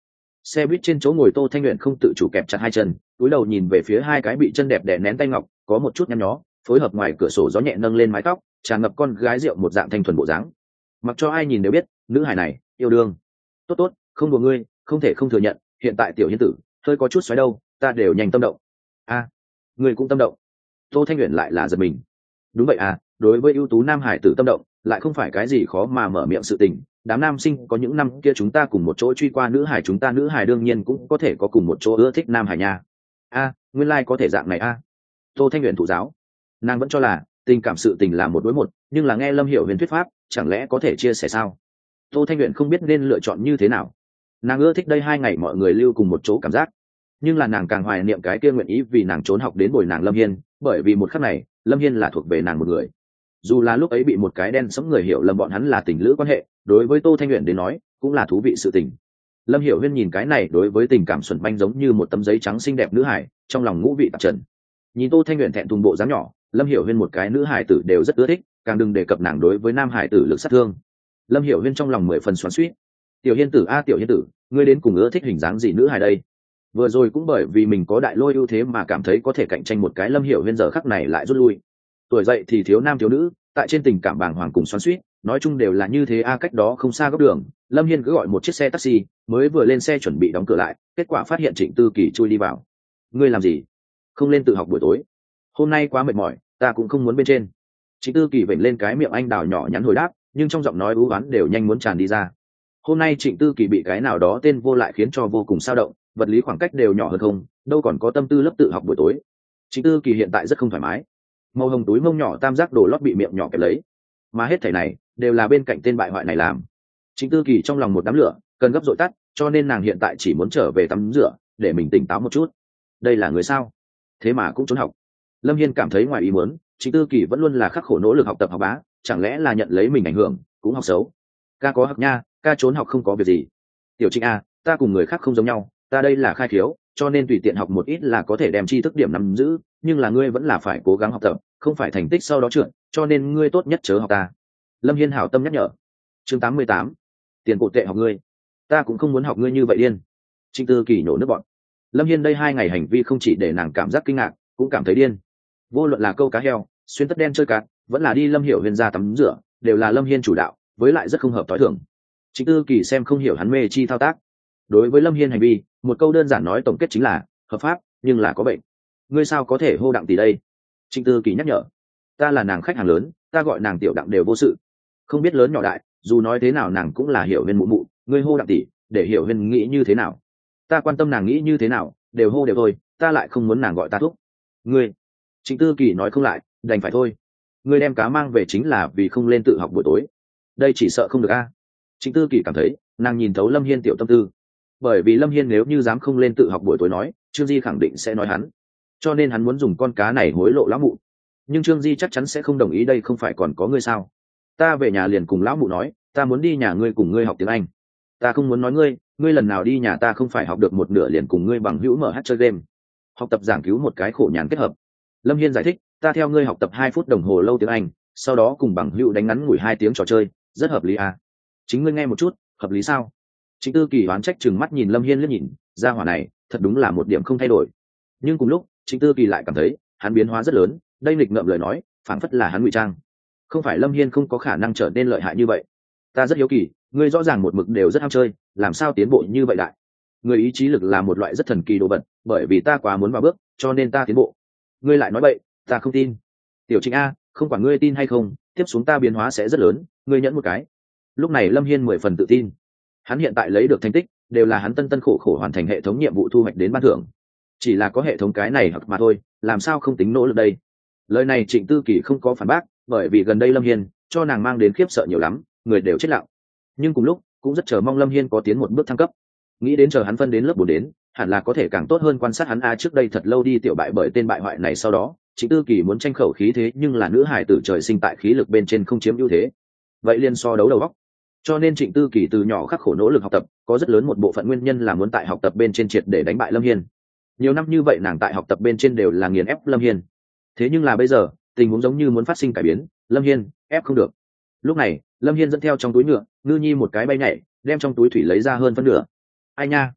Xe buýt trên chỗ ngồi Tô Thanh Luyện không tự chủ kẹp chặt hai chân, cúi đầu nhìn về phía hai cái bị chân đẹp đè nén tay ngọc, có một chút nhăn nhó, phối hợp ngoài cửa sổ gió nhẹ nâng lên mái tóc, tràn ngập con gái rượu một dạng thanh thuần bộ dáng. Mặc cho ai nhìn đều biết, nữ hài này yêu đương. Tốt tốt, không đùa ngươi, không thể không thừa nhận, hiện tại tiểu hiên tử hơi có chút xoáy đâu, ta đều nhanh tâm động. A, à, ngươi cũng tâm động. Tô Thanh Luyện lại là giật mình. Đúng vậy à, đối với ưu tú nam hải tử tâm động, lại không phải cái gì khó mà mở miệng sự tình. Đám nam sinh có những năm kia chúng ta cùng một chỗ truy qua nữ hải, chúng ta nữ hải đương nhiên cũng có thể có cùng một chỗ ưa thích nam hải nha. A, à, nguyên lai like có thể dạng này a. À. Tô Thanh Luyện thụ giáo, nàng vẫn cho là tình cảm sự tình là một đối một, nhưng là nghe Lâm Hiểu Huyền thuyết pháp, chẳng lẽ có thể chia sẻ sao? Tô Thanh Luyện không biết nên lựa chọn như thế nào. Nàng ưa thích đây hai ngày mọi người lưu cùng một chỗ cảm giác, nhưng là nàng càng hoài niệm cái kia nguyện ý vì nàng trốn học đến bồi nàng Lâm Hiên, bởi vì một khắc này Lâm Hiên là thuộc về nàng một người. Dù là lúc ấy bị một cái đen sống người hiểu lầm bọn hắn là tình lữ quan hệ, đối với Tô Thanh Luyện đến nói cũng là thú vị sự tình. Lâm Hiểu Huyên nhìn cái này đối với tình cảm xuẩn manh giống như một tấm giấy trắng xinh đẹp nữ hải, trong lòng ngũ vị tạp trần. Nhìn Tô Thanh Luyện thẹn thùng bộ dáng nhỏ, Lâm Hiểu Huyên một cái nữ hải tử đều rất ưa thích, càng đừng đề cập nàng đối với nam hải tử lực sát thương. Lâm Hiểu Huyên trong lòng mười phần xoắn xuýt. Tiểu Hiên tử a tiểu Hiên tử, ngươi đến cùng ưa thích hình dáng gì nữ hải đây? Vừa rồi cũng bởi vì mình có đại lôi ưu thế mà cảm thấy có thể cạnh tranh một cái, Lâm Hiểu Huyên giờ khắc này lại rút lui. Tuổi dậy thì thiếu nam thiếu nữ, tại trên tình cảm bàng hoàng cùng xoắn xuýt, nói chung đều là như thế a. Cách đó không xa góc đường, Lâm Hiên cứ gọi một chiếc xe taxi, mới vừa lên xe chuẩn bị đóng cửa lại, kết quả phát hiện Trịnh Tư Kỳ chui đi vào. Ngươi làm gì? Không lên tự học buổi tối? Hôm nay quá mệt mỏi, ta cũng không muốn bên trên. Trịnh Tư Kỳ vểnh lên cái miệng anh đào nhỏ nhắn hồi đáp, nhưng trong giọng nói ú oán đều nhanh muốn tràn đi ra. Hôm nay Trịnh Tư Kỳ bị cái nào đó tên vô lại khiến cho vô cùng sao động, vật lý khoảng cách đều nhỏ hơn không, đâu còn có tâm tư lớp tự học buổi tối. Trịnh Tư Kỳ hiện tại rất không thoải mái. Màu hồng túi mông nhỏ tam giác đồ lót bị miệng nhỏ kẹp lấy, mà hết thảy này đều là bên cạnh tên bại hoại này làm. Trịnh Tư Kỳ trong lòng một đám lửa, cần gấp dội tắt, cho nên nàng hiện tại chỉ muốn trở về tắm rửa, để mình tỉnh táo một chút. Đây là người sao? Thế mà cũng trốn học. Lâm Hiên cảm thấy ngoài ý muốn, Trịnh Tư Kỳ vẫn luôn là khắc khổ nỗ lực học tập học bá, chẳng lẽ là nhận lấy mình ảnh hưởng, cũng học xấu. Ca có học nha, ca trốn học không có việc gì. Tiểu Trịnh a, ta cùng người khác không giống nhau, ta đây là khai khiếu, cho nên tùy tiện học một ít là có thể đem tri thức điểm nắm giữ, nhưng là ngươi vẫn là phải cố gắng học tập, không phải thành tích sau đó trượt, cho nên ngươi tốt nhất chớ học ta. Lâm Hiên hảo tâm nhắc nhở. Chương tám mươi tám, tiền cổ tệ học ngươi, ta cũng không muốn học ngươi như vậy điên. Trịnh Tư Kỳ nổ nước bọn. Lâm Hiên đây hai ngày hành vi không chỉ để nàng cảm giác kinh ngạc, cũng cảm thấy điên. Vô luận là câu cá heo, xuyên tất đen chơi cát, vẫn là đi Lâm Hiểu Huyền ra tắm rửa, đều là Lâm Hiên chủ đạo, với lại rất không hợp tối thường. Trịnh Tư Kỳ xem không hiểu hắn mê chi thao tác. Đối với Lâm Hiên hành vi, một câu đơn giản nói tổng kết chính là hợp pháp, nhưng là có bệnh. Ngươi sao có thể hô đặng tỷ đây? Trịnh Tư Kỳ nhắc nhở. Ta là nàng khách hàng lớn, ta gọi nàng tiểu đặng đều vô sự. Không biết lớn nhỏ đại, dù nói thế nào nàng cũng là Hiểu Huyền mụ mụ, ngươi hô đặng tỷ, để Hiểu Huyền nghĩ như thế nào? Ta quan tâm nàng nghĩ như thế nào, đều hô đều thôi, ta lại không muốn nàng gọi ta thúc. Ngươi. Trịnh Tư Kỳ nói không lại, đành phải thôi. Ngươi đem cá mang về chính là vì không lên tự học buổi tối. Đây chỉ sợ không được a. Trịnh Tư Kỳ cảm thấy, nàng nhìn thấu Lâm Hiên tiểu tâm tư. Bởi vì Lâm Hiên nếu như dám không lên tự học buổi tối nói, Trương Di khẳng định sẽ nói hắn, cho nên hắn muốn dùng con cá này hối lộ lão mụ. Nhưng Trương Di chắc chắn sẽ không đồng ý, đây không phải còn có ngươi sao? Ta về nhà liền cùng lão mụ nói, ta muốn đi nhà ngươi cùng ngươi học tiếng Anh. Ta không muốn nói ngươi, ngươi lần nào đi nhà ta không phải học được một nửa liền cùng ngươi bằng hữu mở hát chơi game, học tập giảng cứu một cái khổ nhàn kết hợp. Lâm Hiên giải thích, ta theo ngươi học tập hai phút đồng hồ lâu tiếng Anh, sau đó cùng bằng hữu đánh ngắn ngủi hai tiếng trò chơi, rất hợp lý à? Chính ngươi nghe một chút, hợp lý sao? Trịnh Tư Kỳ oán trách chừng mắt nhìn Lâm Hiên liếc nhìn, gia hỏa này thật đúng là một điểm không thay đổi. Nhưng cùng lúc Trịnh Tư Kỳ lại cảm thấy hắn biến hóa rất lớn, đây nghịch ngợm lời nói phảng phất là hắn ngụy trang. Không phải Lâm Hiên không có khả năng trở nên lợi hại như vậy. Ta rất hiếu kỳ, ngươi rõ ràng một mực đều rất ham chơi, làm sao tiến bộ như vậy đại? Người ý chí lực là một loại rất thần kỳ đồ vật, bởi vì ta quá muốn vào bước, cho nên ta tiến bộ. Ngươi lại nói bậy, ta không tin. Tiểu Trịnh a, không quản ngươi tin hay không, tiếp xuống ta biến hóa sẽ rất lớn, ngươi nhẫn một cái. Lúc này Lâm Hiên mười phần tự tin. Hắn hiện tại lấy được thành tích đều là hắn tân tân khổ khổ hoàn thành hệ thống nhiệm vụ thu hoạch đến ban thưởng, chỉ là có hệ thống cái này hoặc mà thôi, làm sao không tính nỗ lực đây? Lời này Trịnh Tư Kỳ không có phản bác, bởi vì gần đây Lâm Hiên cho nàng mang đến khiếp sợ nhiều lắm, người đều chết lặng. Nhưng cùng lúc cũng rất chờ mong Lâm Hiên có tiến một bước thăng cấp, nghĩ đến chờ hắn phân đến lớp bốn đến, hẳn là có thể càng tốt hơn quan sát hắn a. Trước đây thật lâu đi tiểu bại bởi tên bại hoại này, sau đó Trịnh Tư Kỳ muốn tranh khẩu khí thế, nhưng là nữ hài tử trời sinh tại khí lực bên trên không chiếm ưu thế, vậy liên so đấu đầu góc. Cho nên Trịnh Tư Kỳ từ nhỏ khắc khổ nỗ lực học tập, có rất lớn một bộ phận nguyên nhân là muốn tại học tập bên trên triệt để đánh bại Lâm Hiên. Nhiều năm như vậy nàng tại học tập bên trên đều là nghiền ép Lâm Hiên. Thế nhưng là bây giờ, tình huống giống như muốn phát sinh cải biến, Lâm Hiên ép không được. Lúc này, Lâm Hiên dẫn theo trong túi nhựa, ngư nhi một cái bay nhảy, đem trong túi thủy lấy ra hơn phân nửa. Ai nha?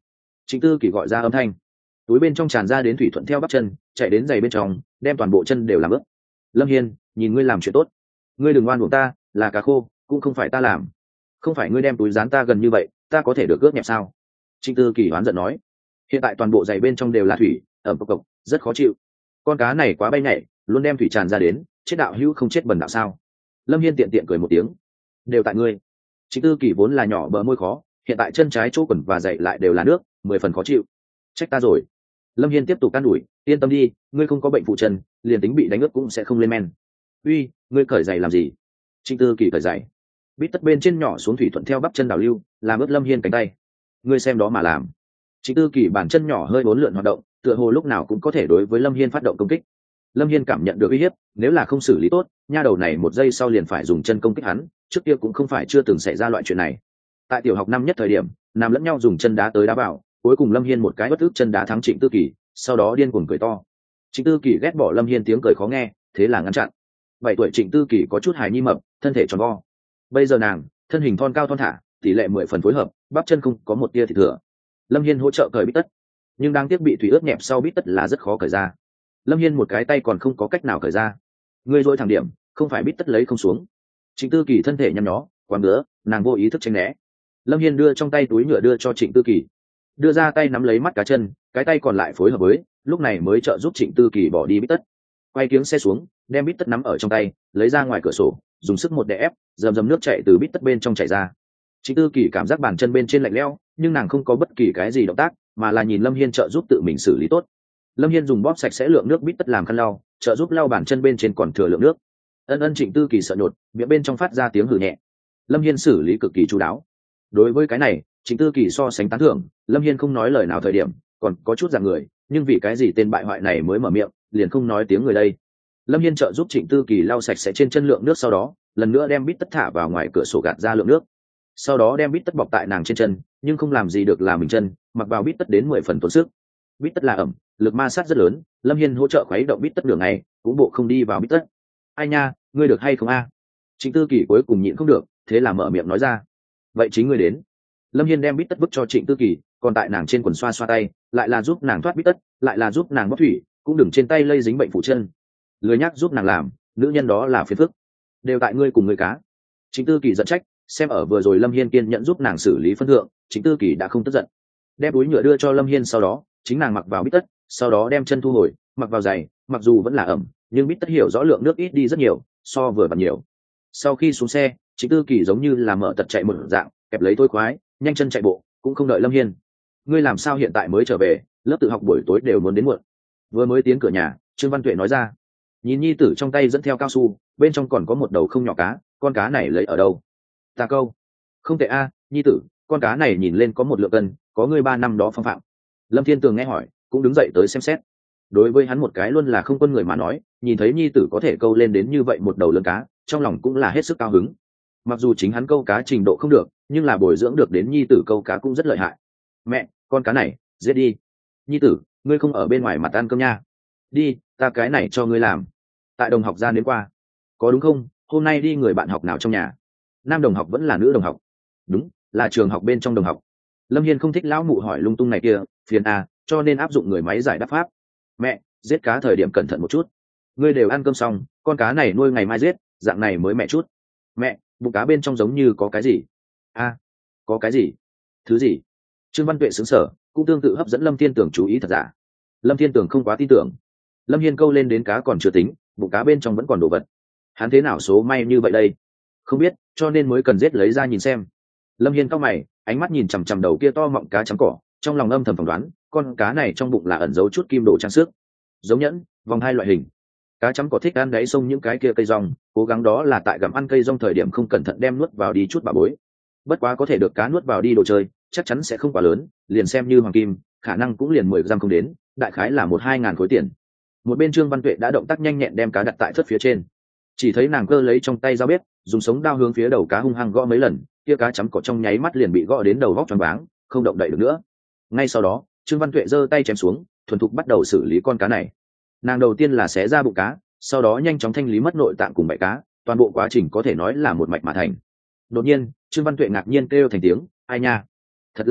Trịnh Tư Kỳ gọi ra âm thanh, túi bên trong tràn ra đến thủy thuận theo bắp chân chạy đến giày bên trong, đem toàn bộ chân đều làm ướt. Lâm Hiên, nhìn ngươi làm chuyện tốt, ngươi đừng oan uổng ta, là cá khô cũng không phải ta làm, không phải ngươi đem túi dán ta gần như vậy, ta có thể được ướt nhẹp sao? Trịnh Tư Kỳ oán giận nói. Hiện tại toàn bộ giày bên trong đều là thủy, ẩm cộc cộc, rất khó chịu. Con cá này quá bay nhảy, luôn đem thủy tràn ra đến, chết đạo hữu không chết bần đạo sao? Lâm Hiên tiện tiện cười một tiếng, đều tại ngươi. Trịnh Tư Kỳ vốn là nhỏ bờ môi khó, hiện tại chân trái chỗ quần và giày lại đều là nước, mười phần khó chịu. Trách ta rồi. Lâm Hiên tiếp tục can đuổi, yên tâm đi, ngươi không có bệnh phụ chân, liền tính bị đánh ướt cũng sẽ không lên men. Uy, ngươi cởi giày làm gì? Trịnh Tư Kỳ cởi giày, bít tất bên trên nhỏ xuống thủy thuận theo bắp chân đào lưu, làm ướt Lâm Hiên cánh tay. Ngươi xem đó mà làm. Trịnh Tư Kỳ bàn chân nhỏ hơi bốn lượn hoạt động, tựa hồ lúc nào cũng có thể đối với Lâm Hiên phát động công kích. Lâm Hiên cảm nhận được uy hiếp, nếu là không xử lý tốt, nha đầu này một giây sau liền phải dùng chân công kích hắn, trước kia cũng không phải chưa từng xảy ra loại chuyện này. Tại tiểu học năm nhất thời điểm, nam lẫn nhau dùng chân đá tới đá vào, cuối cùng Lâm Hiên một cái bất ức chân đá thắng Trịnh Tư Kỳ, sau đó điên cuồng cười to. Trịnh Tư Kỳ ghét bỏ Lâm Hiên tiếng cười khó nghe, thế là ngăn chặn. Bảy tuổi Trịnh Tư Kỳ có chút hài nhi mập, thân thể tròn vo. Bây giờ nàng, thân hình thon cao thon thả, tỷ lệ mười phần phối hợp, bắp chân không có một tia thịt thừa. Lâm Hiên hỗ trợ cởi bít tất, nhưng đang tiếc bị thủy ướt nhẹp sau bít tất là rất khó cởi ra. Lâm Hiên một cái tay còn không có cách nào cởi ra. Ngươi dội thẳng điểm, không phải bít tất lấy không xuống. Trịnh Tư Kỳ thân thể nhăn nhó, quán nữa, nàng vô ý thức tránh né. Lâm Hiên đưa trong tay túi nhựa đưa cho Trịnh Tư Kỳ, đưa ra tay nắm lấy mắt cá chân, cái tay còn lại phối hợp với, lúc này mới trợ giúp Trịnh Tư Kỳ bỏ đi bít tất. Quay kiếng xe xuống, đem bít tất nắm ở trong tay, lấy ra ngoài cửa sổ, dùng sức một đè ép, dầm dầm nước chảy từ bít tất bên trong chảy ra. Trịnh Tư Kỳ cảm giác bàn chân bên trên lạnh lẽo, nhưng nàng không có bất kỳ cái gì động tác, mà là nhìn Lâm Hiên trợ giúp tự mình xử lý tốt. Lâm Hiên dùng bóp sạch sẽ lượng nước bít tất làm khăn lau, trợ giúp lau bàn chân bên trên còn thừa lượng nước. Ân ân Trịnh Tư Kỳ sợ nhột, miệng bên trong phát ra tiếng hừ nhẹ. Lâm Hiên xử lý cực kỳ chu đáo. Đối với cái này, Trịnh Tư Kỳ so sánh tán thưởng, Lâm Hiên không nói lời nào thời điểm, còn có chút dạng người, nhưng vì cái gì tên bại hoại này mới mở miệng, liền không nói tiếng người đây. Lâm Hiên trợ giúp Trịnh Tư Kỳ lau sạch sẽ trên chân lượng nước, sau đó, lần nữa đem bít tất thả vào ngoài cửa sổ gạt ra lượng nước. Sau đó đem bít tất bọc tại nàng trên chân, nhưng không làm gì được là mình chân, mặc vào bít tất đến mười phần tốn sức. Bít tất là ẩm, lực ma sát rất lớn, Lâm Hiên hỗ trợ khuấy động bít tất đường này, cũng bộ không đi vào bít tất. Ai nha, ngươi được hay không a? Trịnh Tư Kỳ cuối cùng nhịn không được, thế là mở miệng nói ra. Vậy chính ngươi đến. Lâm Hiên đem bít tất vứt cho Trịnh Tư Kỳ, còn tại nàng trên quần xoa xoa tay, lại là giúp nàng thoát bít tất, lại là giúp nàng bóc thủy, cũng đừng trên tay lây dính bệnh phụ chân. Lười nhắc giúp nàng làm, nữ nhân đó là phiền phức. Đều tại ngươi cùng ngươi cá. Trịnh Tư Kỳ giận trách, xem ở vừa rồi Lâm Hiên kiên nhẫn giúp nàng xử lý phân thượng, Trịnh Tư Kỳ đã không tức giận. Đem túi nhựa đưa cho Lâm Hiên, sau đó chính nàng mặc vào bít tất, sau đó đem chân thu hồi, mặc vào giày, mặc dù vẫn là ẩm, nhưng bít tất hiểu rõ lượng nước ít đi rất nhiều, so vừa vặn nhiều. Sau khi xuống xe, Trịnh Tư Kỳ giống như là mở tật chạy một dạng, kẹp lấy thôi khoái, nhanh chân chạy bộ, cũng không đợi Lâm Hiên. Ngươi làm sao hiện tại mới trở về, lớp tự học buổi tối đều muốn đến muộn. Vừa mới tiến cửa nhà, Trương Văn Tuệ nói ra. Nhìn nhi tử trong tay dẫn theo cao su, bên trong còn có một đầu không nhỏ cá, con cá này lấy ở đâu? Ta câu. Không tệ a, nhi tử, con cá này nhìn lên có một lượng cân, có ngươi ba năm đó phong phạm. Lâm Thiên Tường nghe hỏi, cũng đứng dậy tới xem xét. Đối với hắn một cái luôn là không quân người mà nói, nhìn thấy nhi tử có thể câu lên đến như vậy một đầu lớn cá, trong lòng cũng là hết sức cao hứng. Mặc dù chính hắn câu cá trình độ không được, nhưng là bồi dưỡng được đến nhi tử câu cá cũng rất lợi hại. Mẹ, con cá này, giết đi. Nhi tử, ngươi không ở bên ngoài mặt ăn cơm nha. Đi, ta cái này cho ngươi làm. Tại đồng học ra đến qua. Có đúng không, hôm nay đi người bạn học nào trong nhà? Nam đồng học vẫn là nữ đồng học? Đúng, là trường học bên trong đồng học. Lâm Hiên không thích lão mụ hỏi lung tung này kia, phiền à, cho nên áp dụng người máy giải đáp pháp. Mẹ, giết cá thời điểm cẩn thận một chút. Ngươi đều ăn cơm xong, con cá này nuôi ngày mai giết, dạng này mới mẹ chút. Mẹ, bụng cá bên trong giống như có cái gì? A, à, có cái gì? Thứ gì? Trương Văn Tuệ sững sờ, cũng tương tự hấp dẫn Lâm Thiên Tường chú ý thật giả. Lâm Thiên Tường không quá tin tưởng. Lâm Hiên câu lên đến cá còn chưa tính, bụng cá bên trong vẫn còn đồ vật. Hắn thế nào số may như vậy đây? Không biết, cho nên mới cần giết lấy ra nhìn xem. Lâm Hiên cau mày, ánh mắt nhìn chằm chằm đầu kia to mọng cá trắng cỏ, trong lòng âm thầm phỏng đoán, con cá này trong bụng là ẩn giấu chút kim đồ trang sức, giống nhẫn, vòng hai loại hình. Cá chấm cỏ thích ăn đáy sông những cái kia cây rong, cố gắng đó là tại gặm ăn cây rong thời điểm không cẩn thận đem nuốt vào đi chút bà bối. Bất quá có thể được cá nuốt vào đi đồ chơi, chắc chắn sẽ không quá lớn, liền xem như hoàng kim, khả năng cũng liền mười gram không đến, đại khái là một hai ngàn khối tiền. Một bên Trương Văn Tuệ đã động tác nhanh nhẹn đem cá đặt tại thớt phía trên, chỉ thấy nàng cơ lấy trong tay dao bếp, dùng sống đao hướng phía đầu cá hung hăng gõ mấy lần, kia cá chấm cỏ trong nháy mắt liền bị gõ đến đầu vóc choáng váng, không động đậy được nữa. Ngay sau đó, Trương Văn Tuệ giơ tay chém xuống, thuần thục bắt đầu xử lý con cá này. Nàng đầu tiên là xé ra bụng cá, sau đó nhanh chóng thanh lý mất nội tạng cùng bại cá, toàn bộ quá trình có thể nói là một mạch mà thành. Đột nhiên, Trương Văn Tuệ ngạc nhiên kêu thành tiếng, ai nha, thật là có,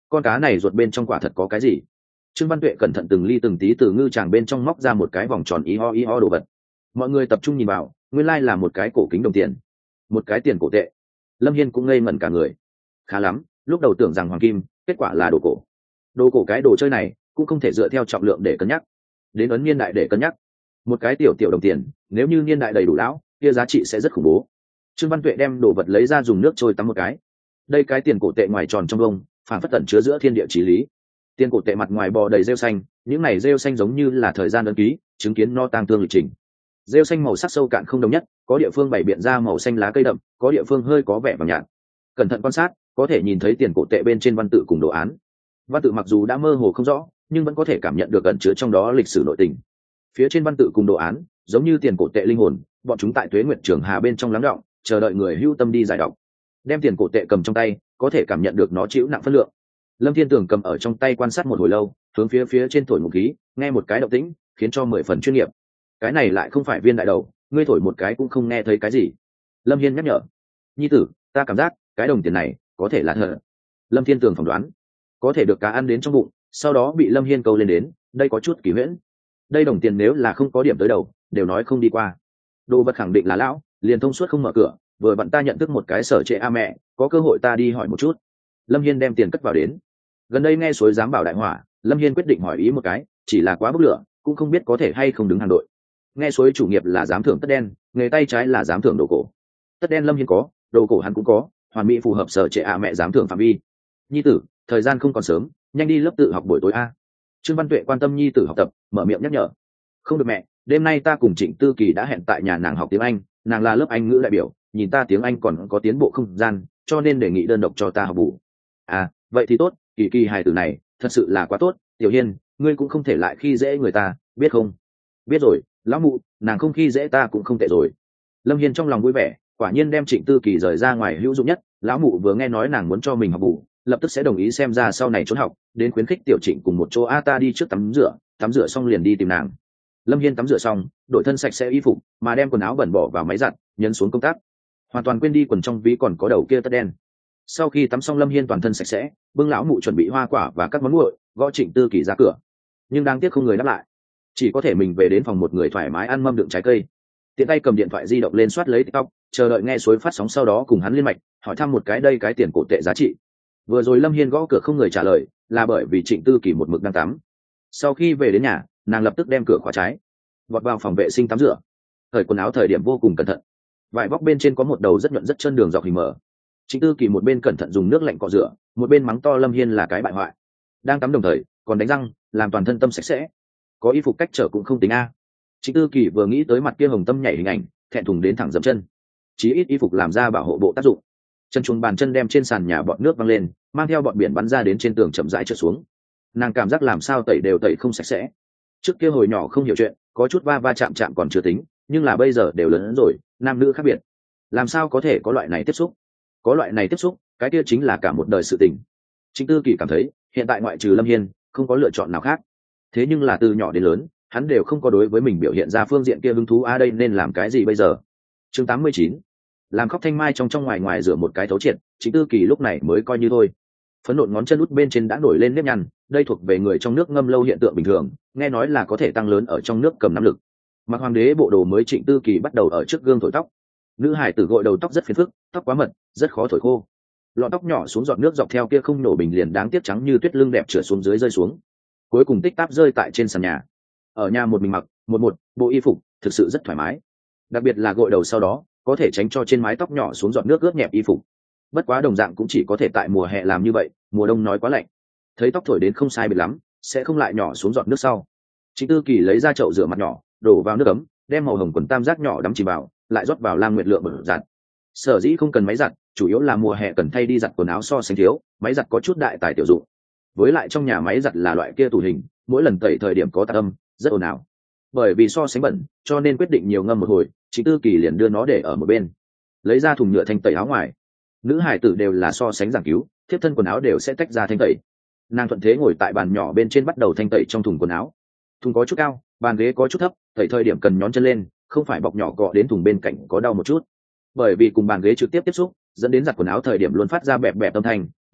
con cá này ruột bên trong quả thật có cái gì? Trương Văn Tuệ cẩn thận từng ly từng tí từ ngư tràng bên trong móc ra một cái vòng tròn y ho y ho đồ vật. Mọi người tập trung nhìn vào, nguyên lai là một cái cổ kính đồng tiền, một cái tiền cổ tệ. Lâm Hiên cũng ngây ngẩn cả người. Khá lắm, lúc đầu tưởng rằng hoàng kim, kết quả là đồ cổ. Đồ cổ cái đồ chơi này cũng không thể dựa theo trọng lượng để cân nhắc, đến ấn niên đại để cân nhắc. Một cái tiểu tiểu đồng tiền, nếu như niên đại đầy đủ lão, kia giá trị sẽ rất khủng bố. Trương Văn Tuệ đem đồ vật lấy ra dùng nước trôi tắm một cái. Đây cái tiền cổ tệ ngoài tròn trong vông, phản phất tẩn chứa giữa thiên địa chí lý. Tiền cổ tệ mặt ngoài bò đầy rêu xanh, những này rêu xanh giống như là thời gian ấn ký, chứng kiến no tang thương lịch trình. Rêu xanh màu sắc sâu cạn không đồng nhất, có địa phương bày biện ra màu xanh lá cây đậm, có địa phương hơi có vẻ vàng nhạt. Cẩn thận quan sát, có thể nhìn thấy tiền cổ tệ bên trên văn tự cùng đồ án. Văn tự mặc dù đã mơ hồ không rõ, nhưng vẫn có thể cảm nhận được ẩn chứa trong đó lịch sử nội tình. Phía trên văn tự cùng đồ án, giống như tiền cổ tệ linh hồn, bọn chúng tại Tuế Nguyệt Trường Hà bên trong lắng đọng, chờ đợi người hưu tâm đi giải đọc. Đem tiền cổ tệ cầm trong tay, có thể cảm nhận được nó chịu nặng phân lượng. Lâm Thiên Tường cầm ở trong tay quan sát một hồi lâu, hướng phía phía trên thổi một khí, nghe một cái động tĩnh, khiến cho mười phần chuyên nghiệp. Cái này lại không phải viên đại đầu, ngươi thổi một cái cũng không nghe thấy cái gì. Lâm Hiên nhắc nhở. Nhi tử, ta cảm giác cái đồng tiền này có thể là thật. Lâm Thiên Tường phỏng đoán, có thể được cá ăn đến trong bụng, sau đó bị Lâm Hiên câu lên đến, đây có chút kỳ huyễn. Đây đồng tiền nếu là không có điểm tới đầu, đều nói không đi qua. Đồ vật khẳng định là lão, liền thông suốt không mở cửa, vừa bạn ta nhận thức một cái sở trệ a mẹ, có cơ hội ta đi hỏi một chút. Lâm Hiên đem tiền cất vào đến. Gần đây nghe suối giám bảo đại hỏa, Lâm Hiên quyết định hỏi ý một cái, chỉ là quá bốc lửa, cũng không biết có thể hay không đứng hàng đội. Nghe suối chủ nghiệp là giám thưởng tất đen, nghề tay trái là giám thưởng đồ cổ. Tất đen Lâm Hiên có, đồ cổ hắn cũng có, hoàn mỹ phù hợp sở trệ a mẹ giám thưởng phạm vi. Nhi tử, thời gian không còn sớm, nhanh đi lớp tự học buổi tối a. Trương Văn Tuệ quan tâm nhi tử học tập, mở miệng nhắc nhở. Không được mẹ, đêm nay ta cùng Trịnh Tư Kỳ đã hẹn tại nhà nàng học tiếng Anh, nàng là lớp Anh ngữ đại biểu, nhìn ta tiếng Anh còn có tiến bộ không gian, cho nên đề nghị đơn độc cho ta học bù. À, vậy thì tốt, Kỳ Kỳ hài tử này, thật sự là quá tốt, Tiểu Hiên, ngươi cũng không thể lại khi dễ người ta, biết không? Biết rồi, lão mụ, nàng không khi dễ ta cũng không tệ rồi. Lâm Hiên trong lòng vui vẻ, quả nhiên đem Trịnh Tư Kỳ rời ra ngoài hữu dụng nhất, lão mụ vừa nghe nói nàng muốn cho mình học bù, lập tức sẽ đồng ý xem ra sau này trốn học, đến khuyến khích Tiểu Trịnh cùng một chỗ a ta đi trước tắm rửa, tắm rửa xong liền đi tìm nàng. Lâm Hiên tắm rửa xong, đổi thân sạch sẽ y phục, mà đem quần áo bẩn bỏ vào máy giặt, nhấn xuống công tác, hoàn toàn quên đi quần trong ví còn có đầu kia tất đen. Sau khi tắm xong, Lâm Hiên toàn thân sạch sẽ, bưng lão mụ chuẩn bị hoa quả và các món nguội, gõ Trịnh Tư Kỳ ra cửa. Nhưng đáng tiếc không người đáp lại, chỉ có thể mình về đến phòng một người thoải mái ăn mâm đựng trái cây, tiện tay cầm điện thoại di động lên soát lấy TikTok, chờ đợi nghe suối phát sóng, sau đó cùng hắn liên mạch, hỏi thăm một cái đây cái tiền cổ tệ giá trị. Vừa rồi Lâm Hiên gõ cửa không người trả lời, là bởi vì Trịnh Tư Kỳ một mực đang tắm. Sau khi về đến nhà, nàng lập tức đem cửa khóa trái, vọt vào phòng vệ sinh tắm rửa, thời quần áo thời điểm vô cùng cẩn thận, vải vóc bên trên có một đầu rất nhuận rất chân đường dọc hình mở. Trịnh Tư Kỳ một bên cẩn thận dùng nước lạnh cọ rửa, một bên mắng to Lâm Hiên là cái bại hoại, đang tắm đồng thời còn đánh răng, làm toàn thân tâm sạch sẽ, có y phục cách trở cũng không tính a. Trịnh Tư Kỳ vừa nghĩ tới mặt kia hồng tâm nhảy hình ảnh, thẹn thùng đến thẳng dậm chân. Chí ít y phục làm ra bảo hộ bộ tác dụng. Chân chuồng bàn chân đem trên sàn nhà bọt nước văng lên, mang theo bọt biển bắn ra đến trên tường chậm rãi trượt xuống. Nàng cảm giác làm sao tẩy đều tẩy không sạch sẽ. Trước kia hồi nhỏ không hiểu chuyện, có chút va va chạm chạm còn chưa tính, nhưng là bây giờ đều lớn hơn rồi, nam nữ khác biệt, làm sao có thể có loại này tiếp xúc? Có loại này tiếp xúc, cái kia chính là cả một đời sự tình. Trịnh Tư Kỳ cảm thấy, hiện tại ngoại trừ Lâm Hiên, không có lựa chọn nào khác. Thế nhưng là từ nhỏ đến lớn, hắn đều không có đối với mình biểu hiện ra phương diện kia hứng thú, a đây nên làm cái gì bây giờ? Chương tám mươi chín, làm khóc thanh mai trong trong ngoài ngoài rửa một cái thấu triệt, Trịnh Tư Kỳ lúc này mới coi như thôi. Phấn nộn ngón chân út bên trên đã nổi lên nếp nhăn, đây thuộc về người trong nước ngâm lâu hiện tượng bình thường, nghe nói là có thể tăng lớn ở trong nước cầm nắm lực. Mặc hoàng đế bộ đồ mới, Trịnh Tư Kỳ bắt đầu ở trước gương thổi tóc. Nữ hải tử gội đầu tóc rất phiền phức, tóc quá mật, rất khó thổi khô. Lọn tóc nhỏ xuống giọt nước dọc theo kia không nổ bình liền đáng tiếc trắng như tuyết lưng đẹp trượt xuống dưới rơi xuống, cuối cùng tích táp rơi tại trên sàn nhà. Ở nhà một mình mặc một một bộ y phục thực sự rất thoải mái, đặc biệt là gội đầu sau đó có thể tránh cho trên mái tóc nhỏ xuống giọt nước ướt nhẹp y phục. Bất quá đồng dạng cũng chỉ có thể tại mùa hè làm như vậy, mùa đông nói quá lạnh, thấy tóc thổi đến không sai biệt lắm, sẽ không lại nhỏ xuống giọt nước sau. Trịnh Tư Kỳ lấy ra chậu rửa mặt nhỏ, đổ vào nước ấm, đem màu hồng quần tam giác nhỏ đắm chìm vào, lại rót vào lam nguyệt lượng bẩn giặt. Sở dĩ không cần máy giặt, chủ yếu là mùa hè cần thay đi giặt quần áo so sánh thiếu, máy giặt có chút đại tài tiểu dụng. Với lại trong nhà máy giặt là loại kia tủ hình, mỗi lần tẩy thời điểm có tạp âm, rất ồn ào. Bởi vì so sánh bẩn, cho nên quyết định nhiều ngâm một hồi, Trịnh Tư Kỳ liền đưa nó để ở một bên, lấy ra thùng nhựa thanh tẩy áo ngoài. Nữ hải tử đều là so sánh giảng cứu, thiếp thân quần áo đều sẽ tách ra thanh tẩy. Nàng thuận thế ngồi tại bàn nhỏ bên trên bắt đầu thanh tẩy trong thùng quần áo. Thùng có chút cao, bàn ghế có chút thấp, tẩy thời điểm cần nhón chân lên, không phải bọc nhỏ cọ đến thùng bên cạnh có đau một chút. Bởi vì cùng bàn ghế trực tiếp tiếp xúc, dẫn đến giặt quần áo thời điểm luôn phát ra bẹp bẹp âm thanh,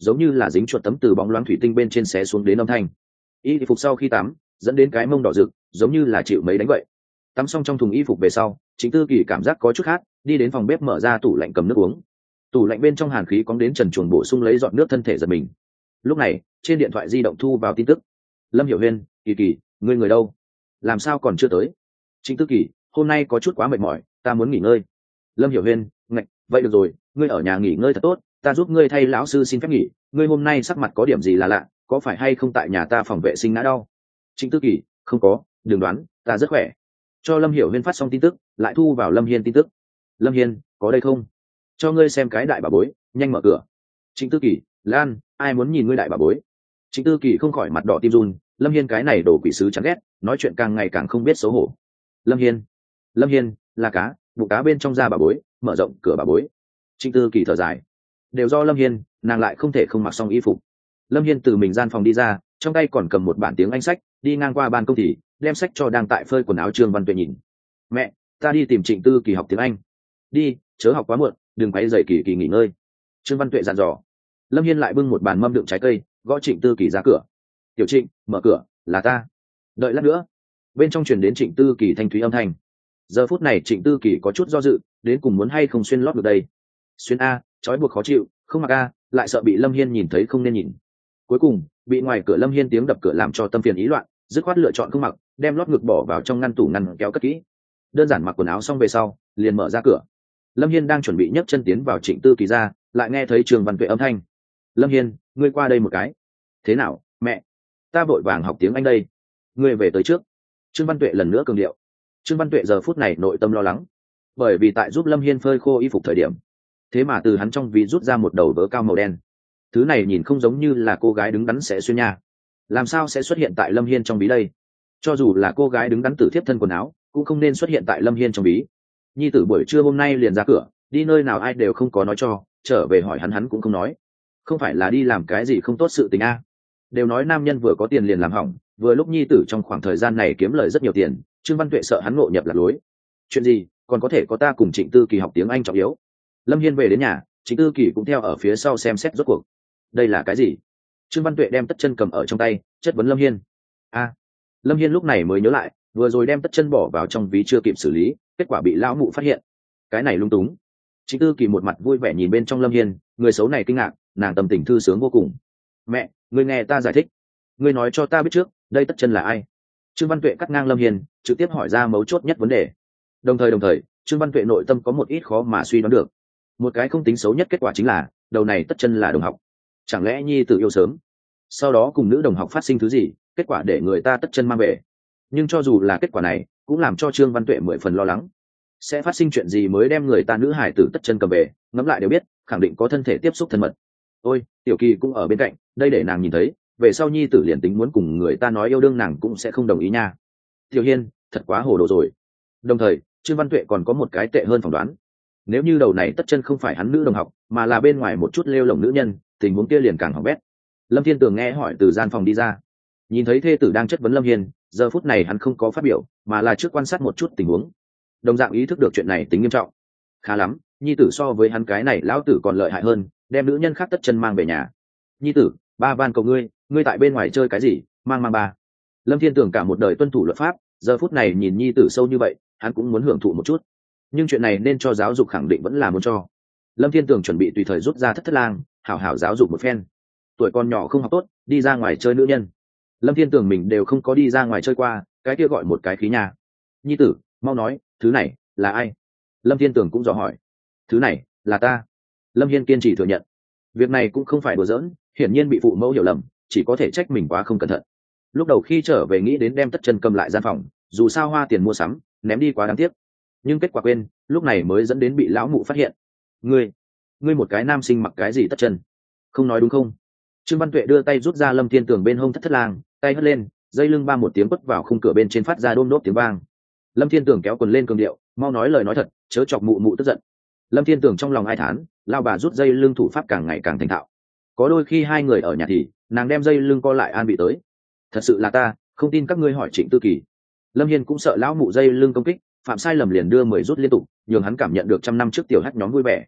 giống như là dính chuột tấm từ bóng loáng thủy tinh bên trên xé xuống đến âm thanh. Y phục sau khi tắm dẫn đến cái mông đỏ rực, giống như là chịu mấy đánh vậy. Tắm xong trong thùng y phục về sau, Trịnh Tư Kỳ cảm giác có chút khát, đi đến phòng bếp mở ra tủ lạnh cầm nước uống. Tủ lạnh bên trong hàn khí cóng đến trần truồng bổ sung lấy giọt nước, thân thể giật mình. Lúc này trên điện thoại di động thu vào tin tức: Lâm Hiểu Huyên, Kỳ Kỳ, ngươi người đâu, làm sao còn chưa tới? Trịnh Tư Kỳ, hôm nay có chút quá mệt mỏi, ta muốn nghỉ ngơi. Lâm Hiểu Huyên, ngạch, vậy được rồi, ngươi ở nhà nghỉ ngơi thật tốt, ta giúp ngươi thay lão sư xin phép nghỉ. Ngươi hôm nay sắc mặt có điểm gì là lạ, có phải hay không tại nhà ta phòng vệ sinh ngã đau? Trịnh Tư Kỳ, không có, đừng đoán, ta rất khỏe. Cho Lâm Hiểu Huyên phát xong tin tức, lại thu vào Lâm Hiên tin tức: Lâm Hiên, có đây không? Cho ngươi xem cái đại bà bối, nhanh mở cửa. Trịnh Tư Kỳ, Lan, ai muốn nhìn ngươi đại bà bối? Trịnh Tư Kỳ không khỏi mặt đỏ tim run, Lâm Hiên cái này đồ quỷ sứ chán ghét, nói chuyện càng ngày càng không biết xấu hổ. Lâm Hiên, Lâm Hiên, là cá, bụng cá bên trong da bà bối, mở rộng cửa bà bối. Trịnh Tư Kỳ thở dài, đều do Lâm Hiên, nàng lại không thể không mặc xong y phục. Lâm Hiên từ mình gian phòng đi ra, trong tay còn cầm một bản tiếng Anh sách, đi ngang qua ban công thì đem sách cho đang tại phơi quần áo Trương Văn Tuệ nhìn. Mẹ, ta đi tìm Trịnh Tư Kỳ học tiếng Anh. Đi, chớ học quá muộn, đừng quấy rầy Kỳ Kỳ nghỉ ngơi. Trương Văn Tuệ dặn dò. Lâm Hiên lại bưng một bàn mâm đựng trái cây, gõ Trịnh Tư Kỳ ra cửa. Tiểu Trịnh, mở cửa, là ta. Đợi lát nữa. Bên trong truyền đến Trịnh Tư Kỳ thanh thúy âm thanh. Giờ phút này Trịnh Tư Kỳ có chút do dự, đến cùng muốn hay không xuyên lót được đây. Xuyên a, trói buộc khó chịu, không mặc a, lại sợ bị Lâm Hiên nhìn thấy không nên nhìn. Cuối cùng bị ngoài cửa Lâm Hiên tiếng đập cửa làm cho tâm phiền ý loạn, dứt khoát lựa chọn không mặc, đem lót ngực bỏ vào trong ngăn tủ ngăn kéo cất kỹ. Đơn giản mặc quần áo xong về sau, liền mở ra cửa. Lâm Hiên đang chuẩn bị nhấc chân tiến vào Trịnh Tư Kỳ ra, lại nghe thấy Trương Văn Tuệ âm thanh: Lâm Hiên, ngươi qua đây một cái. Thế nào, mẹ? Ta vội vàng học tiếng Anh đây. Ngươi về tới trước. Trương Văn Tuệ lần nữa cường điệu. Trương Văn Tuệ giờ phút này nội tâm lo lắng, bởi vì tại giúp Lâm Hiên phơi khô y phục thời điểm, thế mà từ hắn trong ví rút ra một đầu vớ cao màu đen. Thứ này nhìn không giống như là cô gái đứng đắn sẽ xuyên nha, làm sao sẽ xuất hiện tại Lâm Hiên trong ví đây? Cho dù là cô gái đứng đắn tử thiếp thân quần áo, cũng không nên xuất hiện tại Lâm Hiên trong ví. Nhi tử buổi trưa hôm nay liền ra cửa, đi nơi nào ai đều không có nói cho, trở về hỏi hắn hắn cũng không nói. Không phải là đi làm cái gì không tốt sự tình a? Đều nói nam nhân vừa có tiền liền làm hỏng, vừa lúc nhi tử trong khoảng thời gian này kiếm lời rất nhiều tiền, Trương Văn Tuệ sợ hắn ngộ nhập lạc lối. Chuyện gì, còn có thể có ta cùng Trịnh Tư Kỳ học tiếng Anh trọng yếu. Lâm Hiên về đến nhà, Trịnh Tư Kỳ cũng theo ở phía sau xem xét rốt cuộc. Đây là cái gì? Trương Văn Tuệ đem tất chân cầm ở trong tay, chất vấn Lâm Hiên. A, Lâm Hiên lúc này mới nhớ lại, vừa rồi đem tất chân bỏ vào trong ví chưa kịp xử lý, kết quả bị lão mụ phát hiện. Cái này lung túng. Trịnh Tư Kỳ một mặt vui vẻ nhìn bên trong Lâm Hiên, người xấu này kinh ngạc, nàng tâm tình thư sướng vô cùng. Mẹ, ngươi nghe ta giải thích. Ngươi nói cho ta biết trước, đây tất chân là ai? Trương Văn Tuệ cắt ngang Lâm Hiên, trực tiếp hỏi ra mấu chốt nhất vấn đề. Đồng thời đồng thời, Trương Văn Tuệ nội tâm có một ít khó mà suy đoán được. Một cái không tính xấu nhất kết quả chính là, đầu này tất chân là đồng học. Chẳng lẽ nhi tự yêu sớm, sau đó cùng nữ đồng học phát sinh thứ gì, kết quả để người ta tất chân mang về. Nhưng cho dù là kết quả này, cũng làm cho Trương Văn Tuệ mười phần lo lắng. Sẽ phát sinh chuyện gì mới đem người ta nữ hải tử tất chân cầm về, ngẫm lại đều biết, khẳng định có thân thể tiếp xúc thân mật. Ôi, Tiểu Kỳ cũng ở bên cạnh, đây để nàng nhìn thấy, về sau nhi tử liền tính muốn cùng người ta nói yêu đương nàng cũng sẽ không đồng ý nha. Tiểu Hiên, thật quá hồ đồ rồi. Đồng thời, Trương Văn Tuệ còn có một cái tệ hơn phỏng đoán. Nếu như đầu này tất chân không phải hắn nữ đồng học, mà là bên ngoài một chút lêu lổng nữ nhân, tình huống kia liền càng hỏng bét. Lâm Thiên Tường nghe hỏi từ gian phòng đi ra, nhìn thấy thê tử đang chất vấn Lâm Hiên, giờ phút này hắn không có phát biểu, mà là trước quan sát một chút tình huống. Đồng dạng ý thức được chuyện này tính nghiêm trọng. Khá lắm, nhi tử so với hắn cái này lão tử còn lợi hại hơn, đem nữ nhân khác tất chân mang về nhà. Nhi tử, ba van cầu ngươi, ngươi tại bên ngoài chơi cái gì, mang mang ba. Lâm Thiên Tường cả một đời tuân thủ luật pháp, giờ phút này nhìn nhi tử sâu như vậy, hắn cũng muốn hưởng thụ một chút. Nhưng chuyện này nên cho giáo dục khẳng định vẫn là muốn cho. Lâm Thiên Tường chuẩn bị tùy thời rút ra thất thất lang, hảo hảo giáo dục một phen. Tuổi con nhỏ không học tốt, đi ra ngoài chơi nữ nhân. Lâm Thiên Tường mình đều không có đi ra ngoài chơi qua, cái kia gọi một cái khí nhà. Nhi tử, mau nói, thứ này là ai? Lâm Thiên Tường cũng dò hỏi. Thứ này là ta. Lâm Hiên kiên trì thừa nhận. Việc này cũng không phải đùa giỡn, hiển nhiên bị phụ mẫu hiểu lầm, chỉ có thể trách mình quá không cẩn thận. Lúc đầu khi trở về nghĩ đến đem tất chân cầm lại gian phòng, dù sao hoa tiền mua sắm, ném đi quá đáng tiếc. Nhưng kết quả quên, lúc này mới dẫn đến bị lão mụ phát hiện. Ngươi, ngươi một cái nam sinh mặc cái gì tất chân? Không nói đúng không? Trương Văn Tuệ đưa tay rút ra Lâm Thiên Tường bên hông thất thất lang, tay hất lên, dây lưng ba một tiếng quất vào khung cửa bên trên phát ra đôm đốp tiếng vang. Lâm Thiên Tường kéo quần lên cường điệu, mau nói lời nói thật, chớ chọc mụ mụ tức giận. Lâm Thiên Tường trong lòng ai thán, lao bà rút dây lưng thủ pháp càng ngày càng thành thạo. Có đôi khi hai người ở nhà thì nàng đem dây lưng co lại an bị tới. Thật sự là ta, không tin các ngươi hỏi Trịnh Tư Kỳ. Lâm Hiên cũng sợ lão mụ dây lưng công kích, phạm sai lầm liền đưa mười rút liên tục, nhường hắn cảm nhận được trăm năm trước tiểu hắc nhóm vui vẻ.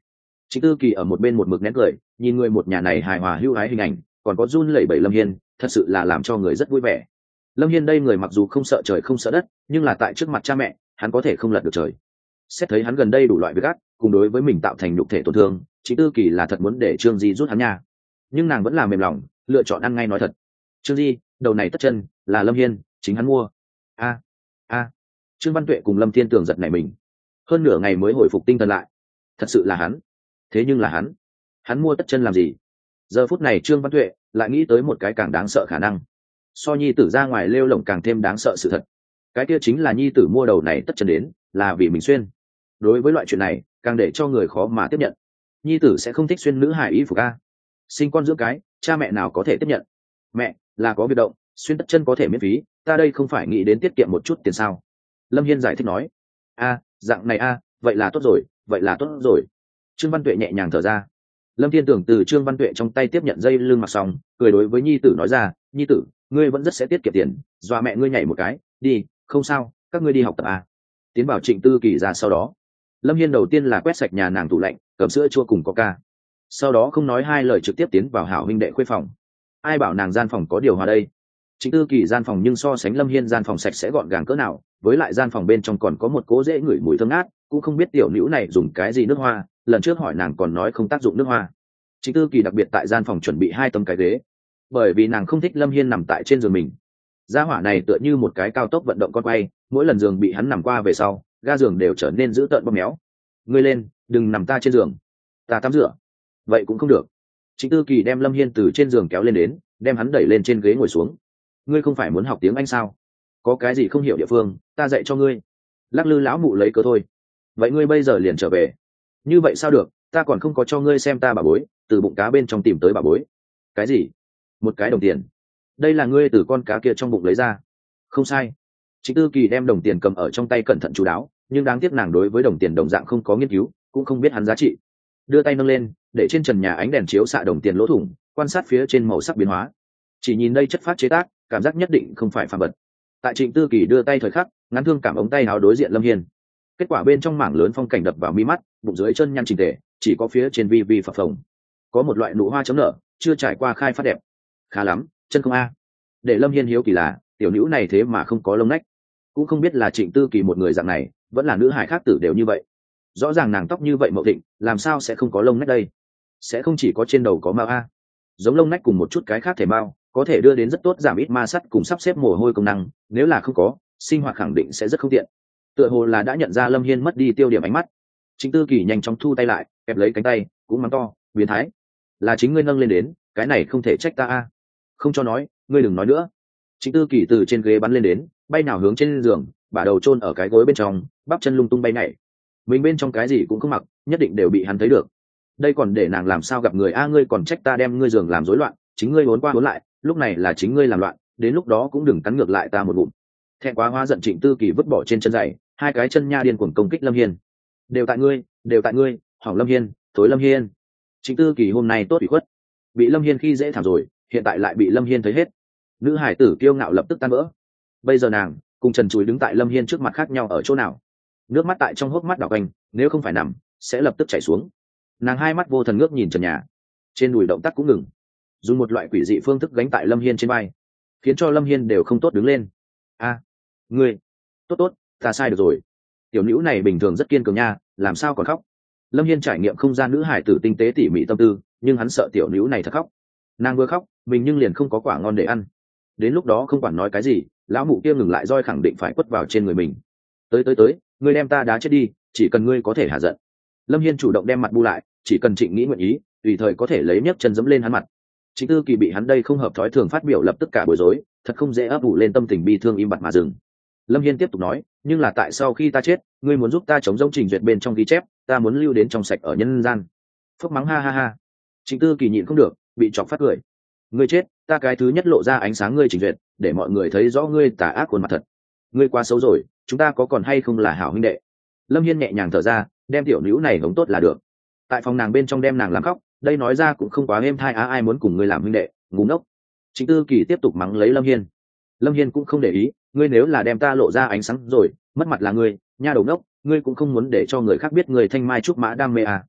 Trịnh Tư Kỳ ở một bên một mực nén cười, nhìn người một nhà này hài hòa hưu hái hình ảnh, còn có run lẩy bẩy Lâm Hiên, thật sự là làm cho người rất vui vẻ. Lâm Hiên đây người mặc dù không sợ trời không sợ đất, nhưng là tại trước mặt cha mẹ, hắn có thể không lật được trời. Xét thấy hắn gần đây đủ loại việc ác, cùng đối với mình tạo thành nhục thể tổn thương, Trịnh Tư Kỳ là thật muốn để Trương Di rút hắn nha. Nhưng nàng vẫn là mềm lòng, lựa chọn ăn ngay nói thật. Trương Di, đầu này tất chân là Lâm Hiên chính hắn mua. A a Trương Văn Tuệ cùng Lâm Thiên Tường giật nảy mình, hơn nửa ngày mới hồi phục tinh thần lại. Thật sự là hắn. Thế nhưng là hắn hắn mua tất chân làm gì? Giờ phút này Trương Văn Tuệ lại nghĩ tới một cái càng đáng sợ khả năng, so nhi tử ra ngoài lêu lổng càng thêm đáng sợ sự thật. Cái kia chính là nhi tử mua đầu này tất chân đến là vì mình xuyên. Đối với loại chuyện này càng để cho người khó mà tiếp nhận. Nhi tử sẽ không thích xuyên nữ hài y phục a? Sinh con dưỡng cái, cha mẹ nào có thể tiếp nhận? Mẹ là có biệt động, xuyên tất chân có thể miễn phí, ta đây không phải nghĩ đến tiết kiệm một chút tiền sao? Lâm Hiên giải thích nói. A, dạng này a, vậy là tốt rồi, vậy là tốt rồi. Trương Văn Tuệ nhẹ nhàng thở ra. Lâm Thiên Tưởng từ Trương Văn Tuệ trong tay tiếp nhận dây lưng mặc xong, cười đối với nhi tử nói ra, nhi tử, ngươi vẫn rất sẽ tiết kiệm tiền, dọa mẹ ngươi nhảy một cái, đi, không sao, các ngươi đi học tập a. Tiến bảo Trịnh Tư Kỳ ra sau đó, Lâm Hiên đầu tiên là quét sạch nhà nàng tủ lạnh, cầm sữa chua cùng coca, sau đó không nói hai lời trực tiếp tiến vào hảo huynh đệ khuê phòng. Ai bảo nàng gian phòng có điều hòa đây? Trịnh Tư Kỳ gian phòng nhưng so sánh Lâm Hiên gian phòng sạch sẽ gọn gàng cỡ nào, với lại gian phòng bên trong còn có một cố dễ ngửi mùi thơm ngát, cũng không biết tiểu nữ này dùng cái gì nước hoa, lần trước hỏi nàng còn nói không tác dụng nước hoa. Trịnh Tư Kỳ đặc biệt tại gian phòng chuẩn bị hai tấm cái ghế, bởi vì nàng không thích Lâm Hiên nằm tại trên giường mình. Gia hỏa này tựa như một cái cao tốc vận động con quay, mỗi lần giường bị hắn nằm qua về sau, ga giường đều trở nên dữ tợn bóp méo. Ngươi lên, đừng nằm ta trên giường, ta tắm rửa. Vậy cũng không được. Trịnh Tư Kỳ đem Lâm Hiên từ trên giường kéo lên đến, đem hắn đẩy lên trên ghế ngồi xuống. Ngươi không phải muốn học tiếng Anh sao? Có cái gì không hiểu địa phương, ta dạy cho ngươi. Lắc lư lão mụ lấy cớ thôi. Vậy ngươi bây giờ liền trở về. Như vậy sao được, ta còn không có cho ngươi xem ta bà bối, từ bụng cá bên trong tìm tới bà bối. Cái gì? Một cái đồng tiền. Đây là ngươi từ con cá kia trong bụng lấy ra. Không sai. Trịnh Tư Kỳ đem đồng tiền cầm ở trong tay cẩn thận chú đáo, nhưng đáng tiếc nàng đối với đồng tiền đồng dạng không có nghiên cứu, cũng không biết hắn giá trị. Đưa tay nâng lên, để trên trần nhà ánh đèn chiếu xạ đồng tiền lỗ thủng, quan sát phía trên màu sắc biến hóa. Chỉ nhìn đây chất phát chế tác, cảm giác nhất định không phải phàm vật. Tại Trịnh Tư Kỳ đưa tay thời khắc, ngắn thương cảm ống tay áo đối diện Lâm Hiên. Kết quả bên trong mảng lớn phong cảnh đập vào mi mắt, bụng dưới chân nhăn chỉnh tề, chỉ có phía trên vi vi phập phồng. Có một loại nụ hoa chấm nở, chưa trải qua khai phát đẹp. Khá lắm, chân không a. Để Lâm Hiên hiếu kỳ là, tiểu nữ này thế mà không có lông nách. Cũng không biết là Trịnh Tư Kỳ một người dạng này, vẫn là nữ hải khác tử đều như vậy. Rõ ràng nàng tóc như vậy mậu định, làm sao sẽ không có lông nách đây? Sẽ không chỉ có trên đầu có mao a. Giống lông nách cùng một chút cái khác thể mao, có thể đưa đến rất tốt giảm ít ma sắt cùng sắp xếp mồ hôi công năng, nếu là không có, sinh hoạt khẳng định sẽ rất không tiện. Tựa hồ là đã nhận ra Lâm Hiên mất đi tiêu điểm ánh mắt. Trịnh Tư Kỳ nhanh chóng thu tay lại, kẹp lấy cánh tay, cũng mắng to, biến thái. Là chính ngươi nâng lên đến, cái này không thể trách ta a. Không cho nói, ngươi đừng nói nữa. Trịnh Tư Kỳ từ trên ghế bắn lên đến, bay nào hướng trên giường, bả đầu chôn ở cái gối bên trong, bắp chân lung tung bay nhảy. Mình bên trong cái gì cũng không mặc, nhất định đều bị hắn thấy được. Đây còn để nàng làm sao gặp người a, ngươi còn trách ta đem ngươi giường làm rối loạn, chính ngươi uốn qua uốn lại, lúc này là chính ngươi làm loạn, đến lúc đó cũng đừng cắn ngược lại ta một bụng. Thẹn quá hóa giận Trịnh Tư Kỳ vứt bỏ trên chân giày, hai cái chân nha điên cuồng công kích Lâm Hiên. Đều tại ngươi, đều tại ngươi, hỏng Lâm Hiên, thối Lâm Hiên. Trịnh Tư Kỳ hôm nay tốt ủy khuất, bị Lâm Hiên khi dễ thảm rồi, hiện tại lại bị Lâm Hiên thấy hết. Nữ hải tử kiêu ngạo lập tức tan vỡ. Bây giờ nàng cùng trần trụi đứng tại Lâm Hiên trước mặt khác nhau ở chỗ nào? Nước mắt tại trong hốc mắt đỏ quanh, nếu không phải nằm sẽ lập tức chảy xuống. Nàng hai mắt vô thần ngước nhìn trần nhà, trên đùi động tác cũng ngừng, dùng một loại quỷ dị phương thức gánh tại Lâm Hiên trên vai, khiến cho Lâm Hiên đều không tốt đứng lên. A, ngươi, tốt tốt, ta sai được rồi. Tiểu nữ này bình thường rất kiên cường nha, làm sao còn khóc? Lâm Hiên trải nghiệm không gian nữ hải tử tinh tế tỉ mỉ tâm tư, nhưng hắn sợ tiểu nữ này thật khóc. Nàng vừa khóc, mình nhưng liền không có quả ngon để ăn. Đến lúc đó không quản nói cái gì, lão mụ kia ngừng lại roi khẳng định phải quất vào trên người mình. Tới tới tới, ngươi đem ta đá chết đi, chỉ cần ngươi có thể hạ giận. Lâm Hiên chủ động đem mặt bu lại, chỉ cần Trịnh nghĩ nguyện ý, tùy thời có thể lấy nhấc chân dẫm lên hắn mặt. Trịnh Tư Kỳ bị hắn đây không hợp thói thường phát biểu lập tức cả bối rối, thật không dễ ấp ủ lên tâm tình bi thương im bặt mà dừng. Lâm Hiên tiếp tục nói, nhưng là tại sau khi ta chết, ngươi muốn giúp ta chống giống trình duyệt bên trong ghi chép, ta muốn lưu đến trong sạch ở nhân gian. Phúc mắng ha ha ha. Trịnh Tư Kỳ nhịn không được, bị chọc phát cười. Ngươi chết, ta cái thứ nhất lộ ra ánh sáng ngươi trình duyệt, để mọi người thấy rõ ngươi tà ác khuôn mặt thật. Ngươi quá xấu rồi, chúng ta có còn hay không là hảo huynh đệ? Lâm Hiên nhẹ nhàng thở ra, đem tiểu nữ này hống tốt là được. Tại phòng nàng bên trong đem nàng làm khóc, đây nói ra cũng không quá êm thai, á ai muốn cùng ngươi làm huynh đệ, ngu ngốc. Trịnh Tư Kỳ tiếp tục mắng lấy Lâm Hiên. Lâm Hiên cũng không để ý, ngươi nếu là đem ta lộ ra ánh sáng rồi, mất mặt là ngươi, nha đầu ngốc, ngươi cũng không muốn để cho người khác biết người thanh mai trúc mã đam mê à?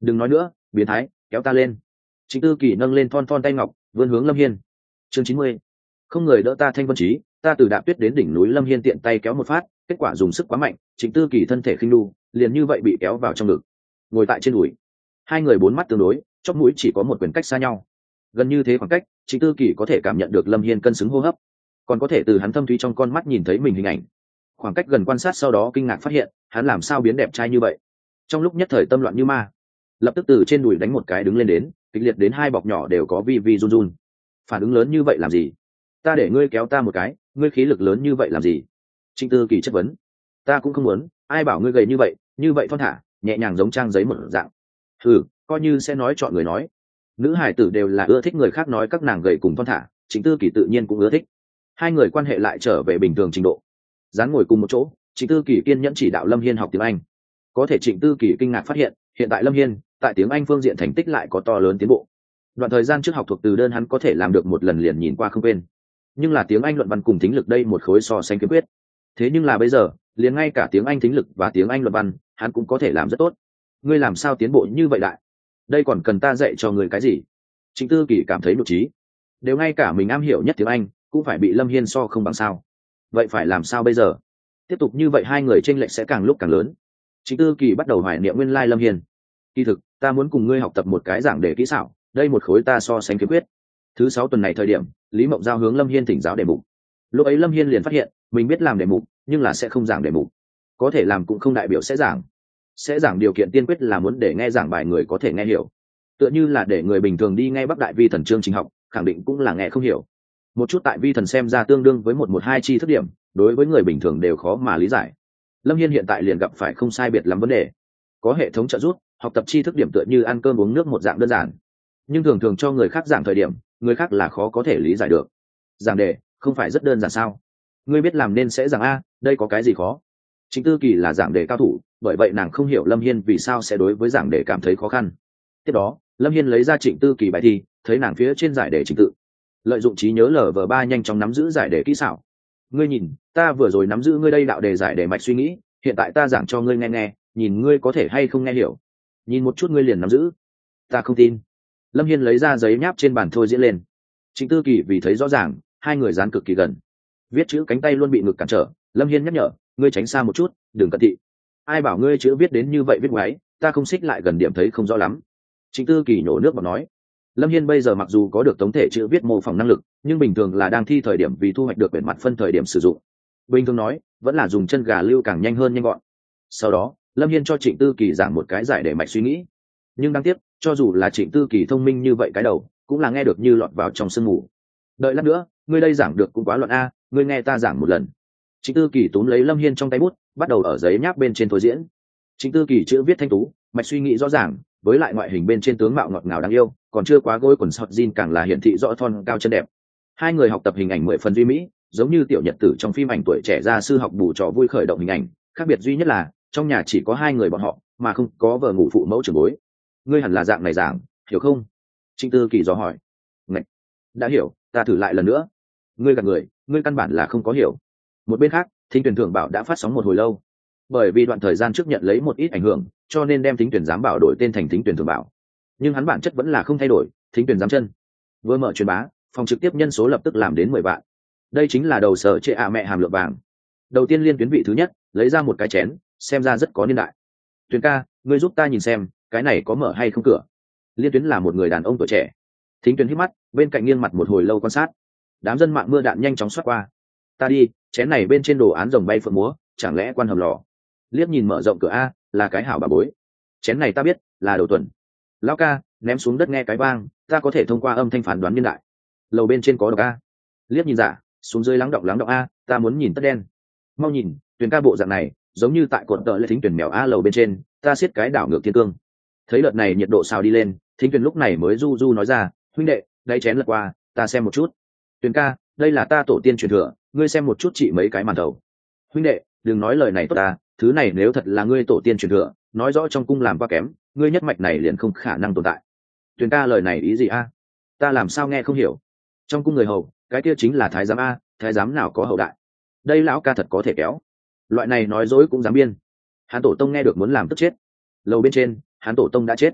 đừng nói nữa, biến thái, kéo ta lên. Trịnh Tư Kỳ nâng lên thon thon tay ngọc, vươn hướng Lâm Hiên. Chương chín mươi. Không người đỡ ta Thanh Vân Chí, ta từ Đạp Tuyết đến đỉnh núi. Lâm Hiên tiện tay kéo một phát, kết quả dùng sức quá mạnh, Trịnh Tư Kỳ thân thể khinh đu, liền như vậy bị kéo vào trong ngực. Ngồi tại trên đùi, hai người bốn mắt tương đối, chóp mũi chỉ có một quyền cách xa nhau. Gần như thế khoảng cách, Trịnh Tư Kỳ có thể cảm nhận được Lâm Hiên cân xứng hô hấp, còn có thể từ hắn thâm thúy trong con mắt nhìn thấy mình hình ảnh. Khoảng cách gần quan sát sau đó kinh ngạc phát hiện, hắn làm sao biến đẹp trai như vậy. Trong lúc nhất thời tâm loạn như ma, lập tức từ trên đùi đánh một cái đứng lên đến, kịch liệt đến hai bọc nhỏ đều có vi vi run run. Phản ứng lớn như vậy làm gì? Ta để ngươi kéo ta một cái, ngươi khí lực lớn như vậy làm gì? Trịnh Tư Kỳ chất vấn. Ta cũng không muốn, ai bảo ngươi gầy như vậy, như vậy thon thả, nhẹ nhàng giống trang giấy một dạng. Ừ, coi như sẽ nói chọn người nói. Nữ hải tử đều là ưa thích người khác nói các nàng gầy cùng thon thả, Trịnh Tư Kỳ tự nhiên cũng ưa thích. Hai người quan hệ lại trở về bình thường trình độ. Dán ngồi cùng một chỗ, Trịnh Tư Kỳ kiên nhẫn chỉ đạo Lâm Hiên học tiếng Anh. Có thể Trịnh Tư Kỳ kinh ngạc phát hiện, hiện tại Lâm Hiên tại tiếng Anh phương diện thành tích lại có to lớn tiến bộ. Đoạn thời gian trước học thuộc từ đơn hắn có thể làm được một lần liền nhìn qua không quên, nhưng là tiếng Anh luận văn cùng thính lực đây một khối so sánh kiếm quyết. Thế nhưng là bây giờ, liền ngay cả tiếng Anh thính lực và tiếng Anh luận văn, hắn cũng có thể làm rất tốt. Ngươi làm sao tiến bộ như vậy đại? Đây còn cần ta dạy cho ngươi cái gì? Trịnh Tư Kỳ cảm thấy nhục trí. Đều ngay cả mình am hiểu nhất tiếng Anh, cũng phải bị Lâm Hiên so không bằng sao? Vậy phải làm sao bây giờ? Tiếp tục như vậy hai người chênh lệch sẽ càng lúc càng lớn. Trịnh Tư Kỳ bắt đầu hoài niệm nguyên lai Lâm Hiên. Kỳ thực, ta muốn cùng ngươi học tập một cái giảng đề kỹ xảo, đây một khối ta so sánh kiếm quyết. Thứ sáu tuần này thời điểm, Lý Mộng Giao hướng Lâm Hiên thỉnh giáo đề mục. Lúc ấy Lâm Hiên liền phát hiện, mình biết làm đề mục, nhưng là sẽ không giảng đề mục. Có thể làm cũng không đại biểu sẽ giảng. Sẽ giảng điều kiện tiên quyết là muốn để nghe giảng bài người có thể nghe hiểu. Tựa như là để người bình thường đi nghe Bắc Đại Vi Thần chương trình học, khẳng định cũng là nghe không hiểu. Một chút tại Vi Thần xem ra tương đương với một một hai chi thức điểm, đối với người bình thường đều khó mà lý giải. Lâm Hiên hiện tại liền gặp phải không sai biệt lắm vấn đề. Có hệ thống trợ giúp, học tập tri thức điểm tựa như ăn cơm uống nước một dạng đơn giản, nhưng thường thường cho người khác giảng thời điểm, người khác là khó có thể lý giải được. Giảng đề không phải rất đơn giản sao? Ngươi biết làm nên sẽ giảng a, đây có cái gì khó? Trịnh Tư Kỳ là giảng đề cao thủ, bởi vậy nàng không hiểu Lâm Hiên vì sao sẽ đối với giảng đề cảm thấy khó khăn. Tiếp đó, Lâm Hiên lấy ra Trịnh Tư Kỳ bài thi, thấy nàng phía trên giải đề trình tự, lợi dụng trí nhớ lờ vờ ba nhanh chóng nắm giữ giải đề kỹ xảo. Ngươi nhìn, ta vừa rồi nắm giữ ngươi đây đạo đề giải đề mạch suy nghĩ, hiện tại ta giảng cho ngươi nghe nghe, nhìn ngươi có thể hay không nghe hiểu. Nhìn một chút ngươi liền nắm giữ. Ta không tin. Lâm Hiên lấy ra giấy nháp trên bàn thôi diễn lên. Trịnh Tư Kỳ vì thấy rõ ràng, hai người dán cực kỳ gần, viết chữ cánh tay luôn bị ngực cản trở. Lâm Hiên nhắc nhở, ngươi tránh xa một chút, đừng cận thị. Ai bảo ngươi chữ viết đến như vậy viết ngoáy, ta không xích lại gần điểm thấy không rõ lắm. Trịnh Tư Kỳ nhổ nước bọt nói. Lâm Hiên bây giờ mặc dù có được tổng thể chữ viết mô phỏng năng lực, nhưng bình thường là đang thi thời điểm vì thu hoạch được quyển mặt phân thời điểm sử dụng. Bình thường nói, vẫn là dùng chân gà lưu càng nhanh hơn nhanh gọn. Sau đó, Lâm Hiên cho Trịnh Tư Kỳ giảng một cái giải để mạch suy nghĩ. Nhưng đáng tiếc, cho dù là Trịnh Tư Kỳ thông minh như vậy cái đầu, cũng là nghe được như lọt vào trong sương mù. Đợi lát nữa, ngươi đây giảng được cũng quá loạn a, ngươi nghe ta giảng một lần. Trịnh Tư Kỳ túm lấy Lâm Hiên trong tay bút, bắt đầu ở giấy nháp bên trên thôi diễn. Trịnh Tư Kỳ chữ viết thanh tú, mạch suy nghĩ rõ ràng, với lại ngoại hình bên trên tướng mạo ngọt ngào đáng yêu, còn chưa quá gối quần sọt jean càng là hiển thị rõ thon cao chân đẹp. Hai người học tập hình ảnh mười phần duy mỹ, giống như tiểu nhật tử trong phim ảnh tuổi trẻ gia sư học bù trò vui khởi động hình ảnh. Khác biệt duy nhất là trong nhà chỉ có hai người bọn họ, mà không có vợ ngủ phụ mẫu trưởng bối. Ngươi hẳn là dạng này giảng, hiểu không? Trịnh Tư Kỳ dò hỏi. Ngạch, đã hiểu, ta thử lại lần nữa. Ngươi gạt người, ngươi căn bản là không có hiểu. Một bên khác, Thính tuyển thưởng bảo đã phát sóng một hồi lâu. Bởi vì đoạn thời gian trước nhận lấy một ít ảnh hưởng, cho nên đem Thính tuyển giám bảo đổi tên thành Thính tuyển thưởng bảo. Nhưng hắn bản chất vẫn là không thay đổi, Thính tuyển giám chân. Vừa mở truyền bá, phòng trực tiếp nhân số lập tức làm đến mười vạn. Đây chính là đầu sở trệ ạ mẹ hàm lượng vàng. Đầu tiên liên tuyến vị thứ nhất, lấy ra một cái chén, xem ra rất có niên đại. Tuyển ca, ngươi giúp ta nhìn xem, cái này có mở hay không cửa. Liên tuyến là một người đàn ông tuổi trẻ. Thính tuyển hít mắt, bên cạnh nghiêng mặt một hồi lâu quan sát. Đám dân mạng mưa đạn nhanh chóng xoát qua. Ta đi, chén này bên trên đồ án rồng bay phượng múa, chẳng lẽ quan hầm lò. Liếc nhìn mở rộng cửa a, là cái hảo bà bối. Chén này ta biết, là đầu tuần. Lão ca, ném xuống đất nghe cái vang, ta có thể thông qua âm thanh phán đoán niên đại. Lầu bên trên có độc a. Liếc nhìn giả, xuống dưới lắng động lắng động a, ta muốn nhìn tất đen. Mau nhìn, tuyển ca bộ dạng này, giống như tại cột tợ lệ Thính tuyển mèo a lầu bên trên, ta siết cái đảo ngược thiên cương. Thấy đợt này nhiệt độ xào đi lên, Thính tuyển lúc này mới du du nói ra, huynh đệ, đây chén lật qua, ta xem một chút. Tuyển ca, đây là ta tổ tiên truyền thừa, ngươi xem một chút chị mấy cái màn thầu. Huynh đệ, đừng nói lời này tốt ta, thứ này nếu thật là ngươi tổ tiên truyền thừa, nói rõ trong cung làm qua kém, ngươi nhất mạch này liền không khả năng tồn tại. Tuyển ca lời này ý gì a? Ta làm sao nghe không hiểu. Trong cung người hầu, cái kia chính là thái giám a, thái giám nào có hậu đại. Đây lão ca thật có thể kéo. Loại này nói dối cũng dám biên. Hán tổ tông nghe được muốn làm tức chết. Lầu bên trên, hán tổ tông đã chết.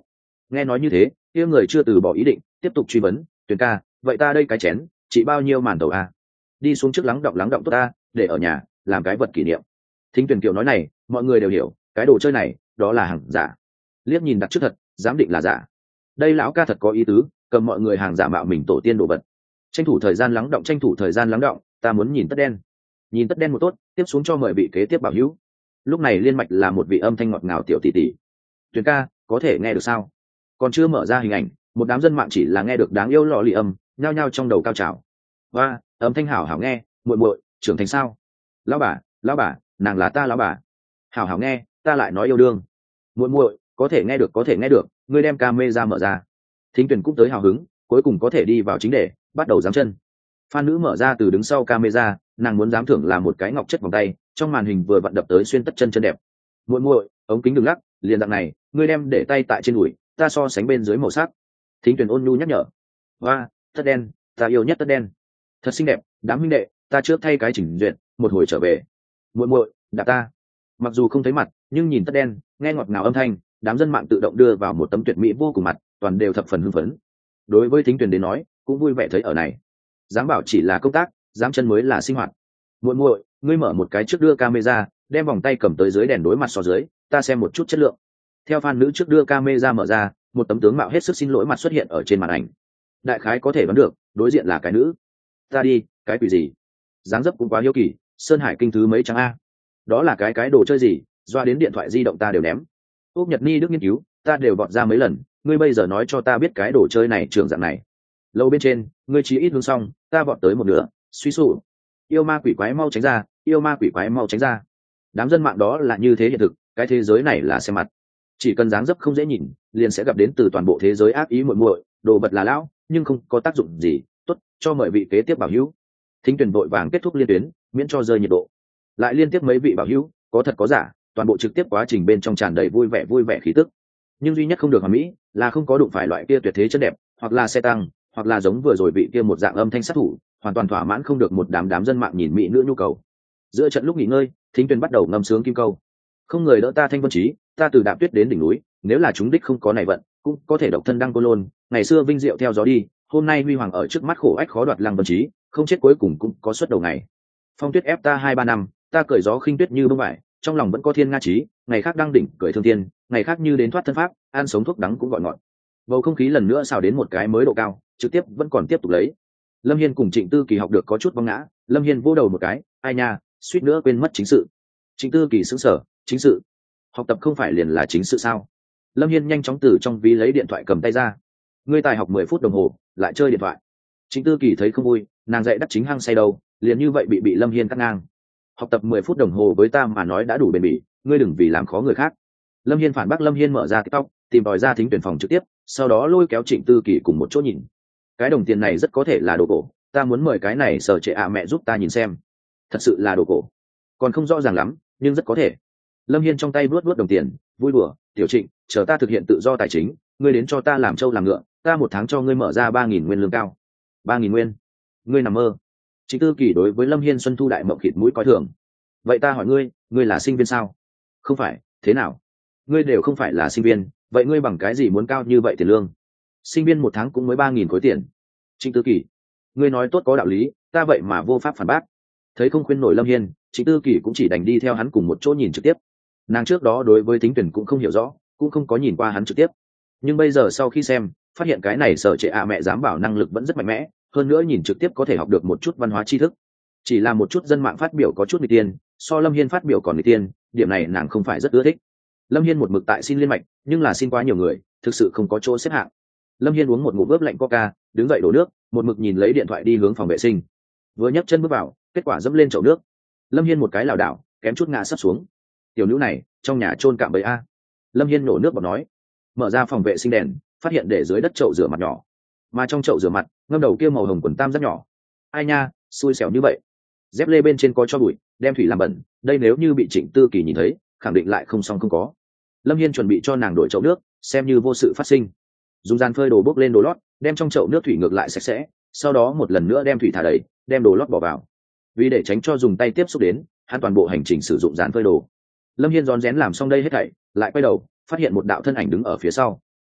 Nghe nói như thế, kia người chưa từ bỏ ý định, tiếp tục truy vấn, Tuyền ca, vậy ta đây cái chén chị bao nhiêu màn tàu a? Đi xuống trước lắng động lắng động tốt ta, để ở nhà làm cái vật kỷ niệm. Thính Tuyền kiều nói này, mọi người đều hiểu, cái đồ chơi này đó là hàng giả. Liếc nhìn đặt trước thật, dám định là giả. Đây lão ca thật có ý tứ, cầm mọi người hàng giả mạo mình tổ tiên đồ vật. Tranh thủ thời gian lắng động, tranh thủ thời gian lắng động, ta muốn nhìn tất đen. Nhìn tất đen một tốt, tiếp xuống cho mời vị kế tiếp bảo hữu. Lúc này liên mạch là một vị âm thanh ngọt ngào tiểu tỷ tỷ. Tuyền ca, có thể nghe được sao? Còn chưa mở ra hình ảnh, một đám dân mạng chỉ là nghe được đáng yêu lọ lì âm, nhao nhao trong đầu cao trào. Và âm thanh hảo hảo nghe, muội muội trưởng thành sao? Lão bà, lão bà, nàng là ta lão bà. Hảo hảo nghe, ta lại nói yêu đương. Muội muội có thể nghe được, có thể nghe được, ngươi đem camera mở ra. Thính Tuyền cũng tới hào hứng, cuối cùng có thể đi vào chính đề, bắt đầu giám chân. Phan nữ mở ra từ đứng sau camera, nàng muốn giám thưởng là một cái ngọc chất vòng tay, trong màn hình vừa vặn đập tới xuyên tất chân chân đẹp. Muội muội, ống kính đừng lắc, liền dạng này, ngươi đem để tay tại trên đùi, ta so sánh bên dưới màu sắc. Thính Tuyền ôn nhu nhắc nhở. Và tất đen, ta yêu nhất tất đen. Thật xinh đẹp, đám huynh đệ, ta trước thay cái chỉnh duyệt, một hồi trở về. Muội muội, đạp ta. Mặc dù không thấy mặt, nhưng nhìn tất đen, nghe ngọt ngào âm thanh, đám dân mạng tự động đưa vào một tấm tuyệt mỹ vô cùng mặt, toàn đều thập phần hưng phấn. Đối với Thính Tuyền đến nói, cũng vui vẻ thấy ở này. Dám bảo chỉ là công tác, dám chân mới là sinh hoạt. Muội muội, ngươi mở một cái trước đưa camera, đem vòng tay cầm tới dưới đèn đối mặt so dưới, ta xem một chút chất lượng. Theo fan nữ trước đưa camera mở ra, một tấm tướng mạo hết sức xin lỗi mặt xuất hiện ở trên màn ảnh. Đại khái có thể đoán được, đối diện là cái nữ. Ta đi, cái quỷ gì? Dáng dấp cũng quá hiếu kỳ, Sơn Hải kinh thứ mấy trang a? Đó là cái cái đồ chơi gì, doa đến điện thoại di động ta đều ném. Úc Nhật Ni Đức nghiên cứu, ta đều vọt ra mấy lần, ngươi bây giờ nói cho ta biết cái đồ chơi này trường dạng này. Lâu bên trên, ngươi chí ít hướng xong, ta vọt tới một nửa, suy sụp. Yêu ma quỷ quái mau tránh ra, yêu ma quỷ quái mau tránh ra. Đám dân mạng đó là như thế hiện thực, cái thế giới này là xem mặt. Chỉ cần dáng dấp không dễ nhìn, liền sẽ gặp đến từ toàn bộ thế giới ác ý muội muội, đồ vật là lão, nhưng không có tác dụng gì, tốt, cho mời vị kế tiếp bảo hữu. Thính Tuyền vội vàng kết thúc liên tuyến, miễn cho rơi nhiệt độ. Lại liên tiếp mấy vị bảo hữu, có thật có giả, toàn bộ trực tiếp quá trình bên trong tràn đầy vui vẻ vui vẻ khí tức. Nhưng duy nhất không được hoàn mỹ, là không có đụng phải loại kia tuyệt thế chân đẹp, hoặc là xe tăng, hoặc là giống vừa rồi vị kia một dạng âm thanh sát thủ, hoàn toàn thỏa mãn không được một đám đám dân mạng nhìn mỹ nữ nhu cầu. Giữa trận lúc nghỉ ngơi, Thính Tuyền bắt đầu ngâm sướng kim câu. Không người đỡ ta thanh vân chí, ta từ đạp tuyết đến đỉnh núi, nếu là chúng đích không có này vận, cũng có thể độc thân đăng cô lôn, ngày xưa vinh diệu theo gió đi, hôm nay huy hoàng ở trước mắt khổ ách khó đoạt lăng vân chí, không chết cuối cùng cũng có suất đầu ngày. Phong tuyết ép ta hai ba năm, ta cởi gió khinh tuyết như bông vải, trong lòng vẫn có thiên nga chí, ngày khác đang đỉnh cười thương thiên, ngày khác như đến thoát thân pháp, ăn sống thuốc đắng cũng gọi ngọt. Bầu không khí lần nữa xào đến một cái mới độ cao, trực tiếp vẫn còn tiếp tục lấy. Lâm Hiên cùng Trịnh Tư Kỳ học được có chút văng ngã, Lâm Hiên vỗ đầu một cái, ai nha, suýt nữa quên mất chính sự. Trịnh Tư Kỳ sững sờ, chính sự? Học tập không phải liền là chính sự sao? Lâm Hiên nhanh chóng từ trong ví lấy điện thoại cầm tay ra. Ngươi tài học mười phút đồng hồ, lại chơi điện thoại. Trịnh Tư Kỳ thấy không vui, nàng dạy đắc chính hăng say đâu, liền như vậy bị bị Lâm Hiên cắt ngang. Học tập mười phút đồng hồ với ta mà nói đã đủ bền bỉ, ngươi đừng vì làm khó người khác. Lâm Hiên phản bác. Lâm Hiên mở ra TikTok, tìm tòi ra Thính Tuyển phòng trực tiếp, sau đó lôi kéo Trịnh Tư Kỳ cùng một chỗ nhìn. Cái đồng tiền này rất có thể là đồ cổ, ta muốn mời cái này sở trệ ạ mẹ giúp ta nhìn xem. Thật sự là đồ cổ? Còn không rõ ràng lắm, nhưng rất có thể. Lâm Hiên trong tay vuốt vuốt đồng tiền, vui đùa, tiểu Trịnh, chờ ta thực hiện tự do tài chính, ngươi đến cho ta làm trâu làm ngựa, ta một tháng cho ngươi mở ra ba nghìn nguyên lương cao. Ba nghìn nguyên? Ngươi nằm mơ. Trịnh Tư Kỳ đối với Lâm Hiên xuân thu đại mộng khịt mũi coi thường. Vậy ta hỏi ngươi, ngươi là sinh viên sao? Không phải, thế nào? Ngươi đều không phải là sinh viên, vậy ngươi bằng cái gì muốn cao như vậy tiền lương? Sinh viên một tháng cũng mới ba nghìn khối tiền. Trịnh Tư Kỳ, ngươi nói tốt có đạo lý, ta vậy mà vô pháp phản bác. Thấy không khuyên nổi Lâm Hiên, Trịnh Tư Kỳ cũng chỉ đành đi theo hắn cùng một chỗ nhìn trực tiếp. Nàng trước đó đối với Thính Tuyển cũng không hiểu rõ, cũng không có nhìn qua hắn trực tiếp, nhưng bây giờ sau khi xem, phát hiện cái này sở trệ ạ mẹ dám bảo năng lực vẫn rất mạnh mẽ, hơn nữa nhìn trực tiếp có thể học được một chút văn hóa tri thức. Chỉ là một chút dân mạng phát biểu có chút nghịch tiên, so Lâm Hiên phát biểu còn nghịch tiên, điểm này nàng không phải rất ưa thích. Lâm Hiên một mực tại xin liên mạch, nhưng là xin quá nhiều người, thực sự không có chỗ xếp hạng. Lâm Hiên uống một ngụm ướp lạnh coca, đứng dậy đổ nước, một mực nhìn lấy điện thoại đi hướng phòng vệ sinh. Vừa nhấc chân bước vào, kết quả dẫm lên chậu nước. Lâm Hiên một cái lảo đảo, kém chút ngã sắp xuống. Tiểu nữ này, trong nhà chôn cạm bẫy a. Lâm Hiên nổ nước bọt nói. Mở ra phòng vệ sinh đèn, phát hiện để dưới đất chậu rửa mặt nhỏ, mà trong chậu rửa mặt ngâm đầu kia màu hồng quần tam giác nhỏ. Ai nha, xui xẻo như vậy. Dép lê bên trên có cho bụi, đem thủy làm bẩn, đây nếu như bị Trịnh Tư Kỳ nhìn thấy, khẳng định lại không xong không có. Lâm Hiên chuẩn bị cho nàng đổi chậu nước, xem như vô sự phát sinh. Dùng dàn phơi đồ bốc lên đồ lót, đem trong chậu nước thủy ngược lại sạch sẽ, sau đó một lần nữa đem thủy thả đầy, đem đồ lót bỏ vào. Vì để tránh cho dùng tay tiếp xúc đến, hắn toàn bộ hành trình sử dụng dàn phơi đồ. Lâm Hiên rón rén làm xong đây hết thảy, lại quay đầu, phát hiện một đạo thân ảnh đứng ở phía sau.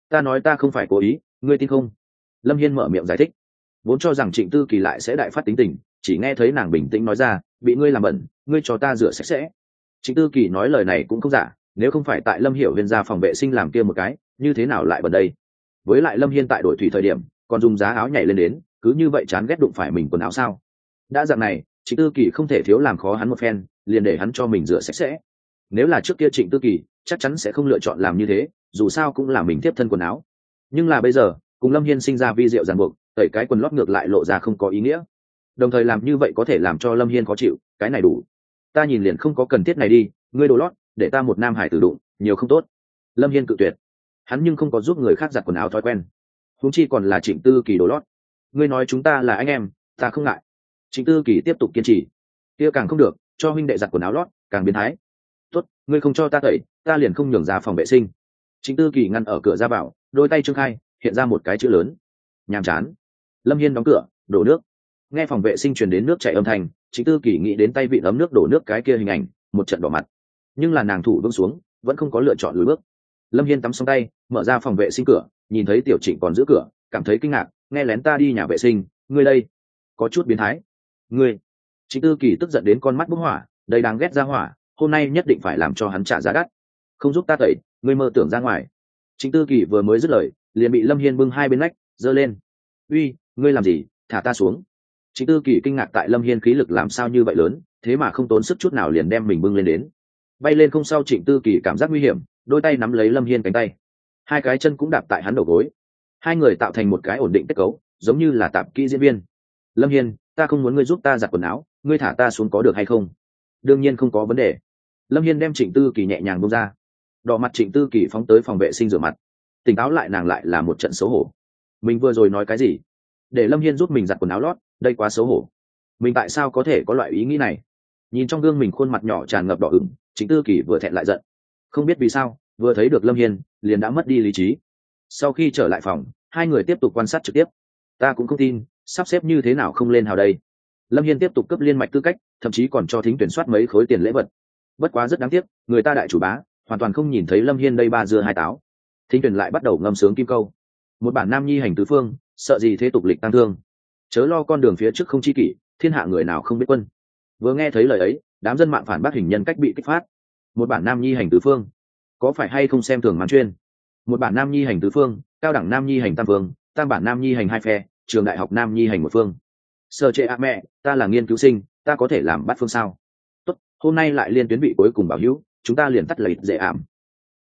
Ta nói ta không phải cố ý, ngươi tin không? Lâm Hiên mở miệng giải thích, vốn cho rằng Trịnh Tư Kỳ lại sẽ đại phát tính tình, chỉ nghe thấy nàng bình tĩnh nói ra, bị ngươi làm bẩn, ngươi cho ta rửa sạch sẽ. Trịnh Tư Kỳ nói lời này cũng không giả, nếu không phải tại Lâm Hiểu Hiên ra phòng vệ sinh làm kia một cái, như thế nào lại bẩn đây? Với lại Lâm Hiên tại đổi thủy thời điểm, còn dùng giá áo nhảy lên đến, cứ như vậy chán ghét đụng phải mình quần áo sao? Đã dạng này, Trịnh Tư Kỳ không thể thiếu làm khó hắn một phen, liền để hắn cho mình rửa sạch sẽ. Nếu là trước kia Trịnh Tư Kỳ, chắc chắn sẽ không lựa chọn làm như thế, dù sao cũng là mình tiếp thân quần áo. Nhưng là bây giờ, cùng Lâm Hiên sinh ra vi diệu ràng buộc, tẩy cái quần lót ngược lại lộ ra không có ý nghĩa. Đồng thời làm như vậy có thể làm cho Lâm Hiên khó chịu, cái này đủ. Ta nhìn liền không có cần thiết này đi, ngươi đồ lót, để ta một nam hải tử đụng, nhiều không tốt. Lâm Hiên cự tuyệt. Hắn nhưng không có giúp người khác giặt quần áo thói quen. Huống chi còn là Trịnh Tư Kỳ đồ lót. Ngươi nói chúng ta là anh em, ta không ngại. Trịnh Tư Kỳ tiếp tục kiên trì. Kia càng không được, cho huynh đệ giặt quần áo lót, càng biến thái. Tốt, ngươi không cho ta tẩy, ta liền không nhường ra phòng vệ sinh. Trịnh Tư Kỳ ngăn ở cửa ra vào, đôi tay trương khai, hiện ra một cái chữ lớn. Nhàm chán. Lâm Hiên đóng cửa, đổ nước. Nghe phòng vệ sinh truyền đến nước chảy âm thanh, Trịnh Tư Kỳ nghĩ đến tay vịn ấm nước đổ nước cái kia hình ảnh, một trận đỏ mặt. Nhưng là nàng thủ vững xuống, vẫn không có lựa chọn lùi bước. Lâm Hiên tắm xong tay, mở ra phòng vệ sinh cửa, nhìn thấy Tiểu Trịnh còn giữ cửa, cảm thấy kinh ngạc, nghe lén ta đi nhà vệ sinh, ngươi đây, có chút biến thái. Ngươi. Trịnh Tư Kỳ tức giận đến con mắt bốc hỏa, đây đáng ghét ra hỏa, hôm nay nhất định phải làm cho hắn trả giá đắt. Không giúp ta tẩy, ngươi mơ tưởng ra ngoài. Trịnh Tư Kỳ vừa mới dứt lời, liền bị Lâm Hiên bưng hai bên nách, giơ lên. Uy, ngươi làm gì, thả ta xuống. Trịnh Tư Kỳ kinh ngạc tại Lâm Hiên khí lực làm sao như vậy lớn, thế mà không tốn sức chút nào liền đem mình bưng lên đến. Bay lên không sao, Trịnh Tư Kỳ cảm giác nguy hiểm, đôi tay nắm lấy Lâm Hiên cánh tay, hai cái chân cũng đạp tại hắn đầu gối, hai người tạo thành một cái ổn định kết cấu, giống như là tạp kỹ diễn viên. Lâm Hiên, ta không muốn ngươi giúp ta giặt quần áo, ngươi thả ta xuống có được hay không? Đương nhiên không có vấn đề. Lâm Hiên đem Trịnh Tư Kỳ nhẹ nhàng buông ra. Đỏ mặt Trịnh Tư Kỳ phóng tới phòng vệ sinh rửa mặt. Tỉnh táo lại nàng lại là một trận xấu hổ. Mình vừa rồi nói cái gì? Để Lâm Hiên giúp mình giặt quần áo lót, đây quá xấu hổ. Mình tại sao có thể có loại ý nghĩ này? Nhìn trong gương mình khuôn mặt nhỏ tràn ngập đỏ ửng, Trịnh Tư Kỳ vừa thẹn lại giận. Không biết vì sao, vừa thấy được Lâm Hiên, liền đã mất đi lý trí. Sau khi trở lại phòng, hai người tiếp tục quan sát trực tiếp. Ta cũng không tin, sắp xếp như thế nào không lên hào đây. Lâm Hiên tiếp tục cấp liên mạch tư cách, thậm chí còn cho thính tuyển soát mấy khối tiền lễ vật. Bất quá rất đáng tiếc, người ta đại chủ bá hoàn toàn không nhìn thấy Lâm Hiên đây ba dưa hai táo. Thính tuyển lại bắt đầu ngâm sướng kim câu. Một bản nam nhi hành tứ phương, sợ gì thế tục lịch tăng thương. Chớ lo con đường phía trước không chi kỷ, thiên hạ người nào không biết quân. Vừa nghe thấy lời ấy, đám dân mạng phản bác hình nhân cách bị kích phát. Một bản nam nhi hành tứ phương, có phải hay không xem thường màn chuyên? Một bản nam nhi hành tứ phương, cao đẳng nam nhi hành tam phương, tam bản nam nhi hành hai phe, trường đại học nam nhi hành một phương. Sơ trệ a mẹ, ta là nghiên cứu sinh, ta có thể làm bắt phương sao? Tốt, hôm nay lại liên tuyến bị cuối cùng bảo hữu, chúng ta liền tắt lời dễ ảm.